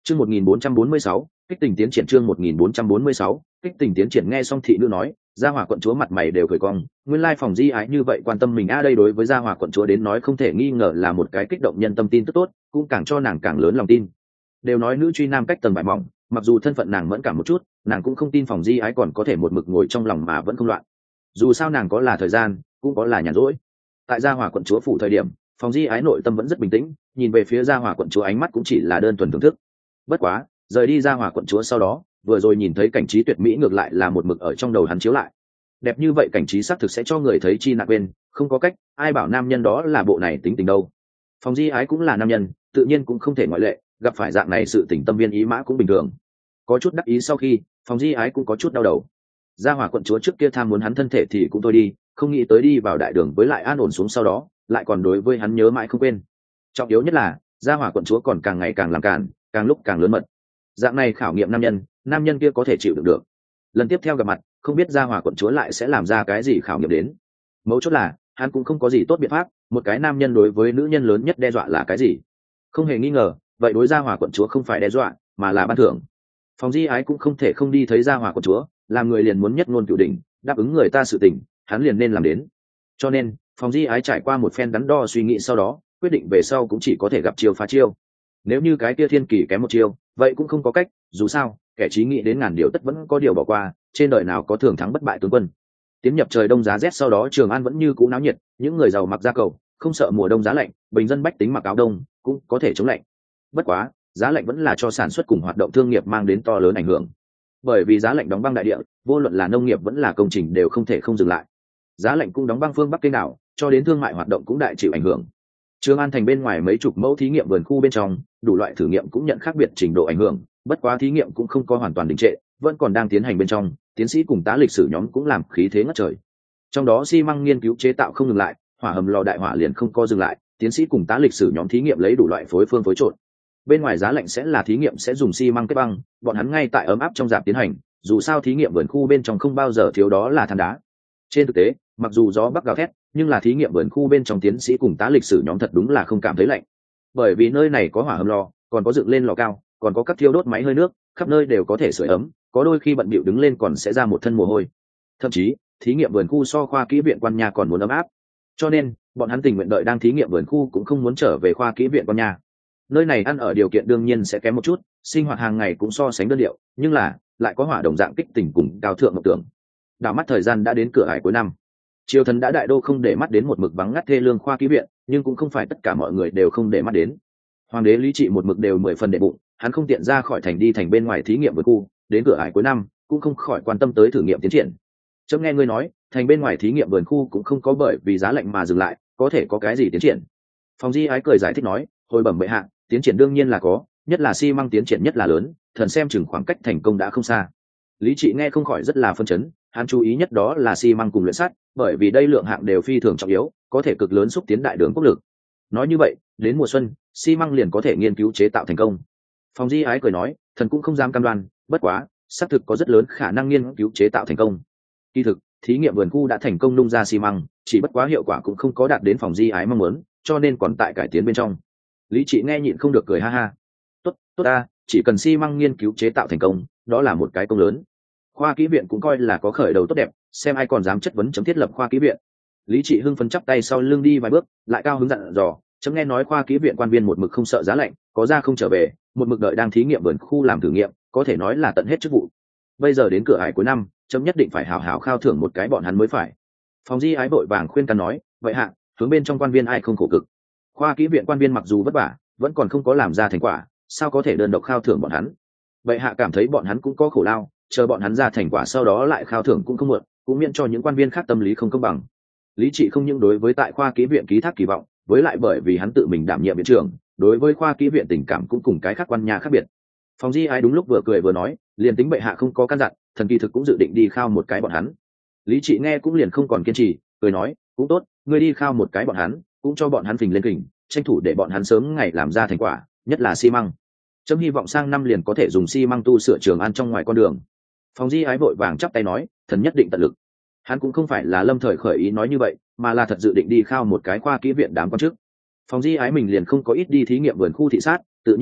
Chương 1446, kích tình tiến triển chương 1446, kích tình tiến triển nghe xong thị nữ nói, Gia Hỏa quận chúa mặt mày đều cười cong, nguyên lai phòng Di Ái như vậy quan tâm mình đây đối với Gia Hỏa quận chúa đến nói không thể nghi ngờ là một cái kích động nhân tâm tin tức tốt, cũng càng cho nàng càng lớn lòng tin. Đều nói nữ truy nam cách tầng bại mỏng, mặc dù thân phận nàng mẫn cảm một chút, nàng cũng không tin phòng Di Ái còn có thể một mực ngồi trong lòng mà vẫn không loạn. Dù sao nàng có là thời gian, cũng có là nhàn rỗi. Tại Gia Hỏa quận chúa phủ thời điểm, phòng Di Ái nội tâm vẫn rất bình tĩnh, nhìn về phía Gia Hỏa quận chúa ánh mắt cũng chỉ là đơn thuần thưởng thức. Bất quá rời đi Gia Hỏa quận chúa sau đó, vừa rồi nhìn thấy cảnh trí tuyệt mỹ ngược lại là một mực ở trong đầu hắn chiếu lại. Đẹp như vậy cảnh trí xác thực sẽ cho người thấy chi nạc quên, không có cách, ai bảo nam nhân đó là bộ này tính tình đâu. Phòng Di Ái cũng là nam nhân, tự nhiên cũng không thể ngoại lệ, gặp phải dạng này sự tình tâm viên ý mã cũng bình thường. Có chút đắc ý sau khi, phòng Di Ái cũng có chút đau đầu. Gia Hỏa quận chúa trước kia tham muốn hắn thân thể thì cũng thôi đi, không nghĩ tới đi vào đại đường với lại an ổn xuống sau đó, lại còn đối với hắn nhớ mãi không quên. Trọng yếu nhất là Gia Hỏa quận chúa còn càng ngày càng làm càn, càng lúc càng lớn mật. Dạng này khảo nghiệm nam nhân kia có thể chịu được. Lần tiếp theo gặp mặt, không biết Gia Hỏa quận chúa lại sẽ làm ra cái gì khảo nghiệm đến. Mấu chốt là hắn cũng không có gì tốt biện pháp, một cái nam nhân đối với nữ nhân lớn nhất đe dọa là cái gì? Không hề nghi ngờ, vậy đối Gia Hỏa quận chúa không phải đe dọa, mà là ban thưởng. Phòng Di Ái cũng không thể không đi thấy Gia Hỏa quận chúa, làm người liền muốn nhất ngôn cửu đỉnh, đáp ứng người ta sự tình, hắn liền nên làm đến. Cho nên, Phòng Di Ái trải qua một phen đắn đo suy nghĩ sau đó, quyết định về sau cũng chỉ có thể gặp chiêu phá chiêu. Nếu như cái kia thiên kỳ kém một chiêu, vậy cũng không có cách, dù sao kẻ trí nghĩ đến ngàn điều tất vẫn có điều bỏ qua, trên đời nào có thường thắng bất bại tướng quân. Tiến nhập trời đông giá rét sau đó Trường An vẫn như cũ náo nhiệt, những người giàu mặc da cầu, không sợ mùa đông giá lạnh, bình dân bách tính mặc áo đông cũng có thể chống lạnh. Bất quá giá lạnh vẫn là cho sản xuất cùng hoạt động thương nghiệp mang đến to lớn ảnh hưởng, bởi vì giá lạnh đóng băng đại địa, vô luận là nông nghiệp vẫn là công trình đều không thể không dừng lại. Giá lạnh cũng đóng băng phương bắc kênh đảo, cho đến thương mại hoạt động cũng đại chịu ảnh hưởng. Trường An thành bên ngoài mấy chục mẫu thí nghiệm vườn khu bên trong, đủ loại thử nghiệm cũng nhận khác biệt trình độ ảnh hưởng, bất quá thí nghiệm cũng không có hoàn toàn đình trệ, vẫn còn đang tiến hành bên trong, tiến sĩ cùng tá lịch sử nhóm cũng làm khí thế ngất trời. Trong đó xi măng nghiên cứu chế tạo không ngừng lại, hỏa hầm lò đại hỏa liền không có dừng lại, tiến sĩ cùng tá lịch sử nhóm thí nghiệm lấy đủ loại phối phương phối trộn. Bên ngoài giá lạnh sẽ là thí nghiệm sẽ dùng xi măng kết băng, bọn hắn ngay tại ấm áp trong rạp tiến hành, dù sao thí nghiệm vườn khu bên trong không bao giờ thiếu đó là than đá. Trên thực tế, mặc dù gió bắc gào thét, nhưng là thí nghiệm vườn khu bên trong tiến sĩ cùng tá lịch sử nhóm thật đúng là không cảm thấy lạnh, bởi vì nơi này có hỏa hầm lò, còn có dựng lên lò cao, còn có các thiêu đốt máy hơi nước, khắp nơi đều có thể sưởi ấm, có đôi khi bận bịu đứng lên còn sẽ ra một thân mồ hôi. Thậm chí thí nghiệm vườn khu so khoa kỹ viện quan nhà còn muốn ấm áp, cho nên bọn hắn tình nguyện đợi đang thí nghiệm vườn khu cũng không muốn trở về khoa kỹ viện quan nhà. Nơi này ăn ở điều kiện đương nhiên sẽ kém một chút, sinh hoạt hàng ngày cũng so sánh đơn điệu, nhưng là lại có hỏa đồng dạng kích tình cùng cao thượng mộng tưởng. Đảo mắt thời gian đã đến cửa ải cuối năm, triều thần đã đại đô không để mắt đến một mực vắng ngắt thê lương khoa kỹ viện, nhưng cũng không phải tất cả mọi người đều không để mắt đến. Hoàng đế Lý Trị một mực đều 10 phần đệ bụng, hắn không tiện ra khỏi thành đi thành bên ngoài thí nghiệm vườn khu, đến cửa ải cuối năm cũng không khỏi quan tâm tới thử nghiệm tiến triển. Chấm nghe ngươi nói, thành bên ngoài thí nghiệm vườn khu cũng không có bởi vì giá lạnh mà dừng lại, có thể có cái gì tiến triển? Phòng Di Ái cười giải thích nói, hồi bẩm bệ hạ, tiến triển đương nhiên là có, nhất là xi măng tiến triển nhất là lớn, thần xem chừng khoảng cách thành công đã không xa. Lý Trị nghe không khỏi rất là phân chấn, hắn chú ý nhất đó là xi măng cùng luyện sắt, bởi vì đây lượng hạng đều phi thường trọng yếu, có thể cực lớn xúc tiến đại đường quốc lực. Nói như vậy, đến mùa xuân, xi măng liền có thể nghiên cứu chế tạo thành công. Phòng Di Ái cười nói, thần cũng không dám cam đoan, bất quá xác thực có rất lớn khả năng nghiên cứu chế tạo thành công. Kỳ thực, thí nghiệm vườn khu đã thành công nung ra xi măng, chỉ bất quá hiệu quả cũng không có đạt đến Phòng Di Ái mong muốn, cho nên còn tại cải tiến bên trong. Lý Trị nghe nhịn không được cười ha ha. Tốt ta, chỉ cần xi măng nghiên cứu chế tạo thành công, đó là một cái công lớn. Khoa kỹ viện cũng coi là có khởi đầu tốt đẹp, xem ai còn dám chất vấn chấm thiết lập khoa kỹ viện. Lý Trị hưng phấn chắp tay sau lưng đi vài bước, lại cao hứng dặn dò, chấm nghe nói khoa kỹ viện quan viên một mực không sợ giá lạnh, có ra không trở về, một mực đợi đang thí nghiệm vườn khu làm thử nghiệm, có thể nói là tận hết chức vụ. Bây giờ đến cửa ải cuối năm, chấm nhất định phải hào hào khao thưởng một cái bọn hắn mới phải. Phòng Di Ái vội vàng khuyên can nói, vậy hạ, hướng bên trong quan viên ai không khổ cực? Khoa kỹ viện quan viên mặc dù vất vả, vẫn còn không có làm ra thành quả, sao có thể đơn độc khao thưởng bọn hắn? Vậy hạ cảm thấy bọn hắn cũng có khổ lao, chờ bọn hắn ra thành quả sau đó lại khao thưởng cũng không muộn, cũng miễn cho những quan viên khác tâm lý không công bằng. Lý Trị không những đối với tại khoa kỹ viện ký thác kỳ vọng, với lại bởi vì hắn tự mình đảm nhiệm viện trưởng, đối với khoa kỹ viện tình cảm cũng cùng cái khác quan nhà khác biệt. Phòng Di Ái đúng lúc vừa cười vừa nói, liền tính bệ hạ không có căn dặn, thần kỳ thực cũng dự định đi khao một cái bọn hắn. Lý Trị nghe cũng liền không còn kiên trì, cười nói, cũng tốt, ngươi đi khao một cái bọn hắn, cũng cho bọn hắn phình lên kình, tranh thủ để bọn hắn sớm ngày làm ra thành quả, nhất là xi măng. Chấm hy vọng sang năm liền có thể dùng xi măng tu sửa Trường An trong ngoài con đường. Phòng Di Ái vội vàng chắp tay nói, thần nhất định tận lực. Hắn cũng không phải là lâm thời khởi ý nói như vậy, mà là thật dự định đi khao một cái khoa kỹ viện đám quan chức. Phòng Di Ái mình liền không có ít đi thí nghiệm vườn khu thị sát, tự nhiên biết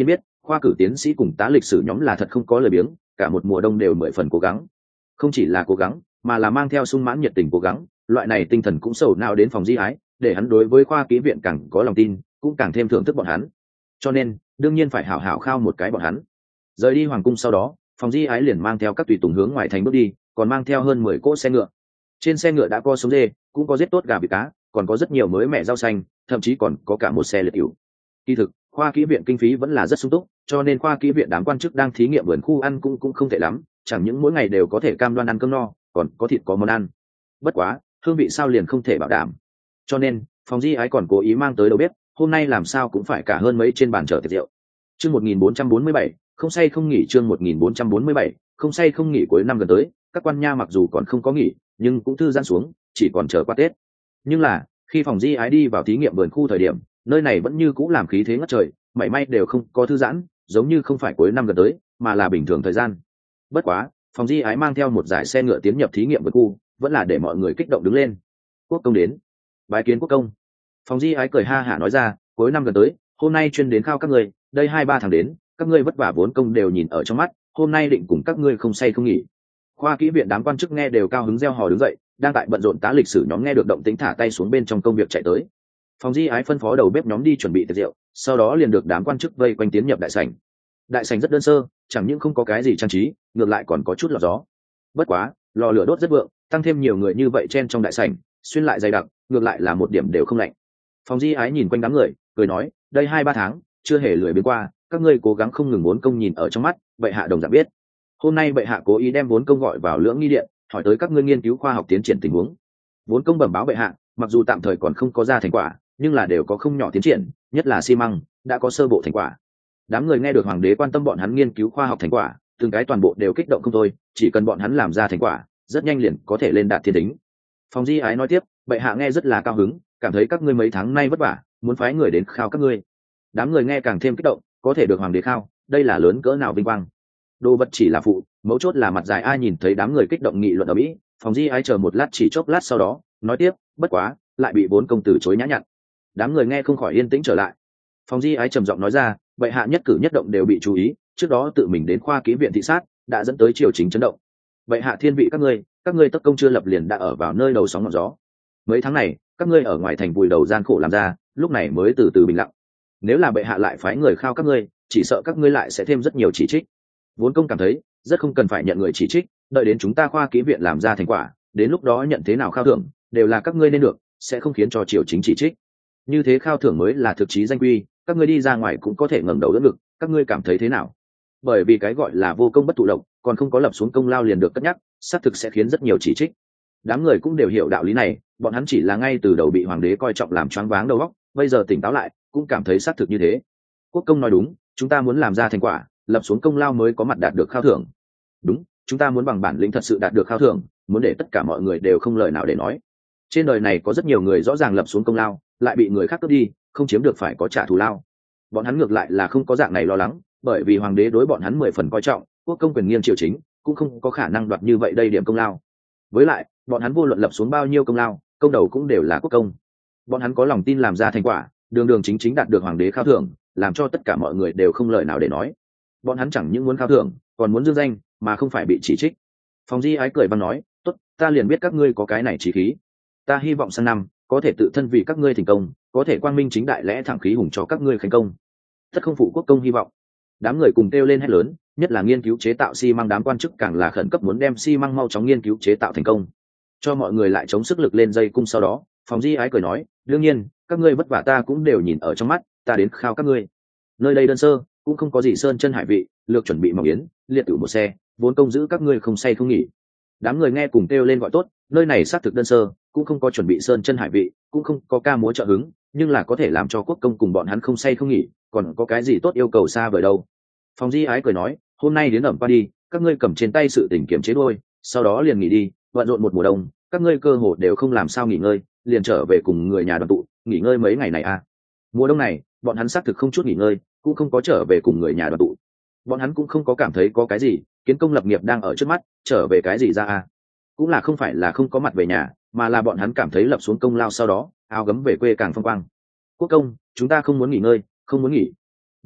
khoa cử tiến sĩ cùng tá lịch sử nhóm là thật không có lời biếng, cả một mùa đông đều 10 phần cố gắng. Không chỉ là cố gắng, mà là mang theo sung mãn nhiệt tình cố gắng, loại này tinh thần cũng sầu nào đến Phòng Di Ái, để hắn đối với khoa kỹ viện càng có lòng tin, cũng càng thêm thưởng thức bọn hắn. Cho nên, đương nhiên phải hảo hảo khao một cái bọn hắn. Rời đi hoàng cung sau đó, Phòng Di Ái liền mang theo các tùy tùng hướng ngoài thành bước đi, còn mang theo hơn 10 cỗ xe ngựa. Trên xe ngựa đã có sống dê, cũng có giết tốt gà vịt cá, còn có rất nhiều mới mẻ rau xanh, thậm chí còn có cả một xe liệt cửu. Kỳ thực, khoa kỹ viện kinh phí vẫn là rất sung túc, cho nên khoa kỹ viện đám quan chức đang thí nghiệm vườn khu ăn cũng không tệ lắm, chẳng những mỗi ngày đều có thể cam đoan ăn cơm no, còn có thịt có món ăn. Bất quá, hương vị sao liền không thể bảo đảm. Cho nên, Phòng Di Ái còn cố ý mang tới đầu bếp, hôm nay làm sao cũng phải cả hơn mấy trên bàn chở tiệc rượu. Chương 1447, không say không nghỉ. Chương 1447, không say không nghỉ. Cuối năm gần tới, các quan nha mặc dù còn không có nghỉ, nhưng cũng thư giãn xuống, chỉ còn chờ qua Tết. Nhưng là, khi Phòng Di Ái đi vào thí nghiệm vườn khu thời điểm, nơi này vẫn như cũ làm khí thế ngất trời, mảy may đều không có thư giãn, giống như không phải cuối năm gần tới, mà là bình thường thời gian. Bất quá, Phòng Di Ái mang theo một dải xe ngựa tiến nhập thí nghiệm vườn khu, vẫn là để mọi người kích động đứng lên. Quốc công đến, bái kiến quốc công. Phòng Di Ái cười ha hả nói ra, cuối năm gần tới, hôm nay chuyên đến khao các ngươi, đây 2-3 tháng đến, các ngươi vất vả vốn công đều nhìn ở trong mắt, hôm nay định cùng các ngươi không say không nghỉ. Khoa kỹ viện đám quan chức nghe đều cao hứng reo hò đứng dậy, đang tại bận rộn tá lịch sử nhóm nghe được động tĩnh thả tay xuống bên trong công việc chạy tới. Phòng Di Ái phân phó đầu bếp nhóm đi chuẩn bị tiệc rượu, sau đó liền được đám quan chức vây quanh tiến nhập đại sảnh. Đại sảnh rất đơn sơ, chẳng những không có cái gì trang trí, ngược lại còn có chút lò gió. Bất quá, lò lửa đốt rất vượng, tăng thêm nhiều người như vậy chen trong đại sảnh, xuyên lại dày đặc, ngược lại là một điểm đều không lạnh. Phòng Di Ái nhìn quanh đám người, cười nói, đây 2-3 tháng, chưa hề lười biếng qua, các ngươi cố gắng không ngừng vốn công nhìn ở trong mắt, bệ hạ đồng dạng biết. Hôm nay bệ hạ cố ý đem vốn công gọi vào lưỡng nghi điện, hỏi tới các ngươi nghiên cứu khoa học tiến triển tình huống. Vốn công bẩm báo bệ hạ, mặc dù tạm thời còn không có ra thành quả, nhưng là đều có không nhỏ tiến triển, nhất là xi măng đã có sơ bộ thành quả. Đám người nghe được hoàng đế quan tâm bọn hắn nghiên cứu khoa học thành quả, từng cái toàn bộ đều kích động không thôi, chỉ cần bọn hắn làm ra thành quả, rất nhanh liền có thể lên đạt thiên đính. Phòng Di Ái nói tiếp, bệ hạ nghe rất là cao hứng, cảm thấy các ngươi mấy tháng nay vất vả, muốn phái người đến khao các ngươi. Đám người nghe càng thêm kích động, có thể được hoàng đế khao, đây là lớn cỡ nào vinh quang. Đồ vật chỉ là phụ, mấu chốt là mặt dài. Ai nhìn thấy đám người kích động nghị luận ở mỹ, Phòng Di Ái chờ một lát, chỉ chốc lát sau đó nói tiếp, bất quá lại bị vốn công từ chối nhã nhặn. Đám người nghe không khỏi yên tĩnh trở lại. Phòng Di Ái trầm giọng nói ra, bệ hạ nhất cử nhất động đều bị chú ý, trước đó tự mình đến khoa kỹ viện thị sát, đã dẫn tới triều chính chấn động. Bệ hạ thiên vị các ngươi tất công chưa lập liền đã ở vào nơi đầu sóng ngọn gió. Mấy tháng này, các ngươi ở ngoài thành vùi đầu gian khổ làm ra, lúc này mới từ từ bình lặng. Nếu là bệ hạ lại phái người khao các ngươi, chỉ sợ các ngươi lại sẽ thêm rất nhiều chỉ trích. Vốn công cảm thấy rất không cần phải nhận người chỉ trích, đợi đến chúng ta khoa kỹ viện làm ra thành quả, đến lúc đó nhận thế nào khao thưởng đều là các ngươi nên được, sẽ không khiến cho triều chính chỉ trích. Như thế khao thưởng mới là thực chí danh quy, các ngươi đi ra ngoài cũng có thể ngẩng đầu đỡ ngực, các ngươi cảm thấy thế nào? Bởi vì cái gọi là vô công bất thụ lộc, còn không có lập xuống công lao liền được cất nhắc, xác thực sẽ khiến rất nhiều chỉ trích. Đám người cũng đều hiểu đạo lý này, bọn hắn chỉ là ngay từ đầu bị hoàng đế coi trọng làm choáng váng đầu óc, bây giờ tỉnh táo lại, cũng cảm thấy xác thực như thế. Quốc công nói đúng, chúng ta muốn làm ra thành quả, lập xuống công lao mới có mặt đạt được khao thưởng. Đúng, chúng ta muốn bằng bản lĩnh thật sự đạt được khao thưởng, muốn để tất cả mọi người đều không lời nào để nói. Trên đời này có rất nhiều người rõ ràng lập xuống công lao, lại bị người khác cướp đi, không chiếm được phải có trả thù lao. Bọn hắn ngược lại là không có dạng này lo lắng, bởi vì hoàng đế đối bọn hắn 10 phần coi trọng, quốc công quyền nghiêng triều chính, cũng không có khả năng đoạt như vậy đây điểm công lao. Với lại, bọn hắn vô luận lập xuống bao nhiêu công lao, công đầu cũng đều là quốc công. Bọn hắn có lòng tin làm ra thành quả, đường đường chính chính đạt được hoàng đế khao thưởng, làm cho tất cả mọi người đều không lời nào để nói. Bọn hắn chẳng những muốn khao thưởng, còn muốn dương danh, mà không phải bị chỉ trích. Phòng Di Ái cười văn nói, tốt, ta liền biết các ngươi có cái này chí khí. Ta hy vọng sang năm có thể tự thân vì các ngươi thành công, có thể quang minh chính đại lẽ thẳng khí hùng cho các ngươi thành công. Tất không phụ quốc công hy vọng. Đám người cùng kêu lên hét lớn, nhất là nghiên cứu chế tạo xi măng đám quan chức càng là khẩn cấp muốn đem xi măng mau chóng nghiên cứu chế tạo thành công. Cho mọi người lại chống sức lực lên dây cung. Sau đó, Phòng Di Ái cười nói, đương nhiên, các ngươi vất vả ta cũng đều nhìn ở trong mắt, ta đến khao các ngươi. Nơi đây đơn sơ, cũng không có gì sơn chân hải vị, lược chuẩn bị mỏng yến, liệt tử một xe, vốn công giữ các ngươi không say không nghỉ. Đám người nghe cùng kêu lên gọi tốt, nơi này xác thực đơn sơ, cũng không có chuẩn bị sơn chân hải vị, cũng không có ca múa trợ hứng, nhưng là có thể làm cho quốc công cùng bọn hắn không say không nghỉ, còn có cái gì tốt yêu cầu xa vời đâu. Phòng Di Ái cười nói, hôm nay đến ẩm qua đi, các ngươi cầm trên tay sự tình kiểm chế đôi, sau đó liền nghỉ đi, bận rộn một mùa đông, các ngươi cơ hồ đều không làm sao nghỉ ngơi, liền trở về cùng người nhà đoàn tụ, nghỉ ngơi mấy ngày này à. Mùa đông này, bọn hắn xác thực không chút nghỉ ngơi, cũng không có trở về cùng người nhà đoàn tụ. Bọn hắn cũng không có cảm thấy có cái gì, kiến công lập nghiệp đang ở trước mắt, trở về cái gì ra à. Cũng là không phải là không có mặt về nhà, mà là bọn hắn cảm thấy lập xuống công lao sau đó, áo gấm về quê càng phong quang. Quốc công, chúng ta không muốn nghỉ ngơi, không muốn nghỉ. Đúng,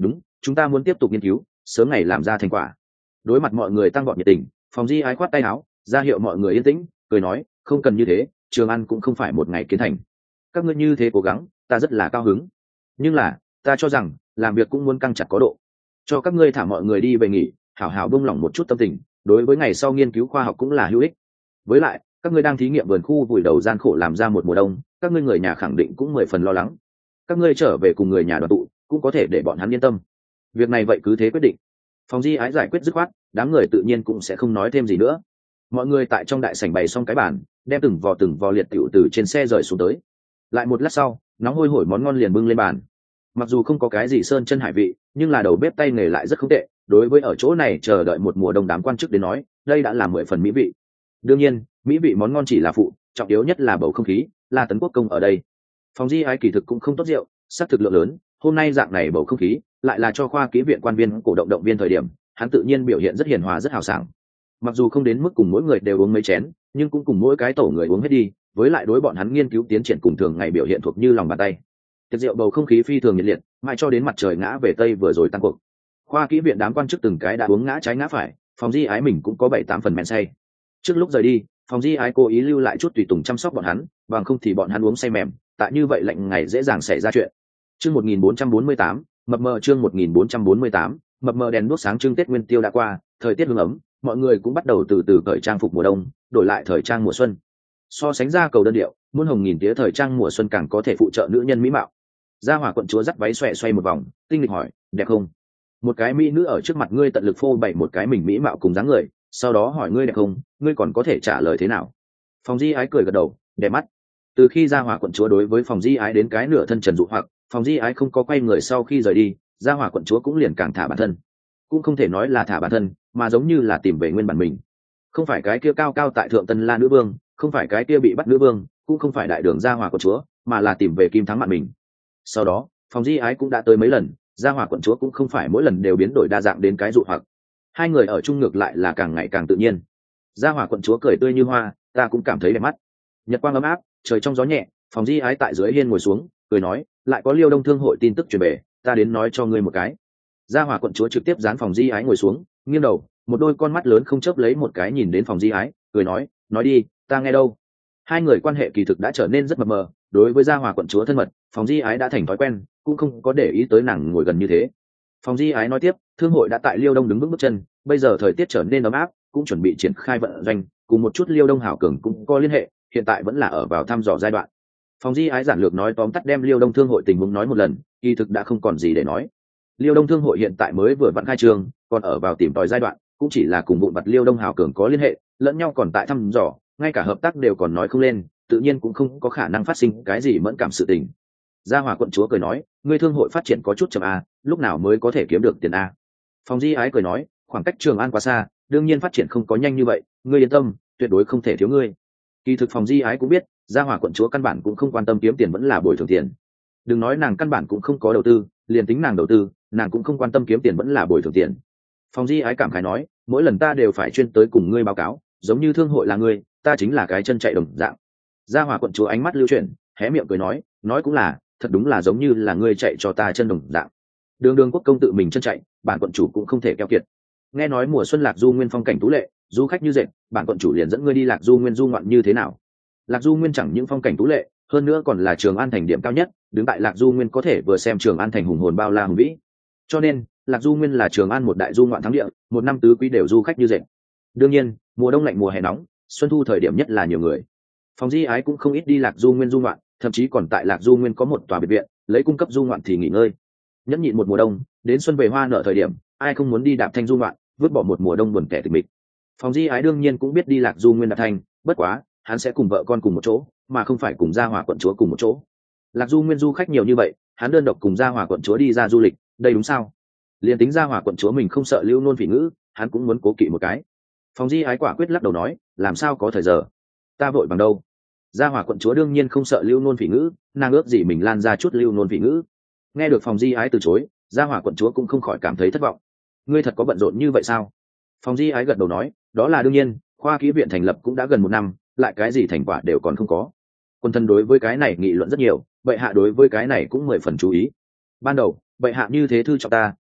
chúng ta muốn tiếp tục nghiên cứu sớm ngày làm ra thành quả. Đối mặt mọi người tăng vọt nhiệt tình, Phòng Di Ái khoát tay áo ra hiệu mọi người yên tĩnh, cười nói không cần như thế, Trường An cũng không phải một ngày kiến thành, các ngươi như thế cố gắng ta rất là cao hứng, nhưng là ta cho rằng làm việc cũng muốn căng chặt có độ, cho các ngươi thả mọi người đi về nghỉ, hảo hảo buông lỏng một chút tâm tình, đối với ngày sau nghiên cứu khoa học cũng là hữu ích. Với lại các ngươi đang thí nghiệm vườn khu vùi đầu gian khổ làm ra một mùa đông, các ngươi người nhà khẳng định cũng 10 phần lo lắng, các ngươi trở về cùng người nhà đoàn tụ cũng có thể để bọn hắn yên tâm. Việc này vậy cứ thế quyết định. Phòng Di Ái giải quyết dứt khoát, đám người tự nhiên cũng sẽ không nói thêm gì nữa. Mọi người tại trong đại sảnh bày xong cái bàn, đem từng vò liệt tiểu từ trên xe rời xuống tới. Lại một lát sau, nóng hôi hổi món ngon liền bưng lên bàn. Mặc dù không có cái gì sơn chân hải vị, nhưng là đầu bếp tay nghề lại rất không tệ, đối với ở chỗ này chờ đợi một mùa đông đám quan chức đến nói, đây đã là 10 phần mỹ vị. Đương nhiên, mỹ vị món ngon chỉ là phụ, trọng yếu nhất là bầu không khí, là Tấn Quốc công ở đây. Phòng Di Ái kỳ thực cũng không tốt rượu, sắc thực lượng lớn, hôm nay dạng này bầu không khí, lại là cho khoa ký viện quan viên cổ động động viên thời điểm, hắn tự nhiên biểu hiện rất hiền hòa rất hào sảng. Mặc dù không đến mức cùng mỗi người đều uống mấy chén, nhưng cũng cùng mỗi cái tổ người uống hết đi, với lại đối bọn hắn nghiên cứu tiến triển cùng thường ngày biểu hiện thuộc như lòng bàn tay. Tiệc rượu bầu không khí phi thường nhiệt liệt, mãi cho đến mặt trời ngã về tây vừa rồi tăng cuộc. Khoa kỹ viện đám quan chức từng cái đã uống ngã trái ngã phải, Phòng Di Ái mình cũng có 7-8 phần men say. Trước lúc rời đi, Phòng Di Ái cố ý lưu lại chút tùy tùng chăm sóc bọn hắn, bằng không thì bọn hắn uống say mềm, tại như vậy lạnh ngày dễ dàng xảy ra chuyện. Chương 1448, mập mờ chương 1448, mập mờ đèn đuốc sáng trưng Tết Nguyên Tiêu đã qua, thời tiết hương ấm, mọi người cũng bắt đầu từ từ cởi trang phục mùa đông, đổi lại thời trang mùa xuân. So sánh ra cầu đơn điệu, muôn hồng nghìn tía thời trang mùa xuân càng có thể phụ trợ nữ nhân mỹ mạo. Gia Hỏa quận chúa dắt váy xòe xoay một vòng, tinh lịch hỏi, đẹp không? Một cái mỹ nữ ở trước mặt ngươi tận lực phô bày một cái mình mỹ mạo cùng dáng người, sau đó hỏi ngươi đẹp không, ngươi còn có thể trả lời thế nào? Phòng Di Ái cười gật đầu, đẹp mắt. Từ khi Gia Hỏa quận chúa đối với Phòng Di Ái đến cái nửa thân trần dụ hoặc, Phòng Di Ái không có quay người sau khi rời đi, Gia Hỏa quận chúa cũng liền càng thả bản thân. Cũng không thể nói là thả bản thân, mà giống như là tìm về nguyên bản mình. Không phải cái kia cao cao tại thượng Tân La nữ vương, không phải cái kia bị bắt nữ vương, cũng không phải đại đường Gia Hỏa quận chúa, mà là tìm về Kim Thắng Mạn mình. Sau đó, Phòng Di Ái cũng đã tới mấy lần, Gia Hỏa quận chúa cũng không phải mỗi lần đều biến đổi đa dạng đến cái dụ hoặc. Hai người ở chung ngược lại là càng ngày càng tự nhiên. Gia Hỏa quận chúa cười tươi như hoa, ta cũng cảm thấy đẹp mắt. Nhật quang ấm áp, trời trong gió nhẹ, Phòng Di Ái tại dưới hiên ngồi xuống, cười nói, lại có Liêu Đông Thương hội tin tức truyền về, ta đến nói cho ngươi một cái. Gia Hỏa quận chúa trực tiếp dán Phòng Di Ái ngồi xuống, nghiêng đầu, một đôi con mắt lớn không chớp lấy một cái nhìn đến Phòng Di Ái, cười nói đi, ta nghe đâu. Hai người quan hệ kỳ thực đã trở nên rất mập mờ, đối với Gia Hỏa quận chúa thân mật, Phòng Di Ái đã thành thói quen, cũng không có để ý tới nàng ngồi gần như thế. Phòng Di Ái nói tiếp, thương hội đã tại Liêu Đông đứng vững bước chân, bây giờ thời tiết trở nên ấm áp, cũng chuẩn bị triển khai vận doanh, cùng một chút Liêu Đông hảo cường cũng có liên hệ, hiện tại vẫn là ở vào thăm dò giai đoạn. Phòng Di Ái giản lược nói tóm tắt đem Liêu Đông thương hội tình huống nói một lần, kỳ thực đã không còn gì để nói. Liêu Đông thương hội hiện tại mới vừa vặn khai trương, còn ở vào tìm tòi giai đoạn, cũng chỉ là cùng vụn vặt Liêu Đông hảo cường có liên hệ, lẫn nhau còn tại thăm dò, ngay cả hợp tác đều còn nói không lên, tự nhiên cũng không có khả năng phát sinh cái gì mẫn cảm sự tình. Gia Hỏa quận chúa cười nói, ngươi thương hội phát triển có chút chậm a, lúc nào mới có thể kiếm được tiền a? Phòng Di Ái cười nói, khoảng cách Trường An quá xa, đương nhiên phát triển không có nhanh như vậy, ngươi yên tâm, tuyệt đối không thể thiếu ngươi. Kỳ thực Phòng Di Ái cũng biết, Gia Hỏa quận chúa căn bản cũng không quan tâm kiếm tiền vẫn là bồi thường tiền. Đừng nói nàng căn bản cũng không có đầu tư, liền tính nàng đầu tư, nàng cũng không quan tâm kiếm tiền vẫn là bồi thường tiền. Phòng Di Ái cảm khái nói, mỗi lần ta đều phải chuyên tới cùng ngươi báo cáo, giống như thương hội là ngươi, ta chính là cái chân chạy đồng dạng. Gia Hỏa quận chúa ánh mắt lưu chuyển, hé miệng cười nói cũng là, thật đúng là giống như là ngươi chạy cho ta chân đồng dạng. Đường quốc công tự mình chân chạy, bản quận chủ cũng không thể keo kiệt. Nghe nói mùa xuân Lạc Du Nguyên phong cảnh tú lệ, du khách như dệt, bản quận chủ liền dẫn ngươi đi Lạc Du Nguyên du ngoạn như thế nào? Lạc Du Nguyên chẳng những phong cảnh tú lệ, hơn nữa còn là Trường An thành điểm cao nhất, đứng tại Lạc Du Nguyên có thể vừa xem Trường An thành hùng hồn bao la hùng vĩ. Cho nên, Lạc Du Nguyên là Trường An một đại du ngoạn thắng địa, một năm tứ quý đều du khách như dệt. Đương nhiên, mùa đông lạnh mùa hè nóng, xuân thu thời điểm nhất là nhiều người. Phòng Di Ái cũng không ít đi Lạc Du Nguyên du ngoạn, thậm chí còn tại Lạc Du Nguyên có một tòa biệt viện, lấy cung cấp du ngoạn thì nghỉ ngơi. Nhẫn nhịn một mùa đông, đến xuân về hoa nở thời điểm, ai không muốn đi đạp thanh du ngoạn, vứt bỏ một mùa đông buồn tẻ tịch mịch. Phòng Di Ái đương nhiên cũng biết đi Lạc Du Nguyên đạp thanh, bất quá, hắn sẽ cùng vợ con cùng một chỗ, mà không phải cùng Gia Hỏa quận chúa cùng một chỗ. Lạc Du Nguyên du khách nhiều như vậy, hắn đơn độc cùng Gia Hỏa quận chúa đi ra du lịch, đây đúng sao? Liên tính Gia Hỏa quận chúa mình không sợ lưu nôn phỉ ngữ, hắn cũng muốn cố kỵ một cái. Phòng Di Ái quả quyết lắc đầu nói, làm sao có thời giờ, ta vội bằng đâu. Gia Hỏa quận chúa đương nhiên không sợ lưu nôn phỉ ngữ, nàng ước gì mình lan ra chút lưu nôn phỉ ngữ. Nghe được Phòng Di Ái từ chối, Gia Hỏa quận chúa cũng không khỏi cảm thấy thất vọng. Ngươi thật có bận rộn như vậy sao? Phòng Di Ái gật đầu nói, đó là đương nhiên, khoa kỹ viện thành lập cũng đã gần 1 năm, lại cái gì thành quả đều còn không có. Quân thân đối với cái này nghị luận rất nhiều, bệ hạ đối với cái này cũng 10 phần chú ý. Ban đầu bệ hạ như thế thư trọng ta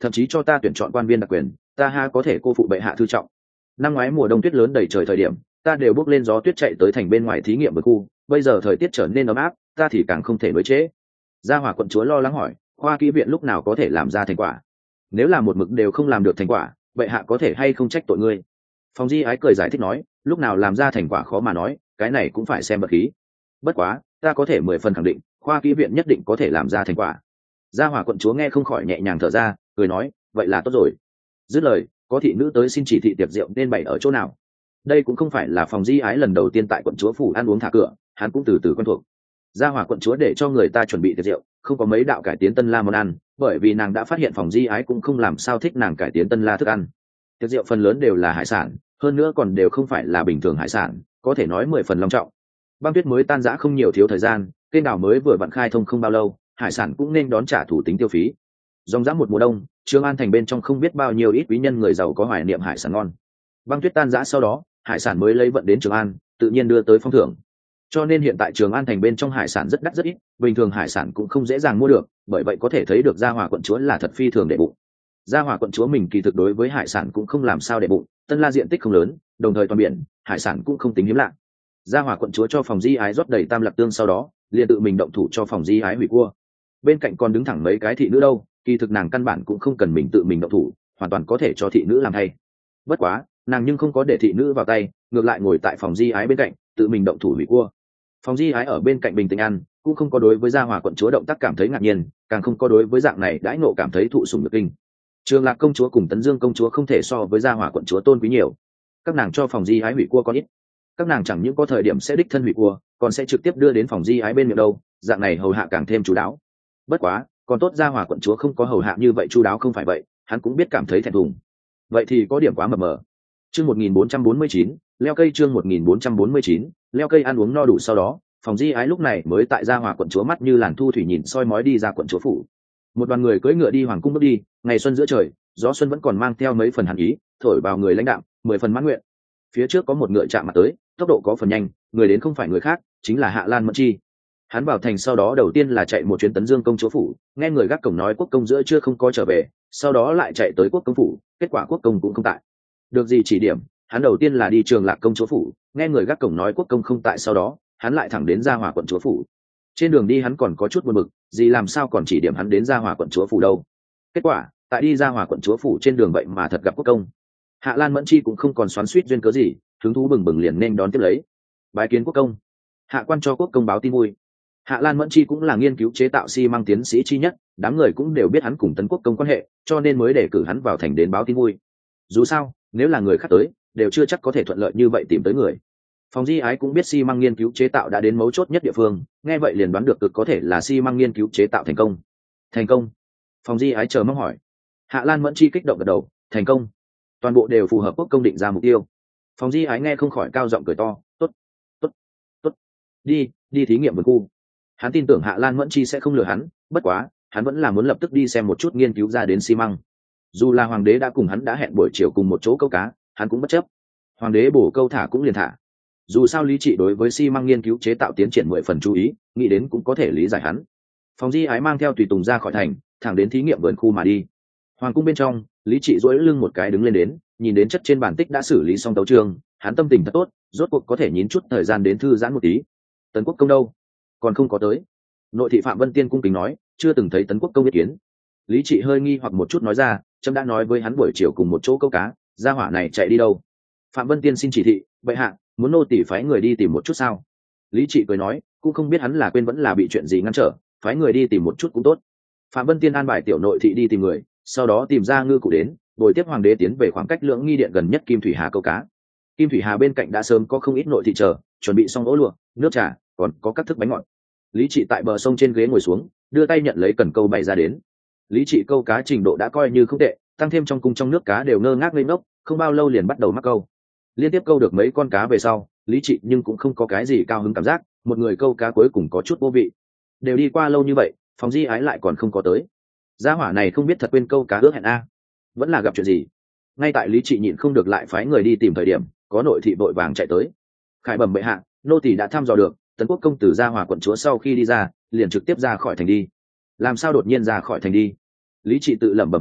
thậm chí cho ta tuyển chọn quan viên đặc quyền, ta ha có thể cô phụ bệ hạ thư trọng. Năm ngoái mùa đông tuyết lớn đầy trời thời điểm, ta đều bước lên gió tuyết chạy tới thành bên ngoài thí nghiệm vườn khu, bây giờ thời tiết trở nên ấm áp, ta thì càng không thể nối chế. Gia Hỏa quận chúa lo lắng hỏi, khoa kỹ viện lúc nào có thể làm ra thành quả? Nếu là một mực đều không làm được thành quả, bệ hạ có thể hay không trách tội ngươi? Phòng Di Ái cười giải thích nói, lúc nào làm ra thành quả khó mà nói, cái này cũng phải xem vật khí. Bất quá, ta có thể 10 phần khẳng định, khoa kỹ viện nhất định có thể làm ra thành quả. Gia Hỏa quận chúa nghe không khỏi nhẹ nhàng thở ra, cười nói, vậy là tốt rồi. Dứt lời, có thị nữ tới xin chỉ thị tiệc rượu nên bày ở chỗ nào. Đây cũng không phải là Phòng Di Ái lần đầu tiên tại quận chúa phủ ăn uống thả cửa, hắn cũng từ từ quen thuộc. Gia Hỏa quận chúa để cho người ta chuẩn bị tiệc rượu, không có mấy đạo cải tiến tân la món ăn, bởi vì nàng đã phát hiện Phòng Di Ái cũng không làm sao thích nàng cải tiến tân la thức ăn. Tiệc rượu phần lớn đều là hải sản, hơn nữa còn đều không phải là bình thường hải sản, có thể nói 10 phần long trọng. Băng tuyết mới tan rã không nhiều thiếu thời gian, kênh đảo mới vừa vặn khai thông không bao lâu, hải sản cũng nên đón trả thủ tính tiêu phí. Dòng dã một mùa đông, Trường An thành bên trong không biết bao nhiêu ít quý nhân người giàu có hoài niệm hải sản ngon. Băng tuyết tan rã sau đó, hải sản mới lấy vận đến Trường An, tự nhiên đưa tới phong thưởng. Cho nên hiện tại Trường An thành bên trong hải sản rất đắt rất ít, bình thường hải sản cũng không dễ dàng mua được, bởi vậy có thể thấy được Gia Hỏa quận chúa là thật phi thường để bụng. Gia Hỏa quận chúa mình kỳ thực đối với hải sản cũng không làm sao để bụng, Tân La diện tích không lớn, đồng thời toàn biển, hải sản cũng không tính hiếm lạ. Gia Hỏa quận chúa cho Phòng Di Ái rót đầy tam lạc tương sau đó, liền tự mình động thủ cho Phòng Di Ái hủy cua. Bên cạnh còn đứng thẳng mấy cái thị nữ đâu, kỳ thực nàng căn bản cũng không cần mình tự mình động thủ, hoàn toàn có thể cho thị nữ làm thay. Bất quá, nàng nhưng không có để thị nữ vào tay, ngược lại ngồi tại Phòng Di Ái bên cạnh, tự mình động thủ hủy cua. Phòng Di Ái ở bên cạnh bình tĩnh ăn, cũng không có đối với Gia Hỏa quận chúa động tác cảm thấy ngạc nhiên, càng không có đối với dạng này đãi ngộ cảm thấy thụ sủng nhược kinh. Trường Lạc công chúa cùng Tấn Dương công chúa không thể so với Gia Hỏa quận chúa tôn quý nhiều, các nàng cho Phòng Di Ái hủy cua con ít, các nàng chẳng những có thời điểm sẽ đích thân hủy cua, còn sẽ trực tiếp đưa đến Phòng Di Ái bên miệng đâu, dạng này hầu hạ càng thêm chú đáo. Bất quá, còn tốt Gia Hỏa quận chúa không có hầu hạ như vậy chú đáo, không phải vậy hắn cũng biết cảm thấy thẹn thùng. Vậy thì có điểm quá mập mờ. Chương 1449, leo cây. Chương 1449, leo cây. Ăn uống no đủ sau đó, Phòng Di Ái lúc này mới tại Gia Hỏa quận chúa mắt như làn thu thủy nhìn soi mói đi ra quận chúa phủ. Một đoàn người cưỡi ngựa đi hoàng cung bước đi, ngày xuân giữa trời, gió xuân vẫn còn mang theo mấy phần hàn ý, thổi vào người lãnh đạm, 10 phần mãn nguyện. Phía trước có một ngựa chạm mặt tới, tốc độ có phần nhanh, người đến không phải người khác, chính là Hạ Lan Mẫn Chi. Hắn vào thành sau đó đầu tiên là chạy một chuyến Tấn Dương công chúa phủ, nghe người gác cổng nói quốc công giữa chưa không có trở về, sau đó lại chạy tới quốc công phủ, kết quả quốc công cũng không tại. Được gì chỉ điểm, hắn đầu tiên là đi Trường Lạc công chúa phủ, nghe người gác cổng nói quốc công không tại, sau đó hắn lại thẳng đến Gia Hỏa quận chúa phủ. Trên đường đi hắn còn có chút buồn bực, gì làm sao còn chỉ điểm hắn đến Gia Hỏa quận chúa phủ đâu. Kết quả, tại đi Gia Hỏa quận chúa phủ trên đường vậy mà thật gặp quốc công. Hạ Lan Mẫn Chi cũng không còn xoắn xuýt duyên cớ gì, hứng thú bừng bừng liền nên đón tiếp lấy. Bái kiến quốc công. Hạ quan cho quốc công báo tin vui. Hạ Lan Mẫn Chi cũng là nghiên cứu chế tạo xi măng tiến sĩ chi nhất, đám người cũng đều biết hắn cùng Tấn quốc công quan hệ, cho nên mới để cử hắn vào thành đến báo tin vui. Dù sao, nếu là người khác tới, đều chưa chắc có thể thuận lợi như vậy tìm tới người. Phòng Di Ái cũng biết xi măng nghiên cứu chế tạo đã đến mấu chốt nhất địa phương, nghe vậy liền đoán được cực có thể là xi măng nghiên cứu chế tạo thành công. Thành công? Phòng Di Ái chờ mong hỏi. Hạ Lan Mẫn Chi kích động gật đầu, thành công. Toàn bộ đều phù hợp quốc công định ra mục tiêu. Phòng Di Ái nghe không khỏi cao giọng cười to, tốt, tốt, tốt, đi thí nghiệm vườn khu. Hắn tin tưởng Hạ Lan Mẫn Chi sẽ không lừa hắn, bất quá hắn vẫn là muốn lập tức đi xem một chút nghiên cứu ra đến xi măng. Dù là hoàng đế đã cùng hắn đã hẹn buổi chiều cùng một chỗ câu cá, hắn cũng bất chấp. Hoàng đế bổ câu thả cũng liền thả. Dù sao Lý Trị đối với xi măng nghiên cứu chế tạo tiến triển 10 phần chú ý, nghĩ đến cũng có thể lý giải hắn. Phòng Di Ái mang theo tùy tùng ra khỏi thành, thẳng đến thí nghiệm vườn khu mà đi. Hoàng cung bên trong, Lý Trị duỗi lưng một cái đứng lên đến, nhìn đến chất trên bản tích đã xử lý xong tấu chương, hắn tâm tình thật tốt, rốt cuộc có thể nhịn chút thời gian đến thư giãn một tí. Tấn quốc công đâu? Còn không có tới. Nội thị Phạm Vân Tiên cung kính nói, chưa từng thấy Tấn quốc công biết kiến. Lý Trị hơi nghi hoặc một chút nói ra, trẫm đã nói với hắn buổi chiều cùng một chỗ câu cá, gia hỏa này chạy đi đâu? Phạm Vân Tiên xin chỉ thị, bệ hạ, muốn nô tỳ phái người đi tìm một chút sao? Lý Trị cười nói, cũng không biết hắn là quên vẫn là bị chuyện gì ngăn trở, phái người đi tìm một chút cũng tốt. Phạm Vân Tiên an bài tiểu nội thị đi tìm người, sau đó tìm ra ngư cụ đến, bồi tiếp hoàng đế tiến về khoảng cách Lưỡng Nghi điện gần nhất Kim Thủy Hà câu cá. Kim Thủy Hà bên cạnh đã sớm có không ít nội thị chờ, chuẩn bị xong ố lụa, nước trà, còn có các thức bánh ngọt. Lý Trị tại bờ sông trên ghế ngồi xuống, đưa tay nhận lấy cần câu bày ra đến. Lý Trị câu cá trình độ đã coi như không tệ, tăng thêm trong cung trong nước cá đều ngơ ngác lên ngốc, không bao lâu liền bắt đầu mắc câu. Liên tiếp câu được mấy con cá về sau, Lý Trị nhưng cũng không có cái gì cao hứng cảm giác, một người câu cá cuối cùng có chút vô vị. Đều đi qua lâu như vậy, Phòng Di Ái lại còn không có tới. Gia hỏa này không biết thật quên câu cá ước hẹn a, vẫn là gặp chuyện gì. Ngay tại Lý Trị nhịn không được lại phái người đi tìm thời điểm, có nội thị vội vàng chạy tới. Khải bẩm bệ hạ, nô tỳ đã thăm dò được, Tấn quốc công tử Gia Hòa quận chúa sau khi đi ra, liền trực tiếp ra khỏi thành đi. Làm sao đột nhiên ra khỏi thành đi? Lý Trị tự lẩm bẩm hỏi,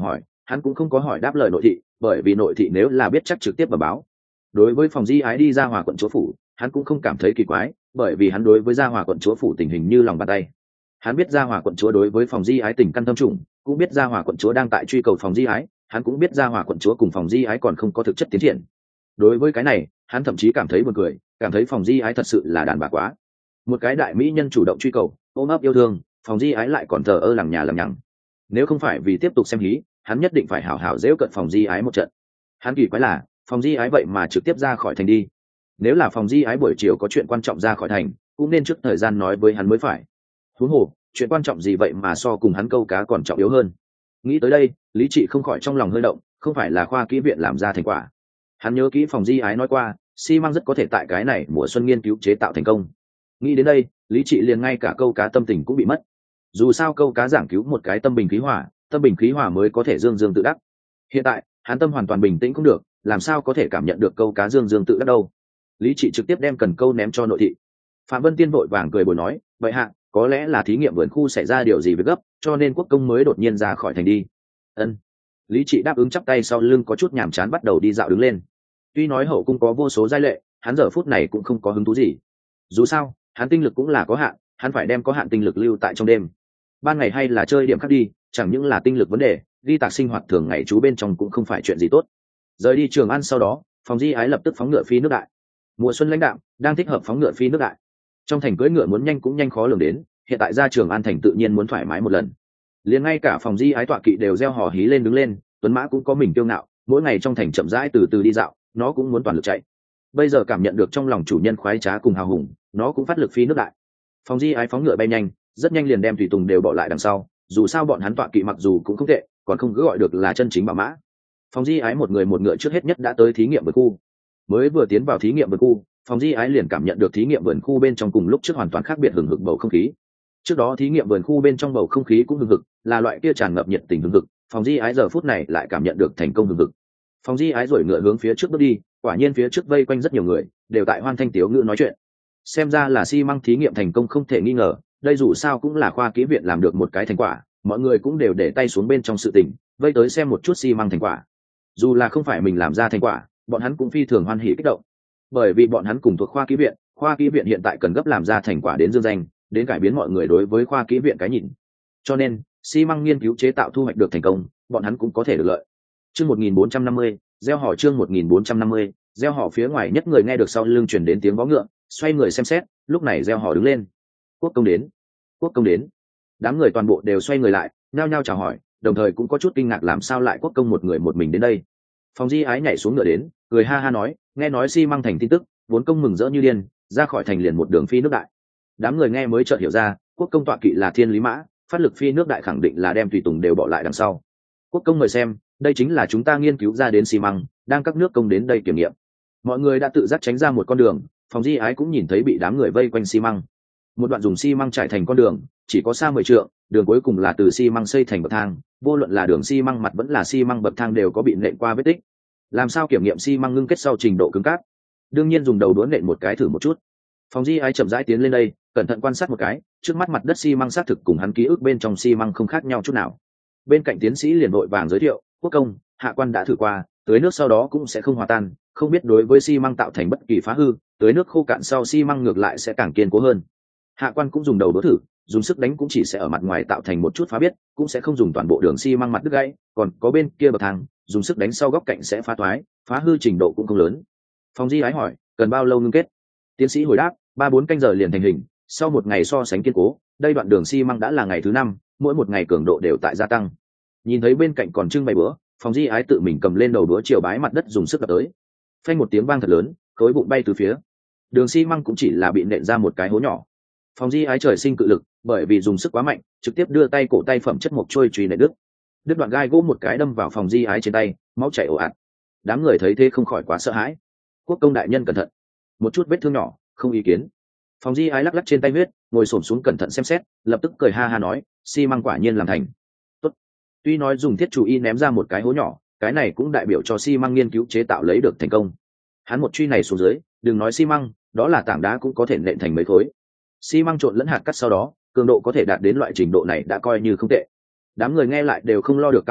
hắn cũng không có hỏi đáp lời nội thị, bởi vì nội thị nếu là biết chắc trực tiếp bẩm báo. Đối với phòng di ái đi Gia Hòa quận chúa phủ, hắn cũng không cảm thấy kỳ quái, bởi vì hắn đối với Gia Hòa quận chúa phủ tình hình như lòng bàn tay. Hắn biết Gia Hòa quận chúa đối với phòng di ái tình căn thâm trùng, cũng biết Gia Hòa quận chúa đang tại truy cầu phòng di ái, hắn cũng biết Gia Hòa quận chúa cùng phòng di ái còn không có thực chất tiến triển. Đối với cái này, hắn thậm chí cảm thấy buồn cười, cảm thấy phòng di ái thật sự là đàn bà quá. Một cái đại mỹ nhân chủ động truy cầu, ôm ấp yêu thương, phòng di ái lại còn thờ ơ lằng nhà lằng nhằng. Nếu không phải vì tiếp tục xem hí, hắn nhất định phải hảo hảo dễu cận phòng di ái một trận. Hắn kỳ quái là phòng di ái vậy mà trực tiếp ra khỏi thành đi. Nếu là phòng di ái buổi chiều có chuyện quan trọng ra khỏi thành, cũng nên trước thời gian nói với hắn mới phải. Huống hồ, chuyện quan trọng gì vậy mà so cùng hắn câu cá còn trọng yếu hơn. Nghĩ tới đây, lý trị không khỏi trong lòng hơi động, không phải là khoa kỹ viện làm ra thành quả. Hắn nhớ kỹ phòng di ái nói qua, xi măng rất có thể tại cái này mùa xuân nghiên cứu chế tạo thành công. Nghĩ đến đây, lý trị liền ngay cả câu cá tâm tình cũng bị mất. Dù sao câu cá giảng cứu một cái tâm bình khí hòa, tâm bình khí hòa mới có thể dương dương tự đắc. Hiện tại hắn tâm hoàn toàn bình tĩnh cũng được, làm sao có thể cảm nhận được câu cá dương dương tự đắc đâu. Lý trị trực tiếp đem cần câu ném cho nội thị. Phạm Vân Tiên vội vàng cười bồi nói, vậy hạ, có lẽ là thí nghiệm vườn khu xảy ra điều gì với gấp, cho nên quốc công mới đột nhiên ra khỏi thành đi. Ân. Lý trị đáp ứng, chắp tay sau lưng có chút nhàm chán bắt đầu đi dạo đứng lên. Tuy nói hậu cung có vô số giai lệ, hắn giờ phút này cũng không có hứng thú gì. Dù sao hắn tinh lực cũng là có hạn, hắn phải đem có hạn tinh lực lưu tại trong đêm. Ban ngày hay là chơi điểm khác đi, chẳng những là tinh lực vấn đề, ghi tạc sinh hoạt thường ngày chú bên trong cũng không phải chuyện gì tốt. Rời đi Trường An sau đó, phòng di ái lập tức phóng ngựa phi nước đại. Mùa xuân lãnh đạm, đang thích hợp phóng ngựa phi nước đại. Trong thành cưỡi ngựa muốn nhanh cũng nhanh khó lường đến, hiện tại ra Trường An thành tự nhiên muốn thoải mái một lần. Liền ngay cả phòng di ái tọa kỵ đều reo hò hí lên đứng lên, tuấn mã cũng có mình kiêu ngạo, mỗi ngày trong thành chậm rãi từ từ đi dạo, nó cũng muốn toàn lực chạy. Bây giờ cảm nhận được trong lòng chủ nhân khoái trá cùng hào hùng, nó cũng phát lực phi nước đại. Phòng di ái phóng ngựa bay nhanh, rất nhanh liền đem tùy tùng đều bỏ lại đằng sau, dù sao bọn hắn tọa kỵ mặc dù cũng không tệ, còn không cứ gọi được là chân chính bảo mã. Phòng di ái một người một ngựa trước hết nhất đã tới thí nghiệm vườn khu. Mới vừa tiến vào thí nghiệm vườn khu, phòng di ái liền cảm nhận được thí nghiệm vườn khu bên trong cùng lúc trước hoàn toàn khác biệt hừng hực bầu không khí. Trước đó thí nghiệm vườn khu bên trong bầu không khí cũng hừng hực, là loại kia tràn ngập nhiệt tình hừng hực, phòng di ái giờ phút này lại cảm nhận được thành công hừng hực. Phòng di ái rồi ngựa hướng phía trước bước đi, quả nhiên phía trước vây quanh rất nhiều người, đều tại hoan thanh tiếu ngữ nói chuyện. Xem ra là xi măng thí nghiệm thành công không thể nghi ngờ, đây dù sao cũng là khoa kỹ viện làm được một cái thành quả, mọi người cũng đều để tay xuống bên trong sự tình, vây tới xem một chút xi măng thành quả. Dù là không phải mình làm ra thành quả, bọn hắn cũng phi thường hoan hỉ kích động, bởi vì bọn hắn cùng thuộc khoa kỹ viện hiện tại cần gấp làm ra thành quả đến dương danh, đến cải biến mọi người đối với khoa kỹ viện cái nhìn. Cho nên xi măng nghiên cứu chế tạo thu hoạch được thành công, bọn hắn cũng có thể được lợi. Chương 1450, gieo họ. Chương 1450, gieo họ. Phía ngoài nhất người nghe được sau lưng truyền đến tiếng vó ngựa, xoay người xem xét, lúc này gieo họ đứng lên. Quốc công đến, quốc công đến. Đám người toàn bộ đều xoay người lại, nhao nhao chào hỏi, đồng thời cũng có chút kinh ngạc làm sao lại quốc công một người một mình đến đây. Phòng di ái nhảy xuống ngựa đến, cười ha ha nói, nghe nói xi măng thành tin tức, vốn công mừng rỡ như điên, ra khỏi thành liền một đường phi nước đại. Đám người nghe mới chợt hiểu ra, quốc công tọa kỵ là thiên lý mã, phát lực phi nước đại khẳng định là đem tùy tùng đều bỏ lại đằng sau. Quốc công mời xem, đây chính là chúng ta nghiên cứu ra đến xi măng, đang các nước công đến đây kiểm nghiệm. Mọi người đã tự giác tránh ra một con đường, phòng di ái cũng nhìn thấy bị đám người vây quanh xi măng. Một đoạn dùng xi măng trải thành con đường, chỉ có xa 10 trượng, đường cuối cùng là từ xi măng xây thành bậc thang, vô luận là đường xi măng mặt vẫn là xi măng bậc thang đều có bị nện qua vết tích. Làm sao kiểm nghiệm xi măng ngưng kết sau trình độ cứng cáp? Đương nhiên dùng đầu đũa nện một cái thử một chút. Phòng di ái chậm rãi tiến lên đây, cẩn thận quan sát một cái, trước mắt mặt đất xi măng xác thực cùng hắn ký ức bên trong xi măng không khác nhau chút nào. Bên cạnh tiến sĩ liền vội vàng giới thiệu, quốc công, hạ quan đã thử qua, tưới nước sau đó cũng sẽ không hòa tan, không biết đối với xi măng tạo thành bất kỳ phá hư, tưới nước khô cạn sau xi măng ngược lại sẽ càng kiên cố hơn. Hạ quan cũng dùng đầu đũa thử, dùng sức đánh cũng chỉ sẽ ở mặt ngoài tạo thành một chút phá biết, cũng sẽ không dùng toàn bộ đường xi măng mặt đứt gãy, còn có bên kia bậc thang, dùng sức đánh sau góc cạnh sẽ phá toái, phá hư trình độ cũng không lớn. Phòng di ái hỏi, cần bao lâu ngưng kết? Tiến sĩ hồi đáp, 3-4 canh giờ liền thành hình, sau một ngày so sánh kiên cố, đây đoạn đường xi măng đã là ngày thứ 5, mỗi một ngày cường độ đều tại gia tăng. Nhìn thấy bên cạnh còn trưng bày bữa, phòng di ái tự mình cầm lên đầu đũa chiều bái mặt đất dùng sức đập tới. Phanh một tiếng vang thật lớn, khối vụn bay từ phía. Đường xi măng cũng chỉ là bị nện ra một cái hố nhỏ. Phòng di ái trời sinh cự lực, bởi vì dùng sức quá mạnh, trực tiếp đưa tay cổ tay phẩm chất mộc trôi truy nện đứt đoạn gai gỗ một cái đâm vào phòng di ái trên tay, máu chảy ồ ạt. Đám người thấy thế không khỏi quá sợ hãi. Quốc công đại nhân cẩn thận, một chút vết thương nhỏ, không ý kiến. Phòng di ái lắc lắc trên tay huyết, ngồi xổm xuống cẩn thận xem xét, lập tức cười ha ha nói, xi măng quả nhiên làm thành. Tốt. Tuy nói dùng thiết chủ y ném ra một cái hố nhỏ, cái này cũng đại biểu cho xi măng nghiên cứu chế tạo lấy được thành công. Hắn một truy này xuống dưới, đừng nói xi măng, đó là tảng đá cũng có thể nện thành mấy khối. Xi măng trộn lẫn hạt cát sau đó, cường độ có thể đạt đến loại trình độ này đã coi như không tệ. Đám người nghe lại đều không lo được cao hứng,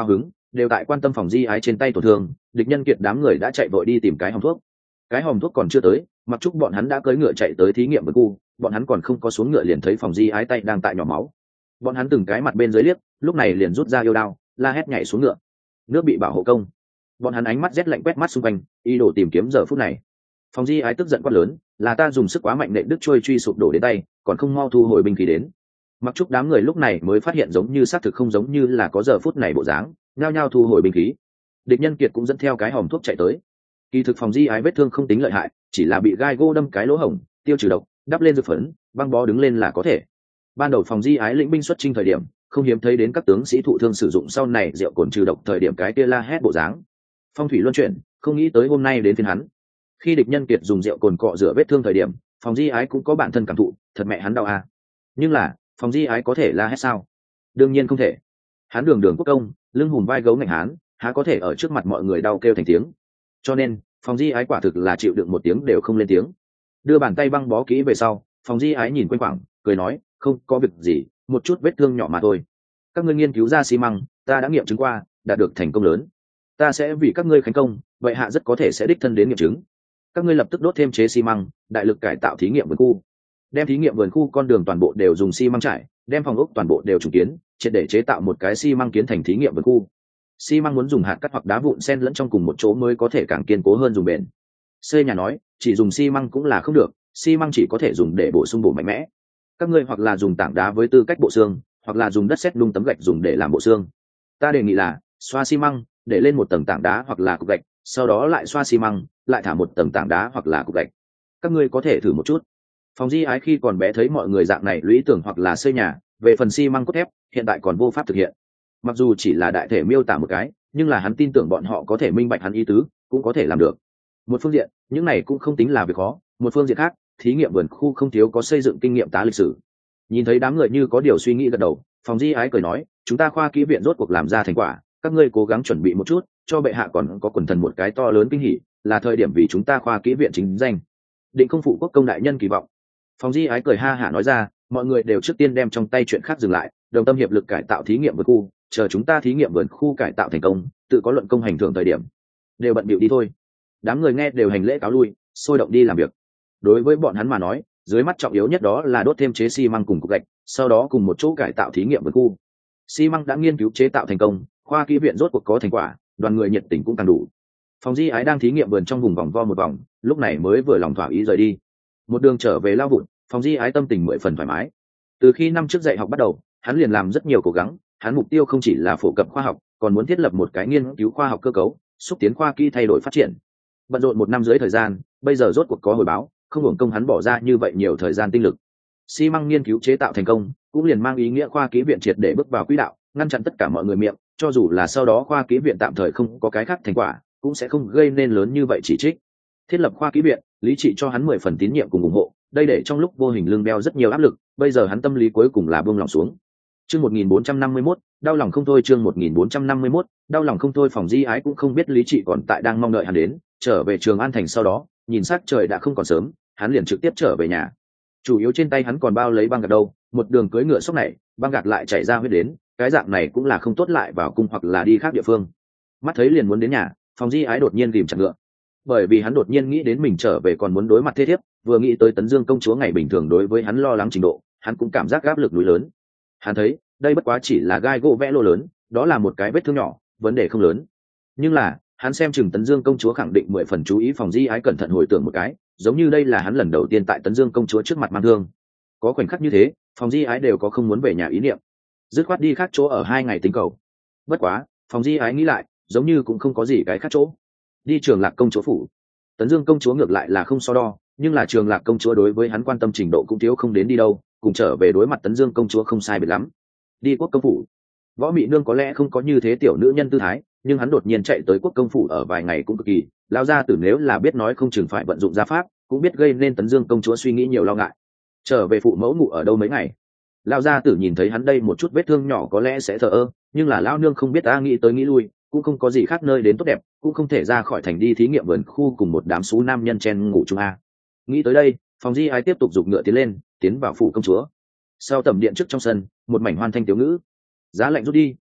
đều tại quan tâm phòng di ái trên tay tổn thương. Địch Nhân Kiệt đám người đã chạy vội đi tìm cái hòm thuốc. Cái hòm thuốc còn chưa tới, Mặc Trúc bọn hắn đã cưỡi ngựa chạy tới thí nghiệm vườn khu. Bọn hắn còn không có xuống ngựa liền thấy phòng di ái tay đang tại nhỏ máu. Bọn hắn từng cái mặt bên dưới liếc, lúc này liền rút ra yêu đao, la hét nhảy xuống ngựa. Nước bị bảo hộ công. Bọn hắn ánh mắt rét lạnh quét mắt xung quanh, ý đồ tìm kiếm giờ phút này. Phòng di ái tức giận quát lớn, là ta dùng sức quá mạnh nện đứt trôi truy sụp đổ đến tay, còn không mau thu hồi binh khí đến. Mặc Trúc đám người lúc này mới phát hiện giống như xác thực không giống như là có giờ phút này bộ dáng, nhao nhao thu hồi binh khí. Địch Nhân Kiệt cũng dẫn theo cái hòm thuốc chạy tới. Kỳ thực phòng di ái vết thương không tính lợi hại, chỉ là bị gai gô đâm cái lỗ hổng, tiêu trừ độc, đắp lên dược phấn, băng bó đứng lên là có thể. Ban đầu phòng di ái lĩnh binh xuất chinh thời điểm, không hiếm thấy đến các tướng sĩ thụ thương sử dụng sau này rượu cồn trừ độc thời điểm cái kia la hét bộ dáng. Phong thủy luân chuyển, không nghĩ tới hôm nay đến phiên hắn. Khi Địch Nhân Kiệt dùng rượu cồn cọ rửa vết thương thời điểm, phòng di ái cũng có bản thân cảm thụ, thật mẹ hắn đau à. Nhưng là, phòng di ái có thể la hét sao? Đương nhiên không thể. Hắn đường đường quốc công, lưng hùm vai gấu ngạnh hán, há có thể ở trước mặt mọi người đau kêu thành tiếng. Cho nên, phòng di ái quả thực là chịu đựng một tiếng đều không lên tiếng. Đưa bàn tay băng bó kỹ về sau, phòng di ái nhìn quanh quẳng, cười nói, không có việc gì, một chút vết thương nhỏ mà thôi. Các ngươi nghiên cứu ra xi măng, ta đã nghiệm chứng qua, đạt được thành công lớn. Ta sẽ vì các ngươi khánh công, vậy hạ rất có thể sẽ đích thân đến nghiệm chứng. Các ngươi lập tức đốt thêm chế xi măng, đại lực cải tạo thí nghiệm vườn khu. Đem thí nghiệm vườn khu con đường toàn bộ đều dùng xi măng trải, đem phòng ốc toàn bộ đều trùng kiến, triệt để chế tạo một cái xi măng kiến thành thí nghiệm vườn khu. Xi măng muốn dùng hạt cắt hoặc đá vụn xen lẫn trong cùng một chỗ mới có thể càng kiên cố hơn dùng bền. Xây nhà nói, chỉ dùng xi măng cũng là không được, xi măng chỉ có thể dùng để bổ sung bổ mạnh mẽ. Các ngươi hoặc là dùng tảng đá với tư cách bộ xương, hoặc là dùng đất sét nung tấm gạch dùng để làm bộ xương. Ta đề nghị là xoa xi măng, để lên một tầng tảng đá hoặc là cục gạch, sau đó lại xoa xi măng, lại thả một tầng tảng đá hoặc là cục gạch. Các ngươi có thể thử một chút. Phòng di ái khi còn bé thấy mọi người dạng này lũy tưởng hoặc là xây nhà, về phần xi măng cốt thép, hiện tại còn vô pháp thực hiện. Mặc dù chỉ là đại thể miêu tả một cái, nhưng là hắn tin tưởng bọn họ có thể minh bạch hắn ý tứ, cũng có thể làm được. Một phương diện, những này cũng không tính là việc khó, một phương diện khác, thí nghiệm vườn khu không thiếu có xây dựng kinh nghiệm tá lịch sử. Nhìn thấy đám người như có điều suy nghĩ gật đầu, phòng di ái cười nói, chúng ta khoa kỹ viện rốt cuộc làm ra thành quả, các ngươi cố gắng chuẩn bị một chút, cho bệ hạ còn có quần thần một cái to lớn kinh hỉ, là thời điểm vì chúng ta khoa kỹ viện chính danh. Định không phụ quốc công đại nhân kỳ vọng. Phòng di ái cười ha hả nói ra, mọi người đều trước tiên đem trong tay chuyện khác dừng lại, đồng tâm hiệp lực cải tạo thí nghiệm vườn khu, chờ chúng ta thí nghiệm vườn khu cải tạo thành công, tự có luận công hành thưởng thời điểm. Đều bận bịu đi thôi. Đám người nghe đều hành lễ cáo lui, sôi động đi làm việc. Đối với bọn hắn mà nói, dưới mắt trọng yếu nhất đó là đốt thêm chế xi măng cùng cục gạch, sau đó cùng một chỗ cải tạo thí nghiệm vườn khu. Xi măng đã nghiên cứu chế tạo thành công, khoa kỹ viện rốt cuộc có thành quả, đoàn người nhiệt tình cũng càng đủ. Phòng di ái đang thí nghiệm vườn trong vùng vòng vo một vòng, lúc này mới vừa lòng thỏa ý rời đi. Một đường trở về lao vụn, phòng di ái tâm tình 10 phần thoải mái. Từ khi năm trước dạy học bắt đầu, hắn liền làm rất nhiều cố gắng, hắn mục tiêu không chỉ là phổ cập khoa học, còn muốn thiết lập một cái nghiên cứu khoa học cơ cấu, xúc tiến khoa kỹ thay đổi phát triển. Bận rộn 1 năm dưới thời gian, bây giờ rốt cuộc có hồi báo, không hưởng công hắn bỏ ra như vậy nhiều thời gian tinh lực. Xi măng nghiên cứu chế tạo thành công, cũng liền mang ý nghĩa khoa kỹ viện triệt để bước vào quỹ đạo, ngăn chặn tất cả mọi người miệng, cho dù là sau đó khoa kỹ viện tạm thời không có cái khác thành quả, cũng sẽ không gây nên lớn như vậy chỉ trích. Thiết lập khoa kỹ viện, lý trị cho hắn 10 phần tín nhiệm cùng ủng hộ, đây để trong lúc vô hình lưng đeo rất nhiều áp lực, bây giờ hắn tâm lý cuối cùng là buông lòng xuống. Chương 1451, đau lòng không thôi. Chương 1451, đau lòng không thôi. Phòng di ái cũng không biết lý trị còn tại đang mong đợi hắn đến, trở về Trường An thành sau đó, nhìn sắc trời đã không còn sớm, hắn liền trực tiếp trở về nhà. Chủ yếu trên tay hắn còn bao lấy băng gạc đâu, một đường cưỡi ngựa sốc này, băng gạc lại chảy ra huyết đến, cái dạng này cũng là không tốt lại vào cung hoặc là đi khác địa phương. Mắt thấy liền muốn đến nhà, Phòng di ái đột nhiên rìm chặt ngựa, bởi vì hắn đột nhiên nghĩ đến mình trở về còn muốn đối mặt thế thiếp, vừa nghĩ tới Tấn Dương công chúa ngày bình thường đối với hắn lo lắng trình độ, hắn cũng cảm giác áp lực núi lớn. Hắn thấy đây bất quá chỉ là gai gỗ vẽ lỗ lớn, đó là một cái vết thương nhỏ, vấn đề không lớn. Nhưng là hắn xem chừng Tấn Dương công chúa khẳng định 10 phần chú ý. Phòng di ái cẩn thận hồi tưởng một cái, giống như đây là hắn lần đầu tiên tại Tấn Dương công chúa trước mặt mang thương. Có khoảnh khắc như thế, Phòng di ái đều có không muốn về nhà ý niệm, dứt khoát đi khác chỗ ở 2 ngày tính cầu. Bất quá Phòng di ái nghĩ lại, giống như cũng không có gì cái khác chỗ. Đi Trường Lạc công chúa phủ. Tấn Dương công chúa ngược lại là không so đo, nhưng là Trường Lạc công chúa đối với hắn quan tâm trình độ cũng thiếu không đến đi đâu, cùng trở về đối mặt Tấn Dương công chúa không sai biệt lắm. Đi Quốc công phủ. Võ Mị Nương có lẽ không có như thế tiểu nữ nhân tư thái, nhưng hắn đột nhiên chạy tới Quốc công phủ ở vài ngày cũng cực kỳ, lao ra tử nếu là biết nói không chừng phải vận dụng gia pháp, cũng biết gây nên Tấn Dương công chúa suy nghĩ nhiều lo ngại. Trở về phụ mẫu ngủ ở đâu mấy ngày. Lao gia tử nhìn thấy hắn đây một chút vết thương nhỏ có lẽ sẽ thờ ơ, nhưng là lao nương không biết ta nghĩ tới nghĩ lui, cũng không có gì khác nơi đến tốt đẹp, cũng không thể ra khỏi thành đi thí nghiệm vườn khu cùng một đám xú nam nhân chen ngủ chung a. Nghĩ tới đây, Phòng di ái tiếp tục giục ngựa tiến lên, tiến vào phủ công chúa. Sau tầm điện trước trong sân, một mảnh hoan thanh tiểu ngữ. Giá lạnh rút đi,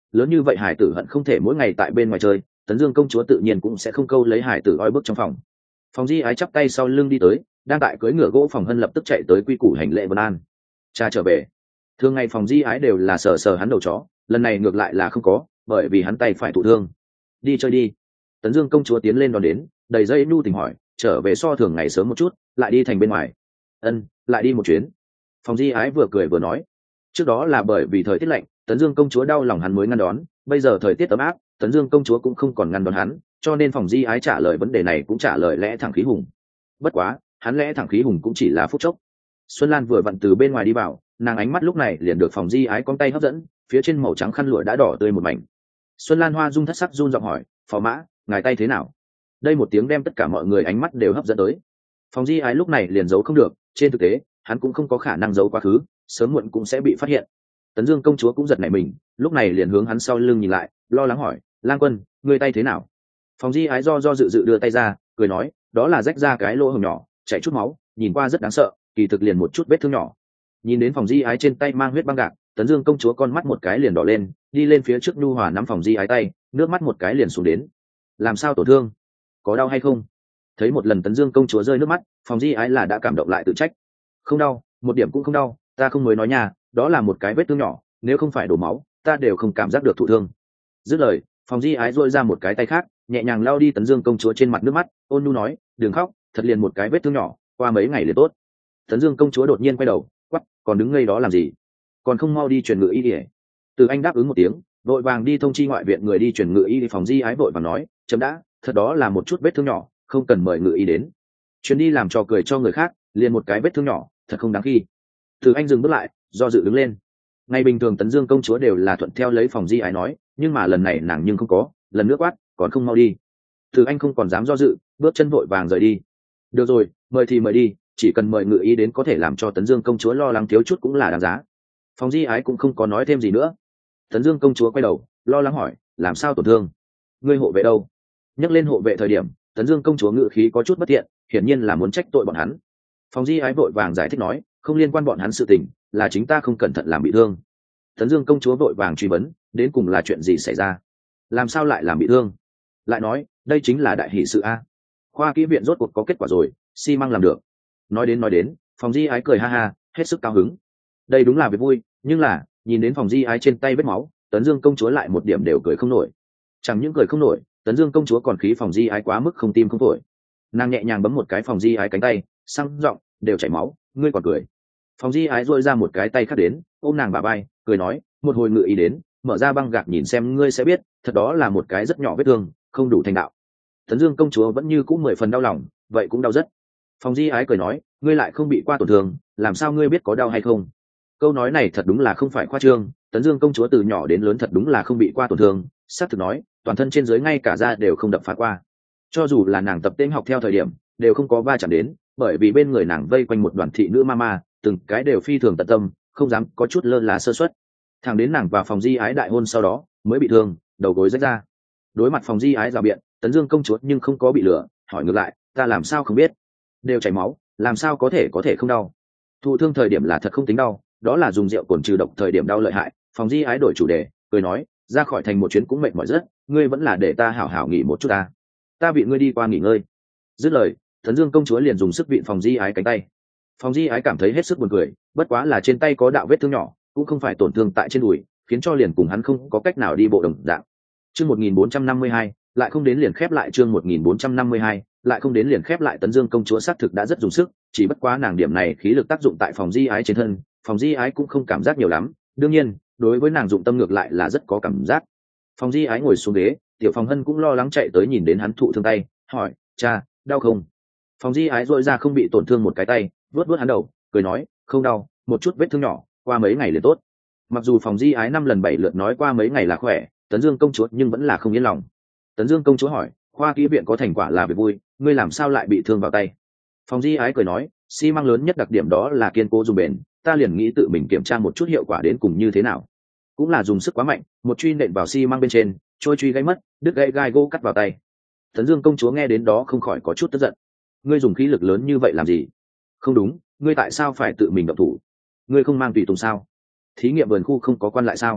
lớn như vậy hải tử hận không thể mỗi ngày tại bên ngoài chơi, Tấn Dương công chúa tự nhiên cũng sẽ không câu lấy hải tử oi bức trong phòng. Phòng Di Ái chắp tay sau lưng đi tới, đang tại cưỡi ngựa gỗ Phòng Hân lập tức chạy tới quy củ hành lễ vân an. Cha trở về. Thường ngày Phòng Di Ái đều là sờ sờ hắn đầu chó, lần này ngược lại là không có, bởi vì hắn tay phải thụ thương. Đi chơi đi. Tấn Dương công chúa tiến lên đón đến, đầy dây nhu tình hỏi, trở về so thường ngày sớm một chút, lại đi thành bên ngoài. Ân, lại đi một chuyến. Phòng Di Ái vừa cười vừa nói, trước đó là bởi vì thời tiết lạnh, Tấn Dương công chúa đau lòng hắn mới ngăn đón, bây giờ thời tiết ấm áp, Tấn Dương công chúa cũng không còn ngăn đón hắn, cho nên Phòng Di Ái trả lời vấn đề này cũng trả lời lẽ thẳng khí hùng. Bất quá, hắn lẽ thẳng khí hùng cũng chỉ là phút chốc. Xuân Lan vừa vặn từ bên ngoài đi vào, nàng ánh mắt lúc này liền được Phòng Di Ái cong tay hấp dẫn, phía trên màu trắng khăn lụa đã đỏ tươi một mảnh. Xuân Lan hoa dung thất sắc run giọng hỏi, phò mã, ngài tay thế nào? Đây một tiếng đem tất cả mọi người ánh mắt đều hấp dẫn tới. Phòng Di Ái lúc này liền giấu không được, trên thực tế hắn cũng không có khả năng giấu quá khứ, sớm muộn cũng sẽ bị phát hiện. Tấn Dương công chúa cũng giật nảy mình, lúc này liền hướng hắn sau lưng nhìn lại, lo lắng hỏi, Lang Quân, ngươi tay thế nào? Phòng Di Ái do dự đưa tay ra, cười nói, đó là rách ra cái lỗ hổng nhỏ, chảy chút máu, nhìn qua rất đáng sợ, kỳ thực liền một chút vết thương nhỏ. Nhìn đến Phòng Di Ái trên tay mang huyết băng gạc, Tấn Dương công chúa con mắt một cái liền đỏ lên, đi lên phía trước nhu hòa nắm Phòng Di Ái tay, nước mắt một cái liền xuống đến. Làm sao tổn thương? Có đau hay không? Thấy một lần Tấn Dương công chúa rơi nước mắt, Phòng Di Ái là đã cảm động lại tự trách. Không đau, một điểm cũng không đau, ta không mới nói nha, đó là một cái vết thương nhỏ, nếu không phải đổ máu, ta đều không cảm giác được thụ thương. Dứt lời, Phòng Di Ái duỗi ra một cái tay khác, nhẹ nhàng lau đi Tấn Dương công chúa trên mặt nước mắt, ôn nhu nói, đừng khóc, thật liền một cái vết thương nhỏ, qua mấy ngày liền tốt. Tấn Dương công chúa đột nhiên quay đầu, quắc, còn đứng ngây đó làm gì? Còn không mau đi truyền ngự y đi. Từ Anh đáp ứng một tiếng, vội vàng đi thông chi ngoại viện người đi truyền ngự y đi. Phòng Di Ái vội vàng nói, chấm đã, thật đó là một chút vết thương nhỏ, không cần mời ngự y đến. Chuyến đi làm trò cười cho người khác, liền một cái vết thương nhỏ, thật không đáng khi. Từ Anh dừng bước lại, do dự đứng lên. Ngày bình thường Tấn Dương công chúa đều là thuận theo lấy Phòng Di Ái nói, nhưng mà lần này nàng nhưng không có, lần nước quát, còn không mau đi. Từ Anh không còn dám do dự, bước chân vội vàng rời đi. Được rồi, mời thì mời đi, chỉ cần mời ngự ý đến có thể làm cho Tấn Dương công chúa lo lắng thiếu chút cũng là đáng giá. Phòng Di Ái cũng không có nói thêm gì nữa. Tấn Dương công chúa quay đầu, lo lắng hỏi, làm sao tổn thương? Ngươi hộ vệ đâu? Nhắc lên hộ vệ thời điểm, Tấn Dương công chúa ngự khí có chút bất thiện, hiển nhiên là muốn trách tội bọn hắn. Phòng Di Ái vội vàng giải thích nói, không liên quan bọn hắn sự tình, là chính ta không cẩn thận làm bị thương. Tấn Dương công chúa vội vàng truy vấn, đến cùng là chuyện gì xảy ra? Làm sao lại làm bị thương? Lại nói, đây chính là đại hỷ sự a. Khoa kỹ viện rốt cuộc có kết quả rồi, xi măng làm được. Nói đến, Phòng Di Ái cười ha ha, hết sức cao hứng. Đây đúng là việc vui, nhưng là nhìn đến Phòng Di Ái trên tay vết máu, Tấn Dương công chúa lại một điểm đều cười không nổi. Chẳng những cười không nổi, Tấn Dương công chúa còn khí Phòng Di Ái quá mức không tim không phổi. Nàng nhẹ nhàng bấm một cái Phòng Di Ái cánh tay, sang giọng, đều chảy máu, ngươi còn cười. Phòng Di Ái duỗi ra một cái tay khác đến, ôm nàng bả vai, cười nói, một hồi ngự ý đến, mở ra băng gạc nhìn xem ngươi sẽ biết, thật đó là một cái rất nhỏ vết thương, không đủ thành đạo. Tấn Dương công chúa vẫn như cũ 10 phần đau lòng, vậy cũng đau rất. Phòng Di Ái cười nói, ngươi lại không bị qua tổn thương, làm sao ngươi biết có đau hay không? Câu nói này thật đúng là không phải khoa trương, Tấn Dương công chúa từ nhỏ đến lớn thật đúng là không bị qua tổn thương, xác thực nói, toàn thân trên dưới ngay cả da đều không đập phá qua. Cho dù là nàng tập tễnh học theo thời điểm, đều không có va chạm đến, bởi vì bên người nàng vây quanh một đoàn thị nữ mama, từng cái đều phi thường tận tâm, không dám có chút lơ là sơ suất. Thằng đến nàng vào Phòng Di Ái đại hôn sau đó, mới bị thương, đầu gối rách ra. Đối mặt Phòng Di Ái rào biện, Tấn Dương công chúa nhưng không có bị lừa, hỏi ngược lại, ta làm sao không biết? Đều chảy máu, làm sao có thể không đau? Thụ thương thời điểm là thật không tính đau, đó là dùng rượu cồn trừ độc thời điểm đau lợi hại. Phòng Di Ái đổi chủ đề, cười nói, ra khỏi thành một chuyến cũng mệt mỏi rất, ngươi vẫn là để ta hảo hảo nghỉ một chút ta. Ta bị ngươi đi qua nghỉ ngơi. Dứt lời, Tấn Dương công chúa liền dùng sức vịn Phòng Di Ái cánh tay. Phòng Di Ái cảm thấy hết sức buồn cười, bất quá là trên tay có đạo vết thương nhỏ, cũng không phải tổn thương tại trên đùi, khiến cho liền cùng hắn không có cách nào đi bộ đồng dạng. Chương 1452, lại không đến liền khép lại chương 1452, lại không đến liền khép lại. Tấn Dương công chúa xác thực đã rất dùng sức, chỉ bất quá nàng điểm này khí lực tác dụng tại Phòng Di Ái trên thân, Phòng Di Ái cũng không cảm giác nhiều lắm, đương nhiên, đối với nàng dụng tâm ngược lại là rất có cảm giác. Phòng Di Ái ngồi xuống ghế, Tiểu Phòng Hân cũng lo lắng chạy tới nhìn đến hắn thụ thương tay, hỏi, cha, đau không? Phòng Di Ái rỗi ra không bị tổn thương một cái tay, vuốt vuốt hắn đầu, cười nói, không đau, một chút vết thương nhỏ, qua mấy ngày liền tốt. Mặc dù Phòng Di Ái 5 lần 7 lượt nói qua mấy ngày là khỏe, Tấn Dương công chúa nhưng vẫn là không yên lòng. Tấn Dương công chúa hỏi, khoa kỹ viện có thành quả là việc vui, ngươi làm sao lại bị thương vào tay? Phòng Di Ái cười nói, xi măng lớn nhất đặc điểm đó là kiên cố dùng bền, ta liền nghĩ tự mình kiểm tra một chút hiệu quả đến cùng như thế nào. Cũng là dùng sức quá mạnh, một truy nện vào xi măng bên trên, trôi truy gãy mất, đứt gãy gai gỗ cắt vào tay. Tấn Dương công chúa nghe đến đó không khỏi có chút tức giận. Ngươi dùng khí lực lớn như vậy làm gì? Không đúng, ngươi tại sao phải tự mình động thủ? Ngươi không mang tùy tùng sao? Thí nghiệm vườn khu không có quan lại sao?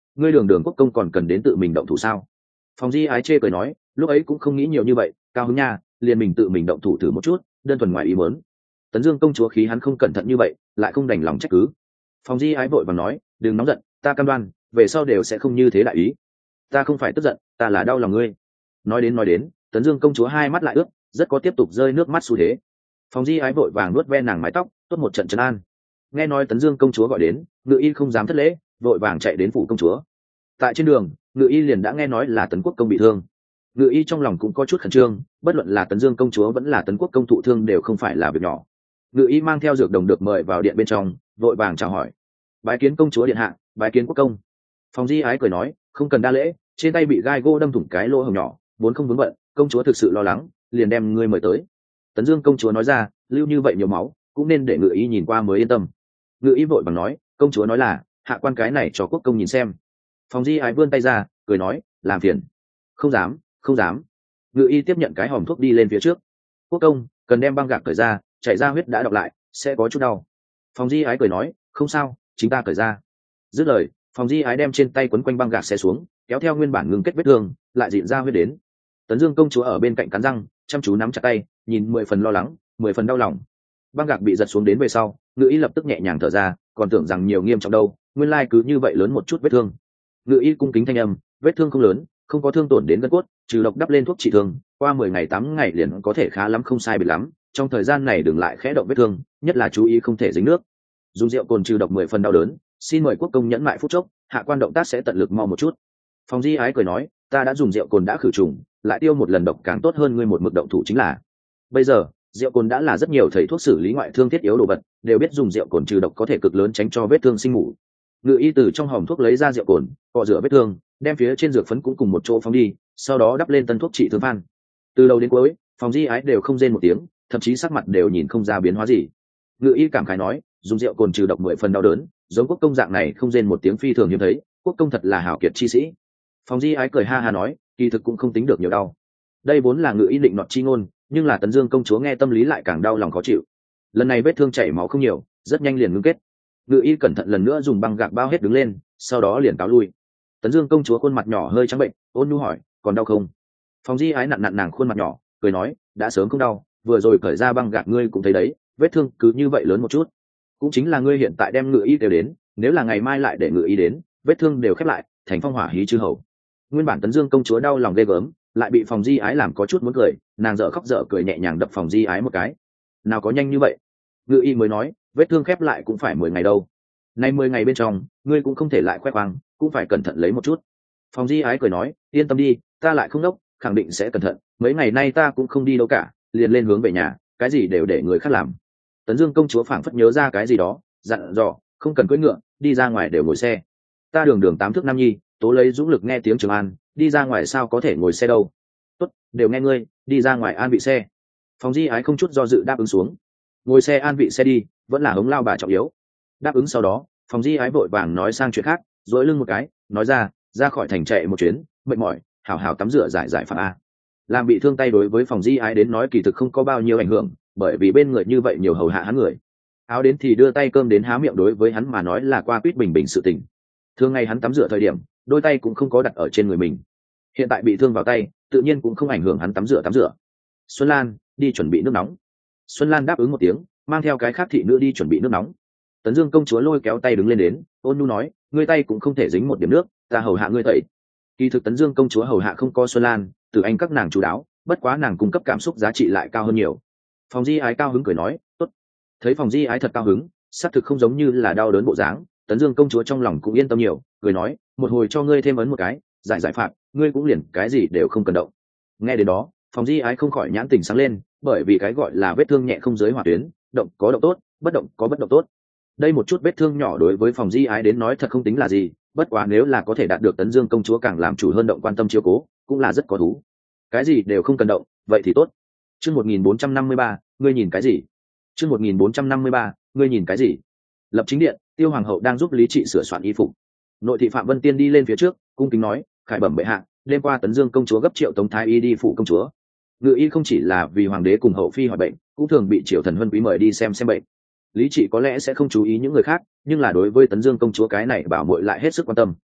ngươi đường đường quốc công còn cần đến tự mình động thủ sao? Phòng Di Ái chê cười nói, lúc ấy cũng không nghĩ nhiều như vậy, cao hứng nha, liền mình tự mình động thủ thử một chút, đơn thuần ngoài ý muốn. Tấn Dương công chúa khí hắn không cẩn thận như vậy, lại không đành lòng trách cứ. Phòng Di Ái vội vàng nói, đừng nóng giận, ta cam đoan về sau đều sẽ không như thế đại ý. Ta không phải tức giận, ta là đau lòng ngươi. Nói đến, Tấn Dương công chúa hai mắt lại ướt, rất có tiếp tục rơi nước mắt xu thế. Phòng Di Ái vội vàng nuốt ve nàng mái tóc, tốt một trận trấn an. Nghe nói Tấn Dương công chúa gọi đến, Ngự Y không dám thất lễ, vội vàng chạy đến phủ công chúa. Tại trên đường, Ngự Y liền đã nghe nói là Tấn Quốc công bị thương. Ngự Y trong lòng cũng có chút khẩn trương, bất luận là Tấn Dương công chúa vẫn là Tấn Quốc công thụ thương đều không phải là việc nhỏ. Ngự Y mang theo dược đồng được mời vào điện bên trong, vội vàng chào hỏi. Bái kiến công chúa điện hạ, bái kiến quốc công. Phòng Di Ái cười nói, không cần đa lễ, trên tay bị gai gỗ đâm thủng cái lỗ hổng nhỏ, vốn không vướng bận, công chúa thực sự lo lắng, liền đem ngươi mời tới. Tấn Dương công chúa nói ra, lưu như vậy nhiều máu, cũng nên để Ngự Y nhìn qua mới yên tâm. Ngự Y vội vàng nói, công chúa nói là hạ quan cái này cho quốc công nhìn xem. Phòng Di Ái vươn tay ra, cười nói, làm phiền. Không dám, không dám. Ngự Y tiếp nhận cái hòm thuốc đi lên phía trước. Quốc công cần đem băng gạc cởi ra, chảy ra huyết đã đọc lại, sẽ có chút đau. Phòng Di Ái cười nói, không sao, chính ta cởi ra. Dứt lời, Phòng Di Ái đem trên tay quấn quanh băng gạc xé xuống, kéo theo nguyên bản ngừng kết vết thương, lại dịn ra huyết đến. Tấn Dương công chúa ở bên cạnh cắn răng, chăm chú nắm chặt tay, nhìn 10 phần lo lắng, 10 phần đau lòng. Băng gạc bị giật xuống đến về sau, Ngự Y lập tức nhẹ nhàng thở ra, còn tưởng rằng nhiều nghiêm trọng đâu, nguyên lai cứ như vậy lớn một chút vết thương. Ngự Y cung kính thanh âm, vết thương không lớn, không có thương tổn đến gân cốt, trừ độc đắp lên thuốc trị thương, qua 10 ngày 8 ngày liền có thể khá lắm không sai biệt lắm, trong thời gian này đừng lại khẽ động vết thương, nhất là chú ý không thể dính nước. Dùng rượu cồn trừ độc 10 phần đau đớn, xin mời quốc công nhẫn mại phút chốc, hạ quan động tác sẽ tận lực mau một chút. Phòng Di Ái cười nói, ta đã dùng rượu cồn đã khử trùng, lại tiêu một lần độc càng tốt hơn ngươi một mực động thủ chính là. Bây giờ rượu cồn đã là rất nhiều thầy thuốc xử lý ngoại thương thiết yếu đồ vật đều biết dùng rượu cồn trừ độc có thể cực lớn tránh cho vết thương sinh mủ. Ngự Y từ trong hòm thuốc lấy ra rượu cồn, cọ rửa vết thương, đem phía trên dược phấn cũng cùng một chỗ phóng đi, sau đó đắp lên tân thuốc trị thương phan. Từ đầu đến cuối, Phòng Di Ái đều không rên một tiếng, thậm chí sắc mặt đều nhìn không ra biến hóa gì. Ngự Y cảm khái nói, dùng rượu cồn trừ độc 10 phần đau đớn, giống quốc công dạng này không rên một tiếng phi thường hiếm thấy, quốc công thật là hảo kiệt chi sĩ. Phòng Di Ái cười ha ha nói, kỳ thực cũng không tính được nhiều đau. Đây vốn là Ngự Y định nọt chi ngôn, nhưng là Tấn Dương công chúa nghe tâm lý lại càng đau lòng khó chịu. Lần này vết thương chảy máu không nhiều, rất nhanh liền ngưng kết. Ngự Y cẩn thận lần nữa dùng băng gạc bao hết đứng lên, sau đó liền cáo lui. Tấn Dương công chúa khuôn mặt nhỏ hơi trắng bệnh, ôn nhu hỏi, còn đau không? Phòng Di Ái nặn nặn nàng khuôn mặt nhỏ, cười nói, đã sớm không đau, vừa rồi cởi ra băng gạc ngươi cũng thấy đấy, vết thương cứ như vậy lớn một chút. Cũng chính là ngươi hiện tại đem Ngự Y đều đến, nếu là ngày mai lại để Ngự Y đến, vết thương đều khép lại, thành phong hỏa hí chư hầu. Nguyên bản Tấn Dương công chúa đau lòng ghê gớm, lại bị Phòng Di Ái làm có chút muốn cười, nàng dở khóc dở cười nhẹ nhàng đập Phòng Di Ái một cái. Nào có nhanh như vậy? Ngự Y mới nói, vết thương khép lại cũng phải 10 ngày đâu. Nay 10 ngày bên trong, ngươi cũng không thể lại khoe khoang, cũng phải cẩn thận lấy một chút. Phòng Di Ái cười nói, yên tâm đi, ta lại không đốc, khẳng định sẽ cẩn thận, mấy ngày nay ta cũng không đi đâu cả, liền lên hướng về nhà, cái gì đều để người khác làm. Tấn Dương công chúa phảng phất nhớ ra cái gì đó, dặn dò, không cần cưỡi ngựa, đi ra ngoài đều ngồi xe. Ta đường đường 8 thước nam nhi, tố lấy dũng lực nghe tiếng Trường An, đi ra ngoài sao có thể ngồi xe đâu. Tốt, đều nghe ngươi, đi ra ngoài an vị xe. Phòng Di Ái không chút do dự đáp ứng xuống. Ngồi xe an vị xe đi, vẫn là hống lao bà trọng yếu. Đáp ứng sau đó, Phòng Di Ái vội vàng nói sang chuyện khác, duỗi lưng một cái, nói ra khỏi thành chạy một chuyến, mệt mỏi, hảo hảo tắm rửa giải phạm a. Làm bị thương tay đối với Phòng Di Ái đến nói kỳ thực không có bao nhiêu ảnh hưởng, bởi vì bên người như vậy nhiều hầu hạ hắn người. Áo đến thì đưa tay cơm đến há miệng đối với hắn mà nói là qua quýt bình bình sự tình. Thường ngày hắn tắm rửa thời điểm, đôi tay cũng không có đặt ở trên người mình. Hiện tại bị thương vào tay, tự nhiên cũng không ảnh hưởng hắn tắm rửa. Xuân Lan, đi chuẩn bị nước nóng. Xuân Lan đáp ứng một tiếng, mang theo cái khác thị nữ đi chuẩn bị nước nóng. Tấn Dương công chúa lôi kéo tay đứng lên đến, ôn nhu nói, ngươi tay cũng không thể dính một điểm nước, ta hầu hạ ngươi tẩy. Kỳ thực Tấn Dương công chúa hầu hạ không có Xuân Lan, từ anh các nàng chú đáo, bất quá nàng cung cấp cảm xúc giá trị lại cao hơn nhiều. Phòng Di Ái cao hứng cười nói, tốt. Thấy Phòng Di Ái thật cao hứng, xác thực không giống như là đau đớn bộ dáng, Tấn Dương công chúa trong lòng cũng yên tâm nhiều, cười nói, một hồi cho ngươi thêm ấn một cái, giải phạt, ngươi cũng liền cái gì đều không cần động. Nghe đến đó, Phòng Di Ái không khỏi nhãn tình sáng lên, bởi vì cái gọi là vết thương nhẹ không giới hỏa tuyến, động có động tốt, bất động có bất động tốt. Đây một chút vết thương nhỏ đối với Phòng Di Ái đến nói thật không tính là gì, bất quá nếu là có thể đạt được Tấn Dương công chúa càng làm chủ hơn động quan tâm chiếu cố, cũng là rất có thú. Cái gì đều không cần động, vậy thì tốt. Chương 1453, ngươi nhìn cái gì? Chương 1453, ngươi nhìn cái gì? Lập chính điện, Tiêu hoàng hậu đang giúp Lý Trị sửa soạn y phục. Nội thị Phạm Vân Tiên đi lên phía trước, cung kính nói, khải bẩm bệ hạ, đêm qua Tấn Dương công chúa gấp triệu tống thái y đi phụ công chúa. Ngự y không chỉ là vì hoàng đế cùng hậu phi hỏi bệnh, cũng thường bị triều thần huân quý mời đi xem bệnh. Lý Trị có lẽ sẽ không chú ý những người khác, nhưng là đối với Tấn Dương công chúa cái này bảo muội lại hết sức quan tâm.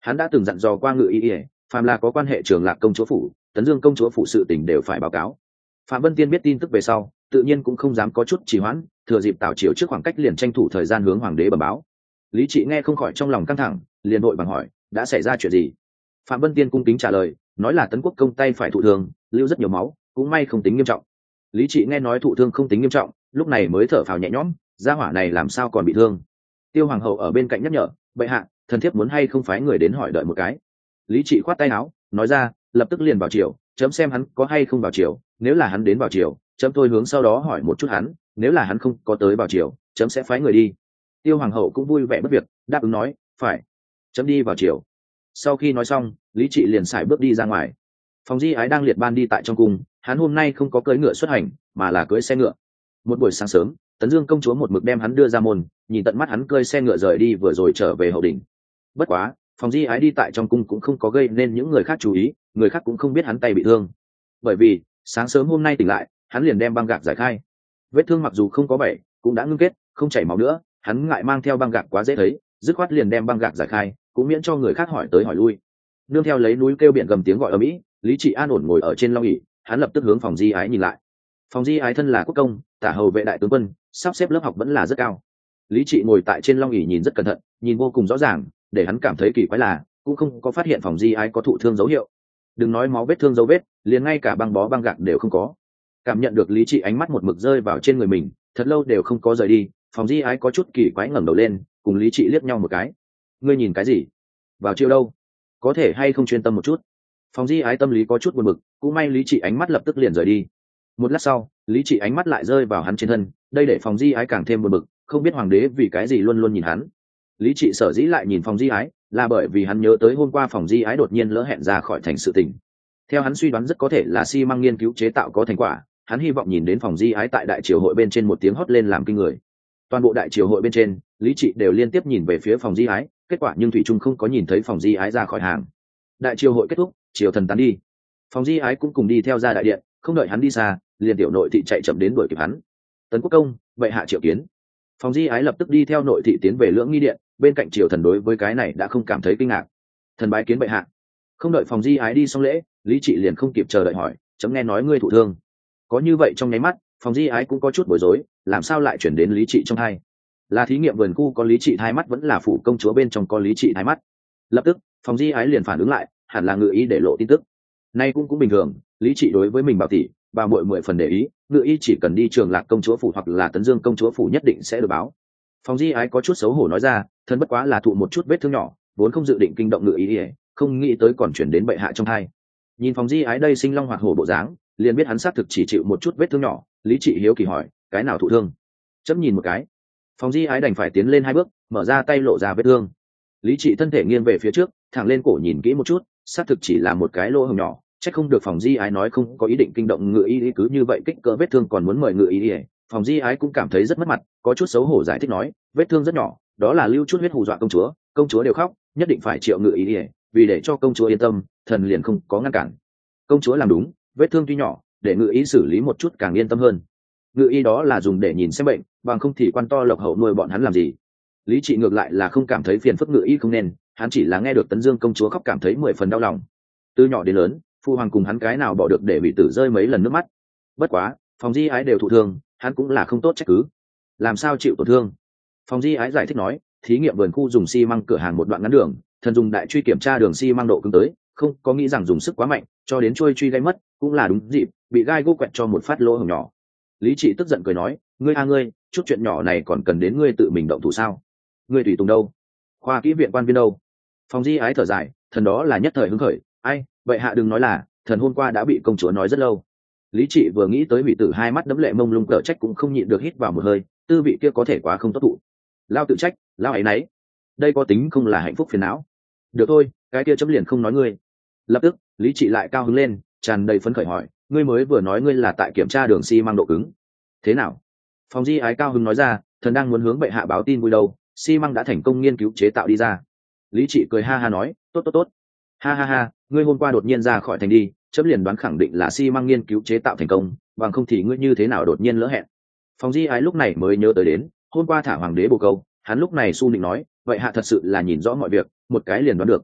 Hắn đã từng dặn dò qua Ngự Y ỉa, phàm là có quan hệ Trường Lạc công chúa phủ, Tấn Dương công chúa phủ sự tình đều phải báo cáo. Phạm Vân Tiên biết tin tức về sau, tự nhiên cũng không dám có chút trì hoãn, thừa dịp Tào Triều trước khoảng cách liền tranh thủ thời gian hướng hoàng đế bẩm báo. Lý Trị nghe không khỏi trong lòng căng thẳng, liền vội bằng hỏi, đã xảy ra chuyện gì? Phạm Vân Tiên cung kính trả lời, nói là Tấn Quốc công tay phải thụ thương, lưu rất nhiều máu, cũng may không tính nghiêm trọng. Lý Trị nghe nói thụ thương không tính nghiêm trọng, lúc này mới thở phào nhẹ nhõm, gia hỏa này làm sao còn bị thương? Tiêu hoàng hậu ở bên cạnh nhắc nhở, bệ hạ, thần thiếp muốn hay không phái người đến hỏi đợi một cái. Lý Trị khoát tay áo, nói ra, lập tức liền vào triều, chấm xem hắn có hay không vào triều, nếu là hắn đến vào triều, chấm thôi hướng sau đó hỏi một chút hắn, nếu là hắn không có tới vào triều, chấm sẽ phái người đi. Tiêu hoàng hậu cũng vui vẻ bất việc, đáp ứng nói, phải, chấm đi vào triều. Sau khi nói xong, Lý Trị liền sải bước đi ra ngoài. Phòng Di Ái đang liệt ban đi tại trong cung, hắn hôm nay không có cưỡi ngựa xuất hành, mà là cưỡi xe ngựa. Một buổi sáng sớm, Tấn Dương công chúa một mực đem hắn đưa ra môn, nhìn tận mắt hắn cưỡi xe ngựa rời đi vừa rồi trở về hậu đình. Bất quá, Phòng Di Ái đi tại trong cung cũng không có gây nên những người khác chú ý, người khác cũng không biết hắn tay bị thương. Bởi vì, sáng sớm hôm nay tỉnh lại, hắn liền đem băng gạc giải khai. Vết thương mặc dù không có bể, cũng đã ngưng kết, không chảy máu nữa, hắn ngại mang theo băng gạc quá dễ thấy, dứt khoát liền đem băng gạc giải khai, cũng miễn cho người khác hỏi tới hỏi lui. Nương theo lấy núi kêu biển gầm tiếng gọi ầm ĩ, Lý Trị an ổn ngồi ở trên long ỷ, hắn lập tức hướng Phòng Di Ái nhìn lại. Phòng Di Ái thân là quốc công, tả hầu vệ đại tướng quân, sắp xếp lớp học vẫn là rất cao. Lý Trị ngồi tại trên long ỷ nhìn rất cẩn thận, nhìn vô cùng rõ ràng, để hắn cảm thấy kỳ quái là cũng không có phát hiện Phòng Di Ái có thụ thương dấu hiệu. Đừng nói máu vết thương dấu vết, liền ngay cả băng bó băng gạc đều không có. Cảm nhận được Lý Trị ánh mắt một mực rơi vào trên người mình, thật lâu đều không có rời đi, Phòng Di Ái có chút kỳ quái ngẩng đầu lên, cùng Lý Trị liếc nhau một cái. Ngươi nhìn cái gì? Vào chiều đâu? Có thể hay không chuyên tâm một chút? Phòng Di Ái tâm lý có chút buồn bực, cũng may Lý Trị ánh mắt lập tức liền rời đi. Một lát sau, Lý Trị ánh mắt lại rơi vào hắn trên thân, đây để Phòng Di Ái càng thêm buồn bực, không biết hoàng đế vì cái gì luôn luôn nhìn hắn. Lý Trị sở dĩ lại nhìn Phòng Di Ái, là bởi vì hắn nhớ tới hôm qua Phòng Di Ái đột nhiên lỡ hẹn ra khỏi thành sự tình. Theo hắn suy đoán rất có thể là xi măng nghiên cứu chế tạo có thành quả, hắn hy vọng nhìn đến Phòng Di Ái tại đại triều hội bên trên một tiếng hót lên làm kinh người. Toàn bộ đại triều hội bên trên, Lý Trị đều liên tiếp nhìn về phía Phòng Di Ái, kết quả nhưng thủy trung không có nhìn thấy Phòng Di Ái ra khỏi hàng. Đại triều hội kết thúc, triều thần tán đi, Phòng Di Ái cũng cùng đi theo ra đại điện, không đợi hắn đi xa, liền tiểu nội thị chạy chậm đến đuổi kịp hắn. Tấn Quốc công, vậy hạ triệu kiến. Phòng Di Ái lập tức đi theo nội thị tiến về Lưỡng Nghi điện, bên cạnh triều thần đối với cái này đã không cảm thấy kinh ngạc. Thần bái kiến bệ hạ. Không đợi Phòng Di Ái đi xong lễ, Lý Trị liền không kịp chờ đợi hỏi, chấm nghe nói ngươi thụ thương. Có như vậy trong nháy mắt, Phòng Di Ái cũng có chút bối rối, làm sao lại chuyển đến Lý Trị trong hai? Là thí nghiệm vườn khu có Lý Trị hai mắt vẫn là phủ công chúa bên trong có Lý Trị hai mắt? Lập tức, Phòng Di Ái liền phản ứng lại, hẳn là Ngự Y để lộ tin tức. Nay cũng bình thường, Lý Trị đối với mình bảo tỷ, bà muội 10 phần để ý, Ngự Y chỉ cần đi Trường Lạc công chúa phủ hoặc là Tấn Dương công chúa phủ nhất định sẽ được báo. Phòng Di Ái có chút xấu hổ nói ra, thân bất quá là thụ một chút vết thương nhỏ, vốn không dự định kinh động Ngự Y, không nghĩ tới còn chuyển đến bệ hạ trong hai. Nhìn Phòng Di Ái đây sinh long hoạt hổ bộ dáng, liền biết hắn xác thực chỉ chịu một chút vết thương nhỏ. Lý Trị hiếu kỳ hỏi, cái nào thụ thương? Chấm nhìn một cái. Phòng Di Ái đành phải tiến lên 2 bước, mở ra tay lộ ra vết thương. Lý Trị thân thể nghiêng về phía trước, thẳng lên cổ nhìn kỹ một chút, xác thực chỉ là một cái lỗ hổng nhỏ, chắc không được Phòng Di Ái nói không có ý định kinh động Ngự Y, cứ như vậy kích cỡ vết thương còn muốn mời Ngự Y. Phòng Di Ái cũng cảm thấy rất mất mặt, có chút xấu hổ giải thích nói, vết thương rất nhỏ, đó là lưu chút huyết hù dọa công chúa đều khóc, nhất định phải triệu Ngự Y, vì để cho công chúa yên tâm, thần liền không có ngăn cản. Công chúa làm đúng, vết thương tuy nhỏ, để Ngự Y xử lý một chút càng yên tâm hơn. Ngự Y đó là dùng để nhìn xem bệnh, bằng không thì quan to lộc hậu nuôi bọn hắn làm gì. Lý Trị ngược lại là không cảm thấy phiền phức Ngự Y không nên, hắn chỉ là nghe được Tấn Dương công chúa khóc cảm thấy 10 phần đau lòng. Từ nhỏ đến lớn, phu hoàng cùng hắn cái nào bỏ được để bị tử rơi mấy lần nước mắt. Bất quá, Phòng Di Ái đều thụ thương, hắn cũng là không tốt trách cứ. Làm sao chịu tổn thương? Phòng Di Ái giải thích nói, thí nghiệm vườn khu dùng xi măng cửa hàng một đoạn ngắn đường, thần dùng đại truy kiểm tra đường xi măng độ cứng tới, không có nghĩ rằng dùng sức quá mạnh, cho đến trôi truy gây mất, cũng là đúng dịp, bị gai gỗ quẹt cho một phát lỗ hổng nhỏ. Lý Trị tức giận cười nói, ngươi, chút chuyện nhỏ này còn cần đến ngươi tự mình động thủ sao? Ngươi tùy tùng đâu? Khoa kỹ viện quan viên đâu? Phòng Di Ái thở dài, thần đó là nhất thời hứng khởi, ai, vậy hạ đừng nói là, thần hôm qua đã bị công chúa nói rất lâu. Lý Trị vừa nghĩ tới bị tử hai mắt đấm lệ mông lung cở trách cũng không nhịn được hít vào một hơi, tư vị kia có thể quá không tốt thụ. Lao tự trách, lao ấy nấy, đây có tính không là hạnh phúc phiền não. Được thôi, cái kia chấm liền không nói ngươi. Lập tức, Lý Trị lại cao hứng lên, tràn đầy phấn khởi hỏi, ngươi mới vừa nói ngươi là tại kiểm tra đường xi măng độ cứng. Thế nào? Phòng Di Ái cao hứng nói ra, thần đang muốn hướng bệ hạ báo tin vui đâu, xi măng đã thành công nghiên cứu chế tạo đi ra. Lý Trị cười ha ha nói, tốt. Ha ha ha, ngươi hôm qua đột nhiên ra khỏi thành đi, chấm liền đoán khẳng định là xi măng nghiên cứu chế tạo thành công, bằng không thì ngươi như thế nào đột nhiên lỡ hẹn. Phòng Di Ái lúc này mới nhớ tới đến, hôm qua thả hoàng đế bồ câu, hắn lúc này su nịnh nói, vậy hạ thật sự là nhìn rõ mọi việc, một cái liền đoán được.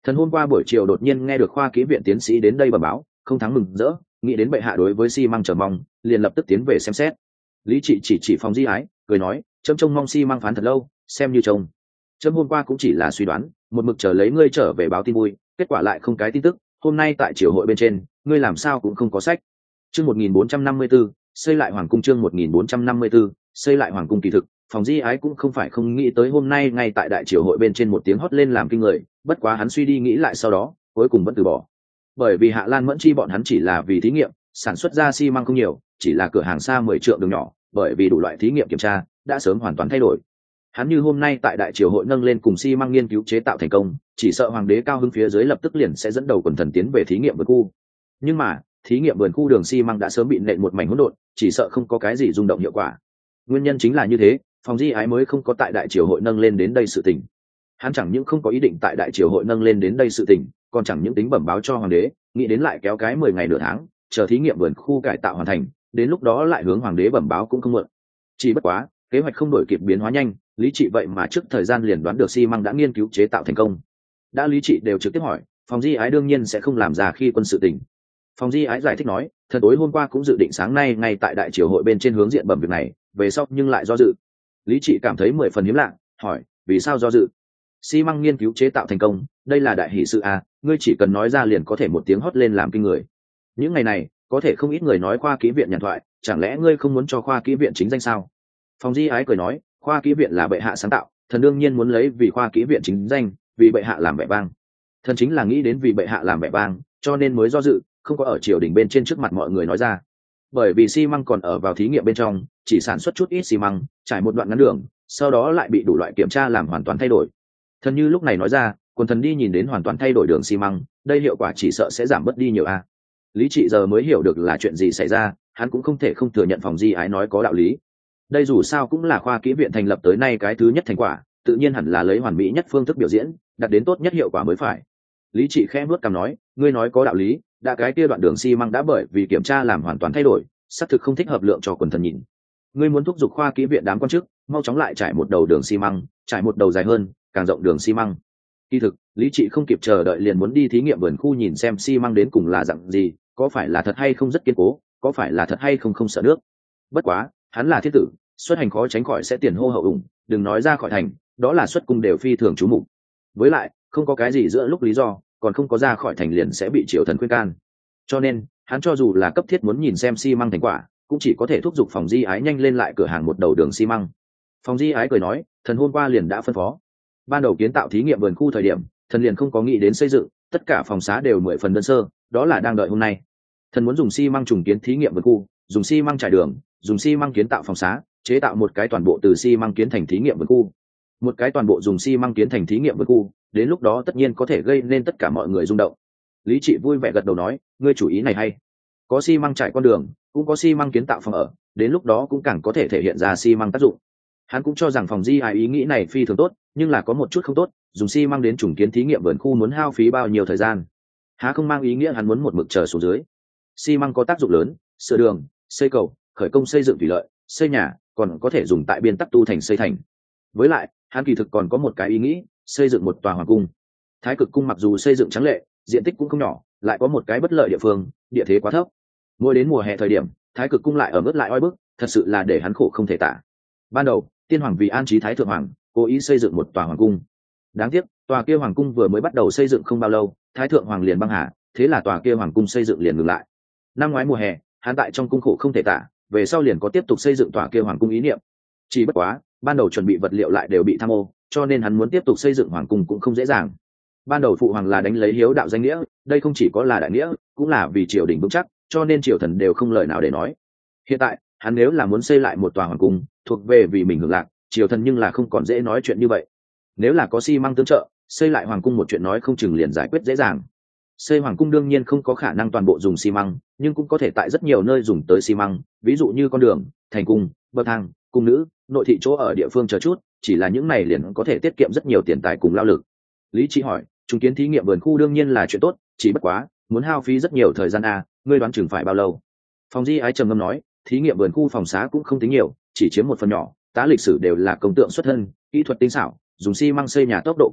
Thần hôm qua buổi chiều đột nhiên nghe được khoa kỹ viện tiến sĩ đến đây bẩm báo, không thắng mừng rỡ, nghĩ đến bệ hạ đối với xi măng chờ mong, liền lập tức tiến về xem xét. Lý Trị chỉ phòng Di Ái, cười nói, chấm trông mong xi măng phán thật lâu, xem như trông. Chấm hôm qua cũng chỉ là suy đoán, một mực chờ lấy ngươi trở về báo tin vui, kết quả lại không cái tin tức, hôm nay tại triều hội bên trên, ngươi làm sao cũng không có sách. Chương 1454, xây lại hoàng cung. Chương 1454, xây lại hoàng cung. Kỳ thực, phòng Di Ái cũng không phải không nghĩ tới hôm nay ngay tại đại triều hội bên trên một tiếng hót lên làm kinh người, bất quá hắn suy đi nghĩ lại sau đó, cuối cùng vẫn từ bỏ. Bởi vì Hạ Lan Mẫn Chi bọn hắn chỉ là vì thí nghiệm, sản xuất ra xi măng không nhiều, chỉ là cửa hàng xa 10 trượng đường nhỏ, bởi vì đủ loại thí nghiệm kiểm tra, đã sớm hoàn toàn thay đổi. Hắn như hôm nay tại đại triều hội nâng lên cùng xi măng nghiên cứu chế tạo thành công, chỉ sợ hoàng đế cao hứng phía dưới lập tức liền sẽ dẫn đầu quần thần tiến về thí nghiệm vườn khu. Nhưng mà, thí nghiệm vườn khu đường xi măng đã sớm bị nện một mảnh hỗn độn, chỉ sợ không có cái gì rung động hiệu quả. Nguyên nhân chính là như thế, phòng Di Ái mới không có tại đại triều hội nâng lên đến đây sự tình. Hắn chẳng những không có ý định tại đại triều hội nâng lên đến đây sự tình, còn chẳng những tính bẩm báo cho hoàng đế, nghĩ đến lại kéo cái 10 ngày nửa tháng, chờ thí nghiệm vườn khu cải tạo hoàn thành, đến lúc đó lại hướng hoàng đế bẩm báo cũng không muộn. Chỉ bất quá, kế hoạch không đổi kịp biến hóa nhanh, Lý Trị vậy mà trước thời gian liền đoán được xi măng đã nghiên cứu chế tạo thành công. Đã Lý Trị đều trực tiếp hỏi, phòng Di Ái đương nhiên sẽ không làm ra khi quân sự tình. Phòng Di Ái giải thích nói, thần tối hôm qua cũng dự định sáng nay ngay tại đại triều hội bên trên hướng diện bẩm việc này, về sau nhưng lại do dự. Lý Trị cảm thấy 10 phần hiếm lạ, hỏi, vì sao do dự? Xi măng nghiên cứu chế tạo thành công, đây là đại hỷ sự à, ngươi chỉ cần nói ra liền có thể một tiếng hót lên làm kinh người. Những ngày này, có thể không ít người nói khoa kỹ viện nhàn thoại, chẳng lẽ ngươi không muốn cho khoa kỹ viện chính danh sao? Phòng Di Ái cười nói, khoa kỹ viện là bệ hạ sáng tạo, thần đương nhiên muốn lấy vì khoa kỹ viện chính danh, vì bệ hạ làm vẻ vang. Thần chính là nghĩ đến vì bệ hạ làm vẻ vang, cho nên mới do dự, không có ở triều đình bên trên trước mặt mọi người nói ra. Bởi vì xi măng còn ở vào thí nghiệm bên trong, chỉ sản xuất chút ít xi măng, trải một đoạn ngắn đường, sau đó lại bị đủ loại kiểm tra làm hoàn toàn thay đổi. Thần như lúc này nói ra, quần thần đi nhìn đến hoàn toàn thay đổi đường xi măng, đây hiệu quả chỉ sợ sẽ giảm bớt đi nhiều a. Lý Trị giờ mới hiểu được là chuyện gì xảy ra, hắn cũng không thể không thừa nhận phòng Di Ái nói có đạo lý. Đây dù sao cũng là khoa kỹ viện thành lập tới nay cái thứ nhất thành quả, tự nhiên hẳn là lấy hoàn mỹ nhất phương thức biểu diễn, đạt đến tốt nhất hiệu quả mới phải. Lý Trị khẽ vuốt cằm nói, ngươi nói có đạo lý, đã cái kia đoạn đường xi măng đã bởi vì kiểm tra làm hoàn toàn thay đổi, xác thực không thích hợp lượng cho quần thần nhìn. Ngươi muốn thúc giục khoa kỹ viện đám quan chức, mau chóng lại trải một đầu đường xi măng, trải một đầu dài hơn, càng rộng đường xi măng. Kỳ thực, Lý Trị không kịp chờ đợi liền muốn đi thí nghiệm vườn khu nhìn xem xi măng đến cùng là dạng gì, có phải là thật hay không rất kiên cố, có phải là thật hay không sợ nước. Bất quá, hắn là thiên tử, xuất hành khó tránh khỏi sẽ tiền hô hậu ủng, đừng nói ra khỏi thành, đó là xuất cung đều phi thường chú mục. Với lại, không có cái gì giữa lúc lý do, còn không có ra khỏi thành liền sẽ bị triều thần khuyên can. Cho nên, hắn cho dù là cấp thiết muốn nhìn xem xi măng thành quả, cũng chỉ có thể thúc giục phòng Di Ái nhanh lên lại cửa hàng một đầu đường xi măng. Phòng Di Ái cười nói, thần hôm qua liền đã phân phó. Ban đầu kiến tạo thí nghiệm vườn khu thời điểm, thần liền không có nghĩ đến xây dựng, tất cả phòng xá đều 10 phần đơn sơ, đó là đang đợi hôm nay. Thần muốn dùng xi măng trùng kiến thí nghiệm vườn khu, dùng xi măng trải đường, dùng xi măng kiến tạo phòng xá, chế tạo một cái toàn bộ từ xi măng kiến thành thí nghiệm vườn khu. Một cái toàn bộ dùng xi măng kiến thành thí nghiệm vườn khu, đến lúc đó tất nhiên có thể gây nên tất cả mọi người rung động. Lý Trị vui vẻ gật đầu nói, ngươi chủ ý này hay. Có xi măng trải con đường, cũng có xi măng kiến tạo phòng ở, đến lúc đó cũng càng có thể thể hiện ra xi măng tác dụng. Hắn cũng cho rằng phòng Di Ái ý nghĩ này phi thường tốt, nhưng là có một chút không tốt, dùng xi măng đến trùng kiến thí nghiệm vườn khu muốn hao phí bao nhiêu thời gian. Há không mang ý nghĩa hắn muốn một mực chờ xuống dưới. Xi măng có tác dụng lớn, sửa đường, xây cầu, khởi công xây dựng thủy lợi, xây nhà, còn có thể dùng tại biên tắc tu thành xây thành. Với lại, hắn kỳ thực còn có một cái ý nghĩ, xây dựng một tòa hoàng cung. Thái Cực cung mặc dù xây dựng trắng lệ, diện tích cũng không nhỏ, lại có một cái bất lợi địa phương, địa thế quá thấp. Mỗi đến mùa hè thời điểm, Thái Cực cung lại ở mức lại oi bức, thật sự là để hắn khổ không thể tả. Ban đầu, tiên hoàng vì an trí Thái thượng hoàng, cố ý xây dựng một tòa hoàng cung. Đáng tiếc, tòa kia hoàng cung vừa mới bắt đầu xây dựng không bao lâu, Thái thượng hoàng liền băng hà, thế là tòa kia hoàng cung xây dựng liền ngừng lại. Năm ngoái mùa hè, hắn tại trong cung khổ không thể tả, về sau liền có tiếp tục xây dựng tòa kia hoàng cung ý niệm. Chỉ bất quá, ban đầu chuẩn bị vật liệu lại đều bị tham ô, cho nên hắn muốn tiếp tục xây dựng hoàng cung cũng không dễ dàng. Ban đầu phụ hoàng là đánh lấy hiếu đạo danh nghĩa, đây không chỉ có là đại nghĩa, cũng là vì triều đình vững chắc, cho nên triều thần đều không lời nào để nói. Hiện tại, hắn nếu là muốn xây lại một tòa hoàng cung, thuộc về vì mình hưởng lạc, triều thần nhưng là không còn dễ nói chuyện như vậy. Nếu là có xi măng tương trợ, xây lại hoàng cung một chuyện nói không chừng liền giải quyết dễ dàng. Xây hoàng cung đương nhiên không có khả năng toàn bộ dùng xi măng, nhưng cũng có thể tại rất nhiều nơi dùng tới xi măng, ví dụ như con đường, thành cung, bậc thang, cung nữ, nội thị chỗ ở địa phương chờ chút, chỉ là những này liền có thể tiết kiệm rất nhiều tiền tài cùng lao lực. Lý Trị hỏi, trùng kiến thí nghiệm vườn khu đương nhiên là chuyện tốt, chỉ bất quá, muốn hao phí rất nhiều thời gian a, ngươi đoán chừng phải bao lâu? Phòng Di Ái trầm ngâm nói, thí nghiệm vườn khu phòng xá cũng không tính nhiều, chỉ chiếm một phần nhỏ, tá lịch sử đều là công tượng xuất thân, kỹ thuật tinh xảo, dùng xi măng xây nhà tốc độ cũng nhanh,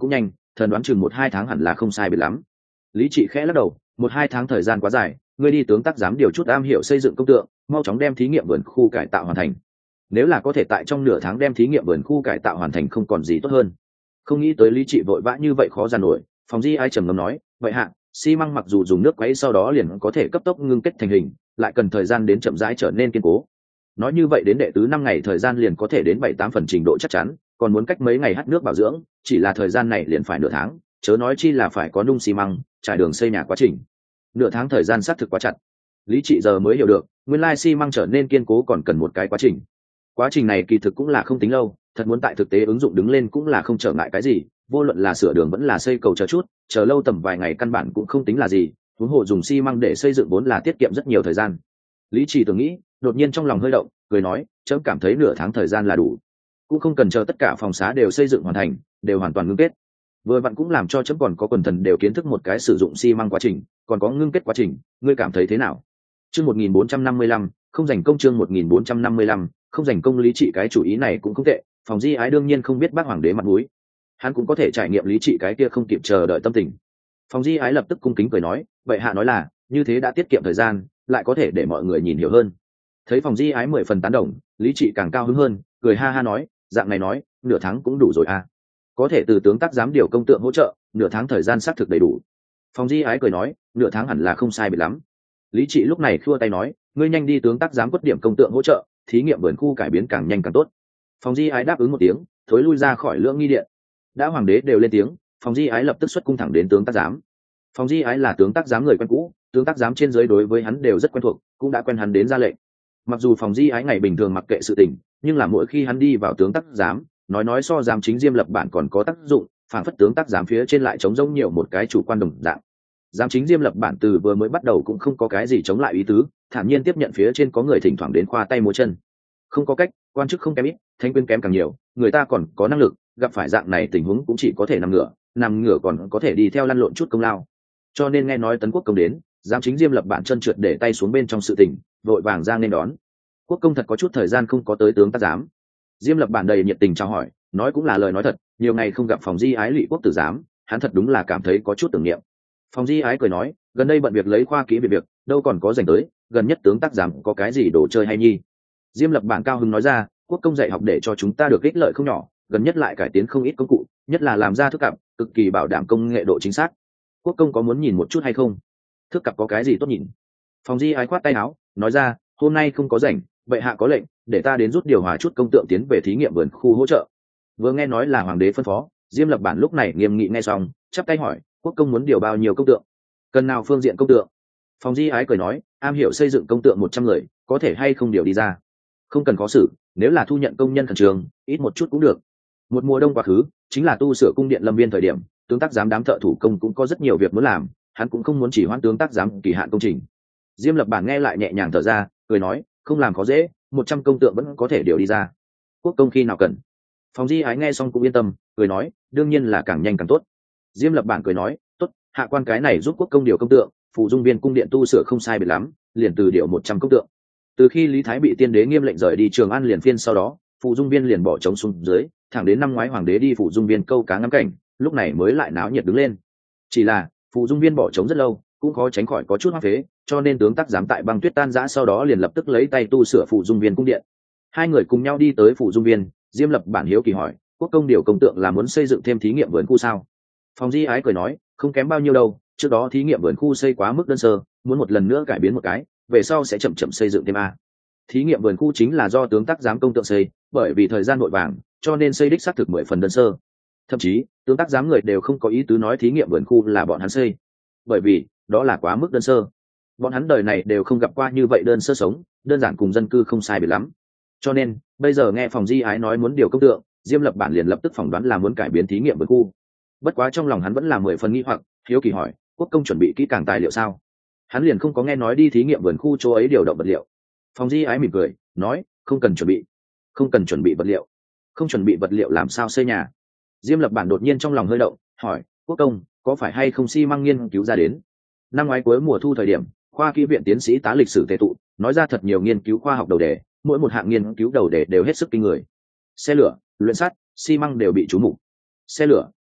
thần đoán chừng 1-2 tháng hẳn là không sai biệt lắm. Lý Trị khẽ lắc đầu, 1-2 tháng thời gian quá dài, ngươi đi tướng tác giám điều chút am hiểu xây dựng công tượng, mau chóng đem thí nghiệm vườn khu cải tạo hoàn thành. Nếu là có thể tại trong nửa tháng đem thí nghiệm vườn khu cải tạo hoàn thành không còn gì tốt hơn. Không nghĩ tới Lý Trị vội vã như vậy khó giàn nổi, Phòng Di Ái trầm ngâm nói, vậy hạ, xi măng mặc dù dùng nước quấy sau đó liền có thể cấp tốc ngưng kết thành hình, lại cần thời gian đến chậm rãi trở nên kiên cố. Nói như vậy đến đệ tứ 5 ngày thời gian liền có thể đến 7-8 phần trình độ chắc chắn, còn muốn cách mấy ngày hắt nước bảo dưỡng, chỉ là thời gian này liền phải nửa tháng, chớ nói chi là phải có nung xi măng, trải đường xây nhà quá trình. Nửa tháng thời gian xác thực quá chặt. Lý Trị giờ mới hiểu được, nguyên lai xi măng trở nên kiên cố còn cần một cái quá trình. Quá trình này kỳ thực cũng là không tính lâu, thật muốn tại thực tế ứng dụng đứng lên cũng là không trở ngại cái gì, vô luận là sửa đường vẫn là xây cầu chờ lâu tầm vài ngày căn bản cũng không tính là gì, huống hồ dùng xi măng để xây dựng vốn là tiết kiệm rất nhiều thời gian. Lý Trị tưởng nghĩ, đột nhiên trong lòng hơi động, cười nói, chấm cảm thấy nửa tháng thời gian là đủ, cũng không cần chờ tất cả phòng xá đều xây dựng hoàn thành, đều hoàn toàn ngưng kết. Vừa vặn cũng làm cho chấm còn có quần thần đều kiến thức một cái sử dụng xi măng quá trình, còn có ngưng kết quá trình, ngươi cảm thấy thế nào? Chương 1455, không dành công. Chương 1455, không dành công. Lý Trị cái chủ ý này cũng không tệ, Phòng Di Ái đương nhiên không biết bác hoàng đế mặt mũi, hắn cũng có thể trải nghiệm Lý Trị cái kia không kịp chờ đợi tâm tình. Phòng Di Ái lập tức cung kính cười nói, vậy hạ nói là như thế đã tiết kiệm thời gian, lại có thể để mọi người nhìn hiểu hơn. Thấy Phòng Di Ái 10 phần tán đồng, Lý Trị càng cao hứng hơn, cười ha ha nói, dạng này nói, nửa tháng cũng đủ rồi à? Có thể từ tướng tác giám điều công tượng hỗ trợ, nửa tháng thời gian xác thực đầy đủ. Phòng Di Ái cười nói, nửa tháng hẳn là không sai biệt lắm. Lý Trị lúc này khua tay nói, ngươi nhanh đi tướng tác giám quất điểm công tượng hỗ trợ, thí nghiệm vườn khu cải biến càng nhanh càng tốt. Phòng Di Ái đáp ứng một tiếng, thối lui ra khỏi lưỡng nghi điện. Đã hoàng đế đều lên tiếng, Phòng Di Ái lập tức xuất cung thẳng đến tướng tác giám. Phòng Di Ái là tướng tác giám người quen cũ, tướng tác giám trên dưới đối với hắn đều rất quen thuộc, cũng đã quen hắn đến ra lệnh. Mặc dù Phòng Di Ái ngày bình thường mặc kệ sự tình, nhưng là mỗi khi hắn đi vào tướng tác giám, nói so giám chính Diêm Lập Bản còn có tác dụng, phản phất tướng tác giám phía trên lại chống rỗng nhiều một cái chủ quan đồng dạng. Giám chính Diêm Lập Bản từ vừa mới bắt đầu cũng không có cái gì chống lại ý tứ, thản nhiên tiếp nhận phía trên có người thỉnh thoảng đến khoa tay múa chân. Không có cách, quan chức không kém ít, thanh quyến kém càng nhiều, người ta còn có năng lực, gặp phải dạng này tình huống cũng chỉ có thể nằm ngửa còn có thể đi theo lăn lộn chút công lao. Cho nên nghe nói Tấn Quốc công đến, giám chính Diêm Lập Bản chân trượt để tay xuống bên trong sự tình, vội vàng ra nên đón. Quốc công thật có chút thời gian không có tới tướng tác giám. Diêm Lập Bản đầy nhiệt tình chào hỏi, nói cũng là lời nói thật, nhiều ngày không gặp Phòng Di Ái Lụy quốc tử giám, hắn thật đúng là cảm thấy có chút tưởng niệm. Phòng Di Ái cười nói, gần đây bận việc lấy khoa kỹ việc, đâu còn có dành tới, gần nhất tướng tác giám có cái gì đồ chơi hay nhi. Diêm Lập Bản cao hứng nói ra, quốc công dạy học để cho chúng ta được ích lợi không nhỏ, gần nhất lại cải tiến không ít công cụ, nhất là làm ra thước cặp, cực kỳ bảo đảm công nghệ độ chính xác. Quốc công có muốn nhìn một chút hay không? Thước cặp có cái gì tốt nhìn? Phòng Di Ái khoát tay áo, nói ra, hôm nay không có rảnh, bệ hạ có lệnh, để ta đến rút điều hòa chút công tượng tiến về thí nghiệm vườn khu hỗ trợ. Vừa nghe nói là hoàng đế phân phó, Diêm Lập Bản lúc này nghiêm nghị nghe xong, chắp tay hỏi, quốc công muốn điều bao nhiêu công tượng? Cần nào phương diện công tượng? Phòng Di Ái cười nói, am hiểu xây dựng công tượng 100 người, có thể hay không điều đi ra? Không cần khó xử, nếu là thu nhận công nhân khẩn trường, ít một chút cũng được. Một mùa đông quá khứ, chính là tu sửa cung điện lâm viên thời điểm, tướng tác giám đám thợ thủ công cũng có rất nhiều việc muốn làm, hắn cũng không muốn chỉ hoãn tướng tác giám kỳ hạn công trình. Diêm Lập Bản nghe lại nhẹ nhàng thở ra, cười nói, không làm khó dễ, 100 công tượng vẫn có thể điều đi ra. Quốc công khi nào cần? Phòng Di Ái nghe xong cũng yên tâm, cười nói, đương nhiên là càng nhanh càng tốt. Diêm Lập Bản cười nói, tốt, hạ quan cái này giúp quốc công điều công tượng, phụ dung viên cung điện tu sửa không sai biệt lắm, liền từ điều 100 công tượng. Từ khi Lý Thái bị tiên đế nghiêm lệnh rời đi Trường An liền phiên sau đó, phụ dung viên liền bỏ trống xuống dưới, thẳng đến năm ngoái hoàng đế đi phụ dung viên câu cá ngắm cảnh, lúc này mới lại náo nhiệt đứng lên. Chỉ là phụ dung viên bỏ trống rất lâu, cũng khó tránh khỏi có chút hoang phế, cho nên tướng tác giám tại băng tuyết tan rã sau đó liền lập tức lấy tay tu sửa phụ dung viên cung điện. Hai người cùng nhau đi tới phụ dung viên, Diêm Lập Bản hiếu kỳ hỏi, quốc công điều công tượng là muốn xây dựng thêm thí nghiệm vườn khu sao? Phòng Di Ái cười nói, không kém bao nhiêu đâu, trước đó thí nghiệm vườn khu xây quá mức đơn sơ, muốn một lần nữa cải biến một cái, về sau sẽ chậm chậm xây dựng thêm a. Thí nghiệm vườn khu chính là do tướng tác giám công tượng xây, bởi vì thời gian vội vàng, cho nên xây đích xác thực 10 phần đơn sơ. Thậm chí tướng tác giám người đều không có ý tứ nói thí nghiệm vườn khu là bọn hắn xây, bởi vì đó là quá mức đơn sơ. Bọn hắn đời này đều không gặp qua như vậy đơn sơ sống, đơn giản cùng dân cư không sai biệt lắm. Cho nên bây giờ nghe Phòng Di Ái nói muốn điều công tượng, Diêm Lập Bản liền lập tức phỏng đoán là muốn cải biến thí nghiệm vườn khu. Bất quá trong lòng hắn vẫn là 10 phần nghi hoặc, hiếu kỳ hỏi, quốc công chuẩn bị kỹ càng tài liệu sao? Hắn liền không có nghe nói đi thí nghiệm vườn khu chỗ ấy điều động vật liệu. Phòng Di Ái mỉm cười nói, không cần chuẩn bị. Không cần chuẩn bị vật liệu? Không chuẩn bị vật liệu làm sao xây nhà? Diêm Lập Bản đột nhiên trong lòng hơi động, hỏi, quốc công có phải hay không xi măng nghiên cứu ra đến? Năm ngoái cuối mùa thu thời điểm, khoa kỹ viện tiến sĩ tá lịch sử tề tụ, nói ra thật nhiều nghiên cứu khoa học đầu đề, mỗi một hạng nghiên cứu đầu đề đều hết sức kinh người. Xe lửa, luyện sắt, xi măng đều bị trú mục. Xe lửa,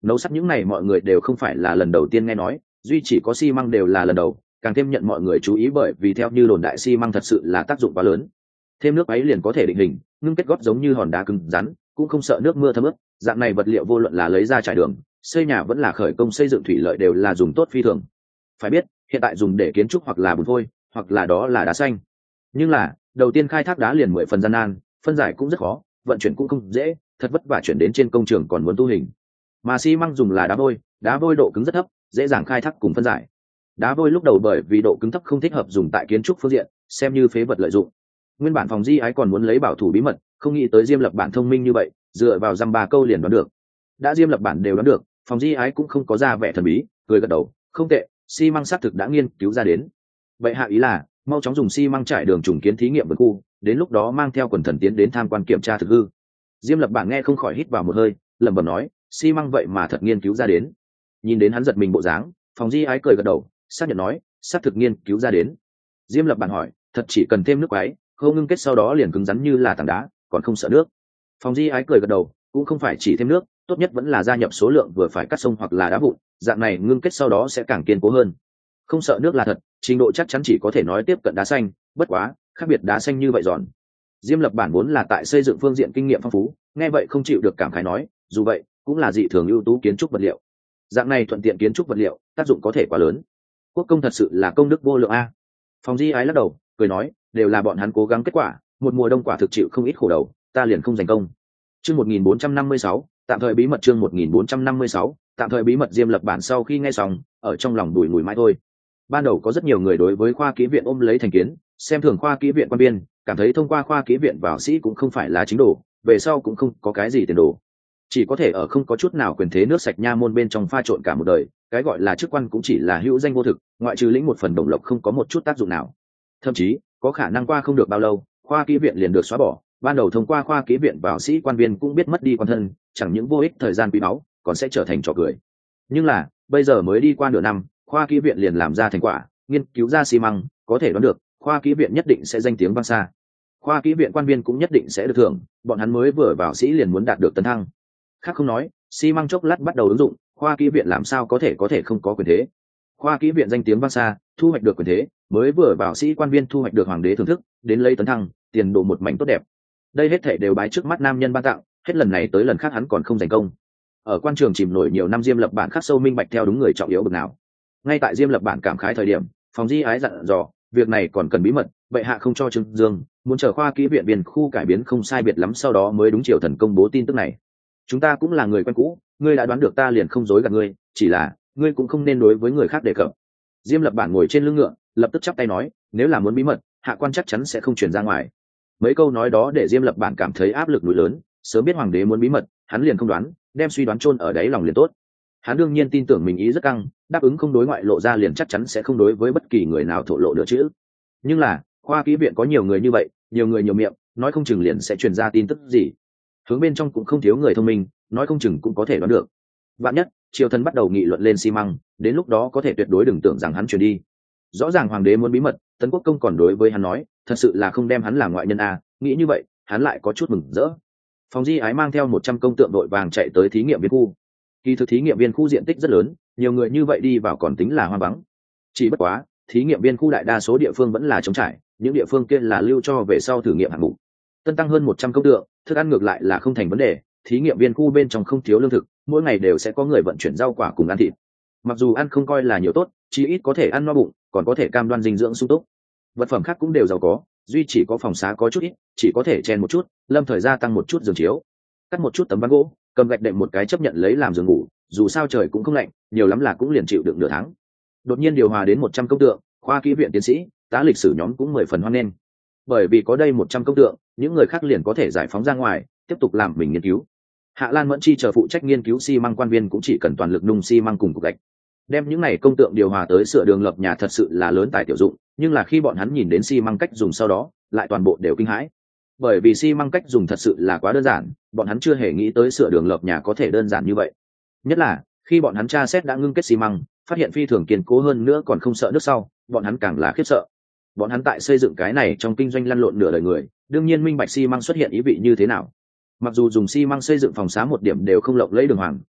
Nấu sắt những này mọi người đều không phải là lần đầu tiên nghe nói, duy chỉ có xi măng đều là lần đầu, càng thêm nhận mọi người chú ý bởi vì theo như đồn đại xi măng thật sự là tác dụng quá lớn. Thêm nước ấy liền có thể định hình, ngưng kết gót giống như hòn đá cứng rắn, cũng không sợ nước mưa thấm ướt. Dạng này vật liệu vô luận là lấy ra trải đường, xây nhà vẫn là khởi công xây dựng thủy lợi đều là dùng tốt phi thường. Phải biết, hiện tại dùng để kiến trúc hoặc là bùn phôi, hoặc là đó là đá xanh. Nhưng là, đầu tiên khai thác đá liền 10 phần gian nan, phân giải cũng rất khó, vận chuyển cũng không dễ, thật vất vả chuyển đến trên công trường còn muốn tu hình. Mà xi măng dùng là đá vôi độ cứng rất thấp, dễ dàng khai thác cùng phân giải. Đá vôi lúc đầu bởi vì độ cứng thấp không thích hợp dùng tại kiến trúc phương diện, xem như phế vật lợi dụng. Nguyên bản Phòng Di Ái còn muốn lấy bảo thủ bí mật, không nghĩ tới Diêm Lập Bản thông minh như vậy, dựa vào dăm ba câu liền đoán được. Đã Diêm Lập Bản đều đoán được, Phòng Di Ái cũng không có ra vẻ thần bí, cười gật đầu, không tệ, xi măng xác thực đã nghiên cứu ra đến. Vậy hạ ý là, mau chóng dùng xi măng trải đường trùng kiến thí nghiệm vườn khu, đến lúc đó mang theo quần thần tiến đến tham quan kiểm tra thực hư. Diêm Lập Bản nghe không khỏi hít vào một hơi, lẩm bẩm nói, xi măng vậy mà thật nghiên cứu ra đến. Nhìn đến hắn giật mình bộ dáng, Phòng Di Ái cười gật đầu, xác nhận nói, xác thực nghiên cứu ra đến. Diêm Lập Bản hỏi, thật chỉ cần thêm nước quấy, khâu ngưng kết sau đó liền cứng rắn như là tảng đá, còn không sợ nước. Phòng Di Ái cười gật đầu, cũng không phải chỉ thêm nước, tốt nhất vẫn là gia nhập số lượng vừa phải cắt sông hoặc là đá vụn, dạng này ngưng kết sau đó sẽ càng kiên cố hơn. Không sợ nước là thật, trình độ chắc chắn chỉ có thể nói tiếp cận đá xanh, bất quá, khác biệt đá xanh như vậy giòn. Diêm Lập Bản vốn là tại xây dựng phương diện kinh nghiệm phong phú, nghe vậy không chịu được cảm khái nói, dù vậy, cũng là dị thường ưu tú kiến trúc vật liệu. Dạng này thuận tiện kiến trúc vật liệu, tác dụng có thể quá lớn. Quốc công thật sự là công đức vô lượng a. Phòng Di Ái lắc đầu, cười nói, đều là bọn hắn cố gắng kết quả, một mùa đông quả thực chịu không ít khổ đầu, ta liền không giành công. Chương 1456, tạm thời bí mật chương 1456, tạm thời bí mật Diêm Lập Bản sau khi nghe xong, ở trong lòng đùi ngùi mãi thôi. Ban đầu có rất nhiều người đối với khoa kỹ viện ôm lấy thành kiến, xem thường khoa kỹ viện quan biên, cảm thấy thông qua khoa kỹ viện vào sĩ cũng không phải là chính đồ, về sau cũng không có cái gì tiền đồ. Chỉ có thể ở không có chút nào quyền thế nước sạch nha môn bên trong pha trộn cả một đời, cái gọi là chức quan cũng chỉ là hữu danh vô thực, ngoại trừ lĩnh một phần đồng lộc không có một chút tác dụng nào. Thậm chí, có khả năng qua không được bao lâu, khoa kỹ viện liền được xóa bỏ, ban đầu thông qua khoa kỹ viện vào sĩ quan viên cũng biết mất đi quan thân, chẳng những vô ích thời gian quý báu, còn sẽ trở thành trò cười. Nhưng là, bây giờ mới đi qua nửa năm, khoa kỹ viện liền làm ra thành quả, nghiên cứu ra xi măng, có thể đoán được, khoa kỹ viện nhất định sẽ danh tiếng vang xa. Khoa kỹ viện quan viên cũng nhất định sẽ được thưởng, bọn hắn mới vừa vào sĩ liền muốn đạt được tấn thăng. Khác không nói, xi măng chốc lát bắt đầu ứng dụng, khoa kỹ viện làm sao có thể không có quyền thế. Khoa kỹ viện danh tiếng vang xa, thu hoạch được quyền thế, mới vừa vào sĩ quan viên thu hoạch được hoàng đế thưởng thức, đến lấy tấn thăng, tiền đồ một mảnh tốt đẹp. Đây hết thảy đều bái trước mắt nam nhân ban tặng, hết lần này tới lần khác hắn còn không giành công. Ở quan trường chìm nổi nhiều năm Diêm Lập Bản khắc sâu minh bạch theo đúng người trọng yếu bực nào. Ngay tại Diêm Lập Bản cảm khái thời điểm, Phòng Di Ái dặn dò, việc này còn cần bí mật, bệ hạ không cho Trương Dương, muốn chờ khoa kỹ viện viên khu cải biến không sai biệt lắm sau đó mới đúng triều thần công bố tin tức này. Chúng ta cũng là người quen cũ, ngươi đã đoán được ta liền không dối gạt ngươi, chỉ là ngươi cũng không nên đối với người khác đề cập. Diêm Lập Bản ngồi trên lưng ngựa, lập tức chắp tay nói, nếu là muốn bí mật, hạ quan chắc chắn sẽ không truyền ra ngoài. Mấy câu nói đó để Diêm Lập Bản cảm thấy áp lực núi lớn, sớm biết hoàng đế muốn bí mật, hắn liền không đoán, đem suy đoán chôn ở đáy lòng liền tốt. Hắn đương nhiên tin tưởng mình ý rất căng, đáp ứng không đối ngoại lộ ra liền chắc chắn sẽ không đối với bất kỳ người nào thổ lộ nữa chứ. Nhưng là, khoa kỹ viện có nhiều người như vậy, nhiều người nhiều miệng, nói không chừng liền sẽ truyền ra tin tức gì. Hướng bên trong cũng không thiếu người thông minh, nói không chừng cũng có thể đoán được. Vạn nhất, triều thần bắt đầu nghị luận lên xi măng, đến lúc đó có thể tuyệt đối đừng tưởng rằng hắn truyền đi. Rõ ràng hoàng đế muốn bí mật, Tấn Quốc công còn đối với hắn nói, thật sự là không đem hắn làm ngoại nhân à, nghĩ như vậy, hắn lại có chút mừng rỡ. Phòng Di Ái mang theo 100 công tượng đội vàng chạy tới thí nghiệm viên khu. Kỳ thực thí nghiệm viên khu diện tích rất lớn, nhiều người như vậy đi vào còn tính là hoang vắng. Chỉ bất quá, thí nghiệm viên khu đại đa số địa phương vẫn là trống trải, những địa phương kia là lưu cho về sau thử nghiệm hạng mục. Tân tăng hơn 100 công tượng, thức ăn ngược lại là không thành vấn đề, thí nghiệm viên khu bên trong không thiếu lương thực, mỗi ngày đều sẽ có người vận chuyển rau quả cùng ăn thịt. Mặc dù ăn không coi là nhiều tốt, chí ít có thể ăn no bụng, còn có thể cam đoan dinh dưỡng sung túc. Vật phẩm khác cũng đều giàu có, duy chỉ có phòng xá có chút ít, chỉ có thể chen một chút, lâm thời gia tăng một chút giường chiếu, cắt một chút tấm ván gỗ, cầm gạch đệm một cái chấp nhận lấy làm giường ngủ, dù sao trời cũng không lạnh, nhiều lắm là cũng liền chịu được nửa tháng. Đột nhiên điều hòa đến 100 công tượng, khoa kỹ viện tiến sĩ, tá lịch sử nhóm cũng 10 phần hoan nghênh. Bởi vì có đây 100 công tượng, những người khác liền có thể giải phóng ra ngoài, tiếp tục làm mình nghiên cứu. Hạ Lan Mẫn Chi chờ phụ trách nghiên cứu xi măng quan viên cũng chỉ cần toàn lực nung xi măng cùng cục gạch. Đem những này công tượng điều hòa tới sửa đường lập nhà thật sự là lớn tài tiểu dụng, nhưng là khi bọn hắn nhìn đến xi măng cách dùng sau đó, lại toàn bộ đều kinh hãi. Bởi vì xi măng cách dùng thật sự là quá đơn giản, bọn hắn chưa hề nghĩ tới sửa đường lập nhà có thể đơn giản như vậy. Nhất là, khi bọn hắn tra xét đã ngưng kết xi măng, phát hiện phi thường kiên cố hơn nữa còn không sợ nước sau, bọn hắn càng là khiếp sợ. Bọn hắn tại xây dựng cái này trong kinh doanh lăn lộn nửa đời người, đương nhiên minh bạch xi măng xuất hiện ý vị như thế nào. Mặc dù dùng xi măng xây dựng phòng xá một điểm đều không lộng lẫy đường hoàng,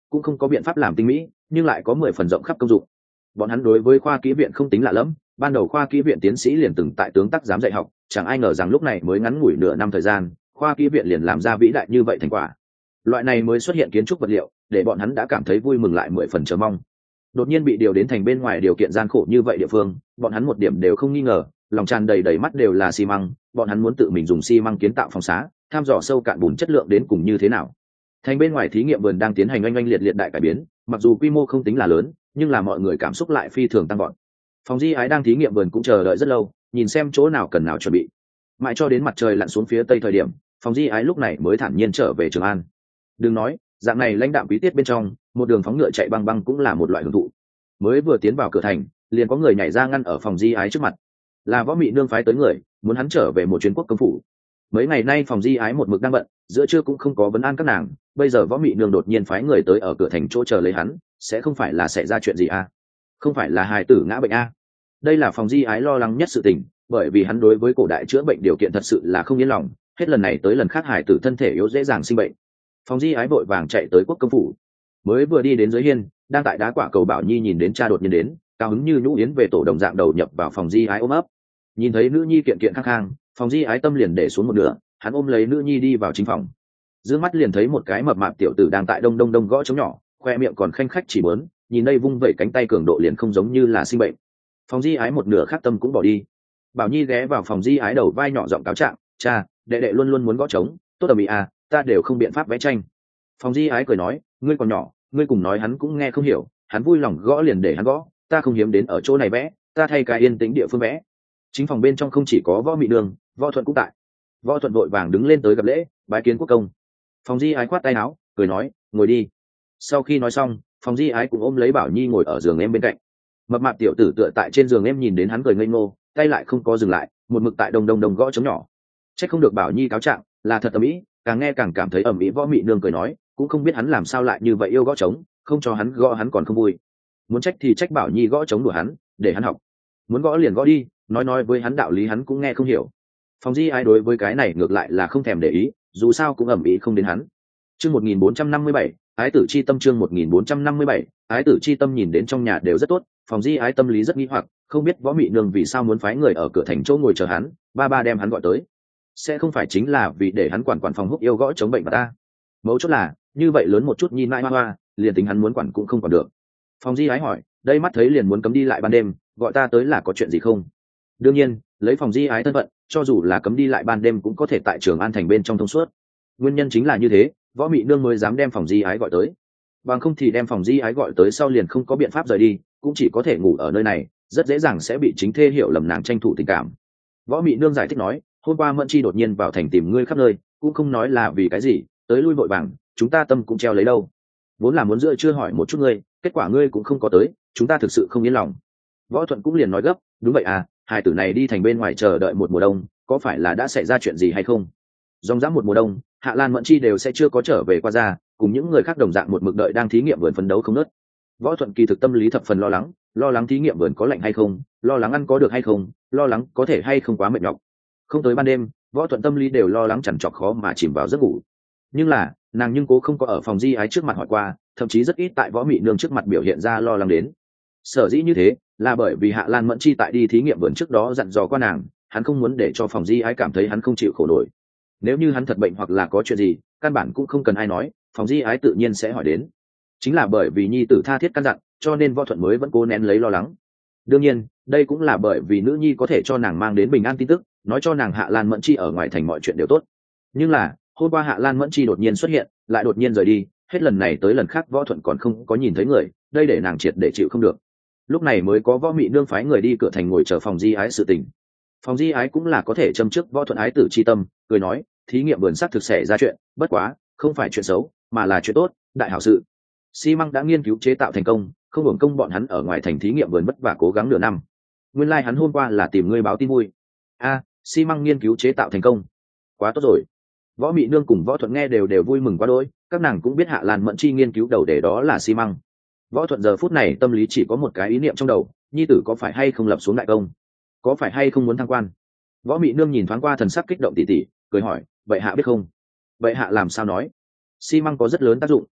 cũng không có biện pháp làm tinh mỹ, nhưng lại có 10 phần rộng khắp công dụng. Bọn hắn đối với khoa kỹ viện không tính lạ lẫm, ban đầu khoa kỹ viện tiến sĩ liền từng tại tướng tác giám dạy học, chẳng ai ngờ rằng lúc này mới ngắn ngủi nửa năm thời gian, khoa kỹ viện liền làm ra vĩ đại như vậy thành quả. Loại này mới xuất hiện kiến trúc vật liệu, để bọn hắn đã cảm thấy vui mừng lại 10 phần chờ mong. Đột nhiên bị điều đến thành bên ngoài điều kiện gian khổ như vậy địa phương, bọn hắn một điểm đều không nghi ngờ, lòng tràn đầy đầy mắt đều là xi măng, bọn hắn muốn tự mình dùng xi măng kiến tạo phòng xá, tham dò sâu cạn bùn chất lượng đến cùng như thế nào. Thành bên ngoài thí nghiệm vườn đang tiến hành oanh oanh liệt liệt đại cải biến, mặc dù quy mô không tính là lớn, nhưng là mọi người cảm xúc lại phi thường tăng vọt. Phòng Di Ái đang thí nghiệm vườn cũng chờ đợi rất lâu, nhìn xem chỗ nào cần nào chuẩn bị. Mãi cho đến mặt trời lặn xuống phía tây thời điểm, Phòng Di Ái lúc này mới thản nhiên trở về Trường An. Đừng nói, dạng này lãnh đạm quý tiết bên trong, một đường phóng ngựa chạy băng băng cũng là một loại hưởng thụ. Mới vừa tiến vào cửa thành, liền có người nhảy ra ngăn ở Phòng Di Ái trước mặt. Là Võ Mị Nương phái tới người, muốn hắn trở về một chuyến quốc công phủ. Mấy ngày nay Phòng Di Ái một mực đang bận, giữa trưa cũng không có vấn an các nàng, bây giờ Võ Mị Nương đột nhiên phái người tới ở cửa thành chỗ chờ lấy hắn, sẽ không phải là xảy ra chuyện gì à? Không phải là hài tử ngã bệnh à? Đây là Phòng Di Ái lo lắng nhất sự tình, bởi vì hắn đối với cổ đại chữa bệnh điều kiện thật sự là không yên lòng, hết lần này tới lần khác hài tử thân thể yếu dễ dàng sinh bệnh. Phòng Di Ái vội vàng chạy tới quốc công phủ, mới vừa đi đến dưới hiên, đang tại đá quả cầu Bảo Nhi nhìn đến cha đột nhiên đến, cao hứng như nhũ yến về tổ đồng dạng đầu nhập vào Phòng Di Ái ôm ấp. Nhìn thấy nữ nhi kiện kiện khang khang, Phòng Di Ái tâm liền để xuống một nửa, hắn ôm lấy nữ nhi đi vào chính phòng. Dương mắt liền thấy một cái mập mạp tiểu tử đang tại đông đông đông gõ trống nhỏ, khoe miệng còn khanh khách chỉ bớn, nhìn đây vung vẩy cánh tay cường độ liền không giống như là sinh bệnh. Phòng Di Ái một nửa khác tâm cũng bỏ đi. Bảo Nhi ghé vào Phòng Di Ái đầu vai nhỏ giọng cáo trạng, cha, đệ đệ luôn luôn muốn gõ trống, tốt ở mỹ à, ta đều không biện pháp vẽ tranh. Phòng Di Ái cười nói, ngươi còn nhỏ, ngươi cùng nói hắn cũng nghe không hiểu, hắn vui lòng gõ liền để hắn gõ, ta không hiếm đến ở chỗ này vẽ, ta thay cái yên tĩnh địa phương vẽ. Chính phòng bên trong không chỉ có Võ Mị Nương, Võ Thuận cũng tại. Võ Thuận vội vàng đứng lên tới gặp lễ, bái kiến quốc công. Phòng Di Ái khoát tay áo, cười nói, ngồi đi. Sau khi nói xong, Phòng Di Ái cũng ôm lấy Bảo Nhi ngồi ở giường em bên cạnh. Mập mạp tiểu tử tựa tại trên giường em nhìn đến hắn cười ngây ngô, tay lại không có dừng lại, một mực tại đông đông đông gõ trống nhỏ. Chắc không được Bảo Nhi cáo trạng, là thật ầm ĩ, càng nghe càng cảm thấy ầm ĩ. Võ Mị Nương cười nói, cũng không biết hắn làm sao lại như vậy yêu gõ trống, không cho hắn gõ hắn còn không vui. Muốn trách thì trách Bảo Nhi gõ trống đùa hắn, để hắn học. Muốn gõ liền gõ đi, nói với hắn đạo lý hắn cũng nghe không hiểu. Phòng Di Ái đối với cái này ngược lại là không thèm để ý, dù sao cũng ầm ĩ không đến hắn. Chương 1457, Ái tử chi tâm. Chương 1457, Ái tử chi tâm. Nhìn đến trong nhà đều rất tốt, Phòng Di Ái tâm lý rất nghi hoặc, không biết Võ Mị Nương vì sao muốn phái người ở cửa thành chỗ ngồi chờ hắn, ba đem hắn gọi tới. Sẽ không phải chính là vì để hắn quản phòng húc yêu gõ chống bệnh mà ta. Mấu chốt là, như vậy lớn một chút nhìn mãi hoa, liền tính hắn muốn quản cũng không quản được. Phòng Di Ái hỏi, đây mắt thấy liền muốn cấm đi lại ban đêm, gọi ta tới là có chuyện gì không? Đương nhiên, lấy Phòng Di Ái thân phận, cho dù là cấm đi lại ban đêm cũng có thể tại Trường An thành bên trong thông suốt. Nguyên nhân chính là như thế, Võ Mị Nương mới dám đem Phòng Di Ái gọi tới. Bằng không thì đem Phòng Di Ái gọi tới sau liền không có biện pháp rời đi, cũng chỉ có thể ngủ ở nơi này, rất dễ dàng sẽ bị chính thê hiểu lầm nàng tranh thủ tình cảm. Võ Mị Nương giải thích nói, hôm qua Mẫn Chi đột nhiên vào thành tìm ngươi khắp nơi, cũng không nói là vì cái gì, tới lui vội vàng, chúng ta tâm cũng treo lấy đâu. Vốn là muốn giữa chưa hỏi một chút ngươi, kết quả ngươi cũng không có tới, chúng ta thực sự không yên lòng. Võ Thuận cũng liền nói gấp, đúng vậy à, hài tử này đi thành bên ngoài chờ đợi một mùa đông, có phải là đã xảy ra chuyện gì hay không? Dòng dã một mùa đông, Hạ Lan Mẫn Chi đều sẽ chưa có trở về qua ra, cùng những người khác đồng dạng một mực đợi đang thí nghiệm vườn phấn đấu không nớt. Võ Thuận kỳ thực tâm lý thập phần lo lắng thí nghiệm vườn có lạnh hay không, lo lắng ăn có được hay không, lo lắng có thể hay không quá mệt nhọc. Không tới ban đêm, Võ Thuận tâm lý đều lo lắng chằn trọc khó mà chìm vào giấc ngủ. Nhưng là, nàng nhưng cố không có ở Phòng Di Ái trước mặt hỏi qua, thậm chí rất ít tại Võ Mị Nương trước mặt biểu hiện ra lo lắng đến. Sở dĩ như thế, là bởi vì Hạ Lan Mẫn Chi tại đi thí nghiệm vườn trước đó dặn dò qua nàng, hắn không muốn để cho Phòng Di Ái cảm thấy hắn không chịu khổ nổi. Nếu như hắn thật bệnh hoặc là có chuyện gì, căn bản cũng không cần ai nói, Phòng Di Ái tự nhiên sẽ hỏi đến. Chính là bởi vì nhi tử tha thiết căn dặn, cho nên Võ Thuận mới vẫn cố nén lấy lo lắng. Đương nhiên, đây cũng là bởi vì nữ nhi có thể cho nàng mang đến bình an tin tức, nói cho nàng Hạ Lan Mẫn Chi ở ngoài thành mọi chuyện đều tốt. Nhưng là, hôm qua Hạ Lan Mẫn Chi đột nhiên xuất hiện, lại đột nhiên rời đi, hết lần này tới lần khác Võ Thuận còn không có nhìn thấy người, đây để nàng triệt để chịu không được. Lúc này mới có Võ Mị Nương phái người đi cửa thành ngồi chờ Phòng Di Ái sự tình. Phòng Di Ái cũng là có thể châm trước Võ Thuận ái tử chi tâm, cười nói, thí nghiệm vườn sắc thực xảy ra chuyện, bất quá, không phải chuyện xấu, mà là chuyện tốt, đại hảo sự. Xi măng đã nghiên cứu chế tạo thành công, không hưởng công bọn hắn ở ngoài thành thí nghiệm vườn vất vả cố gắng nửa năm. Nguyên lai hắn hôm qua là tìm ngươi báo tin vui. A, xi măng nghiên cứu chế tạo thành công, quá tốt rồi. Võ Mị Nương cùng Võ Thuận nghe đều vui mừng quá đỗi, các nàng cũng biết Hạ Lan Mẫn Chi nghiên cứu đầu để đó là xi măng. Võ Thuận giờ phút này tâm lý chỉ có một cái ý niệm trong đầu, nhi tử có phải hay không lập xuống đại công, có phải hay không muốn thăng quan. Võ Mị Nương nhìn thoáng qua thần sắc kích động tỉ tỉ, cười hỏi, vậy hạ biết không? Vậy hạ làm sao nói? Xi măng có rất lớn tác dụng,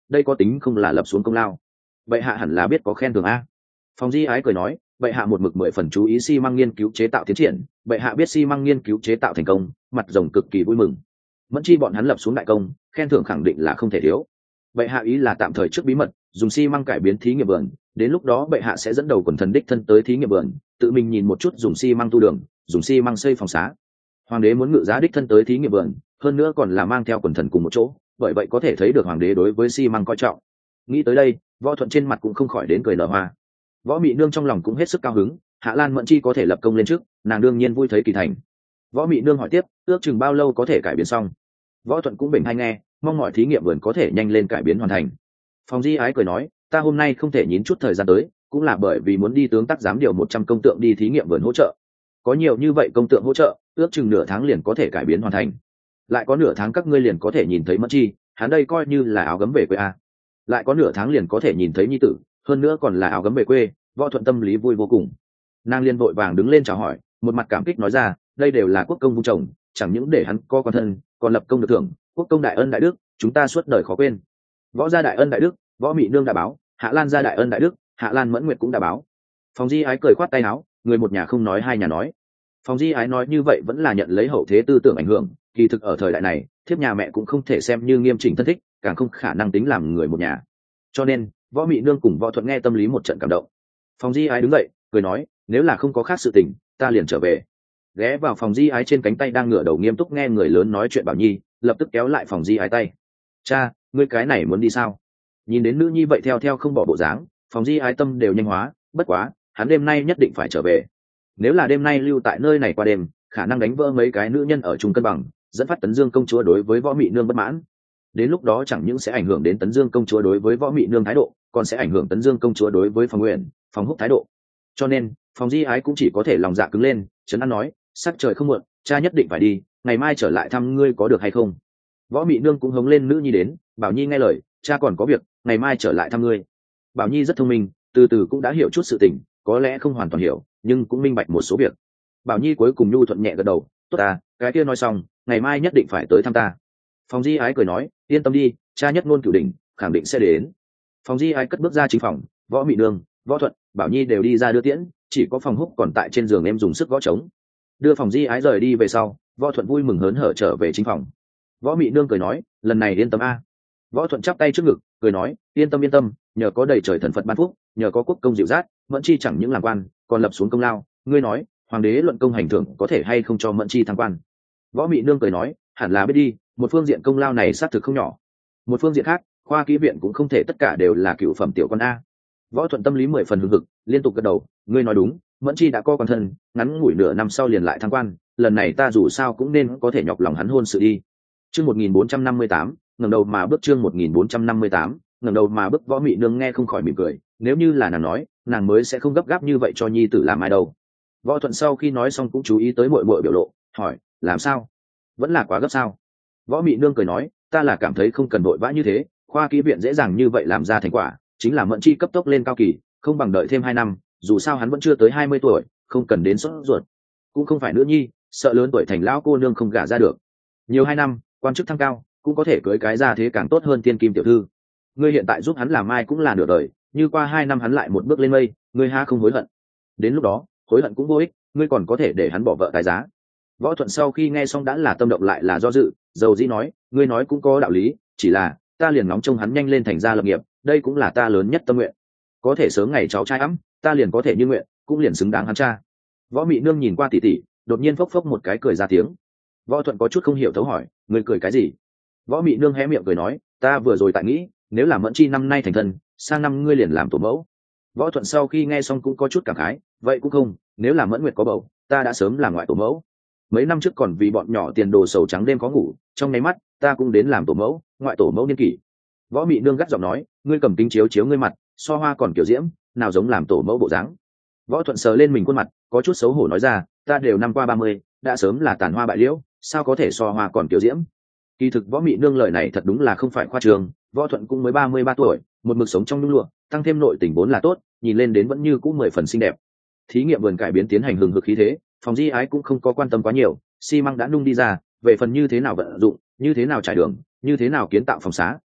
đây có tính không là lập xuống công lao. Bệ hạ hẳn là biết có khen thưởng a. Phòng Di Ái cười nói, bệ hạ một mực 10 phần chú ý xi măng nghiên cứu chế tạo tiến triển, bệ hạ biết xi măng nghiên cứu chế tạo thành công, mặt rồng cực kỳ vui mừng. Mẫn chi bọn hắn lập xuống đại công, khen thưởng khẳng định là không thể thiếu. Bệ hạ ý là tạm thời trước bí mật dùng xi măng cải biến thí nghiệm vườn, đến lúc đó bệ hạ sẽ dẫn đầu quần thần đích thân tới thí nghiệm vườn, tự mình nhìn một chút dùng xi măng tu đường, dùng xi măng xây phòng xá. Hoàng đế muốn ngự giá đích thân tới thí nghiệm vườn, hơn nữa còn là mang theo quần thần cùng một chỗ, bởi vậy có thể thấy được hoàng đế đối với xi măng coi trọng. Nghĩ tới đây, Võ Thuận trên mặt cũng không khỏi đến cười nở hoa. Võ Mị Nương trong lòng cũng hết sức cao hứng, Hạ Lan Mẫn Chi có thể lập công lên trước, nàng đương nhiên vui thấy kỳ thành. Võ Mị Nương hỏi tiếp, ước chừng bao lâu có thể cải biến xong? Võ Thuận cũng bình hay nghe, mong mọi thí nghiệm vườn có thể nhanh lên cải biến hoàn thành. Phòng Di Ái cười nói, ta hôm nay không thể nhịn chút thời gian tới, cũng là bởi vì muốn đi tướng tác giám điều 100 công tượng đi thí nghiệm vườn hỗ trợ. Có nhiều như vậy công tượng hỗ trợ, ước chừng nửa tháng liền có thể cải biến hoàn thành. Lại có nửa tháng các ngươi liền có thể nhìn thấy Mẫn Chi, hắn đây coi như là áo gấm về quê a. Lại có nửa tháng liền có thể nhìn thấy nhi tử, hơn nữa còn là áo gấm về quê. Võ Thuận tâm lý vui vô cùng. Nàng liền vội vàng đứng lên chào hỏi, một mặt cảm kích nói ra, đây đều là quốc công vung chồng, chẳng những để hắn có con thân, còn lập công được thưởng, quốc công đại ân đại đức, chúng ta suốt đời khó quên. Võ gia đại ân đại đức, Võ Mị Nương đã báo, Hạ Lan gia đại ân đại đức, Hạ Lan Mẫn Nguyệt cũng đã báo. Phòng Di Ái cười khoát tay áo, người một nhà không nói hai nhà nói. Phòng Di Ái nói như vậy vẫn là nhận lấy hậu thế tư tưởng ảnh hưởng, kỳ thực ở thời đại này, thiếp nhà mẹ cũng không thể xem như nghiêm chỉnh thân thích, càng không khả năng tính làm người một nhà. Cho nên, Võ Mị Nương cùng Võ Thuận nghe tâm lý một trận cảm động. Phòng Di Ái đứng dậy, cười nói, nếu là không có khác sự tình, ta liền trở về. Ghé vào Phòng Di Ái trên cánh tay đang ngửa đầu nghiêm túc nghe người lớn nói chuyện Bảo Nhi, lập tức kéo lại Phòng Di Ái tay. Cha, ngươi cái này muốn đi sao? Nhìn đến nữ nhi vậy theo không bỏ bộ dáng, Phòng Di Ái tâm đều nhanh hóa, bất quá, hắn đêm nay nhất định phải trở về. Nếu là đêm nay lưu tại nơi này qua đêm, khả năng đánh vỡ mấy cái nữ nhân ở chung cân bằng, dẫn phát Tấn Dương công chúa đối với Võ Mị Nương bất mãn. Đến lúc đó chẳng những sẽ ảnh hưởng đến Tấn Dương công chúa đối với Võ Mị Nương thái độ, còn sẽ ảnh hưởng Tấn Dương công chúa đối với Phòng Uyển, Phòng Húc thái độ. Cho nên, Phòng Di Ái cũng chỉ có thể lòng dạ cứng lên, trấn an nói, sắc trời không muộn, cha nhất định phải đi, ngày mai trở lại thăm ngươi có được hay không? Võ Mị Nương cũng hống lên nữ nhi đến, Bảo Nhi nghe lời, cha còn có việc, ngày mai trở lại thăm ngươi. Bảo Nhi rất thông minh, từ từ cũng đã hiểu chút sự tình, có lẽ không hoàn toàn hiểu, nhưng cũng minh bạch một số việc. Bảo Nhi cuối cùng nhu thuận nhẹ gật đầu, tốt à, cái kia nói xong, ngày mai nhất định phải tới thăm ta. Phòng Di Ái cười nói, yên tâm đi, cha nhất ngôn cửu đỉnh, khẳng định sẽ đến. Phòng Di Ái cất bước ra chính phòng, Võ Mị Nương, Võ Thuận, Bảo Nhi đều đi ra đưa tiễn, chỉ có Phòng Húc còn tại trên giường em dùng sức gõ trống. Đưa Phòng Di Ái rời đi về sau, Võ Thuận vui mừng hớn hở trở về chính phòng. Võ Mị Nương cười nói, lần này yên tâm a. Võ Thuận chắp tay trước ngực, cười nói, yên tâm, nhờ có đầy trời thần Phật ban phúc, nhờ có quốc công dịu dắt, Mẫn Chi chẳng những làm quan, còn lập xuống công lao. Ngươi nói, hoàng đế luận công hành thưởng có thể hay không cho Mẫn Chi thăng quan? Võ Mị Nương cười nói, hẳn là biết đi, một phương diện công lao này xác thực không nhỏ. Một phương diện khác, khoa kỹ viện cũng không thể tất cả đều là cựu phẩm tiểu quan a. Võ Thuận tâm lý 10 phần hưng hực, liên tục gật đầu, ngươi nói đúng, Mẫn Chi đã có quan thân, ngắn ngủi nửa năm sau liền lại thăng quan, lần này ta dù sao cũng nên có thể nhọc lòng hắn hôn sự đi. Chương 1458, ngẩng đầu mà bước, chương 1458, ngẩng đầu mà bước. Võ Mị Nương nghe không khỏi mỉm cười, nếu như là nàng nói, nàng mới sẽ không gấp gáp như vậy cho nhi tử làm ai đâu. Võ Thuận sau khi nói xong cũng chú ý tới muội muội biểu lộ, hỏi, làm sao? Vẫn là quá gấp sao? Võ Mị Nương cười nói, ta là cảm thấy không cần vội vã như thế, khoa kỹ viện dễ dàng như vậy làm ra thành quả, chính là Mẫn Chi cấp tốc lên cao kỳ, không bằng đợi thêm 2 năm, dù sao hắn vẫn chưa tới 20 tuổi, không cần đến sốt ruột. Cũng không phải nữ nhi, sợ lớn tuổi thành lão cô nương không gả ra được. Nhiều 2 năm, quan chức thăng cao, cũng có thể cưới cái ra thế càng tốt hơn thiên kim tiểu thư. Ngươi hiện tại giúp hắn làm ai cũng là nửa đời, như qua 2 năm hắn lại một bước lên mây, ngươi ha không hối hận. Đến lúc đó, hối hận cũng vô ích, ngươi còn có thể để hắn bỏ vợ tái giá. Võ Thuận sau khi nghe xong đã là tâm động lại là do dự, dầu dĩ nói, ngươi nói cũng có đạo lý, chỉ là ta liền ngóng trông hắn nhanh lên thành gia lập nghiệp, đây cũng là ta lớn nhất tâm nguyện. Có thể sớm ngày cháu trai ấm, ta liền có thể như nguyện, cũng liền xứng đáng hắn cha. Võ Mị Nương nhìn qua tỷ tỷ, đột nhiên phốc phốc một cái cười ra tiếng. Võ Thuận có chút không hiểu thấu hỏi, ngươi cười cái gì? Võ Mị Nương hé miệng cười nói, ta vừa rồi tại nghĩ, nếu là Mẫn Chi năm nay thành thân, sang năm ngươi liền làm tổ mẫu. Võ Thuận sau khi nghe xong cũng có chút cảm khái, vậy cũng không, nếu là Mẫn Nguyệt có bầu, ta đã sớm làm ngoại tổ mẫu. Mấy năm trước còn vì bọn nhỏ tiền đồ sầu trắng đêm có ngủ, trong nháy mắt ta cũng đến làm tổ mẫu, ngoại tổ mẫu niên kỷ. Võ Mị Nương gắt giọng nói, ngươi cầm kính chiếu chiếu ngươi mặt, so hoa còn kiểu diễm, nào giống làm tổ mẫu bộ dáng. Võ Thuận sờ lên mình khuôn mặt, có chút xấu hổ nói ra, ta đều năm qua 30, đã sớm là tàn hoa bại liễu, sao có thể so hoa còn kiểu diễm. Kỳ thực Võ Mị Nương lời này thật đúng là không phải khoa trương, Võ Thuận cũng mới 33 tuổi, một mực sống trong nhung lụa, tăng thêm nội tình vốn là tốt, nhìn lên đến vẫn như cũ 10 phần xinh đẹp. Thí nghiệm vườn cải biến tiến hành hừng hực khí thế, Phòng Di Ái cũng không có quan tâm quá nhiều, xi măng đã nung đi ra, về phần như thế nào vận dụng, như thế nào trải đường, như thế nào kiến tạo phòng xá,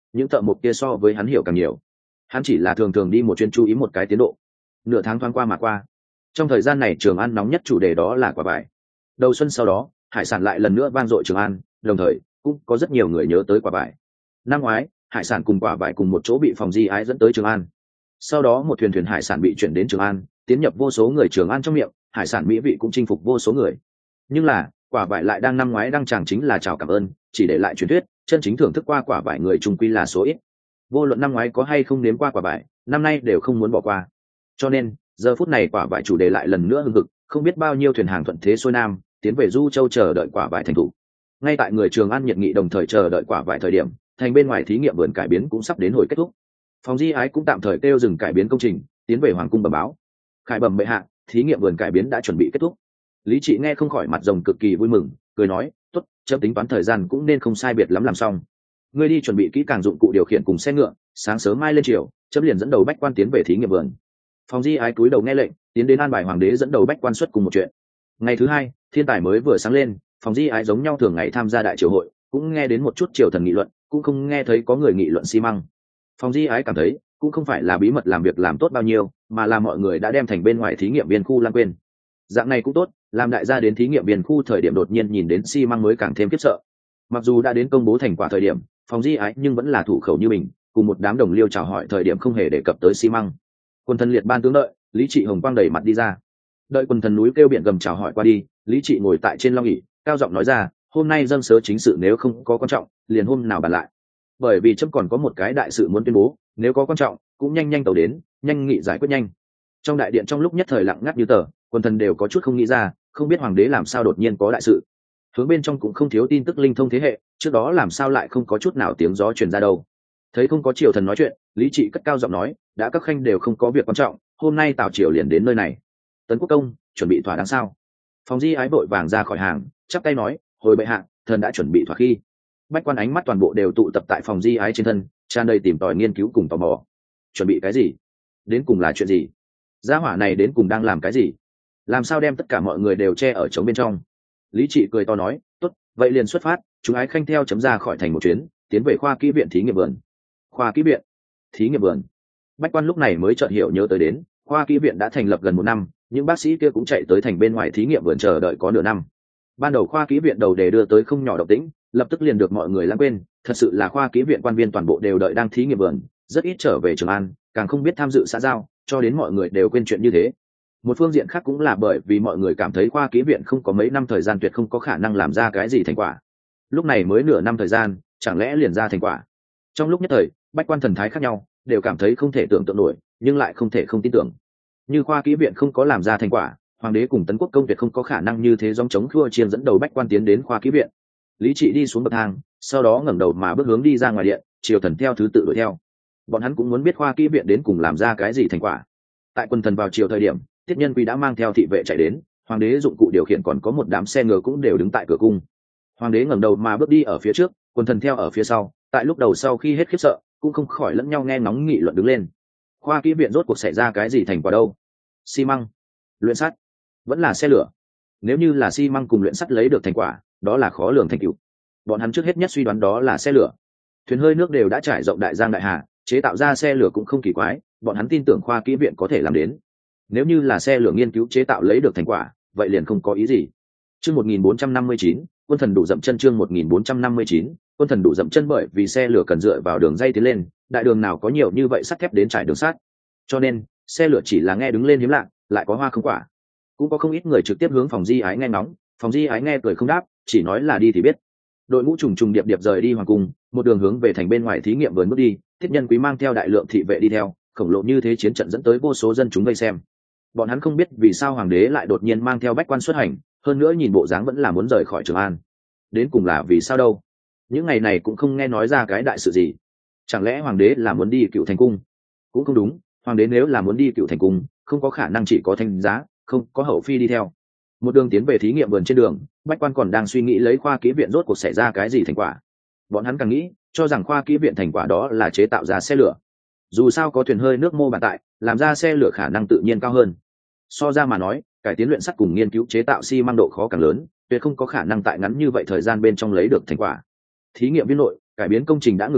những thợ mộc kia so với hắn hiểu càng nhiều. Hắn chỉ là thường thường đi một chuyến chú ý một cái tiến độ. Nửa tháng thoáng qua mà qua. Trong thời gian này Trường An nóng nhất chủ đề đó là quả vải. Đầu xuân sau đó, hải sản lại lần nữa vang dội Trường An, đồng thời cũng có rất nhiều người nhớ tới quả vải. Năm ngoái, hải sản cùng quả vải cùng một chỗ bị phòng Di Ái dẫn tới Trường An. Sau đó một thuyền hải sản bị chuyển đến Trường An, tiến nhập vô số người Trường An trong miệng, hải sản mỹ vị cũng chinh phục vô số người. Nhưng là, quả vải lại đang năm ngoái đăng tràng chính là chào cảm ơn, chỉ để lại truyền thuyết, chân chính thưởng thức qua quả vải người trung quy là số ít. Vô luận năm ngoái có hay không nếm qua quả vải, năm nay đều không muốn bỏ qua. Cho nên, giờ phút này quả vải chủ đề lại lần nữa hưng hực, không biết bao nhiêu thuyền hàng thuận thế xuôi nam, tiến về Du Châu chờ đợi quả vải thành thủ. Ngay tại người Trường An nhiệt nghị đồng thời chờ đợi quả vải thời điểm, thành bên ngoài thí nghiệm vườn cải biến cũng sắp đến hồi kết thúc. Phòng Di Ái cũng tạm thời kêu dừng cải biến công trình, tiến về hoàng cung bẩm báo. Khải bẩm bệ hạ, thí nghiệm vườn cải biến đã chuẩn bị kết thúc. Lý Trị nghe không khỏi mặt rồng cực kỳ vui mừng, cười nói, tốt, chấm tính toán thời gian cũng nên không sai biệt lắm làm xong. Ngươi đi chuẩn bị kỹ càng dụng cụ điều khiển cùng xe ngựa, sáng sớm mai lên chiều, chấm liền dẫn đầu bách quan tiến về thí nghiệm vườn. Phòng Di Ái cúi đầu nghe lệnh, tiến đến an bài hoàng đế dẫn đầu bách quan xuất cùng một chuyện. Ngày thứ hai, thiên tài mới vừa sáng lên, Phòng Di Ái giống nhau thường ngày tham gia đại triều hội, cũng nghe đến một chút triều thần nghị luận, cũng không nghe thấy có người nghị luận xi măng. Phòng Di Ái cảm thấy, cũng không phải là bí mật làm việc làm tốt bao nhiêu, mà là mọi người đã đem thành bên ngoài thí nghiệm viên khu lãng quên. Dạng này cũng tốt, làm đại gia đến thí nghiệm viên khu thời điểm đột nhiên nhìn đến xi măng mới càng thêm khiếp sợ. Mặc dù đã đến công bố thành quả thời điểm, Phòng Di Ái nhưng vẫn là thủ khẩu như mình, cùng một đám đồng liêu chào hỏi thời điểm không hề đề cập tới xi măng. Quân thần liệt ban tướng đợi, Lý Trị hồng quang đẩy mặt đi ra. Đợi quân thần núi kêu biển gầm chào hỏi qua đi, Lý Trị ngồi tại trên long ỷ, cao giọng nói ra, hôm nay dâng sớ chính sự nếu không có quan trọng, liền hôm nào bàn lại. Bởi vì chấm còn có một cái đại sự muốn tuyên bố, nếu có quan trọng, cũng nhanh nhanh tàu đến, nhanh nghị giải quyết nhanh. Trong đại điện trong lúc nhất thời lặng ngắt như tờ, quân thần đều có chút không nghĩ ra, không biết hoàng đế làm sao đột nhiên có đại sự. Hướng bên trong cũng không thiếu tin tức linh thông thế hệ, trước đó làm sao lại không có chút nào tiếng gió truyền ra đâu. Thấy không có triều thần nói chuyện, Lý Trị cất cao giọng nói, đã các khanh đều không có việc quan trọng, hôm nay tào triều liền đến nơi này. Tấn Quốc công, chuẩn bị thỏa đáng sao? Phòng Di Ái vội vàng ra khỏi hàng, chắp tay nói, hồi bệ hạ, thần đã chuẩn bị thỏa khi. Bách quan ánh mắt toàn bộ đều tụ tập tại Phòng Di Ái trên thân, tràn đầy tìm tòi nghiên cứu cùng tò mò. Chuẩn bị cái gì? Đến cùng là chuyện gì? Gia hỏa này đến cùng đang làm cái gì? Làm sao đem tất cả mọi người đều che ở trống bên trong? Lý Trị cười to nói, tốt, vậy liền xuất phát, chúng ái khanh theo chấm ra khỏi thành một chuyến, tiến về khoa kỹ viện thí nghiệm vườn. Khoa kỹ viện, thí nghiệm vườn. Bách quan lúc này mới chợt hiểu nhớ tới đến, khoa kỹ viện đã thành lập gần 1 năm, những bác sĩ kia cũng chạy tới thành bên ngoài thí nghiệm vườn chờ đợi có nửa năm. Ban đầu khoa kỹ viện đầu đề đưa tới không nhỏ động tĩnh, lập tức liền được mọi người lãng quên, thật sự là khoa kỹ viện quan viên toàn bộ đều đợi đang thí nghiệm vườn, rất ít trở về Trường An, càng không biết tham dự xã giao, cho đến mọi người đều quên chuyện như thế. Một phương diện khác cũng là bởi vì mọi người cảm thấy khoa kỹ viện không có mấy năm thời gian tuyệt không có khả năng làm ra cái gì thành quả. Lúc này mới nửa năm thời gian, chẳng lẽ liền ra thành quả? Trong lúc nhất thời, bách quan thần thái khác nhau, đều cảm thấy không thể tưởng tượng nổi, nhưng lại không thể không tin tưởng. Như khoa kỹ viện không có làm ra thành quả, hoàng đế cùng Tấn Quốc công tuyệt không có khả năng như thế dòng chống khua chiên dẫn đầu bách quan tiến đến khoa kỹ viện. Lý Trị đi xuống bậc thang, sau đó ngẩng đầu mà bước hướng đi ra ngoài điện, triều thần theo thứ tự đuổi theo. Bọn hắn cũng muốn biết khoa kỹ viện đến cùng làm ra cái gì thành quả. Tại quân thần vào chiều thời điểm, Tiết Nhân Quý đã mang theo thị vệ chạy đến, hoàng đế dụng cụ điều khiển còn có một đám xe ngựa cũng đều đứng tại cửa cung. Hoàng đế ngẩng đầu mà bước đi ở phía trước, quân thần theo ở phía sau, tại lúc đầu sau khi hết khiếp sợ, cũng không khỏi lẫn nhau nghe ngóng nghị luận đứng lên. Khoa kỹ viện rốt cuộc xảy ra cái gì thành quả đâu? Xi măng, luyện sắt, vẫn là xe lửa? Nếu như là xi măng cùng luyện sắt lấy được thành quả, đó là khó lường thành tựu. Bọn hắn trước hết nhất suy đoán đó là xe lửa. Thuyền hơi nước đều đã trải rộng đại giang đại hà, chế tạo ra xe lửa cũng không kỳ quái, bọn hắn tin tưởng khoa kỹ viện có thể làm đến. Nếu như là xe lửa nghiên cứu chế tạo lấy được thành quả, vậy liền không có ý gì. Chương 1459, quân thần đủ dậm chân. Chương 1459, quân thần đủ dậm chân. Bởi vì xe lửa cần dựa vào đường dây tiến lên, đại đường nào có nhiều như vậy sắt thép đến trải đường sắt, cho nên xe lửa chỉ là nghe đứng lên hiếm lạ, lại có hoa không quả. Cũng có không ít người trực tiếp hướng Phòng Di Ái nghe ngóng, Phòng Di Ái nghe cười không đáp, chỉ nói là đi thì biết. Đội ngũ trùng trùng điệp điệp rời đi hoàng cung, một đường hướng về thành bên ngoài thí nghiệm vườn bước đi. Thiết Nhân Quý mang theo đại lượng thị vệ đi theo, khổng lồ như thế chiến trận dẫn tới vô số dân chúng vây xem. Bọn hắn không biết vì sao hoàng đế lại đột nhiên mang theo bách quan xuất hành, hơn nữa nhìn bộ dáng vẫn là muốn rời khỏi Trường An. Đến cùng là vì sao đâu? Những ngày này cũng không nghe nói ra cái đại sự gì. Chẳng lẽ hoàng đế là muốn đi Cựu Thành cung? Cũng không đúng, hoàng đế nếu là muốn đi Cựu Thành cung, không có khả năng chỉ có Thanh Giá, không có hậu phi đi theo. Một đường tiến về thí nghiệm vườn trên đường, bách quan còn đang suy nghĩ lấy khoa kỹ viện rốt cuộc xảy ra cái gì thành quả. Bọn hắn càng nghĩ, cho rằng khoa kỹ viện thành quả đó là chế tạo ra xe lửa. Dù sao có thuyền hơi nước mô bản tại, làm ra xe lửa khả năng tự nhiên cao hơn. So ra mà nói, cải tiến luyện sắt cùng nghiên cứu chế tạo xi măng độ khó càng lớn, tuyệt không có khả năng tại ngắn như vậy thời gian bên trong lấy được thành quả. Thí nghiệm viên nội, cải biến công trình đã ngừng lại,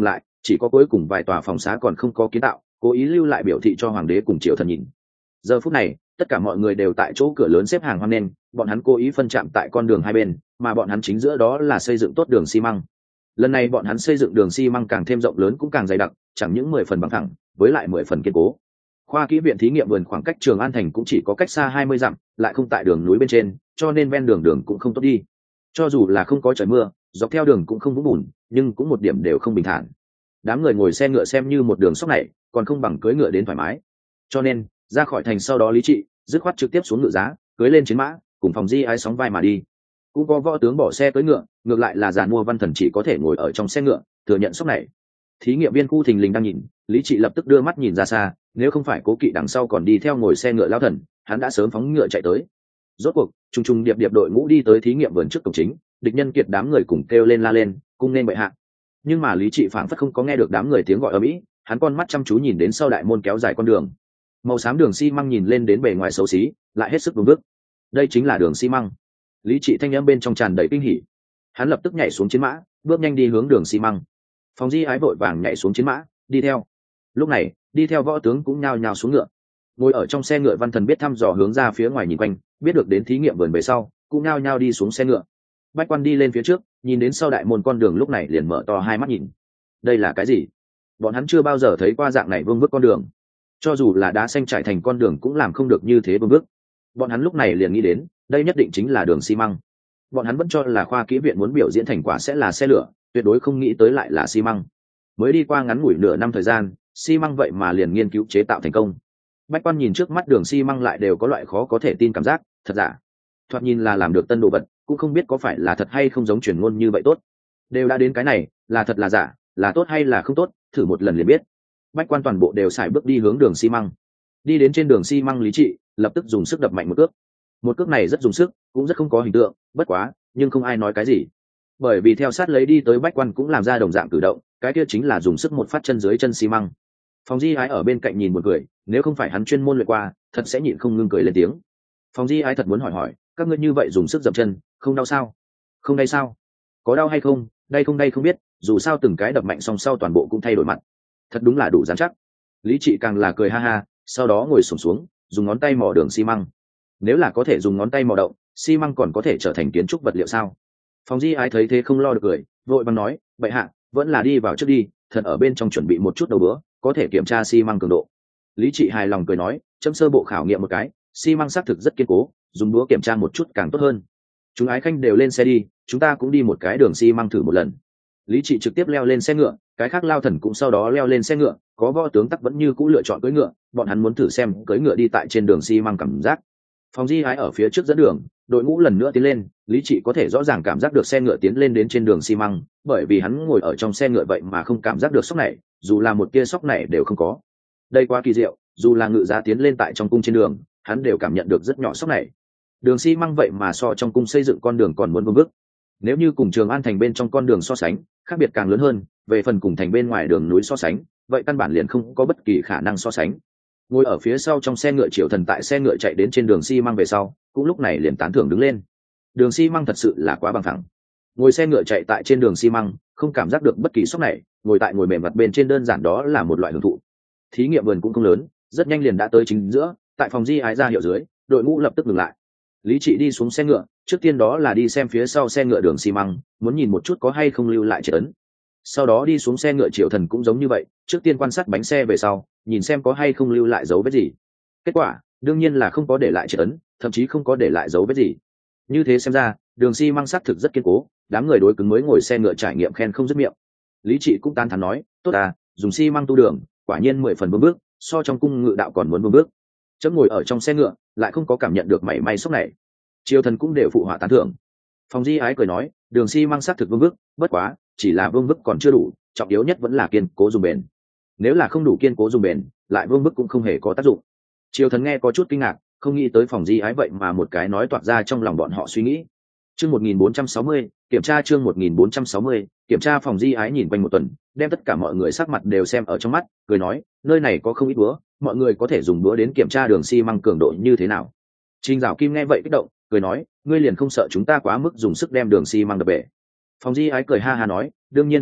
chỉ có cuối cùng vài tòa phòng xá còn không có kiến tạo, cố ý lưu lại biểu thị cho hoàng đế cùng triều thần nhìn. Giờ phút này tất cả mọi người đều tại chỗ cửa lớn xếp hàng hoan nghênh, bọn hắn cố ý phân chạm tại con đường hai bên, mà bọn hắn chính giữa đó là xây dựng tốt đường xi măng. Lần này bọn hắn xây dựng đường xi măng càng thêm rộng lớn cũng càng dày đặc, chẳng những 10 phần bằng thẳng, với lại 10 phần kiên cố. Khoa kỹ viện thí nghiệm vườn khoảng cách Trường An thành cũng chỉ có cách xa 20 dặm, lại không tại đường núi bên trên, cho nên ven đường cũng không tốt đi. Cho dù là không có trời mưa, dọc theo đường cũng không vũng bùn, nhưng cũng một điểm đều không bình thản. Đám người ngồi xe ngựa xem như một đường sóc này, còn không bằng cưỡi ngựa đến thoải mái. Cho nên, ra khỏi thành sau đó Lý Trị dứt khoát trực tiếp xuống ngựa giá, cưỡi lên chiến mã, cùng Phòng Di Ái sóng vai mà đi. Cũng có võ tướng bỏ xe cưỡi ngựa, ngược lại là giàn mua văn thần chỉ có thể ngồi ở trong xe ngựa, thừa nhận sốc này. Thí nghiệm viên khu thình lình đang nhìn, Lý Trị lập tức đưa mắt nhìn ra xa, nếu không phải Cố Kỵ đằng sau còn đi theo ngồi xe ngựa lao thần, hắn đã sớm phóng ngựa chạy tới. Rốt cuộc, trùng điệp đội ngũ đi tới thí nghiệm vườn trước cổng chính, địch nhân kiệt đám người cùng kêu lên la lên, cung nên bệ hạ. Nhưng mà Lý Trị phảng phất không có nghe được đám người tiếng gọi ầm ĩ, hắn con mắt chăm chú nhìn đến sau đại môn kéo dài con đường. Màu xám đường xi măng nhìn lên đến bề ngoài xấu xí, lại hết sức vững bước. Đây chính là đường xi măng. Lý Trị thanh âm bên trong tràn đầy kinh hỉ. Hắn lập tức nhảy xuống chiến mã, bước nhanh đi hướng đường xi măng. Phòng Di Ái vội vàng nhảy xuống chiến mã, đi theo. Lúc này, đi theo võ tướng cũng nhao nhao xuống ngựa. Ngồi ở trong xe ngựa văn thần biết thăm dò hướng ra phía ngoài nhìn quanh, biết được đến thí nghiệm vườn về sau, cũng nhao nhao đi xuống xe ngựa. Bách Quan đi lên phía trước, nhìn đến sau đại môn con đường lúc này liền mở to hai mắt nhìn. Đây là cái gì? Bọn hắn chưa bao giờ thấy qua dạng này vương vức con đường. Cho dù là đá xanh trải thành con đường cũng làm không được như thế vương vức. Bọn hắn lúc này liền nghĩ đến, đây nhất định chính là đường xi măng. Bọn hắn vẫn cho là khoa kỹ viện muốn biểu diễn thành quả sẽ là xe lửa, tuyệt đối không nghĩ tới lại là xi măng. Mới đi qua ngắn ngủi nửa năm thời gian, xi măng vậy mà liền nghiên cứu chế tạo thành công. Bách Quan nhìn trước mắt đường xi măng lại đều có loại khó có thể tin cảm giác, thật giả. Thoạt nhìn là làm được tân đồ vật, cũng không biết có phải là thật hay không giống truyền ngôn như vậy tốt. Đều đã đến cái này, là thật là giả, là tốt hay là không tốt, thử một lần liền biết. Bách Quan toàn bộ đều xài bước đi hướng đường xi măng. Đi đến trên đường xi măng Lý Trị lập tức dùng sức đập mạnh một cước. Một cước này rất dùng sức, cũng rất không có hình tượng, bất quá, nhưng không ai nói cái gì. Bởi vì theo sát lấy đi tới Bách Quan cũng làm ra đồng dạng cử động, cái kia chính là dùng sức một phát chân dưới chân xi măng. Phòng Di Ái ở bên cạnh nhìn một người, nếu không phải hắn chuyên môn luyện qua, thật sẽ nhịn không ngưng cười lên tiếng. Phòng Di Ái thật muốn hỏi, các ngươi như vậy dùng sức dậm chân, không đau sao? Không đau sao? Có đau hay không? Đây không biết, dù sao từng cái đập mạnh song sau toàn bộ cũng thay đổi mặt. Thật đúng là đủ dán chắc. Lý Trị càng là cười ha ha, sau đó ngồi xổm xuống, dùng ngón tay mò đường xi măng. Nếu là có thể dùng ngón tay mò động, xi măng còn có thể trở thành kiến trúc vật liệu sao? Phòng Di Ái thấy thế không lo được cười, vội vàng nói, bệ hạ, vẫn là đi vào trước đi, thật ở bên trong chuẩn bị một chút đầu bữa, có thể kiểm tra xi măng cường độ. Lý Trị hài lòng cười nói, chấm sơ bộ khảo nghiệm một cái, xi măng xác thực rất kiên cố, dùng búa kiểm tra một chút càng tốt hơn. Chúng ái khanh đều lên xe đi, chúng ta cũng đi một cái đường xi măng thử một lần. Lý Trị trực tiếp leo lên xe ngựa, cái khác lao thần cũng sau đó leo lên xe ngựa, có võ tướng tắc vẫn như cũ lựa chọn cưỡi ngựa, bọn hắn muốn thử xem cưỡi ngựa đi tại trên đường xi măng cảm giác. Phòng Di Ái ở phía trước dẫn đường, đội ngũ lần nữa tiến lên, Lý Trị có thể rõ ràng cảm giác được xe ngựa tiến lên đến trên đường xi măng, bởi vì hắn ngồi ở trong xe ngựa vậy mà không cảm giác được sốc này, dù là một tia sốc này đều không có. Đây quá kỳ diệu, dù là ngự giá tiến lên tại trong cung trên đường, hắn đều cảm nhận được rất nhỏ sốc này. Đường xi măng vậy mà so trong cung xây dựng con đường còn muốn vương bước. Nếu như cùng Trường An thành bên trong con đường so sánh, khác biệt càng lớn hơn, về phần cùng thành bên ngoài đường núi so sánh, vậy căn bản liền không có bất kỳ khả năng so sánh. Ngồi ở phía sau trong xe ngựa Triệu Thần tại xe ngựa chạy đến trên đường xi măng về sau, cũng lúc này liền tán thưởng đứng lên. Đường xi măng thật sự là quá bằng phẳng. Ngồi xe ngựa chạy tại trên đường xi măng, không cảm giác được bất kỳ sốc này, ngồi mềm mặt bên trên đơn giản đó là một loại hưởng thụ. Thí nghiệm vườn cũng không lớn, rất nhanh liền đã tới chính giữa, tại Phòng Di Ái ra hiệu dưới, đội ngũ lập tức dừng lại. Lý Trị đi xuống xe ngựa, trước tiên đó là đi xem phía sau xe ngựa đường xi măng, muốn nhìn một chút có hay không lưu lại triệt ấn. Sau đó đi xuống xe ngựa Triệu Thần cũng giống như vậy, trước tiên quan sát bánh xe về sau, nhìn xem có hay không lưu lại dấu vết gì. Kết quả, đương nhiên là không có để lại triệt ấn, thậm chí không có để lại dấu vết gì. Như thế xem ra, đường xi măng xác thực rất kiên cố, đám người đối cứng mới ngồi xe ngựa trải nghiệm khen không dứt miệng. Lý Trị cũng tán thán nói, tốt à, dùng xi măng tu đường, quả nhiên 10 phần vương bước, so trong cung ngự đạo còn muốn vương bước. Chấm ngồi ở trong xe ngựa, lại không có cảm nhận được mảy may sốc này. Triều thần cũng đều phụ họa tán thưởng. Phòng Di Ái cười nói, đường xi măng xác thực vương bước, bất quá, chỉ là vương bước còn chưa đủ, trọng yếu nhất vẫn là kiên cố dùng bền. Nếu là không đủ kiên cố dùng bền, lại vương bước cũng không hề có tác dụng. Triều thần nghe có chút kinh ngạc, không nghĩ tới Phòng Di Ái vậy mà một cái nói toạc ra trong lòng bọn họ suy nghĩ. Chương 1460, kiểm tra chương 1460, kiểm tra. Phòng Di Ái nhìn quanh một tuần, đem tất cả mọi người sắc mặt đều xem ở trong mắt, cười nói, nơi này có không ít búa, mọi người có thể dùng búa đến kiểm tra đường xi măng cường độ như thế nào. Trình Dạo Kim nghe vậy kích động, cười nói, ngươi liền không sợ chúng ta quá mức dùng sức đem đường xi măng đập bể? Phòng Di Ái cười ha ha nói, đương nhiên không sợ,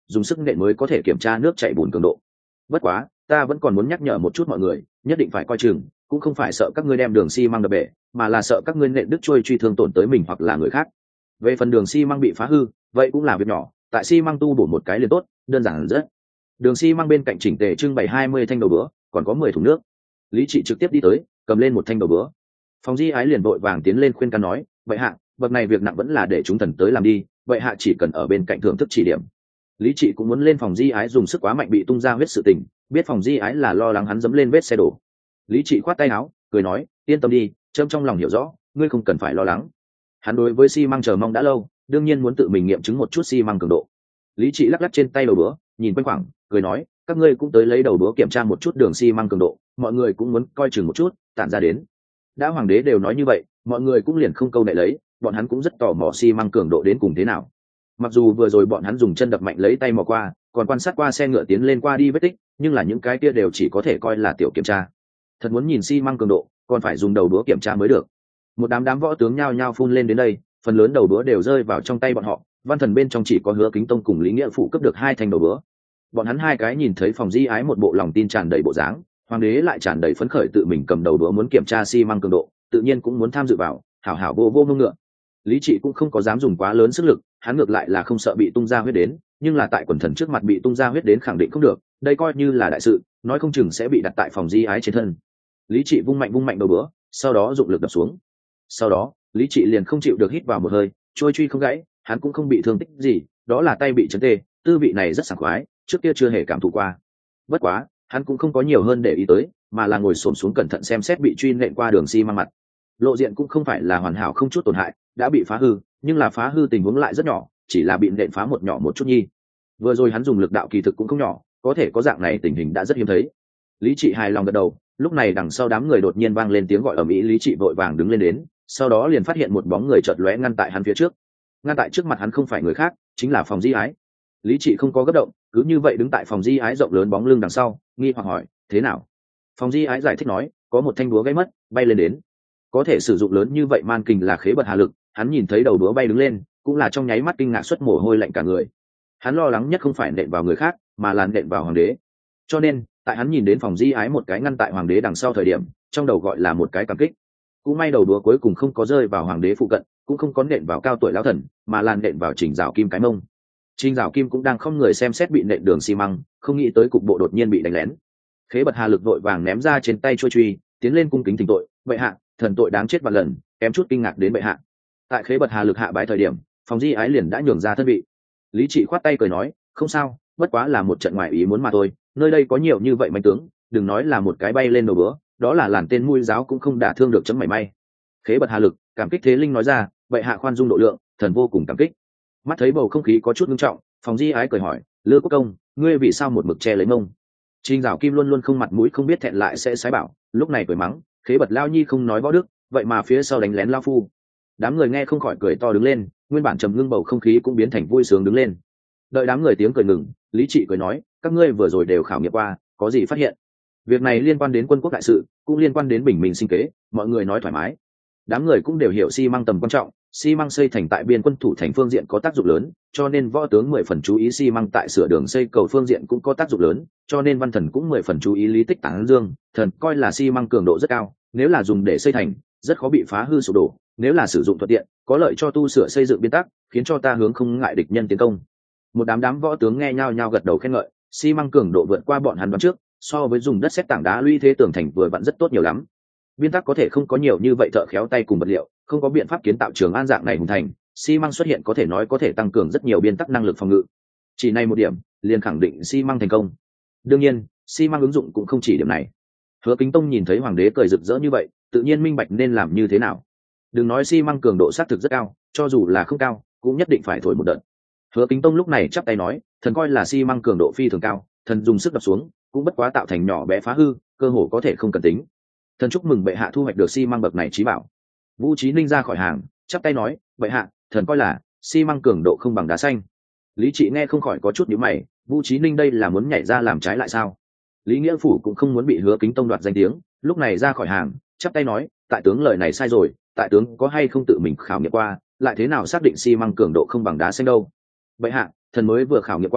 dùng sức nện mới có thể kiểm tra nước chảy bùn cường độ. Bất quá ta vẫn còn muốn nhắc nhở một chút mọi người, nhất định phải coi chừng, cũng không phải sợ các ngươi đem đường xi măng đập bể, mà là sợ các ngươi nện đứt trôi truy thương tổn tới mình hoặc là người khác. Về phần đường xi măng bị phá hư, vậy cũng là việc nhỏ, tại xi măng tu bổ một cái liền tốt, đơn giản rất. Đường xi măng bên cạnh chỉnh tề trưng bày 20 thanh đầu bữa, còn có 10 thùng nước. Lý Trị trực tiếp đi tới, cầm lên một thanh đầu bữa. Phòng Di Ái liền vội vàng tiến lên khuyên can nói, vậy hạ, bậc này việc nặng vẫn là để chúng thần tới làm đi, vậy hạ chỉ cần ở bên cạnh thưởng thức chỉ điểm. Lý Trị cũng muốn lên Phòng Di Ái dùng sức quá mạnh bị tung ra huyết sự tình, biết Phòng Di Ái là lo lắng hắn dẫm lên vết xe đổ. Lý Trị khoát tay áo, cười nói, yên tâm đi, trâm trong lòng hiểu rõ, ngươi không cần phải lo lắng. Hắn đối với xi măng chờ mong đã lâu, đương nhiên muốn tự mình nghiệm chứng một chút xi măng cường độ. Lý Trị lắc lắc trên tay đầu búa, nhìn quanh khoảng, cười nói, các ngươi cũng tới lấy đầu búa kiểm tra một chút đường xi măng cường độ, mọi người cũng muốn coi chừng một chút, tản ra đến. Đã hoàng đế đều nói như vậy, mọi người cũng liền không câu nệ lấy, bọn hắn cũng rất tò mò xi măng cường độ đến cùng thế nào. Mặc dù vừa rồi bọn hắn dùng chân đập mạnh lấy tay mò qua, còn quan sát qua xe ngựa tiến lên qua đi vết tích, nhưng là những cái kia đều chỉ có thể coi là tiểu kiểm tra. Thật muốn nhìn xi măng cường độ, còn phải dùng đầu đũa kiểm tra mới được. Một đám võ tướng nhao nhao phun lên đến đây, phần lớn đầu đũa đều rơi vào trong tay bọn họ, văn thần bên trong chỉ có Hứa Kính Tông cùng Lý Nghĩa Phụ cấp được 2 thanh đầu đũa. Bọn hắn hai cái nhìn thấy Phòng Di Ái một bộ lòng tin tràn đầy bộ dáng, hoàng đế lại tràn đầy phấn khởi tự mình cầm đầu đũa muốn kiểm tra xi măng cường độ, tự nhiên cũng muốn tham dự vào, hảo hảo vô mông ngựa. Lý Trị cũng không có dám dùng quá lớn sức lực, hắn ngược lại là không sợ bị tung ra huyết đến, nhưng là tại quần thần trước mặt bị tung ra huyết đến khẳng định không được, đây coi như là đại sự, nói không chừng sẽ bị đặt tại Phòng Di Ái trên thân. Lý Trị vung mạnh đầu búa, sau đó dụng lực đập xuống. Sau đó, Lý Trị liền không chịu được hít vào một hơi, trôi truy không gãy, hắn cũng không bị thương tích gì, đó là tay bị chấn tê, tư vị này rất sảng khoái, trước kia chưa hề cảm thụ qua. Bất quá, hắn cũng không có nhiều hơn để ý tới, mà là ngồi xổm xuống cẩn thận xem xét bị truy nện qua đường xi măng mặt. Lộ diện cũng không phải là hoàn hảo không chút tổn hại, đã bị phá hư, nhưng là phá hư tình huống lại rất nhỏ, chỉ là bị nện phá một nhỏ một chút nhi. Vừa rồi hắn dùng lực đạo kỳ thực cũng không nhỏ, có thể có dạng này tình hình đã rất hiếm thấy. Lý Trị hài lòng gật đầu, lúc này đằng sau đám người đột nhiên vang lên tiếng gọi ầm ĩ, Lý Trị vội vàng đứng lên đến, sau đó liền phát hiện một bóng người chợt lóe ngăn tại hắn phía trước. Ngăn tại trước mặt hắn không phải người khác, chính là Phòng Di Ái. Lý Trị không có gấp động, cứ như vậy đứng tại Phòng Di Ái rộng lớn bóng lưng đằng sau, nghi hoặc hỏi, thế nào? Phòng Di Ái giải thích nói, có một thanh đúa gãy mất, bay lên đến. Có thể sử dụng lớn như vậy man kình là khế bật hà lực, hắn nhìn thấy đầu đúa bay đứng lên, cũng là trong nháy mắt kinh ngạc xuất mồ hôi lạnh cả người. Hắn lo lắng nhất không phải nện vào người khác, mà là nện vào hoàng đế. Cho nên, tại hắn nhìn đến Phòng Di Ái một cái ngăn tại hoàng đế đằng sau thời điểm, trong đầu gọi là một cái cảm kích. Cũng may đầu đúa cuối cùng không có rơi vào hoàng đế phụ cận, cũng không có nện vào cao tuổi lão thần, mà là nện vào Trình Giảo Kim cái mông. Trình Giảo Kim cũng đang không người xem xét bị nện đường xi măng, không nghĩ tới cục bộ đột nhiên bị đánh lén. Khế bật hà lực vội vàng ném ra trên tay chuôi truy, tiến lên cung kính thỉnh tội, bệ hạ, thần tội đáng chết vạn lần, kém chút kinh ngạc đến bệ hạ. Tại khế bật hà lực hạ bái thời điểm, Phòng Di Ái liền đã nhường ra thân vị. Lý Trị khoát tay cười nói, không sao, bất quá là một trận ngoại ý muốn mà thôi, nơi đây có nhiều như vậy manh tướng, đừng nói là một cái bay lên đầu bữa, đó là làn tên mũi giáo cũng không đả thương được chấm mảy may. Khế bật hà lực, cảm kích thế linh nói ra, bệ hạ khoan dung độ lượng, thần vô cùng cảm kích. Mắt thấy bầu không khí có chút nghiêm trọng, Phòng Di Ái cười hỏi, Lư Quốc công, ngươi vì sao một mực che lấy mông? Trình Giảo Kim luôn luôn không mặt mũi không biết thẹn lại sẽ sái bảo, lúc này cười mắng, khế bật lao nhi không nói võ đức, vậy mà phía sau đánh lén lao phu. Đám người nghe không khỏi cười to đứng lên, nguyên bản trầm ngưng bầu không khí cũng biến thành vui sướng đứng lên. Đợi đám người tiếng cười ngừng, Lý Trị cười nói, các ngươi vừa rồi đều khảo nghiệm qua, có gì phát hiện? Việc này liên quan đến quân quốc đại sự, cũng liên quan đến bình minh sinh kế, mọi người nói thoải mái. Đám người cũng đều hiểu xi măng tầm quan trọng, xi măng xây thành tại biên quân thủ thành phương diện có tác dụng lớn, cho nên võ tướng 10 phần chú ý xi măng tại sửa đường xây cầu phương diện cũng có tác dụng lớn, cho nên văn thần cũng 10 phần chú ý lý tích tán dương, thần coi là xi măng cường độ rất cao, nếu là dùng để xây thành, rất khó bị phá hư sụp đổ, nếu là sử dụng thuận tiện, có lợi cho tu sửa xây dựng biên tắc, khiến cho ta hướng không ngại địch nhân tiến công. Một đám võ tướng nghe nhao nhao gật đầu khen ngợi, xi măng cường độ vượt qua bọn hắn đoán trước, so với dùng đất sét tảng đá lũy thế tường thành vừa vặn rất tốt nhiều lắm. Biên tắc có thể không có nhiều như vậy thợ khéo tay cùng vật liệu, không có biện pháp kiến tạo Trường An dạng này hùng thành, xi măng xuất hiện có thể nói có thể tăng cường rất nhiều biên tắc năng lực phòng ngự. Chỉ này một điểm, liền khẳng định xi măng thành công. Đương nhiên, xi măng ứng dụng cũng không chỉ điểm này. Hứa Kính Tông nhìn thấy hoàng đế cười rực rỡ như vậy, tự nhiên minh bạch nên làm như thế nào. Đừng nói xi măng cường độ xác thực rất cao, cho dù là không cao, cũng nhất định phải thổi một đợt. Hứa Kính Tông lúc này chắp tay nói, thần coi là xi măng cường độ phi thường cao, thần dùng sức đập xuống, cũng bất quá tạo thành nhỏ bé phá hư, cơ hồ có thể không cần tính. Thần chúc mừng bệ hạ thu hoạch được xi măng bậc này trí bảo. Vũ Chí Ninh ra khỏi hàng, chắp tay nói, bệ hạ, thần coi là xi măng cường độ không bằng đá xanh. Lý Trị nghe không khỏi có chút nhíu mày, Vũ Chí Ninh đây là muốn nhảy ra làm trái lại sao? Lý Nghĩa Phủ cũng không muốn bị Hứa Kính Tông đoạt danh tiếng, lúc này ra khỏi hàng, chắp tay nói, tại tướng lời này sai rồi, tại tướng có hay không tự mình khảo nghiệm qua, lại thế nào xác định xi măng cường độ không bằng đá xanh đâu? Bệ hạ, thần mới vừa khảo nghiệm qua,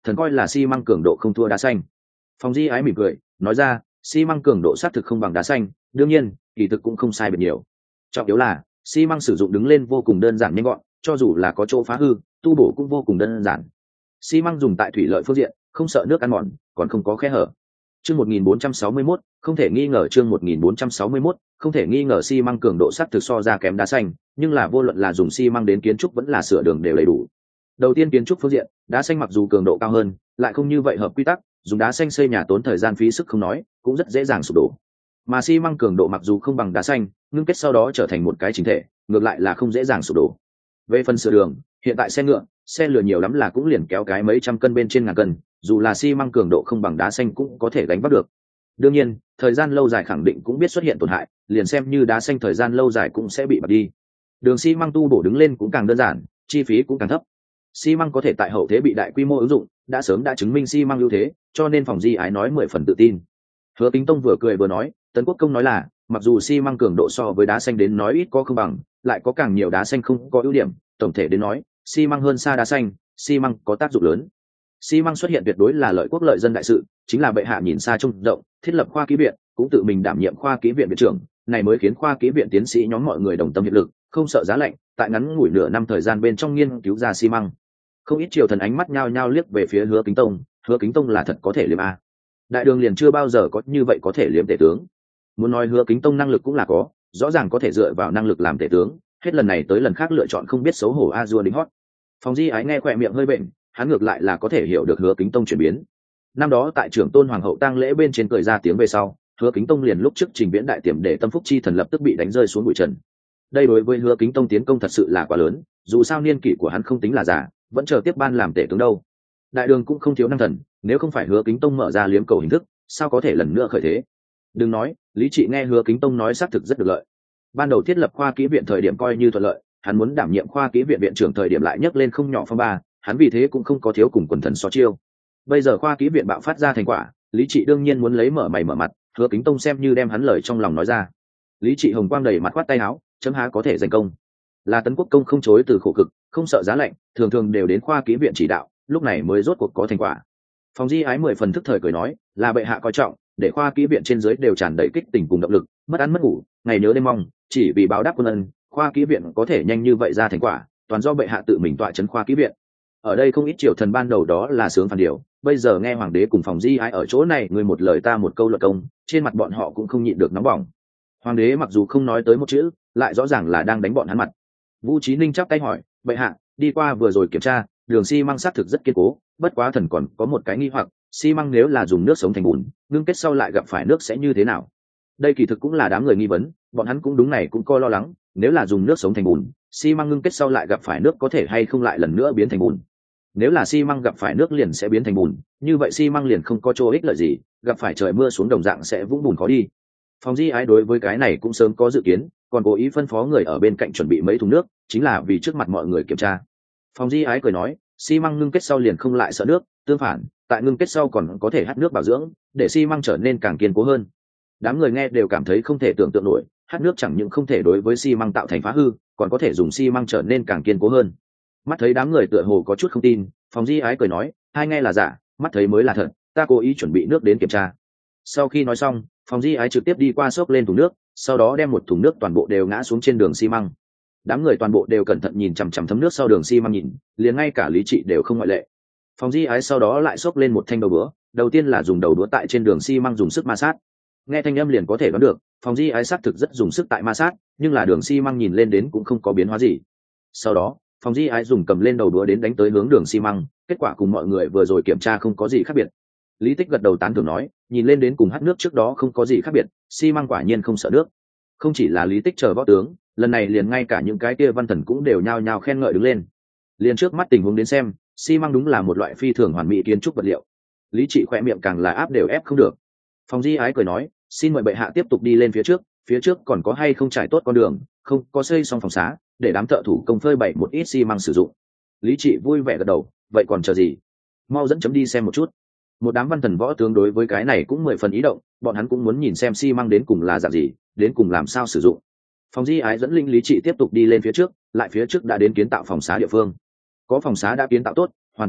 thần coi là xi măng cường độ không thua đá xanh. Phòng Di Ái mỉm cười nói ra, xi măng cường độ xác thực không bằng đá xanh, đương nhiên kỳ thực cũng không sai biệt nhiều. Trọng yếu là xi măng sử dụng đứng lên vô cùng đơn giản nhanh gọn, cho dù là có chỗ phá hư tu bổ cũng vô cùng đơn giản. Xi măng dùng tại thủy lợi phương diện không sợ nước ăn mòn, còn không có khe hở. Chương 1461, không thể nghi ngờ. Chương 1461, không thể nghi ngờ xi măng cường độ sắt thực so ra kém đá xanh, nhưng là vô luận là dùng xi măng đến kiến trúc vẫn là sửa đường đều đầy đủ. Đầu tiên kiến trúc phương diện, đá xanh mặc dù cường độ cao hơn, lại không như vậy hợp quy tắc, dùng đá xanh xây nhà tốn thời gian phí sức không nói, cũng rất dễ dàng sụp đổ. Mà xi măng cường độ mặc dù không bằng đá xanh, ngưng kết sau đó trở thành một cái chỉnh thể, ngược lại là không dễ dàng sụp đổ. Về phần sửa đường, hiện tại xe ngựa, xe lửa nhiều lắm là cũng liền kéo cái mấy trăm cân bên trên ngàn cân, dù là xi măng cường độ không bằng đá xanh cũng có thể gánh vác được. Đương nhiên thời gian lâu dài khẳng định cũng biết xuất hiện tổn hại, liền xem như đá xanh thời gian lâu dài cũng sẽ bị bật đi. Đường xi măng tu bổ đứng lên cũng càng đơn giản, chi phí cũng càng thấp. Xi măng có thể tại hậu thế bị đại quy mô ứng dụng, đã sớm đã chứng minh xi măng ưu thế, cho nên Phòng Di Ái nói 10 phần tự tin. Hứa Kính Tông vừa cười vừa nói, Tấn Quốc Công nói là, mặc dù xi măng cường độ so với đá xanh đến nói ít có không bằng, lại có càng nhiều đá xanh không có ưu điểm, tổng thể đến nói, xi măng hơn xa đá xanh, xi măng có tác dụng lớn. Xi măng xuất hiện tuyệt đối là lợi quốc lợi dân đại sự, chính là bệ hạ nhìn xa trông rộng, thiết lập khoa kỹ viện, cũng tự mình đảm nhiệm khoa kỹ viện viện trưởng, này mới khiến khoa kỹ viện tiến sĩ nhóm mọi người đồng tâm hiệp lực, không sợ giá lạnh, tại ngắn ngủi nửa năm thời gian bên trong nghiên cứu ra xi măng. Không ít triều thần ánh mắt nhao nhao liếc về phía Hứa Kính Tông, Hứa Kính Tông là thật có thể liếm a. Đại đường liền chưa bao giờ có như vậy có thể liếm tể tướng. Muốn nói Hứa Kính Tông năng lực cũng là có, rõ ràng có thể dựa vào năng lực làm tể tướng, hết lần này tới lần khác lựa chọn không biết xấu hổ a dua đính hót. Phòng Di Ái nghe khỏe miệng hơi bệnh, hắn ngược lại là có thể hiểu được Hứa Kính Tông chuyển biến. Năm đó tại trưởng tôn hoàng hậu tang lễ bên trên cười ra tiếng về sau, Hứa Kính Tông liền lúc trước trình viễn đại tiệm để tâm phúc chi thần lập tức bị đánh rơi xuống bụi trần. Đây đối với Hứa Kính Tông tiến công thật sự là quá lớn, dù sao niên kỷ của hắn không tính là già, vẫn chờ tiếp ban làm tể tướng đâu. Đại đường cũng không thiếu năng thần, nếu không phải Hứa Kính Tông mở ra liếm cầu hình thức, sao có thể lần nữa khởi thế. Đừng nói, Lý Trị nghe Hứa Kính Tông nói xác thực rất được lợi. Ban đầu thiết lập khoa kỹ viện thời điểm coi như thuận lợi, hắn muốn đảm nhiệm khoa kỹ viện viện trưởng thời điểm lại nhấc lên không nhỏ phong ba, hắn vì thế cũng không có thiếu cùng quần thần so chiêu. Bây giờ khoa kỹ viện bạo phát ra thành quả, Lý Trị đương nhiên muốn lấy mở mày mở mặt, Hứa Kính Tông xem như đem hắn lời trong lòng nói ra. Lý Trị hồng quang đầy mặt khoát tay áo, chấm há có thể giành công. Là Tấn Quốc Công không chối từ khổ cực, không sợ giá lạnh, thường thường đều đến khoa kỹ viện chỉ đạo, lúc này mới rốt cuộc có thành quả. Phòng Di Ái 10 phần thức thời cười nói, là bệ hạ coi trọng, để khoa kỹ viện trên dưới đều tràn đầy kích tình cùng động lực, mất ăn mất ngủ, ngày nhớ đêm mong, chỉ vì báo đáp quân ân, khoa kỹ viện có thể nhanh như vậy ra thành quả, toàn do bệ hạ tự mình tọa trấn khoa kỹ viện. Ở đây không ít triều thần ban đầu đó là sướng phản điều, bây giờ nghe hoàng đế cùng Phòng Di Ái ở chỗ này người một lời ta một câu luận công, trên mặt bọn họ cũng không nhịn được nóng bỏng. Hoàng đế mặc dù không nói tới một chữ, lại rõ ràng là đang đánh bọn hắn mặt. Vũ Chí Ninh chắp tay hỏi, bệ hạ, đi qua vừa rồi kiểm tra, đường xi măng xác thực rất kiên cố, bất quá thần còn có một cái nghi hoặc, xi măng nếu là dùng nước sống thành bùn, ngưng kết sau lại gặp phải nước sẽ như thế nào? Đây kỳ thực cũng là đám người nghi vấn, bọn hắn cũng đúng này cũng coi lo lắng, nếu là dùng nước sống thành bùn, xi măng ngưng kết sau lại gặp phải nước có thể hay không lại lần nữa biến thành bùn. Nếu là xi măng gặp phải nước liền sẽ biến thành bùn, như vậy xi măng liền không có chỗ ích lợi gì, gặp phải trời mưa xuống đồng dạng sẽ vũng bùn khó đi. Phòng Di Ái đối với cái này cũng sớm có dự kiến, còn cố ý phân phó người ở bên cạnh chuẩn bị mấy thùng nước, chính là vì trước mặt mọi người kiểm tra. Phòng Di Ái cười nói, xi măng ngưng kết sau liền không lại sợ nước, tương phản, tại ngưng kết sau còn có thể hắt nước bảo dưỡng, để xi măng trở nên càng kiên cố hơn. Đám người nghe đều cảm thấy không thể tưởng tượng nổi, hắt nước chẳng những không thể đối với xi măng tạo thành phá hư, còn có thể dùng xi măng trở nên càng kiên cố hơn. Mắt thấy đám người tựa hồ có chút không tin, Phòng Di Ái cười nói, hai nghe là giả, mắt thấy mới là thật, ta cố ý chuẩn bị nước đến kiểm tra. Sau khi nói xong, Phòng Di Ái trực tiếp đi qua xốc lên thùng nước, sau đó đem một thùng nước toàn bộ đều ngã xuống trên đường xi măng. Đám người toàn bộ đều cẩn thận nhìn chằm chằm thấm nước sau đường xi măng nhìn, liền ngay cả Lý Trị đều không ngoại lệ. Phòng Di Ái sau đó lại xốc lên một thanh đầu búa, đầu tiên là dùng đầu đũa tại trên đường xi măng dùng sức ma sát. Nghe thanh âm liền có thể đoán được, Phòng Di Ái xác thực rất dùng sức tại ma sát, nhưng là đường xi măng nhìn lên đến cũng không có biến hóa gì. Sau đó, Phòng Di Ái dùng cầm lên đầu đũa đến đánh tới hướng đường xi măng, kết quả cùng mọi người vừa rồi kiểm tra không có gì khác biệt. Lý Tích gật đầu tán thưởng nói, nhìn lên đến cùng hắt nước trước đó không có gì khác biệt, xi măng quả nhiên không sợ nước. Không chỉ là Lý Tích chờ võ tướng, lần này liền ngay cả những cái kia văn thần cũng đều nhao nhao khen ngợi đứng lên. Liền trước mắt tình huống đến xem, xi măng đúng là một loại phi thường hoàn mỹ kiến trúc vật liệu. Lý Trị khỏe miệng càng là áp đều ép không được. Phòng Di Ái cười nói, xin mời bệ hạ tiếp tục đi lên phía trước còn có hay không trải tốt con đường, không có xây xong phòng xá, để đám thợ thủ công phơi bày một ít xi măng sử dụng. Lý Trị vui vẻ gật đầu, vậy còn chờ gì, mau dẫn chấm đi xem một chút. Một đám văn thần võ tướng đối với cái này cũng 10 phần ý động, bọn hắn cũng muốn nhìn xem xi măng đến cùng là dạng gì, đến cùng làm sao sử dụng. Phòng Di Ái dẫn linh Lý Trị tiếp tục đi lên phía trước, lại phía trước đã đến kiến tạo phòng xá địa phương. Có phòng xá đã kiến tạo tốt, hoàn toàn khô,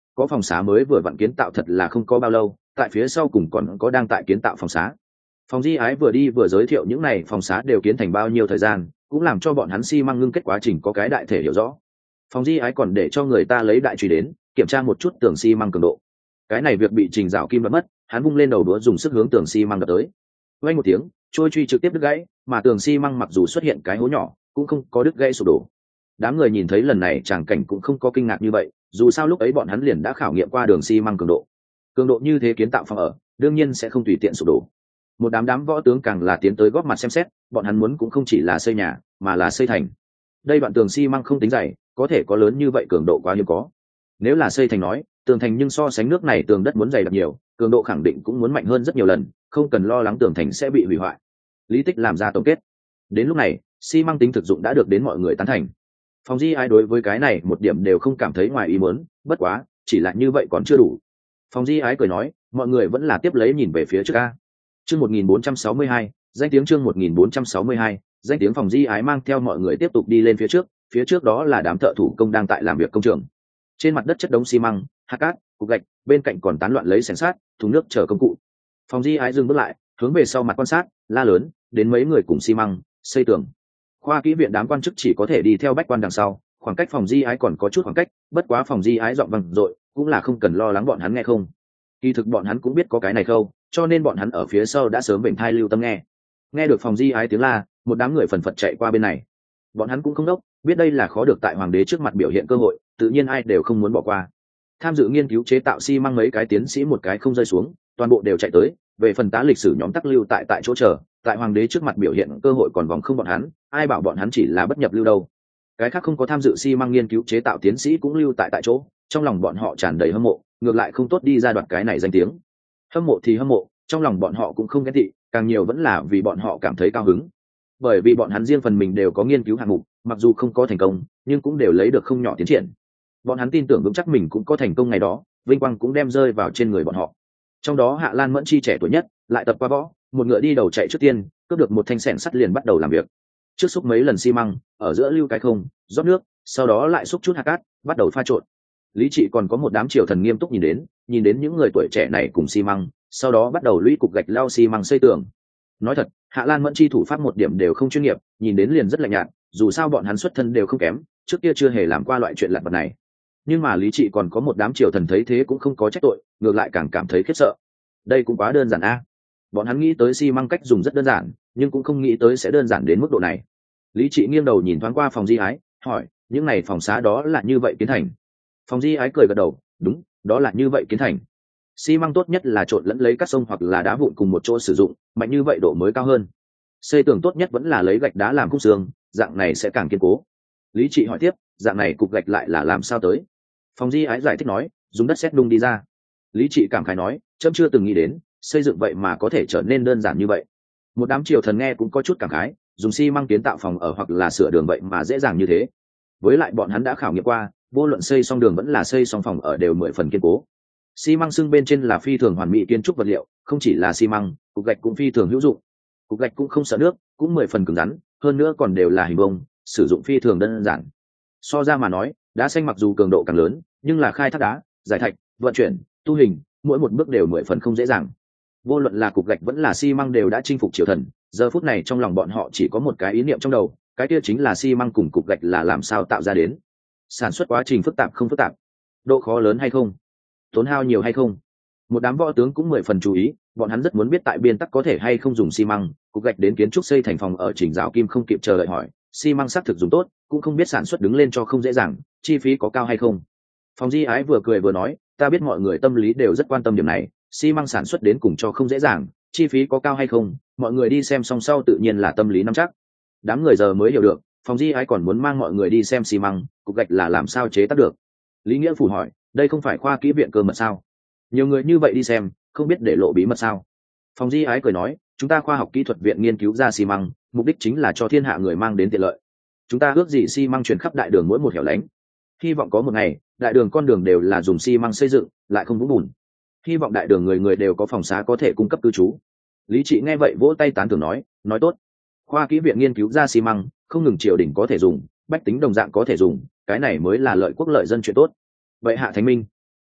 có phòng xá mới vừa vặn kiến tạo thật là không có bao lâu, tại phía sau cùng còn có đang tại kiến tạo phòng xá. Phòng Di Ái vừa đi vừa giới thiệu những này phòng xá đều kiến thành bao nhiêu thời gian, cũng làm cho bọn hắn xi măng ngưng kết quá trình có cái đại thể hiểu rõ. Phòng Di Ái còn để cho người ta lấy đại chùy đến kiểm tra một chút tường xi măng cường độ. Cái này việc bị Trình Dạo Kim đã mất, hắn vung lên đầu đũa dùng sức hướng tường xi măng đập tới. Vang một tiếng, trôi truy trực tiếp đứt gãy, mà tường xi măng mặc dù xuất hiện cái hố nhỏ, cũng không có đứt gãy sụp đổ. Đám người nhìn thấy lần này tràng cảnh cũng không có kinh ngạc như vậy, dù sao lúc ấy bọn hắn liền đã khảo nghiệm qua đường xi măng cường độ. Cường độ như thế kiến tạo phòng ở, đương nhiên sẽ không tùy tiện sụp đổ. Một đám võ tướng càng là tiến tới góp mặt xem xét, bọn hắn muốn cũng không chỉ là xây nhà, mà là xây thành. Đây đoạn tường xi măng không tính dày, có thể có lớn như vậy cường độ quá hiếm có. Nếu là xây thành nói, tường thành nhưng so sánh nước này tường đất muốn dày đặc nhiều, cường độ khẳng định cũng muốn mạnh hơn rất nhiều lần, không cần lo lắng tường thành sẽ bị hủy hoại. Lý Tích làm ra tổng kết. Đến lúc này, xi măng tính thực dụng đã được đến mọi người tán thành. Phòng Di Ái đối với cái này một điểm đều không cảm thấy ngoài ý muốn, bất quá, chỉ là như vậy còn chưa đủ. Phòng Di Ái cười nói, mọi người vẫn là tiếp lấy nhìn về phía trước a. Chương 1462, danh tiếng chương 1462, danh tiếng. Phòng Di Ái mang theo mọi người tiếp tục đi lên phía trước đó là đám thợ thủ công đang tại làm việc công trường. Trên mặt đất chất đống xi măng, hạt cát, cục gạch, bên cạnh còn tán loạn lấy xẻng sát, thùng nước chở công cụ. Phòng Di Ái dừng bước lại, hướng về sau mặt quan sát, la lớn, đến mấy người cùng xi măng, xây tường. Khoa kỹ viện đám quan chức chỉ có thể đi theo bách quan đằng sau, khoảng cách Phòng Di Ái còn có chút khoảng cách, bất quá Phòng Di Ái giọng vang dội, cũng là không cần lo lắng bọn hắn nghe không. Kỳ thực bọn hắn cũng biết có cái này khâu, cho nên bọn hắn ở phía sau đã sớm vểnh thai lưu tâm nghe. Nghe được Phòng Di Ái tiếng la, một đám người phần phật chạy qua bên này. Bọn hắn cũng không đốc, biết đây là khó được tại hoàng đế trước mặt biểu hiện cơ hội, tự nhiên ai đều không muốn bỏ qua. Tham dự nghiên cứu chế tạo xi măng mấy cái tiến sĩ một cái không rơi xuống, toàn bộ đều chạy tới. Về phần tá lịch sử nhóm tắc lưu tại chỗ chờ, tại hoàng đế trước mặt biểu hiện cơ hội còn vòng không bọn hắn, ai bảo bọn hắn chỉ là bất nhập lưu đâu. Cái khác không có tham dự xi măng nghiên cứu chế tạo tiến sĩ cũng lưu tại chỗ, trong lòng bọn họ tràn đầy hâm mộ, ngược lại không tốt đi ra đoạt cái này danh tiếng. Hâm mộ thì hâm mộ, trong lòng bọn họ cũng không ghét tị, càng nhiều vẫn là vì bọn họ cảm thấy cao hứng. Bởi vì bọn hắn riêng phần mình đều có nghiên cứu hạng mục, mặc dù không có thành công, nhưng cũng đều lấy được không nhỏ tiến triển. Bọn hắn tin tưởng vững chắc mình cũng có thành công ngày đó, vinh quang cũng đem rơi vào trên người bọn họ. Trong đó Hạ Lan Mẫn Chi trẻ tuổi nhất, lại tập qua võ, một ngựa đi đầu chạy trước tiên, cướp được một thanh xẻng sắt liền bắt đầu làm việc. Trước xúc mấy lần xi măng, ở giữa lưu cái không, rót nước, sau đó lại xúc chút hạt cát, bắt đầu pha trộn. Lý Trị còn có một đám triều thần nghiêm túc nhìn đến những người tuổi trẻ này cùng xi măng, sau đó bắt đầu lũy cục gạch lao xi măng xây tường. Nói thật, Hạ Lan Mẫn Chi thủ pháp một điểm đều không chuyên nghiệp, nhìn đến liền rất lạnh nhạt, dù sao bọn hắn xuất thân đều không kém, trước kia chưa hề làm qua loại chuyện lặt vặt này. Nhưng mà Lý Trị còn có một đám triều thần thấy thế cũng không có trách tội, ngược lại càng cảm thấy khiếp sợ. Đây cũng quá đơn giản a. Bọn hắn nghĩ tới xi măng cách dùng rất đơn giản, nhưng cũng không nghĩ tới sẽ đơn giản đến mức độ này. Lý Trị nghiêng đầu nhìn thoáng qua Phòng Di Ái, hỏi, những này phòng xá đó là như vậy kiến thành? Phòng Di Ái cười gật đầu, đúng, đó là như vậy kiến thành. Xi măng tốt nhất là trộn lẫn lấy các sông hoặc là đá vụn cùng một chỗ sử dụng, mạnh như vậy độ mới cao hơn. Xây tường tốt nhất vẫn là lấy gạch đá làm khung xương, dạng này sẽ càng kiên cố. Lý Trị hỏi tiếp, dạng này cục gạch lại là làm sao tới? Phòng Di Ái giải thích nói, dùng đất sét đung đi ra. Lý Trị cảm khái nói, trẫm chưa từng nghĩ đến, xây dựng vậy mà có thể trở nên đơn giản như vậy. Một đám triều thần nghe cũng có chút cảm khái, dùng xi măng kiến tạo phòng ở hoặc là sửa đường vậy mà dễ dàng như thế. Với lại bọn hắn đã khảo nghiệm qua, vô luận xây xong đường vẫn là xây xong phòng ở đều 10 phần kiên cố. Xi măng xưng bên trên là phi thường hoàn mỹ kiến trúc vật liệu, không chỉ là xi măng, cục gạch cũng phi thường hữu dụng. Cục gạch cũng không sợ nước, cũng 10 phần cứng rắn, hơn nữa còn đều là hình vuông, sử dụng phi thường đơn giản. So ra mà nói, đá xanh mặc dù cường độ càng lớn, nhưng là khai thác đá, giải thạch, vận chuyển, tu hình, mỗi một bước đều 10 phần không dễ dàng. Vô luận là cục gạch vẫn là xi măng đều đã chinh phục triều thần, giờ phút này trong lòng bọn họ chỉ có một cái ý niệm trong đầu, cái kia chính là xi măng cùng cục gạch là làm sao tạo ra đến. Sản xuất quá trình phức tạp không phức tạp, độ khó lớn hay không, tốn hao nhiều hay không. Một đám võ tướng cũng 10 phần chú ý, bọn hắn rất muốn biết tại biên tắc có thể hay không dùng xi măng, cục gạch đến kiến trúc xây thành phòng ở Trình Dạo Kim không kịp chờ đợi hỏi, xi măng xác thực dùng tốt, cũng không biết sản xuất đứng lên cho không dễ dàng, chi phí có cao hay không. Phòng Di Ái vừa cười vừa nói, ta biết mọi người tâm lý đều rất quan tâm điểm này, xi măng sản xuất đến cùng cho không dễ dàng, chi phí có cao hay không, mọi người đi xem xong sau tự nhiên là tâm lý nắm chắc. Đám người giờ mới hiểu được, Phòng Di Ái còn muốn mang mọi người đi xem xi măng, cục gạch là làm sao chế tác được. Lý Nghĩa Phủ hỏi, đây không phải khoa kỹ viện cơ mật sao? Nhiều người như vậy đi xem, không biết để lộ bí mật sao? Phòng Di Ái cười nói, chúng ta khoa học kỹ thuật viện nghiên cứu ra xi măng, mục đích chính là cho thiên hạ người mang đến tiện lợi. Chúng ta ước gì xi măng truyền khắp đại đường mỗi một hẻo lánh. Hy vọng có một ngày, đại đường con đường đều là dùng xi măng xây dựng, lại không vũng bùn. Hy vọng đại đường người người đều có phòng xá có thể cung cấp cư trú. Lý Trị nghe vậy vỗ tay tán thưởng nói tốt. Khoa kỹ viện nghiên cứu ra xi măng, không ngừng triều đình có thể dùng, bách tính đồng dạng có thể dùng, cái này mới là lợi quốc lợi dân chuyện tốt. Vậy hạ thánh minh,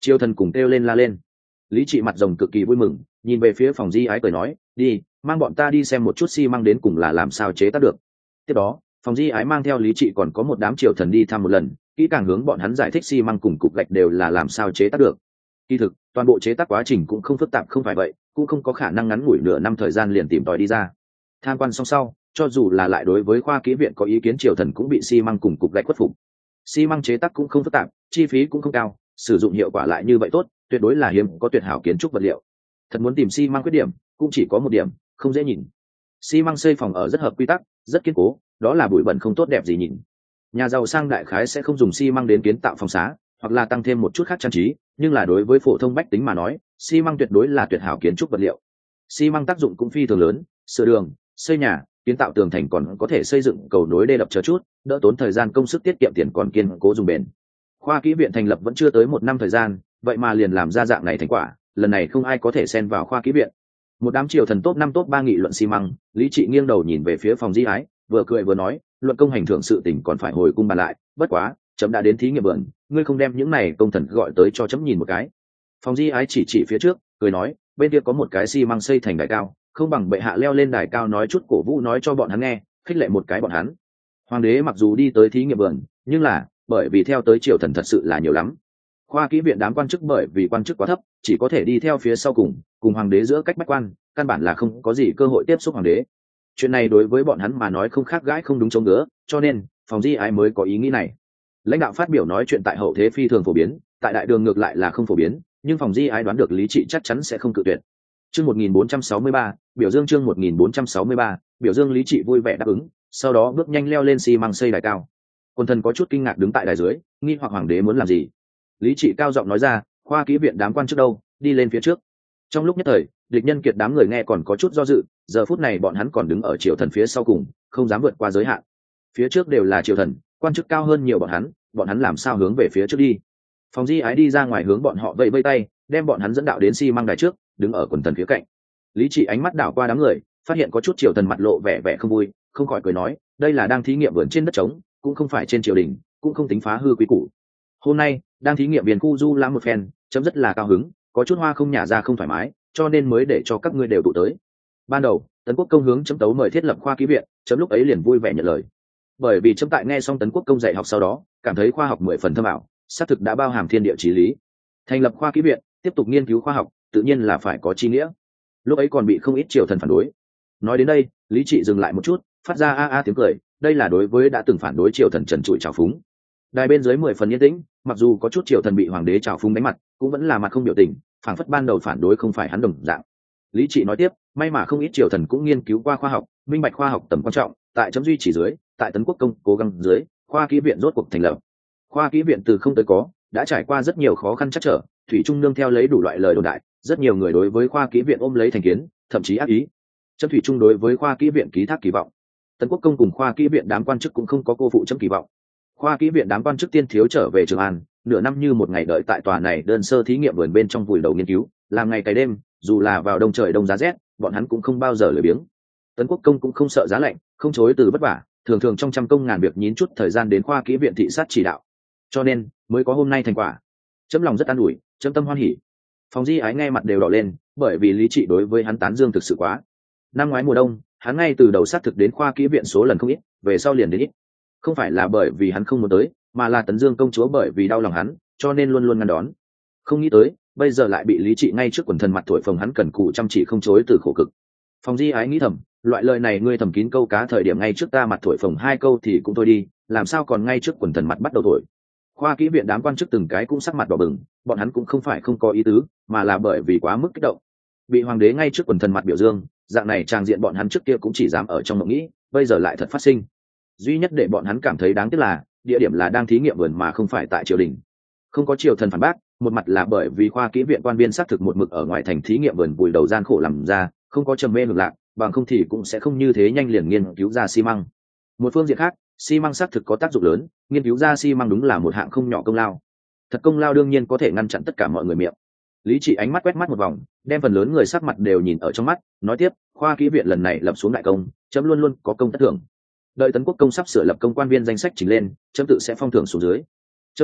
Triều thần cùng kêu lên la lên. Lý Trị mặt rồng cực kỳ vui mừng, nhìn về phía Phòng Di Ái cười nói, đi, mang bọn ta đi xem một chút xi măng đến cùng là làm sao chế tác được. Tiếp đó, Phòng Di Ái mang theo Lý Trị còn có một đám triều thần đi thăm một lần, kỹ càng hướng bọn hắn giải thích xi măng cùng cục gạch đều là làm sao chế tác được. Kỳ thực, toàn bộ chế tác quá trình cũng không phức tạp, không phải vậy, cũng không có khả năng ngắn ngủi nửa năm thời gian liền tìm tòi đi ra. Tham quan xong sau, cho dù là lại đối với khoa kỹ viện có ý kiến triều thần cũng bị xi măng cùng cục gạch khuất phục. Xi măng chế tác cũng không phức tạp, chi phí cũng không cao, sử dụng hiệu quả lại như vậy tốt, tuyệt đối là hiếm có tuyệt hảo kiến trúc vật liệu. Thật muốn tìm xi măng khuyết điểm, cũng chỉ có một điểm, không dễ nhìn. Xi măng xây phòng ở rất hợp quy tắc, rất kiên cố, đó là bụi bẩn không tốt đẹp gì nhìn. Nhà giàu sang đại khái sẽ không dùng xi măng đến kiến tạo phòng xá, hoặc là tăng thêm một chút khác trang trí, nhưng là đối với phổ thông bách tính mà nói, xi măng tuyệt đối là tuyệt hảo kiến trúc vật liệu. Xi măng tác dụng cũng phi thường lớn, sửa đường, xây nhà, kiến tạo tường thành, còn có thể xây dựng cầu nối đê đập chờ chút, đỡ tốn thời gian công sức, tiết kiệm tiền, còn kiên cố dùng bền. Khoa kỹ viện thành lập vẫn chưa tới 1 năm thời gian, vậy mà liền làm ra dạng này thành quả, lần này không ai có thể xen vào khoa kỹ viện. Một đám triều thần top 5 top 3 nghị luận xi măng, Lý Trị nghiêng đầu nhìn về phía Phòng Di Ái, vừa cười vừa nói, luận công hành thưởng sự tình còn phải hồi cung bàn lại, bất quá, chấm đã đến thí nghiệm vườn, ngươi không đem những này công thần gọi tới cho chấm nhìn một cái. Phòng Di Ái chỉ phía trước, cười nói, bên kia có một cái xi măng xây thành đài cao, không bằng bệ hạ leo lên đài cao nói chút cổ vũ nói cho bọn hắn nghe, khích lệ một cái bọn hắn. Hoàng đế mặc dù đi tới thí nghiệm vườn, nhưng là bởi vì theo tới triều thần thật sự là nhiều lắm. Khoa kỹ viện đám quan chức bởi vì quan chức quá thấp, chỉ có thể đi theo phía sau cùng hoàng đế giữa cách bách quan, căn bản là không có gì cơ hội tiếp xúc hoàng đế. Chuyện này đối với bọn hắn mà nói không khác gãi không đúng chống ngứa, cho nên Phòng Di Ái mới có ý nghĩ này. Lãnh đạo phát biểu nói chuyện tại hậu thế phi thường phổ biến, tại đại đường ngược lại là không phổ biến, nhưng Phòng Di Ái đoán được Lý Trị chắc chắn sẽ không cự tuyệt. Chương 1463, biểu dương chương 1463, biểu dương. Lý Trị vui vẻ đáp ứng, sau đó bước nhanh leo lên xi măng xây đài cao. Quân thần có chút kinh ngạc đứng tại đài dưới, nghi hoặc hoàng đế muốn làm gì. Lý Trị cao giọng nói ra, khoa kỹ viện đám quan chức đâu, đi lên phía trước. Trong lúc nhất thời, địch nhân kiệt đám người nghe còn có chút do dự, giờ phút này bọn hắn còn đứng ở triều thần phía sau cùng, không dám vượt qua giới hạn. Phía trước đều là triều thần, quan chức cao hơn nhiều bọn hắn làm sao hướng về phía trước đi. Phòng Di Ái đi ra ngoài hướng bọn họ vẫy vẫy tay, đem bọn hắn dẫn đạo đến xi măng đài trước, đứng ở quần thần phía cạnh. Lý Trị ánh mắt đảo qua đám người, phát hiện có chút triều thần mặt lộ vẻ vẻ không vui, không khỏi cười nói, đây là đang thí nghiệm vườn trên đất trống, cũng không phải trên triều đình, cũng không tính phá hư quý củ. Hôm nay đang thí nghiệm viên khu du lãm một phen, chấm rất là cao hứng, có chút hoa không nhả ra không thoải mái, cho nên mới để cho các ngươi đều tụ tới. Ban đầu Tấn Quốc công hướng chấm tấu mời thiết lập khoa kỹ viện, chấm lúc ấy liền vui vẻ nhận lời, bởi vì chấm tại nghe xong Tấn Quốc công dạy học sau đó, cảm thấy khoa học 10 phần thâm ảo, xác thực đã bao hàm thiên địa chí lý. Thành lập khoa kỹ viện, tiếp tục nghiên cứu khoa học, tự nhiên là phải có chi nghĩa. Lúc ấy còn bị không ít triều thần phản đối. Nói đến đây, Lý Trị dừng lại một chút, phát ra a a tiếng cười, đây là đối với đã từng phản đối triều thần trần trụi trào phúng. Đài bên dưới 10 phần yên tĩnh, mặc dù có chút triều thần bị hoàng đế trào phúng đánh mặt, cũng vẫn là mặt không biểu tình, phảng phất ban đầu phản đối không phải hắn đồng dạng. Lý Trị nói tiếp, may mà không ít triều thần cũng nghiên cứu qua khoa học, minh bạch khoa học tầm quan trọng, tại chấm duy chỉ dưới, tại Tấn Quốc công cố gắng dưới, khoa kỹ viện rốt cuộc thành lập. Khoa kỹ viện từ không tới có, đã trải qua rất nhiều khó khăn trắc trở, thủy trung nương theo lấy đủ loại lời đồn đại, rất nhiều người đối với khoa kỹ viện ôm lấy thành kiến, thậm chí ác ý. Chấm thủy trung đối với khoa kỹ viện ký thác kỳ vọng. Tấn Quốc công cùng khoa kỹ viện đám quan chức cũng không có cô phụ chấm kỳ vọng. Khoa kỹ viện đám quan chức tiên thiếu trở về Trường An, nửa năm như một ngày đợi tại tòa này đơn sơ thí nghiệm vườn bên trong vùi đầu nghiên cứu, làm ngày cày đêm, dù là vào đông trời đông giá rét, bọn hắn cũng không bao giờ lười biếng. Tấn Quốc công cũng không sợ giá lạnh, không chối từ vất vả, thường thường trong trăm công ngàn việc nhín chút thời gian đến khoa kỹ viện thị sát chỉ đạo, cho nên mới có hôm nay thành quả. Chấm lòng rất an ủi, chấm tâm hoan hỉ. Phòng Di Ái nghe mặt đều đỏ lên, bởi vì Lý Trị đối với hắn tán dương thực sự quá. Năm ngoái mùa đông, hắn ngay từ đầu sát thực đến khoa kỹ viện số lần không ít, về sau liền đến ít. Không phải là bởi vì hắn không muốn tới, mà là Tấn Dương công chúa bởi vì đau lòng hắn, cho nên luôn luôn ngăn đón. Không nghĩ tới, bây giờ lại bị Lý Trị ngay trước quần thần mặt thổi phồng hắn cần cù chăm chỉ không chối từ khổ cực. Phòng Di Ái nghĩ thầm, loại lời này ngươi thầm kín câu cá thời điểm ngay trước ta mặt thổi phồng 2 câu thì cũng thôi đi, làm sao còn ngay trước quần thần mặt bắt đầu thổi. Khoa kỹ viện đám quan chức từng cái cũng sắc mặt đỏ bừng, bọn hắn cũng không phải không có ý tứ, mà là bởi vì quá mức kích động. Bị hoàng đế ngay trước quần thần mặt biểu dương, dạng này trang diện bọn hắn trước kia cũng chỉ dám ở trong mộng nghĩ, bây giờ lại thật phát sinh. Duy nhất để bọn hắn cảm thấy đáng tiếc là địa điểm là đang thí nghiệm vườn mà không phải tại triều đình. Không có triều thần phản bác, một mặt là bởi vì khoa kỹ viện quan viên xác thực một mực ở ngoài thành thí nghiệm vườn vùi đầu gian khổ làm ra, không có trầm mê ngược lạc, bằng không thì cũng sẽ không như thế nhanh liền nghiên cứu ra xi măng. Một phương diện khác, xi măng xác thực có tác dụng lớn, nghiên cứu ra xi măng đúng là một hạng không nhỏ công lao. Thật công lao đương nhiên có thể ngăn chặn tất cả mọi người miệng. Lý Trị ánh mắt quét mắt một vòng, đem phần lớn người sắc mặt đều nhìn ở trong mắt, nói tiếp, khoa kỹ viện lần này lập xuống đại công, chấm luôn luôn có công tất thưởng. Đợi Tấn Quốc công sắp sửa lập công quan viên danh sách chỉnh lên, chấm tự sẽ phong thưởng xuống dưới. Chấm biết,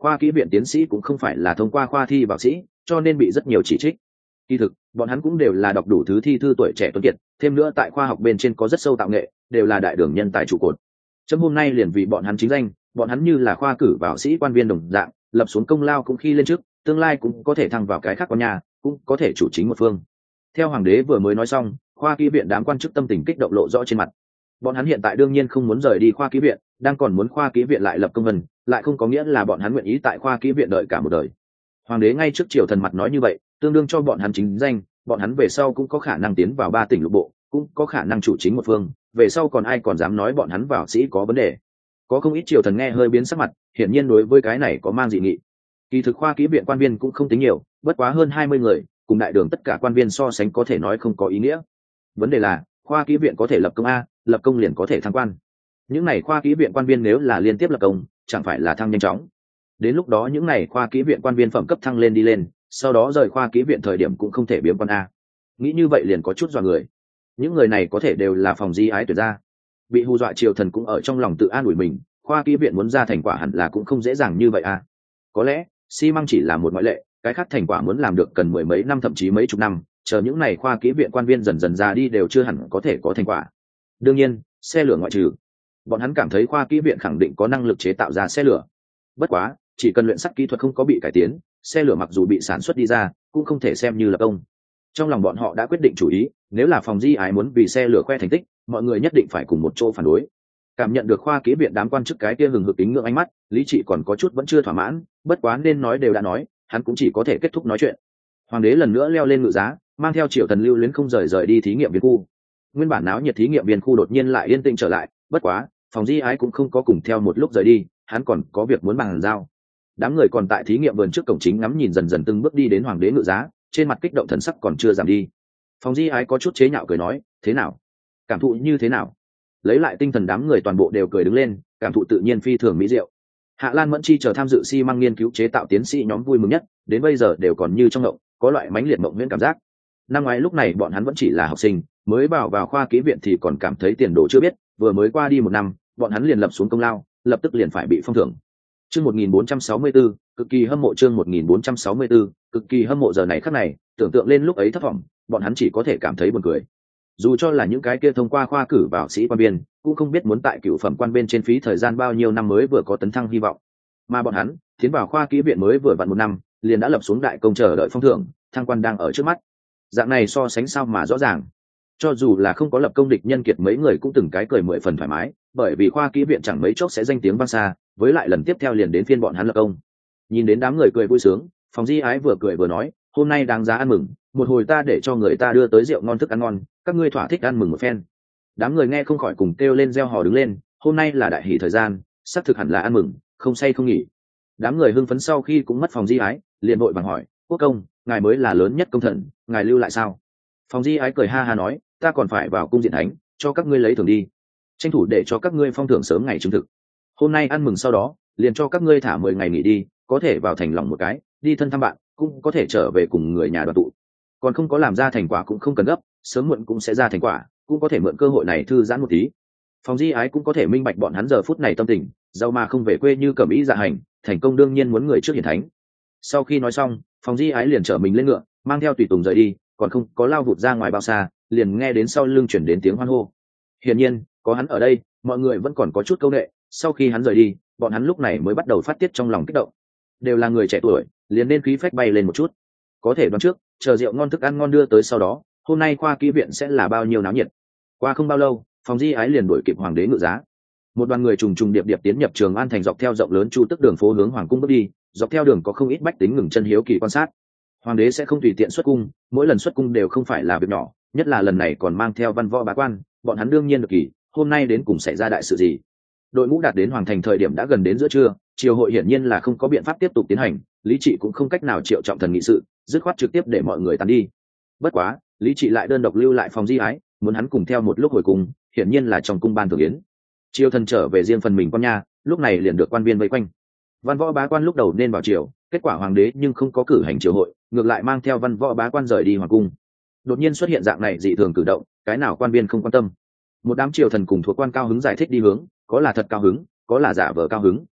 khoa kỹ viện tiến sĩ cũng không phải là thông qua khoa thi vào sĩ, cho nên bị rất nhiều chỉ trích. Kỳ thực bọn hắn cũng đều là đọc đủ thứ thi thư tuổi trẻ tuấn kiệt, thêm nữa tại khoa học bên trên có rất sâu tạo nghệ, đều là đại đường nhân tài trụ cột. Chấm hôm nay liền vì bọn hắn chính danh, bọn hắn như là khoa cử vào sĩ quan viên đồng dạng, lập xuống công lao cũng khi lên trước, tương lai cũng có thể thăng vào cái khác con nhà, cũng có thể chủ chính một phương. Theo hoàng đế vừa mới nói xong, khoa kỹ viện đám quan chức tâm tình kích động lộ rõ trên mặt. Bọn hắn hiện tại đương nhiên không muốn rời đi khoa kỹ viện, đang còn muốn khoa kỹ viện lại lập công vân, lại không có nghĩa là bọn hắn nguyện ý tại khoa kỹ viện đợi cả một đời. Hoàng đế ngay trước triều thần mặt nói như vậy, tương đương cho bọn hắn chính danh, bọn hắn về sau cũng có khả năng tiến vào 3 tỉnh lục bộ, cũng có khả năng chủ chính một phương, về sau còn ai còn dám nói bọn hắn vào sĩ có vấn đề. Có không ít triều thần nghe hơi biến sắc mặt, hiển nhiên đối với cái này có mang dị nghị. Kỳ thực khoa kỹ viện quan viên cũng không tính nhiều, bất quá hơn 20 người, cùng đại đường tất cả quan viên so sánh có thể nói không có ý nghĩa. Vấn đề là khoa kỹ viện có thể lập công a, lập công liền có thể thăng quan. Những này khoa kỹ viện quan viên nếu là liên tiếp lập công, chẳng phải là thăng nhanh chóng. Đến lúc đó những này khoa kỹ viện quan viên phẩm cấp thăng lên đi lên, sau đó rời khoa kỹ viện thời điểm cũng không thể biếm quan a. Nghĩ như vậy liền có chút dọa người. Những người này có thể đều là phòng di ái tuyệt ra. Bị hù dọa triều thần cũng ở trong lòng tự an ủi mình, khoa kỹ viện muốn ra thành quả hẳn là cũng không dễ dàng như vậy a. Có lẽ xi măng chỉ là một ngoại lệ, cái khác thành quả muốn làm được cần 10 mấy năm thậm chí mấy chục năm, chờ những này khoa kỹ viện quan viên dần dần ra đi đều chưa hẳn có thể có thành quả. Đương nhiên xe lửa ngoại trừ, bọn hắn cảm thấy khoa kỹ viện khẳng định có năng lực chế tạo ra xe lửa. Bất quá chỉ cần luyện sắt kỹ thuật không có bị cải tiến, xe lửa mặc dù bị sản xuất đi ra cũng không thể xem như là công. Trong lòng bọn họ đã quyết định chủ ý, nếu là phòng di ái muốn vì xe lửa khoe thành tích, mọi người nhất định phải cùng một chỗ phản đối. Cảm nhận được khoa kỹ viện đám quan chức cái kia hừng hực kính ngưỡng ánh mắt, lý trị còn có chút vẫn chưa thỏa mãn, bất quá nên nói đều đã nói, hắn cũng chỉ có thể kết thúc nói chuyện. Hoàng đế lần nữa leo lên ngự giá, mang theo triều thần lưu luyến không rời đi thí nghiệm viên khu. Nguyên bản náo nhiệt thí nghiệm viên khu đột nhiên lại yên tĩnh trở lại, bất quá phòng di ái cũng không có cùng theo một lúc rời đi, hắn còn có việc muốn bàn giao. Đám người còn tại thí nghiệm vườn trước cổng chính ngắm nhìn dần dần từng bước đi đến hoàng đế ngự giá, trên mặt kích động thần sắc còn chưa giảm đi. Phòng di ái có chút chế nhạo cười nói, thế nào, cảm thụ như thế nào? Lấy lại tinh thần đám người toàn bộ đều cười đứng lên, cảm thụ tự nhiên phi thường mỹ diệu. Hạ Lan Mẫn Chi chờ tham dự xi măng nghiên cứu chế tạo tiến sĩ nhóm vui mừng nhất, đến bây giờ đều còn như trong ngộng, có loại mãnh liệt mộng huyễn cảm giác. Năm ngoái lúc này bọn hắn vẫn chỉ là học sinh, mới vào khoa kỹ viện thì còn cảm thấy tiền đồ chưa biết, vừa mới qua đi 1 năm, bọn hắn liền lập xuống công lao, lập tức liền phải bị phong thưởng. Chương 1464, cực kỳ hâm mộ. Chương 1464, cực kỳ hâm mộ. Giờ này khắc này, tưởng tượng lên lúc ấy thất vọng, bọn hắn chỉ có thể cảm thấy buồn cười. Dù cho là những cái kia thông qua khoa cử vào sĩ quan viên, cũng không biết muốn tại cửu phẩm quan bên trên phí thời gian bao nhiêu năm mới vừa có tấn thăng hy vọng. Mà bọn hắn tiến vào khoa kỹ viện mới vừa vặn 1 năm, liền đã lập xuống đại công chờ đợi phong thưởng, thăng quan đang ở trước mắt. Dạng này so sánh sao mà rõ ràng. Cho dù là không có lập công địch nhân kiệt mấy người cũng từng cái cười 10 phần thoải mái, bởi vì khoa kỹ viện chẳng mấy chốc sẽ danh tiếng vang xa, với lại lần tiếp theo liền đến phiên bọn hắn lập công. Nhìn đến đám người cười vui sướng, phòng di ái vừa cười vừa nói, hôm nay đáng giá ăn mừng, một hồi ta để cho người ta đưa tới rượu ngon thức ăn ngon, các ngươi thỏa thích ăn mừng một phen. Đám người nghe không khỏi cùng kêu lên reo hò đứng lên, hôm nay là đại hỷ thời gian, sắp thực hẳn là ăn mừng, không say không nghỉ. Đám người hưng phấn sau khi cũng mất phòng di ái, liền vội vàng hỏi, quốc công, ngài mới là lớn nhất công thần, ngài lưu lại sao? Phòng di ái cười ha ha nói, ta còn phải vào cung diện thánh, cho các ngươi lấy thưởng đi, tranh thủ để cho các ngươi phong thưởng sớm ngày chứng thực. Hôm nay ăn mừng sau đó, liền cho các ngươi thả 10 ngày nghỉ đi, có thể vào thành lòng một cái, đi thân thăm bạn, cũng có thể trở về cùng người nhà đoàn tụ. Còn không có làm ra thành quả cũng không cần gấp, sớm muộn cũng sẽ ra thành quả, cũng có thể mượn cơ hội này thư giãn một tí. Phòng di ái cũng có thể minh bạch bọn hắn giờ phút này tâm tình, giàu mà không về quê như cẩm ý dạ hành, thành công đương nhiên muốn người trước hiển thánh. Sau khi nói xong, phòng di ái liền trở mình lên ngựa, mang theo tùy tùng rời đi, còn không có lao vụt ra ngoài bao xa, liền nghe đến sau lưng chuyển đến tiếng hoan hô. Hiển nhiên, có hắn ở đây, mọi người vẫn còn có chút câu nệ. Sau khi hắn rời đi, bọn hắn lúc này mới bắt đầu phát tiết trong lòng kích động. Đều là người trẻ tuổi, liền nên khí phách bay lên một chút. Có thể đoán trước, chờ rượu ngon thức ăn ngon đưa tới sau đó, hôm nay khoa kỹ viện sẽ là bao nhiêu náo nhiệt. Qua không bao lâu, phòng di ái liền đuổi kịp hoàng đế ngự giá. Một đoàn người trùng trùng điệp điệp tiến nhập Trường An thành, dọc theo rộng lớn chu tức đường phố hướng hoàng cung bước đi. Dọc theo đường có không ít bách tính ngừng chân hiếu kỳ quan sát. Hoàng đế sẽ không tùy tiện xuất cung, mỗi lần xuất cung đều không phải là việc nhỏ, nhất là lần này còn mang theo văn võ bá quan, bọn hắn đương nhiên được kỳ, hôm nay đến cùng xảy ra đại sự gì. Đội ngũ đạt đến hoàng thành thời điểm đã gần đến giữa trưa, triều hội hiển nhiên là không có biện pháp tiếp tục tiến hành, lý trị cũng không cách nào triệu trọng thần nghị sự, dứt khoát trực tiếp để mọi người tàn đi. Bất quá lý trị lại đơn độc lưu lại phòng di ái, muốn hắn cùng theo một lúc hồi cung, hiển nhiên là trong cung ban thường yến. Triều thần trở về riêng phần mình con nha, lúc này liền được quan viên vây quanh. Văn võ bá quan lúc đầu nên vào triều, kết quả hoàng đế nhưng không có cử hành triều hội, ngược lại mang theo văn võ bá quan rời đi hoàng cung. Đột nhiên xuất hiện dạng này dị thường cử động, cái nào quan viên không quan tâm. Một đám triều thần cùng thuộc quan cao hứng giải thích đi hướng, có là thật cao hứng, có là giả vờ cao hứng.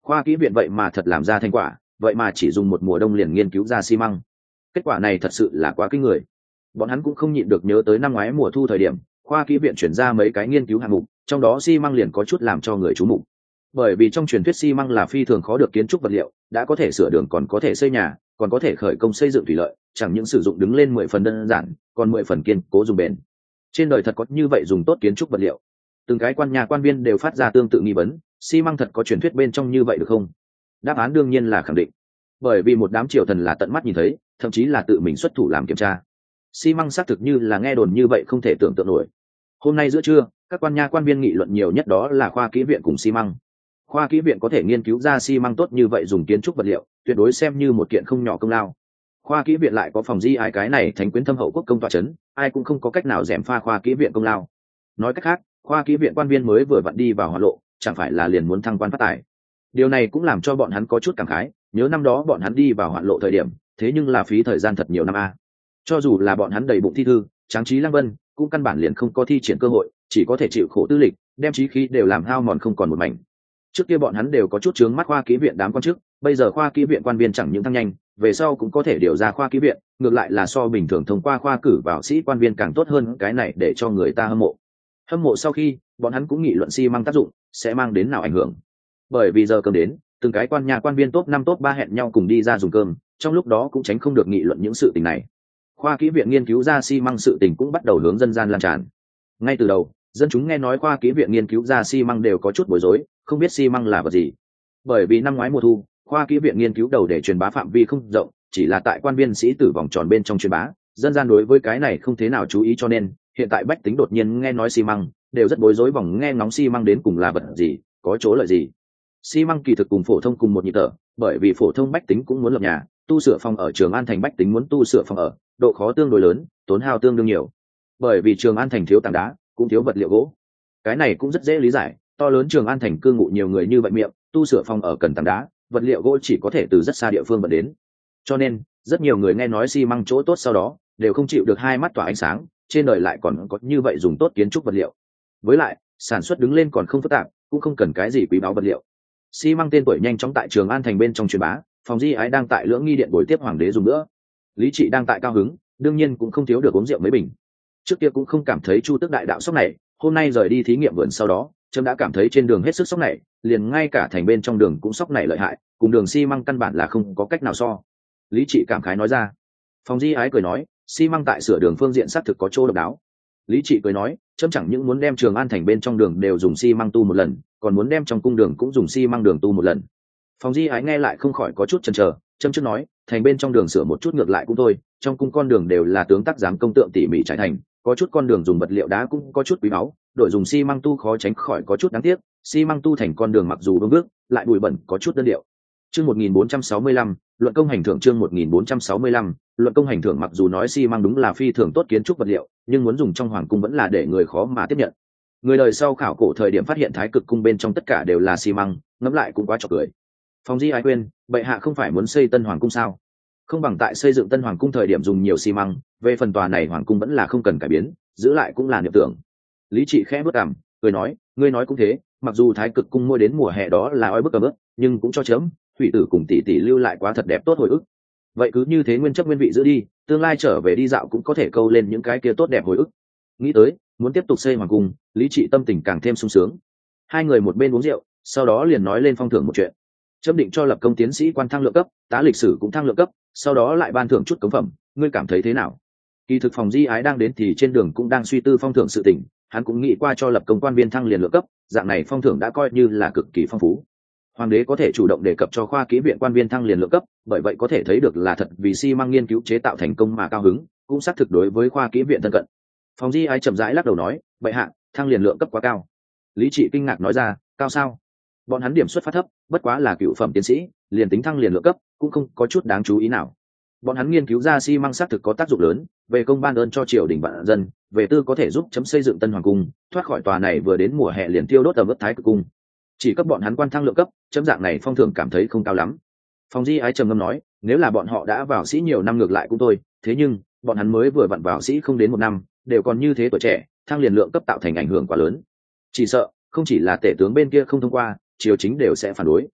Khoa kỹ viện vậy mà thật làm ra thành quả, vậy mà chỉ dùng một mùa đông liền nghiên cứu ra xi măng. Kết quả này thật sự là quá kinh người. Bọn hắn cũng không nhịn được nhớ tới năm ngoái mùa thu thời điểm, khoa kỹ viện chuyển ra mấy cái nghiên cứu hạng mục, trong đó xi măng liền có chút làm cho người chú mục. Bởi vì trong truyền thuyết xi măng là phi thường khó được kiến trúc vật liệu, đã có thể sửa đường, còn có thể xây nhà, còn có thể khởi công xây dựng thủy lợi, chẳng những sử dụng đứng lên 10 phần đơn giản, còn 10 phần kiên cố dùng bền. Trên đời thật có như vậy dùng tốt kiến trúc vật liệu? Từng cái quan nhà quan viên đều phát ra tương tự nghi vấn, xi măng thật có truyền thuyết bên trong như vậy được không? Đáp án đương nhiên là khẳng định, bởi vì một đám triều thần là tận mắt nhìn thấy, thậm chí là tự mình xuất thủ làm kiểm tra. Xi măng xác thực như là nghe đồn như vậy không thể tưởng tượng nổi. Hôm nay giữa trưa, các quan nha quan viên nghị luận nhiều nhất đó là khoa kỹ viện cùng xi măng. Khoa kỹ viện có thể nghiên cứu ra xi măng tốt như vậy dùng kiến trúc vật liệu, tuyệt đối xem như một kiện không nhỏ công lao. Khoa kỹ viện lại có phòng di ái cái này thánh quyến thâm hậu quốc công tọa chấn, ai cũng không có cách nào gièm pha khoa kỹ viện công lao. Nói cách khác, khoa kỹ viện quan viên mới vừa vặn đi vào hỏa lộ, chẳng phải là liền muốn thăng quan phát tài. Điều này cũng làm cho bọn hắn có chút cảm khái, nhớ năm đó bọn hắn đi vào hoạn lộ thời điểm, thế nhưng là phí thời gian thật nhiều năm a. Cho dù là bọn hắn đầy bụng thi thư, tráng trí lăng vân, cũng căn bản liền không có thi triển cơ hội, chỉ có thể chịu khổ tư lịch, đem trí khí đều làm hao mòn không còn một mảnh. Trước kia bọn hắn đều có chút chướng mắt khoa kỹ viện đám quan chức, bây giờ khoa kỹ viện quan viên chẳng những thăng nhanh, về sau cũng có thể điều ra khoa kỹ viện, ngược lại là so bình thường thông qua khoa cử vào sĩ quan viên càng tốt hơn, cái này để cho người ta hâm mộ. Hâm mộ sau khi, bọn hắn cũng nghị luận xi măng tác dụng sẽ mang đến nào ảnh hưởng. Bởi vì giờ cơm đến, từng cái quan nhà quan viên top 5 top 3 hẹn nhau cùng đi ra dùng cơm, trong lúc đó cũng tránh không được nghị luận những sự tình này. Khoa kỹ viện nghiên cứu ra xi măng sự tình cũng bắt đầu hướng dân gian lan tràn. Ngay từ đầu, dân chúng nghe nói khoa kỹ viện nghiên cứu ra xi măng đều có chút bối rối, không biết xi măng là vật gì. Bởi vì năm ngoái mùa thu, khoa kỹ viện nghiên cứu đầu để truyền bá phạm vi không rộng, chỉ là tại quan viên sĩ tử vòng tròn bên trong truyền bá, dân gian đối với cái này không thế nào chú ý, cho nên hiện tại bách tính đột nhiên nghe nói xi măng, đều rất bối rối, vòng nghe ngóng xi măng đến cùng là vật gì, có chỗ lợi gì. Xi măng kỳ thực cùng phổ thông cùng một nhịp thở, bởi vì phổ thông bách tính cũng muốn lập nhà, tu sửa phòng ở. Trường An thành bách tính muốn tu sửa phòng ở, độ khó tương đối lớn, tốn hao tương đương nhiều. Bởi vì Trường An thành thiếu tảng đá, cũng thiếu vật liệu gỗ. Cái này cũng rất dễ lý giải, to lớn Trường An thành cư ngụ nhiều người như vậy miệng, tu sửa phòng ở cần tảng đá, vật liệu gỗ chỉ có thể từ rất xa địa phương vận đến. Cho nên, rất nhiều người nghe nói xi măng chỗ tốt sau đó, đều không chịu được hai mắt tỏa ánh sáng, trên đời lại còn có như vậy dùng tốt kiến trúc vật liệu. Với lại, sản xuất đứng lên còn không phức tạp, cũng không cần cái gì quý báu vật liệu. Xi măng tên tuổi nhanh chóng tại Trường An thành bên trong truyền bá, phòng di ái đang tại Lưỡng Nghi điện buổi tiếp hoàng đế dùng nữa. Lý Trị đang tại cao hứng, đương nhiên cũng không thiếu được uống rượu mấy bình. Trước kia cũng không cảm thấy Chu Tước đại đạo sốc này, hôm nay rời đi thí nghiệm vườn sau đó, trâm đã cảm thấy trên đường hết sức sốc này, liền ngay cả thành bên trong đường cũng sốc này lợi hại, cùng đường xi măng căn bản là không có cách nào so. Lý Trị cảm khái nói ra. Phòng di ái cười nói, xi măng tại sửa đường phương diện xác thực có chỗ độc đáo. Lý Trị cười nói, trâm chẳng những muốn đem Trường An thành bên trong đường đều dùng xi măng tu một lần, còn muốn đem trong cung đường cũng dùng xi măng đường tu một lần. Phòng di ái nghe lại không khỏi có chút chần chờ, trâm trước nói, thành bên trong đường sửa một chút ngược lại cũng thôi, trong cung con đường đều là tướng tác giám công tượng tỉ mỉ trải thành, có chút con đường dùng vật liệu đá cũng có chút quý báu, đổi dùng xi măng tu khó tránh khỏi có chút đáng tiếc. Xi măng tu thành con đường mặc dù vương bước, lại bụi bẩn có chút đơn điệu. Chương 1465, luận công hành thưởng. Chương 1465, luận công hành thưởng. Mặc dù nói xi măng đúng là phi thường tốt kiến trúc vật liệu, nhưng muốn dùng trong hoàng cung vẫn là để người khó mà tiếp nhận. Người đời sau khảo cổ thời điểm phát hiện Thái Cực cung bên trong tất cả đều là xi măng, ngẫm lại cũng quá chọc cười. Phòng di ái quên, bệ hạ không phải muốn xây tân hoàng cung sao? Không bằng tại xây dựng tân hoàng cung thời điểm dùng nhiều xi măng, về phần tòa này hoàng cung vẫn là không cần cải biến, giữ lại cũng là niệm tưởng. Lý Trị khẽ bước cằm, cười nói, ngươi nói cũng thế, mặc dù Thái Cực cung mỗi đến mùa hè đó là oi bức ấm ức, nhưng cũng cho chấm Thủy Tử cùng tỷ tỷ lưu lại quá thật đẹp tốt hồi ức. Vậy cứ như thế nguyên chấp nguyên vị giữ đi, tương lai trở về đi dạo cũng có thể câu lên những cái kia tốt đẹp hồi ức. Nghĩ tới muốn tiếp tục xây hoàng cung, Lý Trị tâm tình càng thêm sung sướng. Hai người một bên uống rượu, sau đó liền nói lên phong thưởng một chuyện. Chấm định cho lập công tiến sĩ quan thăng lượng cấp, tá lịch sử cũng thăng lượng cấp, sau đó lại ban thưởng chút cống phẩm, ngươi cảm thấy thế nào? Kỳ thực phòng di ái đang đến thì trên đường cũng đang suy tư phong thưởng sự tình, hắn cũng nghĩ qua cho lập công quan viên thăng liền lượng cấp, dạng này phong thưởng đã coi như là cực kỳ phong phú. Hoàng đế có thể chủ động đề cập cho khoa kỹ viện quan viên thăng liền lượng cấp, bởi vậy có thể thấy được là thật vì xi măng nghiên cứu chế tạo thành công mà cao hứng, cũng xác thực đối với khoa kỹ viện thân cận. Phòng di ái chậm rãi lắc đầu nói, bệ hạ, thăng liền lượng cấp quá cao. Lý Trị kinh ngạc nói ra, cao sao? Bọn hắn điểm xuất phát thấp, bất quá là cựu phẩm tiến sĩ, liền tính thăng liền lượng cấp cũng không có chút đáng chú ý nào. Bọn hắn nghiên cứu ra xi măng xác thực có tác dụng lớn, về công ban ơn cho triều đình vạn dân, về tư có thể giúp chấm xây dựng tân hoàng cung, thoát khỏi tòa này vừa đến mùa hè liền tiêu đốt tầm ướt Thái Cực cung. Chỉ cấp bọn hắn quan thăng lượng cấp, chấm dạng này phong thưởng cảm thấy không cao lắm. Phòng di ái trầm ngâm nói, nếu là bọn họ đã vào sĩ nhiều năm ngược lại cũng thôi, thế nhưng bọn hắn mới vừa vặn vào sĩ không đến 1 năm, đều còn như thế tuổi trẻ, thăng liền lượng cấp tạo thành ảnh hưởng quá lớn. Chỉ sợ không chỉ là tể tướng bên kia không thông qua, triều chính đều sẽ phản đối.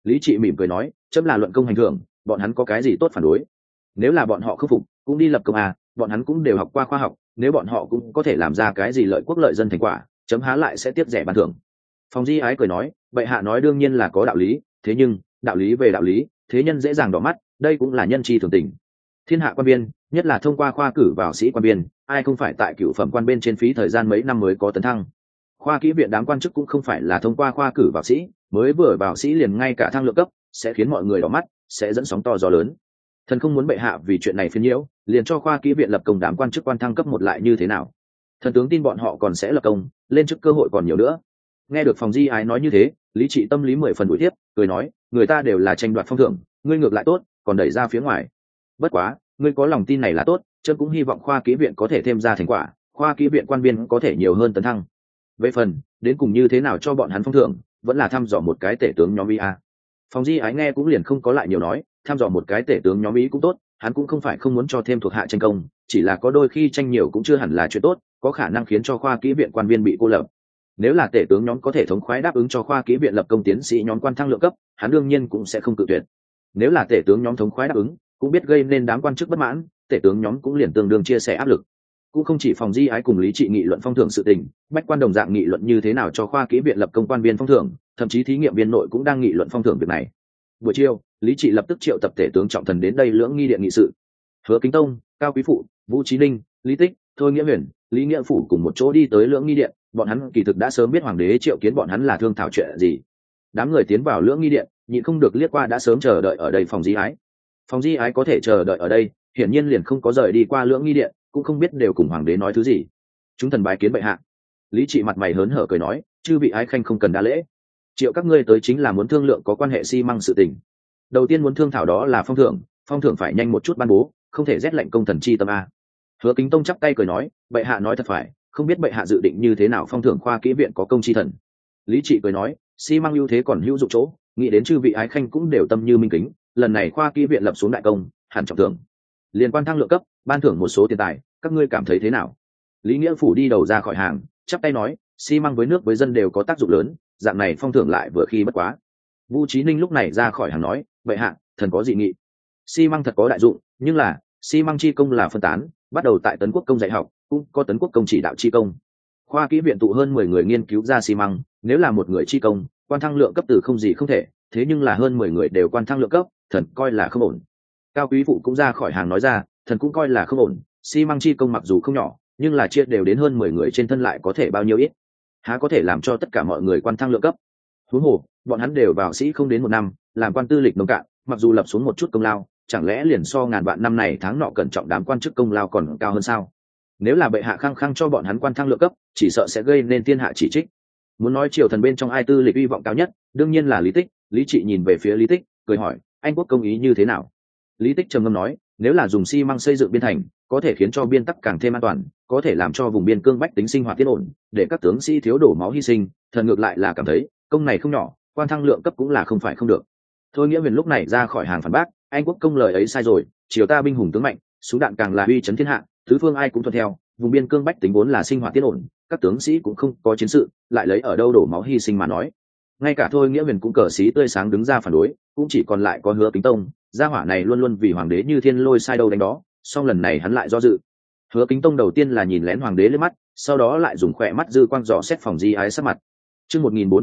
Lý Trị mỉm cười nói, chấm là luận công hành thưởng, bọn hắn có cái gì tốt phản đối? Nếu là bọn họ không phục, cũng đi lập công à, bọn hắn cũng đều học qua khoa học, nếu bọn họ cũng có thể làm ra cái gì lợi quốc lợi dân thành quả, chấm há lại sẽ tiếp rẻ ban thưởng. Phòng Di Ái cười nói, bệ hạ nói đương nhiên là có đạo lý, thế nhưng đạo lý về đạo lý, thế nhân dễ dàng đỏ mắt, đây cũng là nhân chi thường tình. Thiên hạ quan viên, nhất là thông qua khoa cử vào sĩ quan viên, ai không phải tại cửu phẩm quan bên trên phí thời gian mấy năm mới có tấn thăng. Khoa kỹ viện đám quan chức cũng không phải là thông qua khoa cử vào sĩ, mới vừa vào sĩ liền ngay cả thăng lượng cấp, sẽ khiến mọi người đỏ mắt, sẽ dẫn sóng to gió lớn. Thần không muốn bệ hạ vì chuyện này phiền nhiễu, liền cho khoa kỹ viện lập công đám quan chức quan thăng cấp một lại như thế nào. Thần tướng tin bọn họ còn sẽ lập công, lên chức cơ hội còn nhiều nữa. Nghe được Phòng Di Ái nói như thế, Lý Trị tâm lý 10 phần đuổi tiếp, cười nói, người ta đều là tranh đoạt phong thưởng, ngươi ngược lại tốt, còn đẩy ra phía ngoài. Bất quá, ngươi có lòng tin này là tốt, chấm cũng hy vọng khoa kỹ viện có thể thêm ra thành quả, khoa kỹ viện quan viên có thể nhiều hơn tấn thăng. Về phần đến cùng như thế nào cho bọn hắn phong thưởng, vẫn là thăm dò một cái tể tướng nhóm ý a. Phòng Di Ái nghe cũng liền không có lại nhiều nói, thăm dò một cái tể tướng nhóm ý cũng tốt, hắn cũng không phải không muốn cho thêm thuộc hạ tranh công, chỉ là có đôi khi tranh nhiều cũng chưa hẳn là chuyện tốt, có khả năng khiến cho khoa kỹ viện quan viên bị cô lập. Nếu là tể tướng nhóm có thể thống khoái đáp ứng cho khoa kỹ viện lập công tiến sĩ nhóm quan thăng lượng cấp, hắn đương nhiên cũng sẽ không cự tuyệt. Nếu là tể tướng nhóm thống khoái đáp ứng, cũng biết gây nên đám quan chức bất mãn, tể tướng nhóm cũng liền tương đương chia sẻ áp lực. Cũng không chỉ Phòng Di Ái cùng Lý Trị nghị luận phong thưởng sự tình, bách quan đồng dạng nghị luận như thế nào cho khoa kỹ viện lập công quan viên phong thưởng, thậm chí thí nghiệm viên nội cũng đang nghị luận phong thưởng việc này. Buổi chiều, Lý Trị lập tức triệu tập tể tướng trọng thần đến đây lưỡng nghi điện nghị sự. Hứa Kính Tông, Cao Quý Phụ, Vũ Chí Ninh, Lý Tích, Thôi Nghĩa Huyền, Lý Nghĩa Phủ cùng một chỗ đi tới lưỡng nghi điện, bọn hắn kỳ thực đã sớm biết hoàng đế triệu kiến bọn hắn là thương thảo chuyện gì. Đám người tiến vào lưỡng nghi điện, nhịn không được liếc qua đã sớm chờ đợi ở đây Phòng Di Ái. Phòng Di Ái có thể chờ đợi ở đây, hiển nhiên liền không có rời đi qua lưỡng nghi điện, cũng không biết đều cùng hoàng đế nói thứ gì. Chúng thần bái kiến bệ hạ. Lý Trị mặt mày hớn hở cười nói, chư vị ái khanh không cần đa lễ, triệu các ngươi tới chính là muốn thương lượng có quan hệ xi măng sự tình. Đầu tiên muốn thương thảo đó là phong thưởng phải nhanh một chút ban bố, không thể rét lệnh công thần chi tâm a. Hứa Kính Tông chắp tay cười nói, bệ hạ nói thật phải, không biết bệ hạ dự định như thế nào phong thưởng khoa kỹ viện có công chi thần. Lý Trị cười nói, xi măng ưu thế còn hữu dụng chỗ, nghĩ đến chư vị ái khanh cũng đều tâm như minh kính, lần này khoa kỹ viện lập xuống đại công, hẳn trọng thưởng. Liên quan thăng lượng cấp, ban thưởng một số tiền tài, các ngươi cảm thấy thế nào? Lý Nghĩa Phủ đi đầu ra khỏi hàng, chắp tay nói, xi măng với nước với dân đều có tác dụng lớn, dạng này phong thưởng lại vừa khi bất quá. Vũ Chí Ninh lúc này ra khỏi hàng nói, bệ hạ, thần có dị nghị. Xi măng thật có đại dụng, nhưng là xi măng chi công là phân tán, bắt đầu tại Tấn Quốc công dạy học, cũng có Tấn Quốc công chỉ đạo chi công. Khoa kỹ viện tụ hơn 10 người nghiên cứu ra xi măng, nếu là một người chi công, quan thăng lượng cấp từ không gì không thể, thế nhưng là hơn 10 người đều quan thăng lượng cấp, thần coi là không ổn. Cao Quý Phụ cũng ra khỏi hàng nói ra, thần cũng coi là không ổn, xi măng chi công mặc dù không nhỏ, nhưng là chia đều đến hơn 10 người trên thân lại có thể bao nhiêu ít, há có thể làm cho tất cả mọi người quan thăng lượng cấp. Huống hồ, bọn hắn đều vào sĩ không đến 1 năm, làm quan tư lịch nông cạn, mặc dù lập xuống một chút công lao, chẳng lẽ liền so ngàn vạn năm này tháng nọ cẩn trọng đám quan chức công lao còn cao hơn sao? Nếu là bệ hạ khăng khăng cho bọn hắn quan thăng lượng cấp, chỉ sợ sẽ gây nên thiên hạ chỉ trích. Muốn nói triều thần bên trong ai tư lịch uy vọng cao nhất, đương nhiên là Lý Tích. Lý Trị nhìn về phía Lý Tích, cười hỏi, anh quốc công ý như thế nào? Lý Tích trầm ngâm nói, nếu là dùng xi măng xây dựng biên thành, có thể khiến cho biên tắc càng thêm an toàn, có thể làm cho vùng biên cương bách tính sinh hoạt yên ổn, để các tướng sĩ thiếu đổ máu hy sinh, thần ngược lại là cảm thấy công này không nhỏ, quan thăng lượng cấp cũng là không phải không được. Thôi Nghĩa Huyền lúc này ra khỏi hàng phản bác, anh quốc công lời ấy sai rồi, triều ta binh hùng tướng mạnh, súng đạn càng là uy chấn thiên hạ, tứ phương ai cũng thuận theo, vùng biên cương bách tính vốn là sinh hoạt yên ổn, các tướng sĩ cũng không có chiến sự, lại lấy ở đâu đổ máu hy sinh mà nói. Ngay cả Thôi Nghĩa Huyền cũng cờ xí tươi sáng đứng ra phản đối, cũng chỉ còn lại có Hứa Kính Tông, gia hỏa này luôn luôn vì hoàng đế như thiên lôi sai đâu đánh đó, song lần này hắn lại do dự. Hứa Kính Tông đầu tiên là nhìn lén hoàng đế lên mắt, sau đó lại dùng khỏe mắt dư quang dò xét Phòng Di Ái sắc mặt. Chương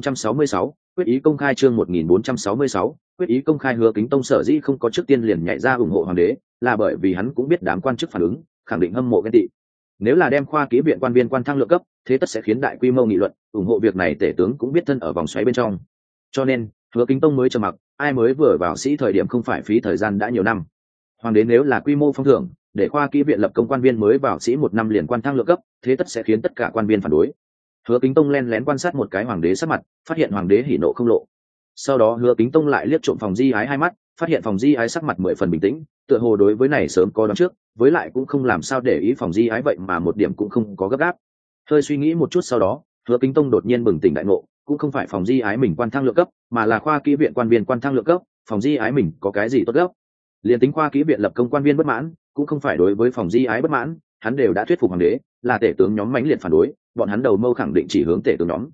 1466, quyết ý công khai. Chương 1466, quyết ý công khai. Hứa Kính Tông sở dĩ không có trước tiên liền nhảy ra ủng hộ hoàng đế, là bởi vì hắn cũng biết đám quan chức phản ứng, khẳng định hâm mộ ghen tị. Nếu là đem khoa kỹ viện quan viên quan thăng lượng cấp, thế tất sẽ khiến đại quy mô nghị luận, ủng hộ việc này tể tướng cũng biết thân ở vòng xoáy bên trong. Cho nên, Hứa Kính Tông mới trầm mặc, ai mới vừa vào sĩ thời điểm không phải phí thời gian đã nhiều năm. Hoàng đế nếu là quy mô phong thưởng, để khoa kỹ viện lập công quan viên mới vào sĩ 1 năm liền quan thăng lượng cấp, thế tất sẽ khiến tất cả quan viên phản đối. Hứa Kính Tông len lén quan sát một cái hoàng đế sắc mặt, phát hiện hoàng đế hỉ nộ không lộ. Sau đó Hứa Kính Tông lại liếc trộm Phòng Di Ái 2 mắt, phát hiện Phòng Di Ái sắc mặt 10 phần bình tĩnh, tựa hồ đối với này sớm có đoán trước, với lại cũng không làm sao để ý Phòng Di Ái vậy mà một điểm cũng không có gấp gáp. Hơi suy nghĩ một chút sau đó, Hứa Kính Tông đột nhiên bừng tỉnh đại ngộ, cũng không phải Phòng Di Ái mình quan thăng lượng cấp, mà là khoa kỹ viện quan viên quan thăng lượng cấp, Phòng Di Ái mình có cái gì tốt gấp? Liên tính khoa kỹ viện lập công quan viên bất mãn, cũng không phải đối với Phòng Di Ái bất mãn, hắn đều đã thuyết phục hoàng đế, là tể tướng nhóm mãnh liệt phản đối, bọn hắn đầu mâu khẳng định chỉ hướng tể tướng nhóm.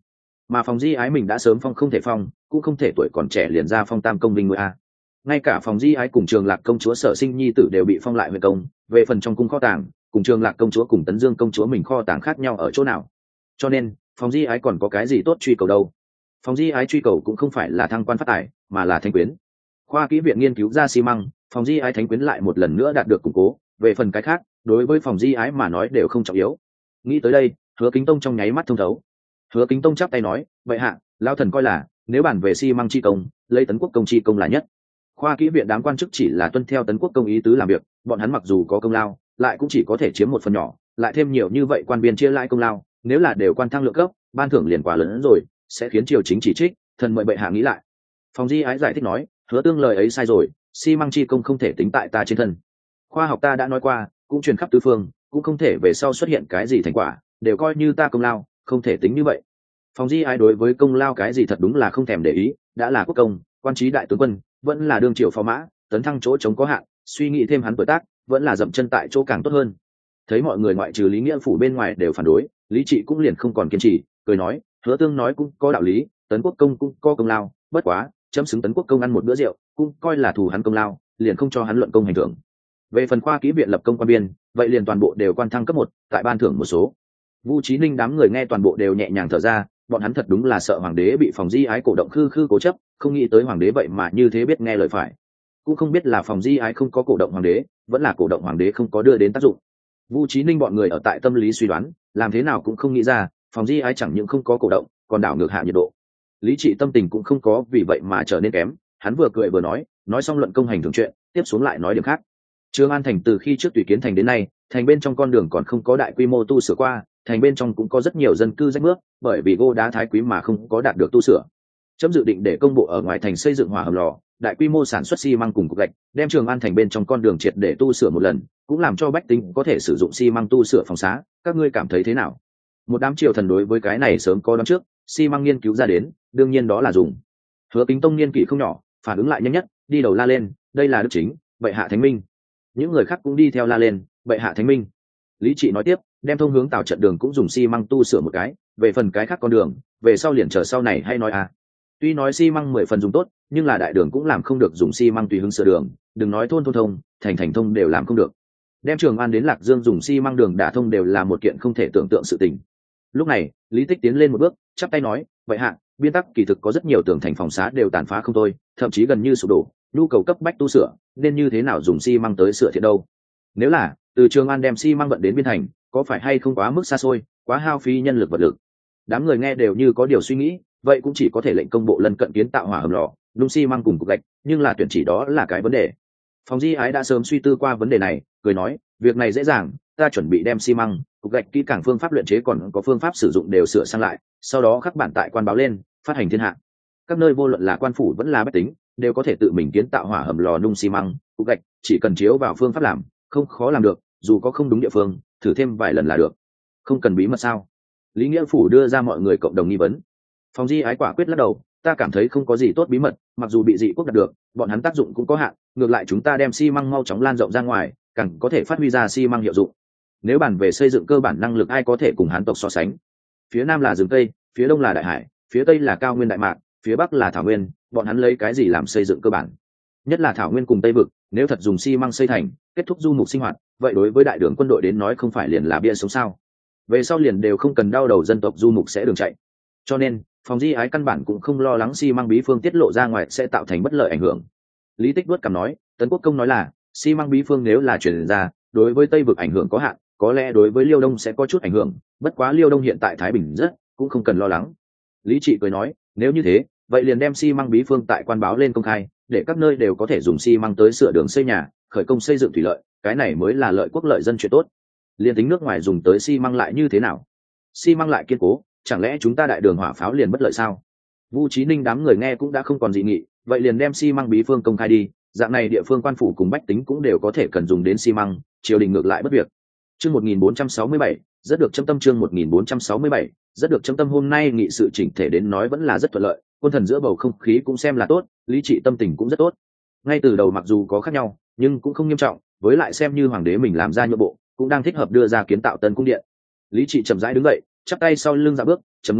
mà phòng di ái mình đã sớm phong không thể phong, cũng không thể tuổi còn trẻ liền ra phong tam công vinh ngôi a. Ngay cả phòng di ái cùng Trường Lạc công chúa Sở Sinh nhi tử đều bị phong lại huyện công. Về phần trong cung kho tàng, cùng Trường Lạc công chúa cùng Tấn Dương công chúa mình kho tàng khác nhau ở chỗ nào? Cho nên phòng di ái còn có cái gì tốt truy cầu đâu? Phòng di ái truy cầu cũng không phải là thăng quan phát tài, mà là thanh quyến. Khoa kỹ viện nghiên cứu ra xi măng, phòng di ái thánh quyến lại một lần nữa đạt được củng cố. Về phần cái khác, đối với phòng di ái mà nói đều không trọng yếu. Nghĩ tới đây, Hứa Kính Tông trong nháy mắt thông thấu. Hứa Kính Tông chắp tay nói, vậy hạ, lao thần coi là nếu bản về xi măng chi công, lấy Tấn Quốc công chi công là nhất. Khoa kỹ viện đám quan chức chỉ là tuân theo Tấn Quốc công ý tứ làm việc, bọn hắn mặc dù có công lao, lại cũng chỉ có thể chiếm một phần nhỏ, lại thêm nhiều như vậy quan biên chia lại công lao, nếu là đều quan thăng lượng cấp, ban thưởng liền quá lớn hơn rồi, sẽ khiến triều chính chỉ trích. Thần mời bệ hạ nghĩ lại. Phòng di ái giải thích nói, Hứa tương lời ấy sai rồi, xi măng chi công không thể tính tại ta trên thân. Khoa học ta đã nói qua, cũng truyền khắp tứ phương, cũng không thể về sau xuất hiện cái gì thành quả, đều coi như ta công lao, không thể tính như vậy. Phòng di ái đối với công lao cái gì thật đúng là không thèm để ý, đã là quốc công, quan trí đại tướng quân, vẫn là đương triều phó mã, tấn thăng chỗ chống có hạn, suy nghĩ thêm hắn tuổi tác, vẫn là dậm chân tại chỗ càng tốt hơn. Thấy mọi người ngoại trừ Lý Nghĩa phủ bên ngoài đều phản đối, Lý Trị cũng liền không còn kiên trì, cười nói, Hứa tương nói cũng có đạo lý, Tấn Quốc công cũng có công lao, bất quá chấm xứng Tấn Quốc công ăn một bữa rượu, cũng coi là thù hắn công lao, liền không cho hắn luận công hành thưởng. Về phần khoa kỹ viện lập công quan biên, vậy liền toàn bộ đều quan thăng cấp 1, tại ban thưởng một số. Vu Chí Ninh đám người nghe toàn bộ đều nhẹ nhàng thở ra, bọn hắn thật đúng là sợ hoàng đế bị phòng di ái cổ động khư cố chấp, không nghĩ tới hoàng đế vậy mà như thế biết nghe lời phải. Cũng không biết là phòng di ái không có cổ động hoàng đế, vẫn là cổ động hoàng đế không có đưa đến tác dụng. Vu Chí Ninh bọn người ở tại tâm lý suy đoán, làm thế nào cũng không nghĩ ra, phòng di ái chẳng những không có cổ động, còn đảo ngược hạ nhiệt độ. Lý Trị tâm tình cũng không có vì vậy mà trở nên kém, hắn vừa cười vừa nói xong luận công hành thưởng chuyện, tiếp xuống lại nói điểm khác. Trường An thành từ khi trước tùy kiến thành đến nay, thành bên trong con đường còn không có đại quy mô tu sửa qua, thành bên trong cũng có rất nhiều dân cư rách bước, bởi vì gỗ đá thái quý mà không có đạt được tu sửa. Chấm dự định để công bộ ở ngoài thành xây dựng hỏa hầm lò, đại quy mô sản xuất xi măng cùng cục gạch, đem Trường An thành bên trong con đường triệt để tu sửa một lần, cũng làm cho bách tính có thể sử dụng xi măng tu sửa phòng xá. Các ngươi cảm thấy thế nào? Một đám triều thần đối với cái này sớm có đoán trước, xi măng nghiên cứu ra đến, đương nhiên đó là dùng. Hứa Kính Tông niên kỷ không nhỏ, phản ứng lại nhanh nhất, đi đầu la lên, đây là đức chính, bệ hạ thánh minh. Những người khác cũng đi theo la lên, bệ hạ thánh minh. Lý Trị nói tiếp, đem thông hướng Tào trận đường cũng dùng xi măng tu sửa một cái, về phần cái khác con đường, về sau liền chờ sau này hay nói à. Tuy nói xi măng 10 phần dùng tốt, nhưng là đại đường cũng làm không được dùng xi măng tùy hứng sửa đường, đừng nói thôn thông, thành thông đều làm không được. Đem Trường An đến Lạc Dương dùng xi măng đường đả thông đều là một kiện không thể tưởng tượng sự tình. Lúc này, Lý Tích tiến lên một bước, chắp tay nói, vậy hạ, biên tắc kỳ thực có rất nhiều tường thành phòng xá đều tàn phá không thôi, thậm chí gần như sụp đổ, nhu cầu cấp bách tu sửa, nên như thế nào dùng xi măng tới sửa thiện đâu? Nếu là từ Trường An đem xi măng vận đến biên thành, có phải hay không quá mức xa xôi, quá hao phí nhân lực vật lực? Đám người nghe đều như có điều suy nghĩ, vậy cũng chỉ có thể lệnh công bộ lân cận kiến tạo hỏa hầm lò, nung xi măng cùng cục gạch, nhưng là tuyển chỉ đó là cái vấn đề. Phòng Di Ái đã sớm suy tư qua vấn đề này, cười nói, việc này dễ dàng, ta chuẩn bị đem xi măng, cục gạch kỹ càng phương pháp luyện chế còn có phương pháp sử dụng đều sửa sang lại, sau đó khắc bản tại quan báo lên, phát hành thiên hạ. Các nơi vô luận là quan phủ vẫn là bách tính, đều có thể tự mình kiến tạo hỏa hầm lò nung xi măng, cục gạch, chỉ cần chiếu vào phương pháp làm, không khó làm được, dù có không đúng địa phương, thử thêm vài lần là được. Không cần bí mật sao? Lý Nghĩa Phủ đưa ra mọi người cộng đồng nghi vấn. Phòng Di Ái quả quyết lắc đầu, ta cảm thấy không có gì tốt bí mật, mặc dù bị dị quốc đạt được, bọn hắn tác dụng cũng có hạn, ngược lại chúng ta đem xi măng mau chóng lan rộng ra ngoài, càng có thể phát huy ra xi măng hiệu dụng. Nếu bàn về xây dựng cơ bản năng lực ai có thể cùng Hán tộc so sánh? Phía nam là rừng tây, phía đông là đại hải, phía tây là cao nguyên đại mạc, phía bắc là thảo nguyên, bọn hắn lấy cái gì làm xây dựng cơ bản? Nhất là thảo nguyên cùng tây vực, nếu thật dùng xi măng xây thành, kết thúc du mục sinh hoạt, vậy đối với đại đường quân đội đến nói không phải liền là bia sống sao? Về sau liền đều không cần đau đầu dân tộc du mục sẽ đường chạy. Cho nên Phòng Di Ái căn bản cũng không lo lắng xi măng bí phương tiết lộ ra ngoài sẽ tạo thành bất lợi ảnh hưởng. Lý Tích vuốt cằm nói, Tấn Quốc công nói là xi măng bí phương nếu là truyền ra, đối với tây vực ảnh hưởng có hạn, có lẽ đối với Liêu Đông sẽ có chút ảnh hưởng, bất quá Liêu Đông hiện tại thái bình rất, cũng không cần lo lắng. Lý Trị cười nói, nếu như thế, vậy liền đem xi măng bí phương tại quan báo lên công khai, để các nơi đều có thể dùng xi măng tới sửa đường xây nhà, khởi công xây dựng thủy lợi, cái này mới là lợi quốc lợi dân chuyện tốt. Liên tính nước ngoài dùng tới xi măng lại như thế nào? Xi măng lại kiên cố, chẳng lẽ chúng ta đại đường hỏa pháo liền bất lợi sao? Vu Chí Ninh đám người nghe cũng đã không còn dị nghị, vậy liền đem xi măng bí phương công khai đi, dạng này địa phương quan phủ cùng bách tính cũng đều có thể cần dùng đến xi măng, triều đình ngược lại bất việc. Chương 1467, rất được châm tâm. Chương 1467, rất được châm tâm. Hôm nay nghị sự chỉnh thể đến nói vẫn là rất thuận lợi, quân thần giữa bầu không khí cũng xem là tốt, Lý Trị tâm tình cũng rất tốt. Ngay từ đầu mặc dù có khác nhau, nhưng cũng không nghiêm trọng, với lại xem như hoàng đế mình làm ra nhượng bộ, cũng đang thích hợp đưa ra kiến tạo tân cung điện. Lý Trị chậm rãi đứng dậy, chắp tay sau lưng ra bước, trầm ngâm nói,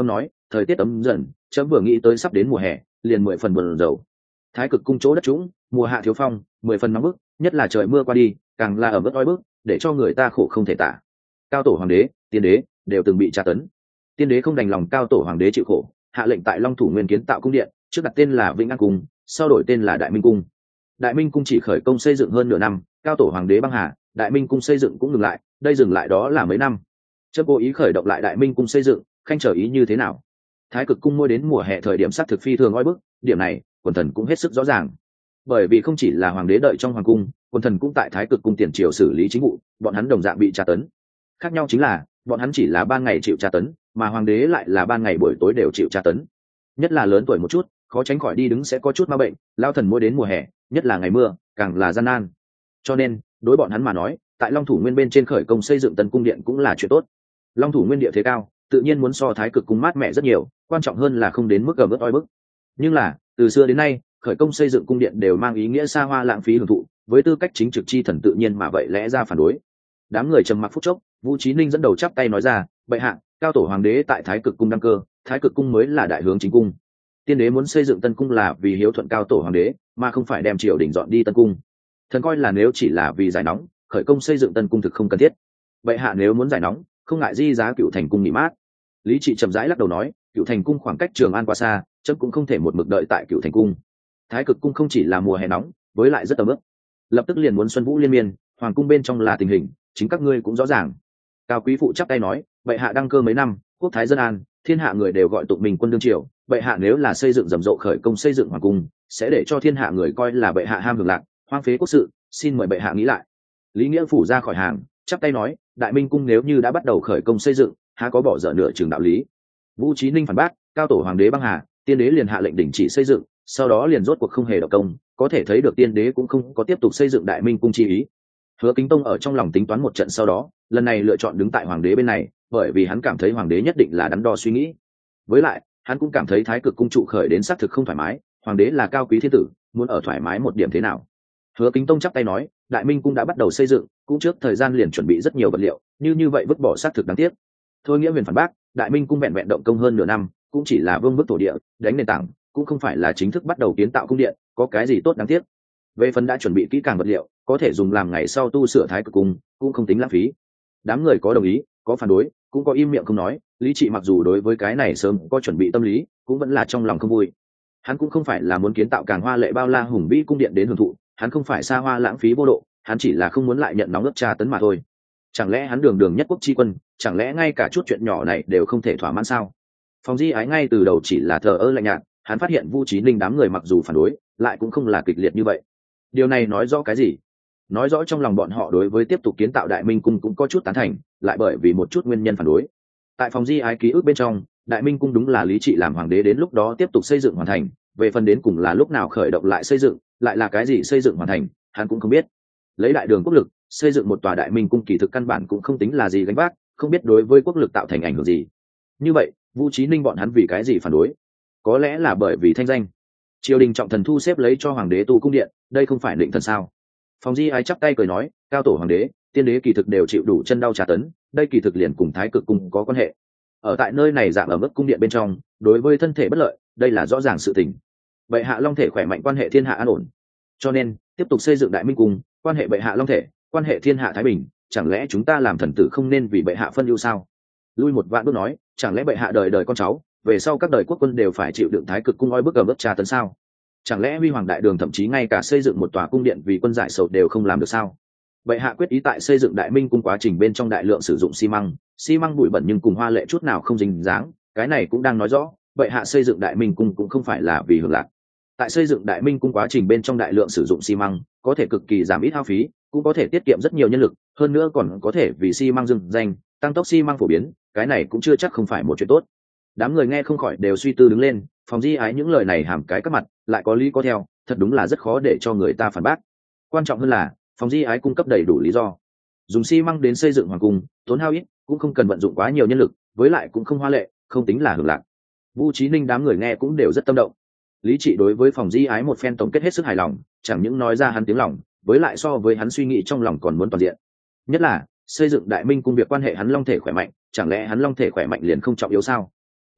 thời tiết ấm dần, chấm vừa nghĩ tới sắp đến mùa hè liền 10 phần buồn rầu. Thái cực cung chỗ đất trũng, mùa hạ thiếu phong, 10 phần nóng bức, nhất là trời mưa qua đi càng là ở mức oi bức, để cho người ta khổ không thể tả. Cao tổ hoàng đế, tiên đế đều từng bị tra tấn. Tiên đế không đành lòng cao tổ hoàng đế chịu khổ, hạ lệnh tại Long Thủ Nguyên kiến tạo cung điện, trước đặt tên là Vĩnh An cung, sau đổi tên là Đại Minh cung. Đại Minh cung chỉ khởi công xây dựng hơn nửa năm, cao tổ hoàng đế băng hà, Đại Minh cung xây dựng cũng ngừng lại, đây dừng lại đó là mấy năm. Chấm cố ý khởi động lại Đại Minh cung xây dựng, khanh trở ý như thế nào? Thái cực cung mỗi đến mùa hè thời điểm sắc thực phi thường oi bức, điểm này quần thần cũng hết sức rõ ràng. Bởi vì không chỉ là hoàng đế đợi trong hoàng cung, quần thần cũng tại Thái cực cung tiền triều xử lý chính vụ, bọn hắn đồng dạng bị tra tấn. Khác nhau chính là bọn hắn chỉ là ban ngày chịu tra tấn, mà hoàng đế lại là ban ngày buổi tối đều chịu tra tấn. Nhất là lớn tuổi một chút, khó tránh khỏi đi đứng sẽ có chút ma bệnh, lao thần mỗi đến mùa hè, nhất là ngày mưa càng là gian nan. Cho nên đối bọn hắn mà nói, tại Long Thủ Nguyên bên trên khởi công xây dựng tân cung điện cũng là chuyện tốt. Long Thủ Nguyên địa thế cao, tự nhiên muốn so Thái cực cung mát mẻ rất nhiều, quan trọng hơn là không đến mức gầm ướt oi bức. Nhưng là từ xưa đến nay, khởi công xây dựng cung điện đều mang ý nghĩa xa hoa lãng phí hưởng thụ, với tư cách chính trực chi thần tự nhiên mà vậy lẽ ra phản đối. Đám người trầm mặc phút chốc, Vũ Chí Ninh dẫn đầu chắp tay nói ra, bệ hạ, cao tổ hoàng đế tại Thái cực cung đăng cơ, Thái cực cung mới là đại hướng chính cung. Tiên đế muốn xây dựng tân cung là vì hiếu thuận cao tổ hoàng đế, mà không phải đem triều đình dọn đi tân cung. Thần coi là nếu chỉ là vì giải nóng, khởi công xây dựng tân cung thực không cần thiết. Bệ hạ nếu muốn giải nóng, không ngại di giá Cựu Thành cung nghỉ mát. Lý Trị chậm rãi lắc đầu nói, Cựu Thành cung khoảng cách Trường An quá xa, chấm cũng không thể một mực đợi tại Cựu Thành cung. Thái cực cung không chỉ là mùa hè nóng, với lại rất ấm ức. Lập tức liền muốn xuân vũ liên miên, hoàng cung bên trong là tình hình, chính các ngươi cũng rõ ràng. Cao quý phụ chắp tay nói, bệ hạ đăng cơ mấy năm, quốc thái dân an, thiên hạ người đều gọi tụng mình quân đương triều, bệ hạ nếu là xây dựng rầm rộ khởi công xây dựng hoàng cung, sẽ để cho thiên hạ người coi là bệ hạ ham hưởng lạc, hoang phế quốc sự, xin mời bệ hạ nghĩ lại. Lý Nghĩa phủ ra khỏi hàng, chắp tay nói, Đại Minh cung nếu như đã bắt đầu khởi công xây dựng, há có bỏ dở nửa chừng đạo lý. Vũ Chí Ninh phản bác, cao tổ hoàng đế băng hà, tiên đế liền hạ lệnh đình chỉ xây dựng, sau đó liền rốt cuộc không hề động công, có thể thấy được tiên đế cũng không có tiếp tục xây dựng Đại Minh cung chi ý. Hứa Kính Tông ở trong lòng tính toán một trận sau đó, lần này lựa chọn đứng tại hoàng đế bên này, bởi vì hắn cảm thấy hoàng đế nhất định là đắn đo suy nghĩ. Với lại, hắn cũng cảm thấy Thái cực cung trụ khởi đến xác thực không thoải mái, hoàng đế là cao quý thiên tử, muốn ở thoải mái một điểm thế nào. Hứa Kính Tông chắp tay nói, Đại Minh cung đã bắt đầu xây dựng, cũng trước thời gian liền chuẩn bị rất nhiều vật liệu, như vậy vứt bỏ xác thực đáng tiếc. Thôi Nghĩa Huyền phản bác, Đại Minh cung vẹn vẹn động công hơn nửa năm, cũng chỉ là vương bức thổ địa, đánh nền tảng, cũng không phải là chính thức bắt đầu kiến tạo cung điện, có cái gì tốt đáng tiếc. Về phần đã chuẩn bị kỹ càng vật liệu, có thể dùng làm ngày sau tu sửa Thái cực cung, cũng không tính lãng phí. Đám người có đồng ý, có phản đối, cũng có im miệng không nói. Lý Trị mặc dù đối với cái này sớm có chuẩn bị tâm lý, cũng vẫn là trong lòng không vui. Hắn cũng không phải là muốn kiến tạo càng hoa lệ bao la hùng vĩ cung điện đến hưởng thụ, hắn không phải xa hoa lãng phí vô độ, hắn chỉ là không muốn lại nhận nóng ức tra tấn mà thôi. Chẳng lẽ hắn đường đường nhất quốc chi quân, chẳng lẽ ngay cả chút chuyện nhỏ này đều không thể thỏa mãn sao? Phòng Di Ái ngay từ đầu chỉ là thờ ơ lạnh nhạt, hắn phát hiện Vũ Chí Ninh đám người mặc dù phản đối, lại cũng không là kịch liệt như vậy. Điều này nói rõ cái gì? Nói rõ trong lòng bọn họ đối với tiếp tục kiến tạo Đại Minh cung cũng có chút tán thành, lại bởi vì một chút nguyên nhân phản đối. Tại Phòng Di Ái ký ức bên trong, Đại Minh cung đúng là Lý Trị làm hoàng đế đến lúc đó tiếp tục xây dựng hoàn thành, về phần đến cùng là lúc nào khởi động lại xây dựng, lại là cái gì xây dựng hoàn thành, hắn cũng không biết. Lấy đại đường quốc lực, xây dựng một tòa Đại Minh cung kỳ thực căn bản cũng không tính là gì gánh vác, không biết đối với quốc lực tạo thành ảnh hưởng gì. Như vậy, Vũ Chí Ninh bọn hắn vì cái gì phản đối? Có lẽ là bởi vì thanh danh. Triều đình trọng thần thu xếp lấy cho hoàng đế tu cung điện, đây không phải định thần sao? Phòng Di Ái chắp tay cười nói, cao tổ hoàng đế, tiên đế kỳ thực đều chịu đủ chân đau tra tấn, đây kỳ thực liền cùng Thái cực cung có quan hệ. Ở tại nơi này dạng ở mức cung điện bên trong, đối với thân thể bất lợi, đây là rõ ràng sự tình. Bệ hạ long thể khỏe mạnh, quan hệ thiên hạ an ổn. Cho nên, tiếp tục xây dựng Đại Minh cung, quan hệ bệ hạ long thể, quan hệ thiên hạ thái bình, chẳng lẽ chúng ta làm thần tử không nên vì bệ hạ phân ưu sao? Lui một vạn bước nói, chẳng lẽ bệ hạ đời đời con cháu, về sau các đời quốc quân đều phải chịu đựng Thái cực cung oi bức ở mức tra tấn sao? Chẳng lẽ huy hoàng đại đường thậm chí ngay cả xây dựng một tòa cung điện vì quân giải sầu đều không làm được sao? Bệ hạ quyết ý tại xây dựng Đại Minh cung quá trình bên trong đại lượng sử dụng xi măng bụi bẩn nhưng cùng hoa lệ chút nào không dính dáng, cái này cũng đang nói rõ bệ hạ xây dựng Đại Minh cung cũng không phải là vì hưởng lạc. Tại xây dựng Đại Minh cung quá trình bên trong đại lượng sử dụng xi măng, có thể cực kỳ giảm ít hao phí, cũng có thể tiết kiệm rất nhiều nhân lực, hơn nữa còn có thể vì xi măng dừng danh, tăng tốc xi măng phổ biến, cái này cũng chưa chắc không phải một chuyện tốt. Đám người nghe không khỏi đều suy tư đứng lên. Phòng Di Ái những lời này hàm cái các mặt, lại có lý có theo, thật đúng là rất khó để cho người ta phản bác. Quan trọng hơn là Phòng Di Ái cung cấp đầy đủ lý do. Dùng xi măng đến xây dựng hoàng cung, tốn hao ít, cũng không cần vận dụng quá nhiều nhân lực, với lại cũng không hoa lệ, không tính là hưởng lạc. Vũ Chí Ninh đám người nghe cũng đều rất tâm động. Lý Trị đối với Phòng Di Ái một phen tổng kết hết sức hài lòng, chẳng những nói ra hắn tiếng lòng, với lại so với hắn suy nghĩ trong lòng còn muốn toàn diện. Nhất là xây dựng Đại Minh cung việc quan hệ hắn long thể khỏe mạnh, chẳng lẽ hắn long thể khỏe mạnh liền không trọng yếu sao?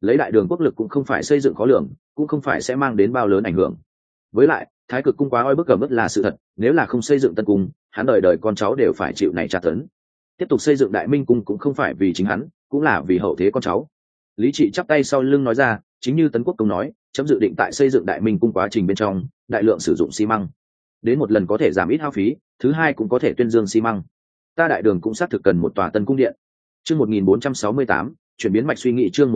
lấy đại đường quốc lực cũng không phải xây dựng khó lường, cũng không phải sẽ mang đến bao lớn ảnh hưởng. Với lại thái cực cung quá oi bức cầm bức là sự thật, nếu là không xây dựng tân cung, hắn đời đời con cháu đều phải chịu này tra tấn. Tiếp tục xây dựng đại minh cung cũng không phải vì chính hắn, cũng là vì hậu thế con cháu. Lý Trị chắp tay sau lưng nói ra, chính như Tấn Quốc công nói, chấm dự định tại xây dựng đại minh cung quá trình bên trong đại lượng sử dụng xi măng, đến một lần có thể giảm ít hao phí, thứ hai cũng có thể tuyên dương xi măng. Ta đại đường cũng xác thực cần một tòa tân cung điện. Chương 1468, chuyển biến mạch suy nghĩ. Chương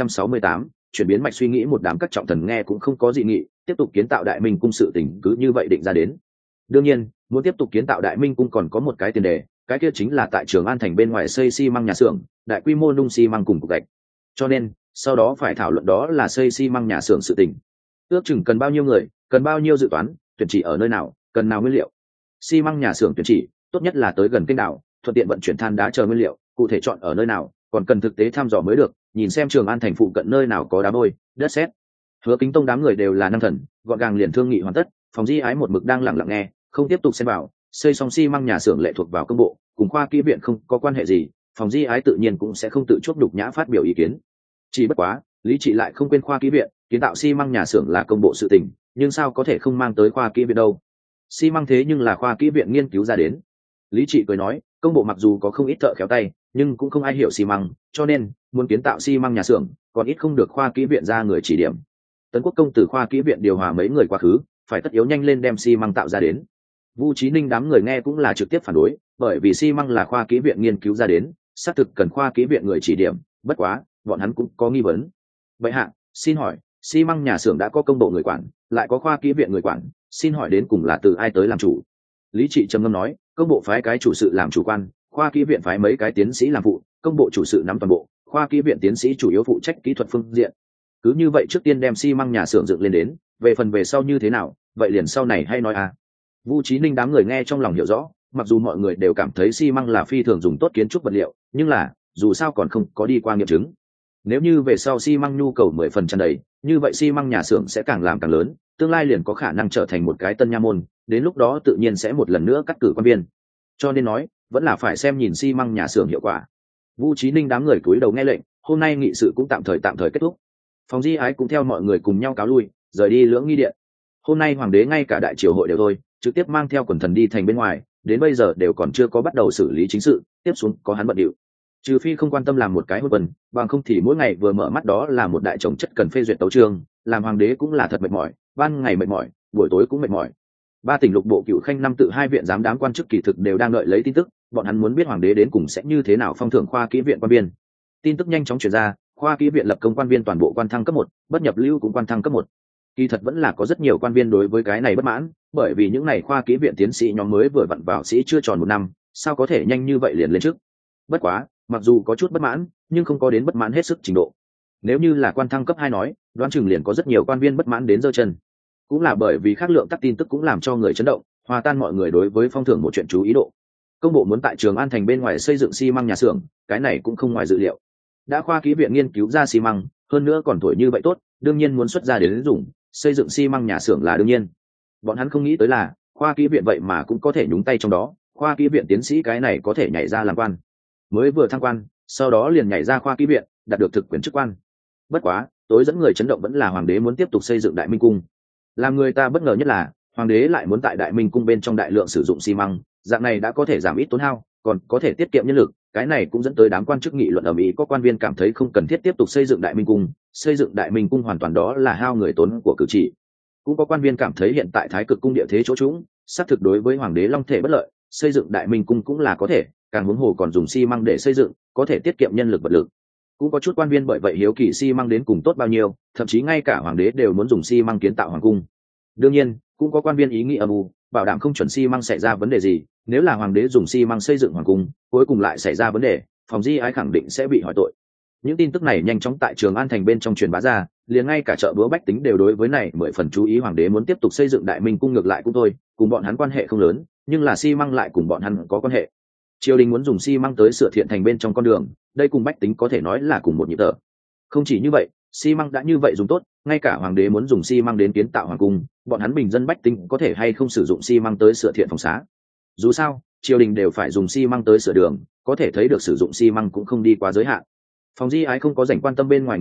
1468, chuyển biến mạch suy nghĩ. Một đám các trọng thần nghe cũng không có dị nghị, tiếp tục kiến tạo đại minh cung sự tình cứ như vậy định ra đến. Đương nhiên, muốn tiếp tục kiến tạo đại minh cung còn có một cái tiền đề, cái kia chính là tại Trường An thành bên ngoài xây xi măng nhà xưởng, đại quy mô nung xi măng cùng cục gạch. Cho nên, sau đó phải thảo luận đó là xây xi măng nhà xưởng sự tình. Ước chừng cần bao nhiêu người, cần bao nhiêu dự toán, tuyển chỉ ở nơi nào, cần nào nguyên liệu. Xi măng nhà xưởng tuyển chỉ, tốt nhất là tới gần kênh đảo, thuận tiện vận chuyển than đá chờ nguyên liệu, cụ thể chọn ở nơi nào, còn cần thực tế thăm dò mới được, nhìn xem Trường An thành phụ cận nơi nào có đá vôi, đất sét. Hứa Kính Tông đám người đều là năng thần, gọn gàng liền thương nghị hoàn tất, Phòng Di Ái một mực đang lặng lặng nghe, không tiếp tục xen vào, xây xong xi măng nhà xưởng lệ thuộc vào công bộ, cùng khoa kỹ viện không có quan hệ gì, Phòng Di Ái tự nhiên cũng sẽ không tự chuốc đục nhã phát biểu ý kiến. Chỉ bất quá, Lý Trị lại không quên khoa kỹ viện, kiến tạo xi măng nhà xưởng là công bộ sự tình, nhưng sao có thể không mang tới khoa kỹ viện đâu? Xi măng thế nhưng là khoa kỹ viện nghiên cứu ra đến. Lý Trị cười nói, công bộ mặc dù có không ít thợ khéo tay, nhưng cũng không ai hiểu xi măng, cho nên muốn kiến tạo xi măng nhà xưởng, còn ít không được khoa kỹ viện ra người chỉ điểm. Tấn Quốc công từ khoa kỹ viện điều hòa mấy người quá khứ, phải tất yếu nhanh lên đem xi măng tạo ra đến. Vu Chí Ninh đám người nghe cũng là trực tiếp phản đối, bởi vì xi măng là khoa kỹ viện nghiên cứu ra đến, xác thực cần khoa kỹ viện người chỉ điểm, bất quá, bọn hắn cũng có nghi vấn. Vậy hạ, xin hỏi, xi măng nhà xưởng đã có công bộ người quản, lại có khoa kỹ viện người quản, xin hỏi đến cùng là từ ai tới làm chủ? Lý Trị trầm ngâm nói, công bộ phái cái chủ sự làm chủ quan, khoa kỹ viện phái mấy cái tiến sĩ làm phụ, công bộ chủ sự nắm toàn bộ, khoa kỹ viện tiến sĩ chủ yếu phụ trách kỹ thuật phương diện. Cứ như vậy trước tiên đem xi măng nhà xưởng dựng lên đến, về phần về sau như thế nào, vậy liền sau này hay nói à. Vu Chí Ninh đám người nghe trong lòng hiểu rõ, mặc dù mọi người đều cảm thấy xi măng là phi thường dùng tốt kiến trúc vật liệu, nhưng là dù sao còn không có đi qua nghiệm chứng. Nếu như về sau xi măng nhu cầu 10% tràn đầy, như vậy xi măng nhà xưởng sẽ càng làm càng lớn, tương lai liền có khả năng trở thành một cái tân nha môn, đến lúc đó tự nhiên sẽ một lần nữa cắt cử quan viên. Cho nên nói, vẫn là phải xem nhìn xi măng nhà xưởng hiệu quả. Vu Chí Ninh đám người cúi đầu nghe lệnh, hôm nay nghị sự cũng tạm thời kết thúc. Phòng Di Ái cũng theo mọi người cùng nhau cáo lui, rời đi Lưỡng Nghi điện. Hôm nay hoàng đế ngay cả đại triều hội đều thôi, trực tiếp mang theo quần thần đi thành bên ngoài, đến bây giờ đều còn chưa có bắt đầu xử lý chính sự, tiếp xuống có hắn bận điệu. Trừ phi không quan tâm làm một cái hôn quần, bằng không thì mỗi ngày vừa mở mắt đó là một đại chồng chất cần phê duyệt tấu chương, làm hoàng đế cũng là thật mệt mỏi, ban ngày mệt mỏi, buổi tối cũng mệt mỏi. Ba tỉnh lục bộ cựu khanh năm tự hai viện giám đám quan chức kỳ thực đều đang đợi lấy tin tức, bọn hắn muốn biết hoàng đế đến cùng sẽ như thế nào phong thưởng khoa kỹ viện quan viên. Tin tức nhanh chóng truyền ra, khoa kỹ viện lập công quan viên toàn bộ quan thăng cấp 1, bất nhập lưu cũng quan thăng cấp 1. Kỳ thật vẫn là có rất nhiều quan viên đối với cái này bất mãn, bởi vì những này khoa kỹ viện tiến sĩ nhóm mới vừa vặn vào sĩ chưa tròn 1 năm, sao có thể nhanh như vậy liền lên chức. Bất quá, mặc dù có chút bất mãn, nhưng không có đến bất mãn hết sức trình độ. Nếu như là quan thăng cấp 2 nói, đoán chừng liền có rất nhiều quan viên bất mãn đến giơ chân. Cũng là bởi vì khác lượng tắc tin tức cũng làm cho người chấn động, hòa tan mọi người đối với phong thưởng một chuyện chú ý độ. Công bộ muốn tại Trường An thành bên ngoài xây dựng xi măng nhà xưởng, cái này cũng không ngoài dự liệu. Đã khoa kỹ viện nghiên cứu ra xi măng, hơn nữa còn tuổi như vậy tốt, đương nhiên muốn xuất ra đến dùng, xây dựng xi măng nhà xưởng là đương nhiên. Bọn hắn không nghĩ tới là khoa kỹ viện vậy mà cũng có thể nhúng tay trong đó, khoa kỹ viện tiến sĩ cái này có thể nhảy ra làm quan, mới vừa thăng quan, sau đó liền nhảy ra khoa kỹ viện, đạt được thực quyền chức quan. Bất quá, tối dẫn người chấn động vẫn là hoàng đế muốn tiếp tục xây dựng đại minh cung. Làm người ta bất ngờ nhất là hoàng đế lại muốn tại đại minh cung bên trong đại lượng sử dụng xi măng, dạng này đã có thể giảm ít tốn hao, còn có thể tiết kiệm nhân lực, cái này cũng dẫn tới đám quan chức nghị luận ầm ĩ, có quan viên cảm thấy không cần thiết tiếp tục xây dựng đại minh cung, xây dựng đại minh cung hoàn toàn đó là hao người tốn của cử chỉ. Cũng có quan viên cảm thấy hiện tại thái cực cung địa thế chỗ trũng, xác thực đối với hoàng đế long thể bất lợi, xây dựng đại minh cung cũng là có thể, càng huống hồ còn dùng xi măng để xây dựng, có thể tiết kiệm nhân lực vật lực. Cũng có chút quan viên bởi vậy hiếu kỳ xi măng đến cùng tốt bao nhiêu, thậm chí ngay cả hoàng đế đều muốn dùng xi măng kiến tạo hoàng cung. Đương nhiên, cũng có quan viên ý nghĩ âm u, bảo đảm không chuẩn xi măng xảy ra vấn đề gì, nếu là hoàng đế dùng xi măng xây dựng hoàng cung, cuối cùng lại xảy ra vấn đề, Phòng Di Ái khẳng định sẽ bị hỏi tội. Những tin tức này nhanh chóng tại Trường An thành bên trong truyền bá ra, liền ngay cả chợ búa bách tính đều đối với này 10 phần chú ý, hoàng đế muốn tiếp tục xây dựng đại minh cung ngược lại cũng thôi, cùng bọn hắn quan hệ không lớn, nhưng là xi măng lại cùng bọn hắn có quan hệ. Triều đình muốn dùng xi măng tới sửa thiện thành bên trong con đường, đây cùng bách tính có thể nói là cùng một nhịp thở. Không chỉ như vậy, xi măng đã như vậy dùng tốt, ngay cả hoàng đế muốn dùng xi măng đến kiến tạo hoàng cung, bọn hắn bình dân bách tính có thể hay không sử dụng xi măng tới sửa thiện phòng xá. Dù sao, triều đình đều phải dùng xi măng tới sửa đường, có thể thấy được sử dụng xi măng cũng không đi quá giới hạn. Phòng Di Ái không có rảnh quan tâm bên ngoài nghị luận,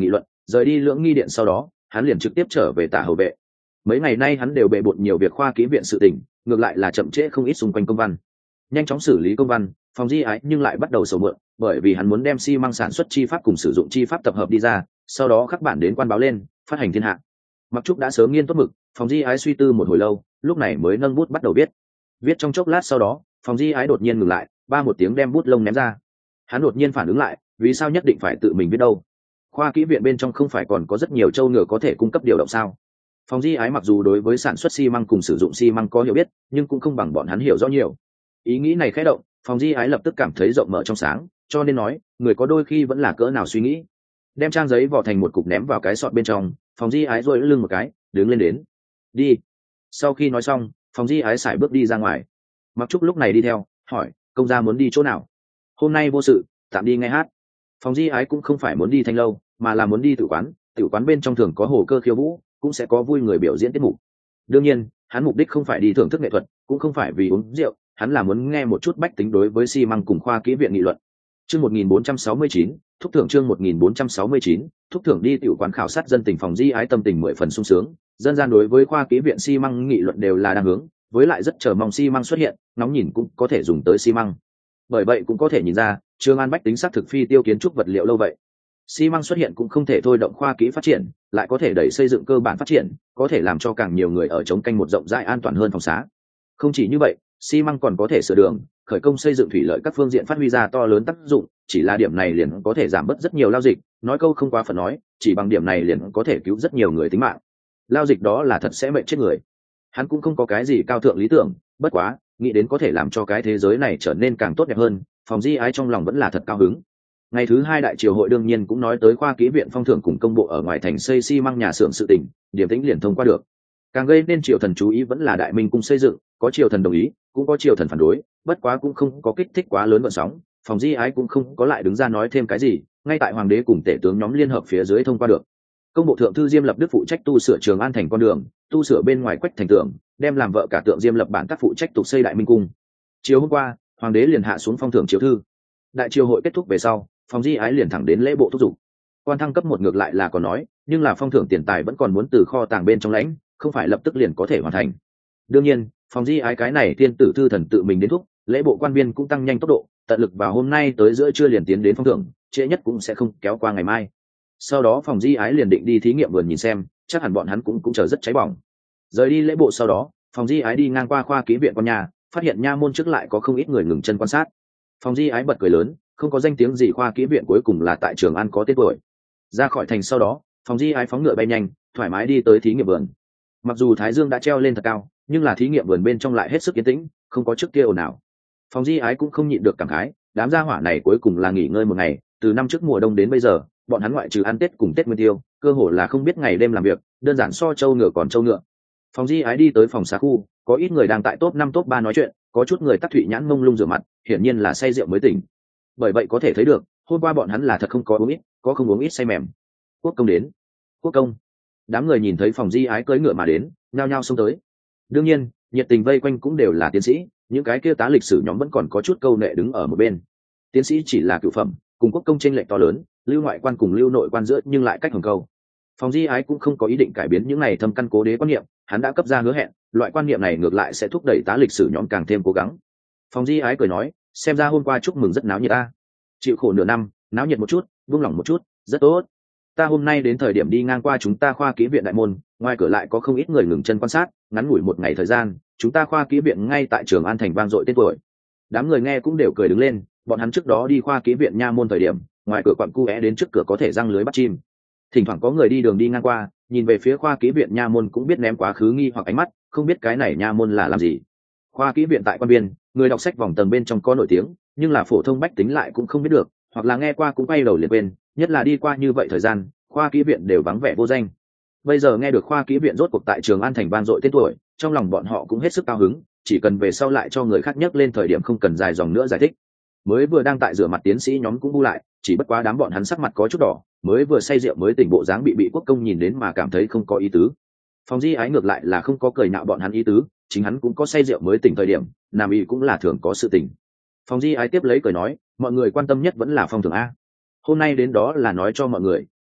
Rời đi Lưỡng Nghi Điện sau đó, hắn liền trực tiếp trở về Tả Hầu Vệ. Mấy ngày nay hắn đều bệ bội nhiều việc khoa kỹ viện sự tình, ngược lại là chậm trễ không ít xung quanh công văn. Nhanh chóng xử lý công văn, Phòng Di Ái nhưng lại bắt đầu sầu mượn, bởi vì hắn muốn đem xi măng sản xuất chi pháp cùng sử dụng chi pháp tập hợp đi ra, sau đó khắc bản đến quan báo lên, phát hành thiên hạ. Mặc Trúc đã sớm nghiên tốt mực, Phòng Di Ái suy tư một hồi lâu, lúc này mới nâng bút bắt đầu viết. Viết trong chốc lát sau đó, Phòng Di Ái đột nhiên ngừng lại, ba một tiếng đem bút lông ném ra. Hắn đột nhiên phản ứng lại, vì sao nhất định phải tự mình viết đâu? Khoa kỹ viện bên trong không phải còn có rất nhiều châu ngựa có thể cung cấp điều động sao? Phòng Di Ái mặc dù đối với sản xuất xi măng cùng sử dụng xi măng có hiểu biết, nhưng cũng không bằng bọn hắn hiểu rõ nhiều. Ý nghĩ này khẽ động, Phòng Di Ái lập tức cảm thấy rộng mở trong sáng, cho nên nói, người có đôi khi vẫn là cỡ nào suy nghĩ. Đem trang giấy vỏ thành một cục ném vào cái sọt bên trong, Phòng Di Ái duỗi lưng một cái, đứng lên đến. Đi. Sau khi nói xong, Phòng Di Ái sải bước đi ra ngoài. Mặc Trúc lúc này đi theo, hỏi, công gia muốn đi chỗ nào? Hôm nay vô sự, tạm đi nghe hát. Phòng Di Ái cũng không phải muốn đi thanh lâu, mà là muốn đi tử quán. Tử quán bên trong thường có hồ cơ khiêu vũ, cũng sẽ có vui người biểu diễn tiết mục. Đương nhiên, hắn mục đích không phải đi thưởng thức nghệ thuật, cũng không phải vì uống rượu, hắn là muốn nghe một chút bách tính đối với xi măng cùng khoa kỹ viện nghị luận. Chương 1469, thúc thưởng chương 1469, thúc thưởng đi tiểu quán khảo sát dân tình. Phòng Di Ái tâm tình mười phần sung sướng, dân gian đối với khoa kỹ viện xi măng nghị luận đều là đang hướng, với lại rất chờ mong xi măng xuất hiện, nóng nhìn cũng có thể dùng tới xi măng. Bởi vậy cũng có thể nhìn ra, Trường An bách tính xác thực phi tiêu kiến trúc vật liệu lâu vậy. Xi măng xuất hiện cũng không thể thôi động khoa kỹ phát triển, lại có thể đẩy xây dựng cơ bản phát triển, có thể làm cho càng nhiều người ở chống canh một rộng rãi an toàn hơn phòng xá. Không chỉ như vậy, xi măng còn có thể sửa đường, khởi công xây dựng thủy lợi các phương diện phát huy ra to lớn tác dụng, chỉ là điểm này liền có thể giảm bớt rất nhiều lao dịch, nói câu không quá phần nói, chỉ bằng điểm này liền có thể cứu rất nhiều người tính mạng. Lao dịch đó là thật sẽ mệnh chết người. Hắn cũng không có cái gì cao thượng lý tưởng, bất quá, nghĩ đến có thể làm cho cái thế giới này trở nên càng tốt đẹp hơn, Phòng Di Ái trong lòng vẫn là thật cao hứng. Ngày thứ hai đại triều hội đương nhiên cũng nói tới khoa kỹ viện phong thưởng cùng công bộ ở ngoài thành xây xi măng nhà xưởng sự tình, điểm tĩnh liền thông qua được. Càng gây nên triều thần chú ý vẫn là đại minh cung xây dựng, có triều thần đồng ý, cũng có triều thần phản đối, bất quá cũng không có kích thích quá lớn gợn sóng. Phòng Di Ái cũng không có lại đứng ra nói thêm cái gì, ngay tại hoàng đế cùng tể tướng nhóm liên hợp phía dưới thông qua được. Công bộ thượng thư Diêm Lập Đức phụ trách tu sửa Trường An thành con đường, tu sửa bên ngoài quách thành tượng, đem làm vợ cả tượng Diêm Lập bản tác phụ trách tục xây đại minh cung. Chiều hôm qua, hoàng đế liền hạ xuống phong thưởng chiếu thư. Đại triều hội kết thúc về sau, Phòng Di Ái liền thẳng đến lễ bộ thúc giục. Quan thăng cấp một ngược lại là còn nói, nhưng là phong thưởng tiền tài vẫn còn muốn từ kho tàng bên trong lãnh, không phải lập tức liền có thể hoàn thành. Đương nhiên, Phòng Di Ái cái này tiên tử thư thần tự mình đến thúc, lễ bộ quan viên cũng tăng nhanh tốc độ, tận lực vào hôm nay tới giữa trưa liền tiến đến phong thưởng, trễ nhất cũng sẽ không kéo qua ngày mai. Sau đó Phòng Di Ái liền định đi thí nghiệm vườn nhìn xem, chắc hẳn bọn hắn cũng chờ rất cháy bỏng. Rời đi lễ bộ sau đó, Phòng Di Ái đi ngang qua khoa kỹ viện con nhà, phát hiện nha môn trước lại có không ít người ngừng chân quan sát. Phòng Di Ái bật cười lớn, không có danh tiếng gì khoa kỹ viện cuối cùng là tại Trường An có tên tuổi. Ra khỏi thành sau đó, Phòng Di Ái phóng ngựa bay nhanh, thoải mái đi tới thí nghiệm vườn. Mặc dù thái dương đã treo lên thật cao, nhưng là thí nghiệm vườn bên trong lại hết sức yên tĩnh, không có trước kia ồn ào. Phòng Di Ái cũng không nhịn được cảm khái, đám gia hỏa này cuối cùng là nghỉ ngơi một ngày, từ năm trước mùa đông đến bây giờ, bọn hắn ngoại trừ ăn Tết cùng Tết Nguyên Tiêu, cơ hồ là không biết ngày đêm làm việc, đơn giản so trâu ngựa còn trâu ngựa. Phòng Di Ái đi tới phòng xá khu, có ít người đang tại top 5 top 3 nói chuyện, có chút người tắc thụy nhãn mông lung rửa mặt, hiển nhiên là say rượu mới tỉnh. Bởi vậy có thể thấy được, hôm qua bọn hắn là thật không có uống ít, có không uống ít say mềm. Quốc công đến. Quốc công. Đám người nhìn thấy Phòng Di Ái cưỡi ngựa mà đến, nhao nhao xông tới. Đương nhiên, nhiệt tình vây quanh cũng đều là tiến sĩ, những cái kia tá lịch sử nhóm vẫn còn có chút câu nệ đứng ở một bên. Tiến sĩ chỉ là cựu phẩm, cùng quốc công chênh lệch to lớn, lưu ngoại quan cùng lưu nội quan giữa nhưng lại cách hồng câu. Phòng Di Ái cũng không có ý định cải biến những này thâm căn cố đế quan niệm, hắn đã cấp ra hứa hẹn, loại quan niệm này ngược lại sẽ thúc đẩy tá lịch sử nhóm càng thêm cố gắng. Phòng Di Ái cười nói, xem ra hôm qua chúc mừng rất náo nhiệt ta. Chịu khổ nửa năm, náo nhiệt một chút, buông lỏng một chút, rất tốt. Ta hôm nay đến thời điểm đi ngang qua chúng ta khoa kỹ viện đại môn, ngoài cửa lại có không ít người ngừng chân quan sát, ngắn ngủi một ngày thời gian, chúng ta khoa kỹ viện ngay tại Trường An thành vang dội tên tuổi. Đám người nghe cũng đều cười đứng lên, bọn hắn trước đó đi khoa kỹ viện nha môn thời điểm, ngoài cửa quặn cu é đến trước cửa có thể răng lưới bắt chim. Thỉnh thoảng có người đi đường đi ngang qua, nhìn về phía khoa kỹ viện nha môn cũng biết ném quá khứ nghi hoặc ánh mắt, không biết cái này nha môn là làm gì. Khoa kỹ viện tại quan biên, người đọc sách vòng tầng bên trong có nổi tiếng, nhưng là phổ thông bách tính lại cũng không biết được, hoặc là nghe qua cũng quay đầu liền quên, nhất là đi qua như vậy thời gian, khoa kỹ viện đều vắng vẻ vô danh. Bây giờ nghe được khoa kỹ viện rốt cuộc tại Trường An thành vang dội tên tuổi, trong lòng bọn họ cũng hết sức cao hứng, chỉ cần về sau lại cho người khác nhắc lên thời điểm không cần dài dòng nữa giải thích. Mới vừa đang tại rửa mặt tiến sĩ nhóm cũng bu lại, chỉ bất quá đám bọn hắn sắc mặt có chút đỏ, mới vừa say rượu mới tỉnh bộ dáng bị quốc công nhìn đến mà cảm thấy không có ý tứ. Phòng Di Ái ngược lại là không có cười nhạo bọn hắn ý tứ, chính hắn cũng có say rượu mới tỉnh thời điểm, nam y cũng là thường có sự tình. Phòng Di Ái tiếp lấy cười nói, mọi người quan tâm nhất vẫn là phong thưởng a. Hôm nay đến đó là nói cho mọi người,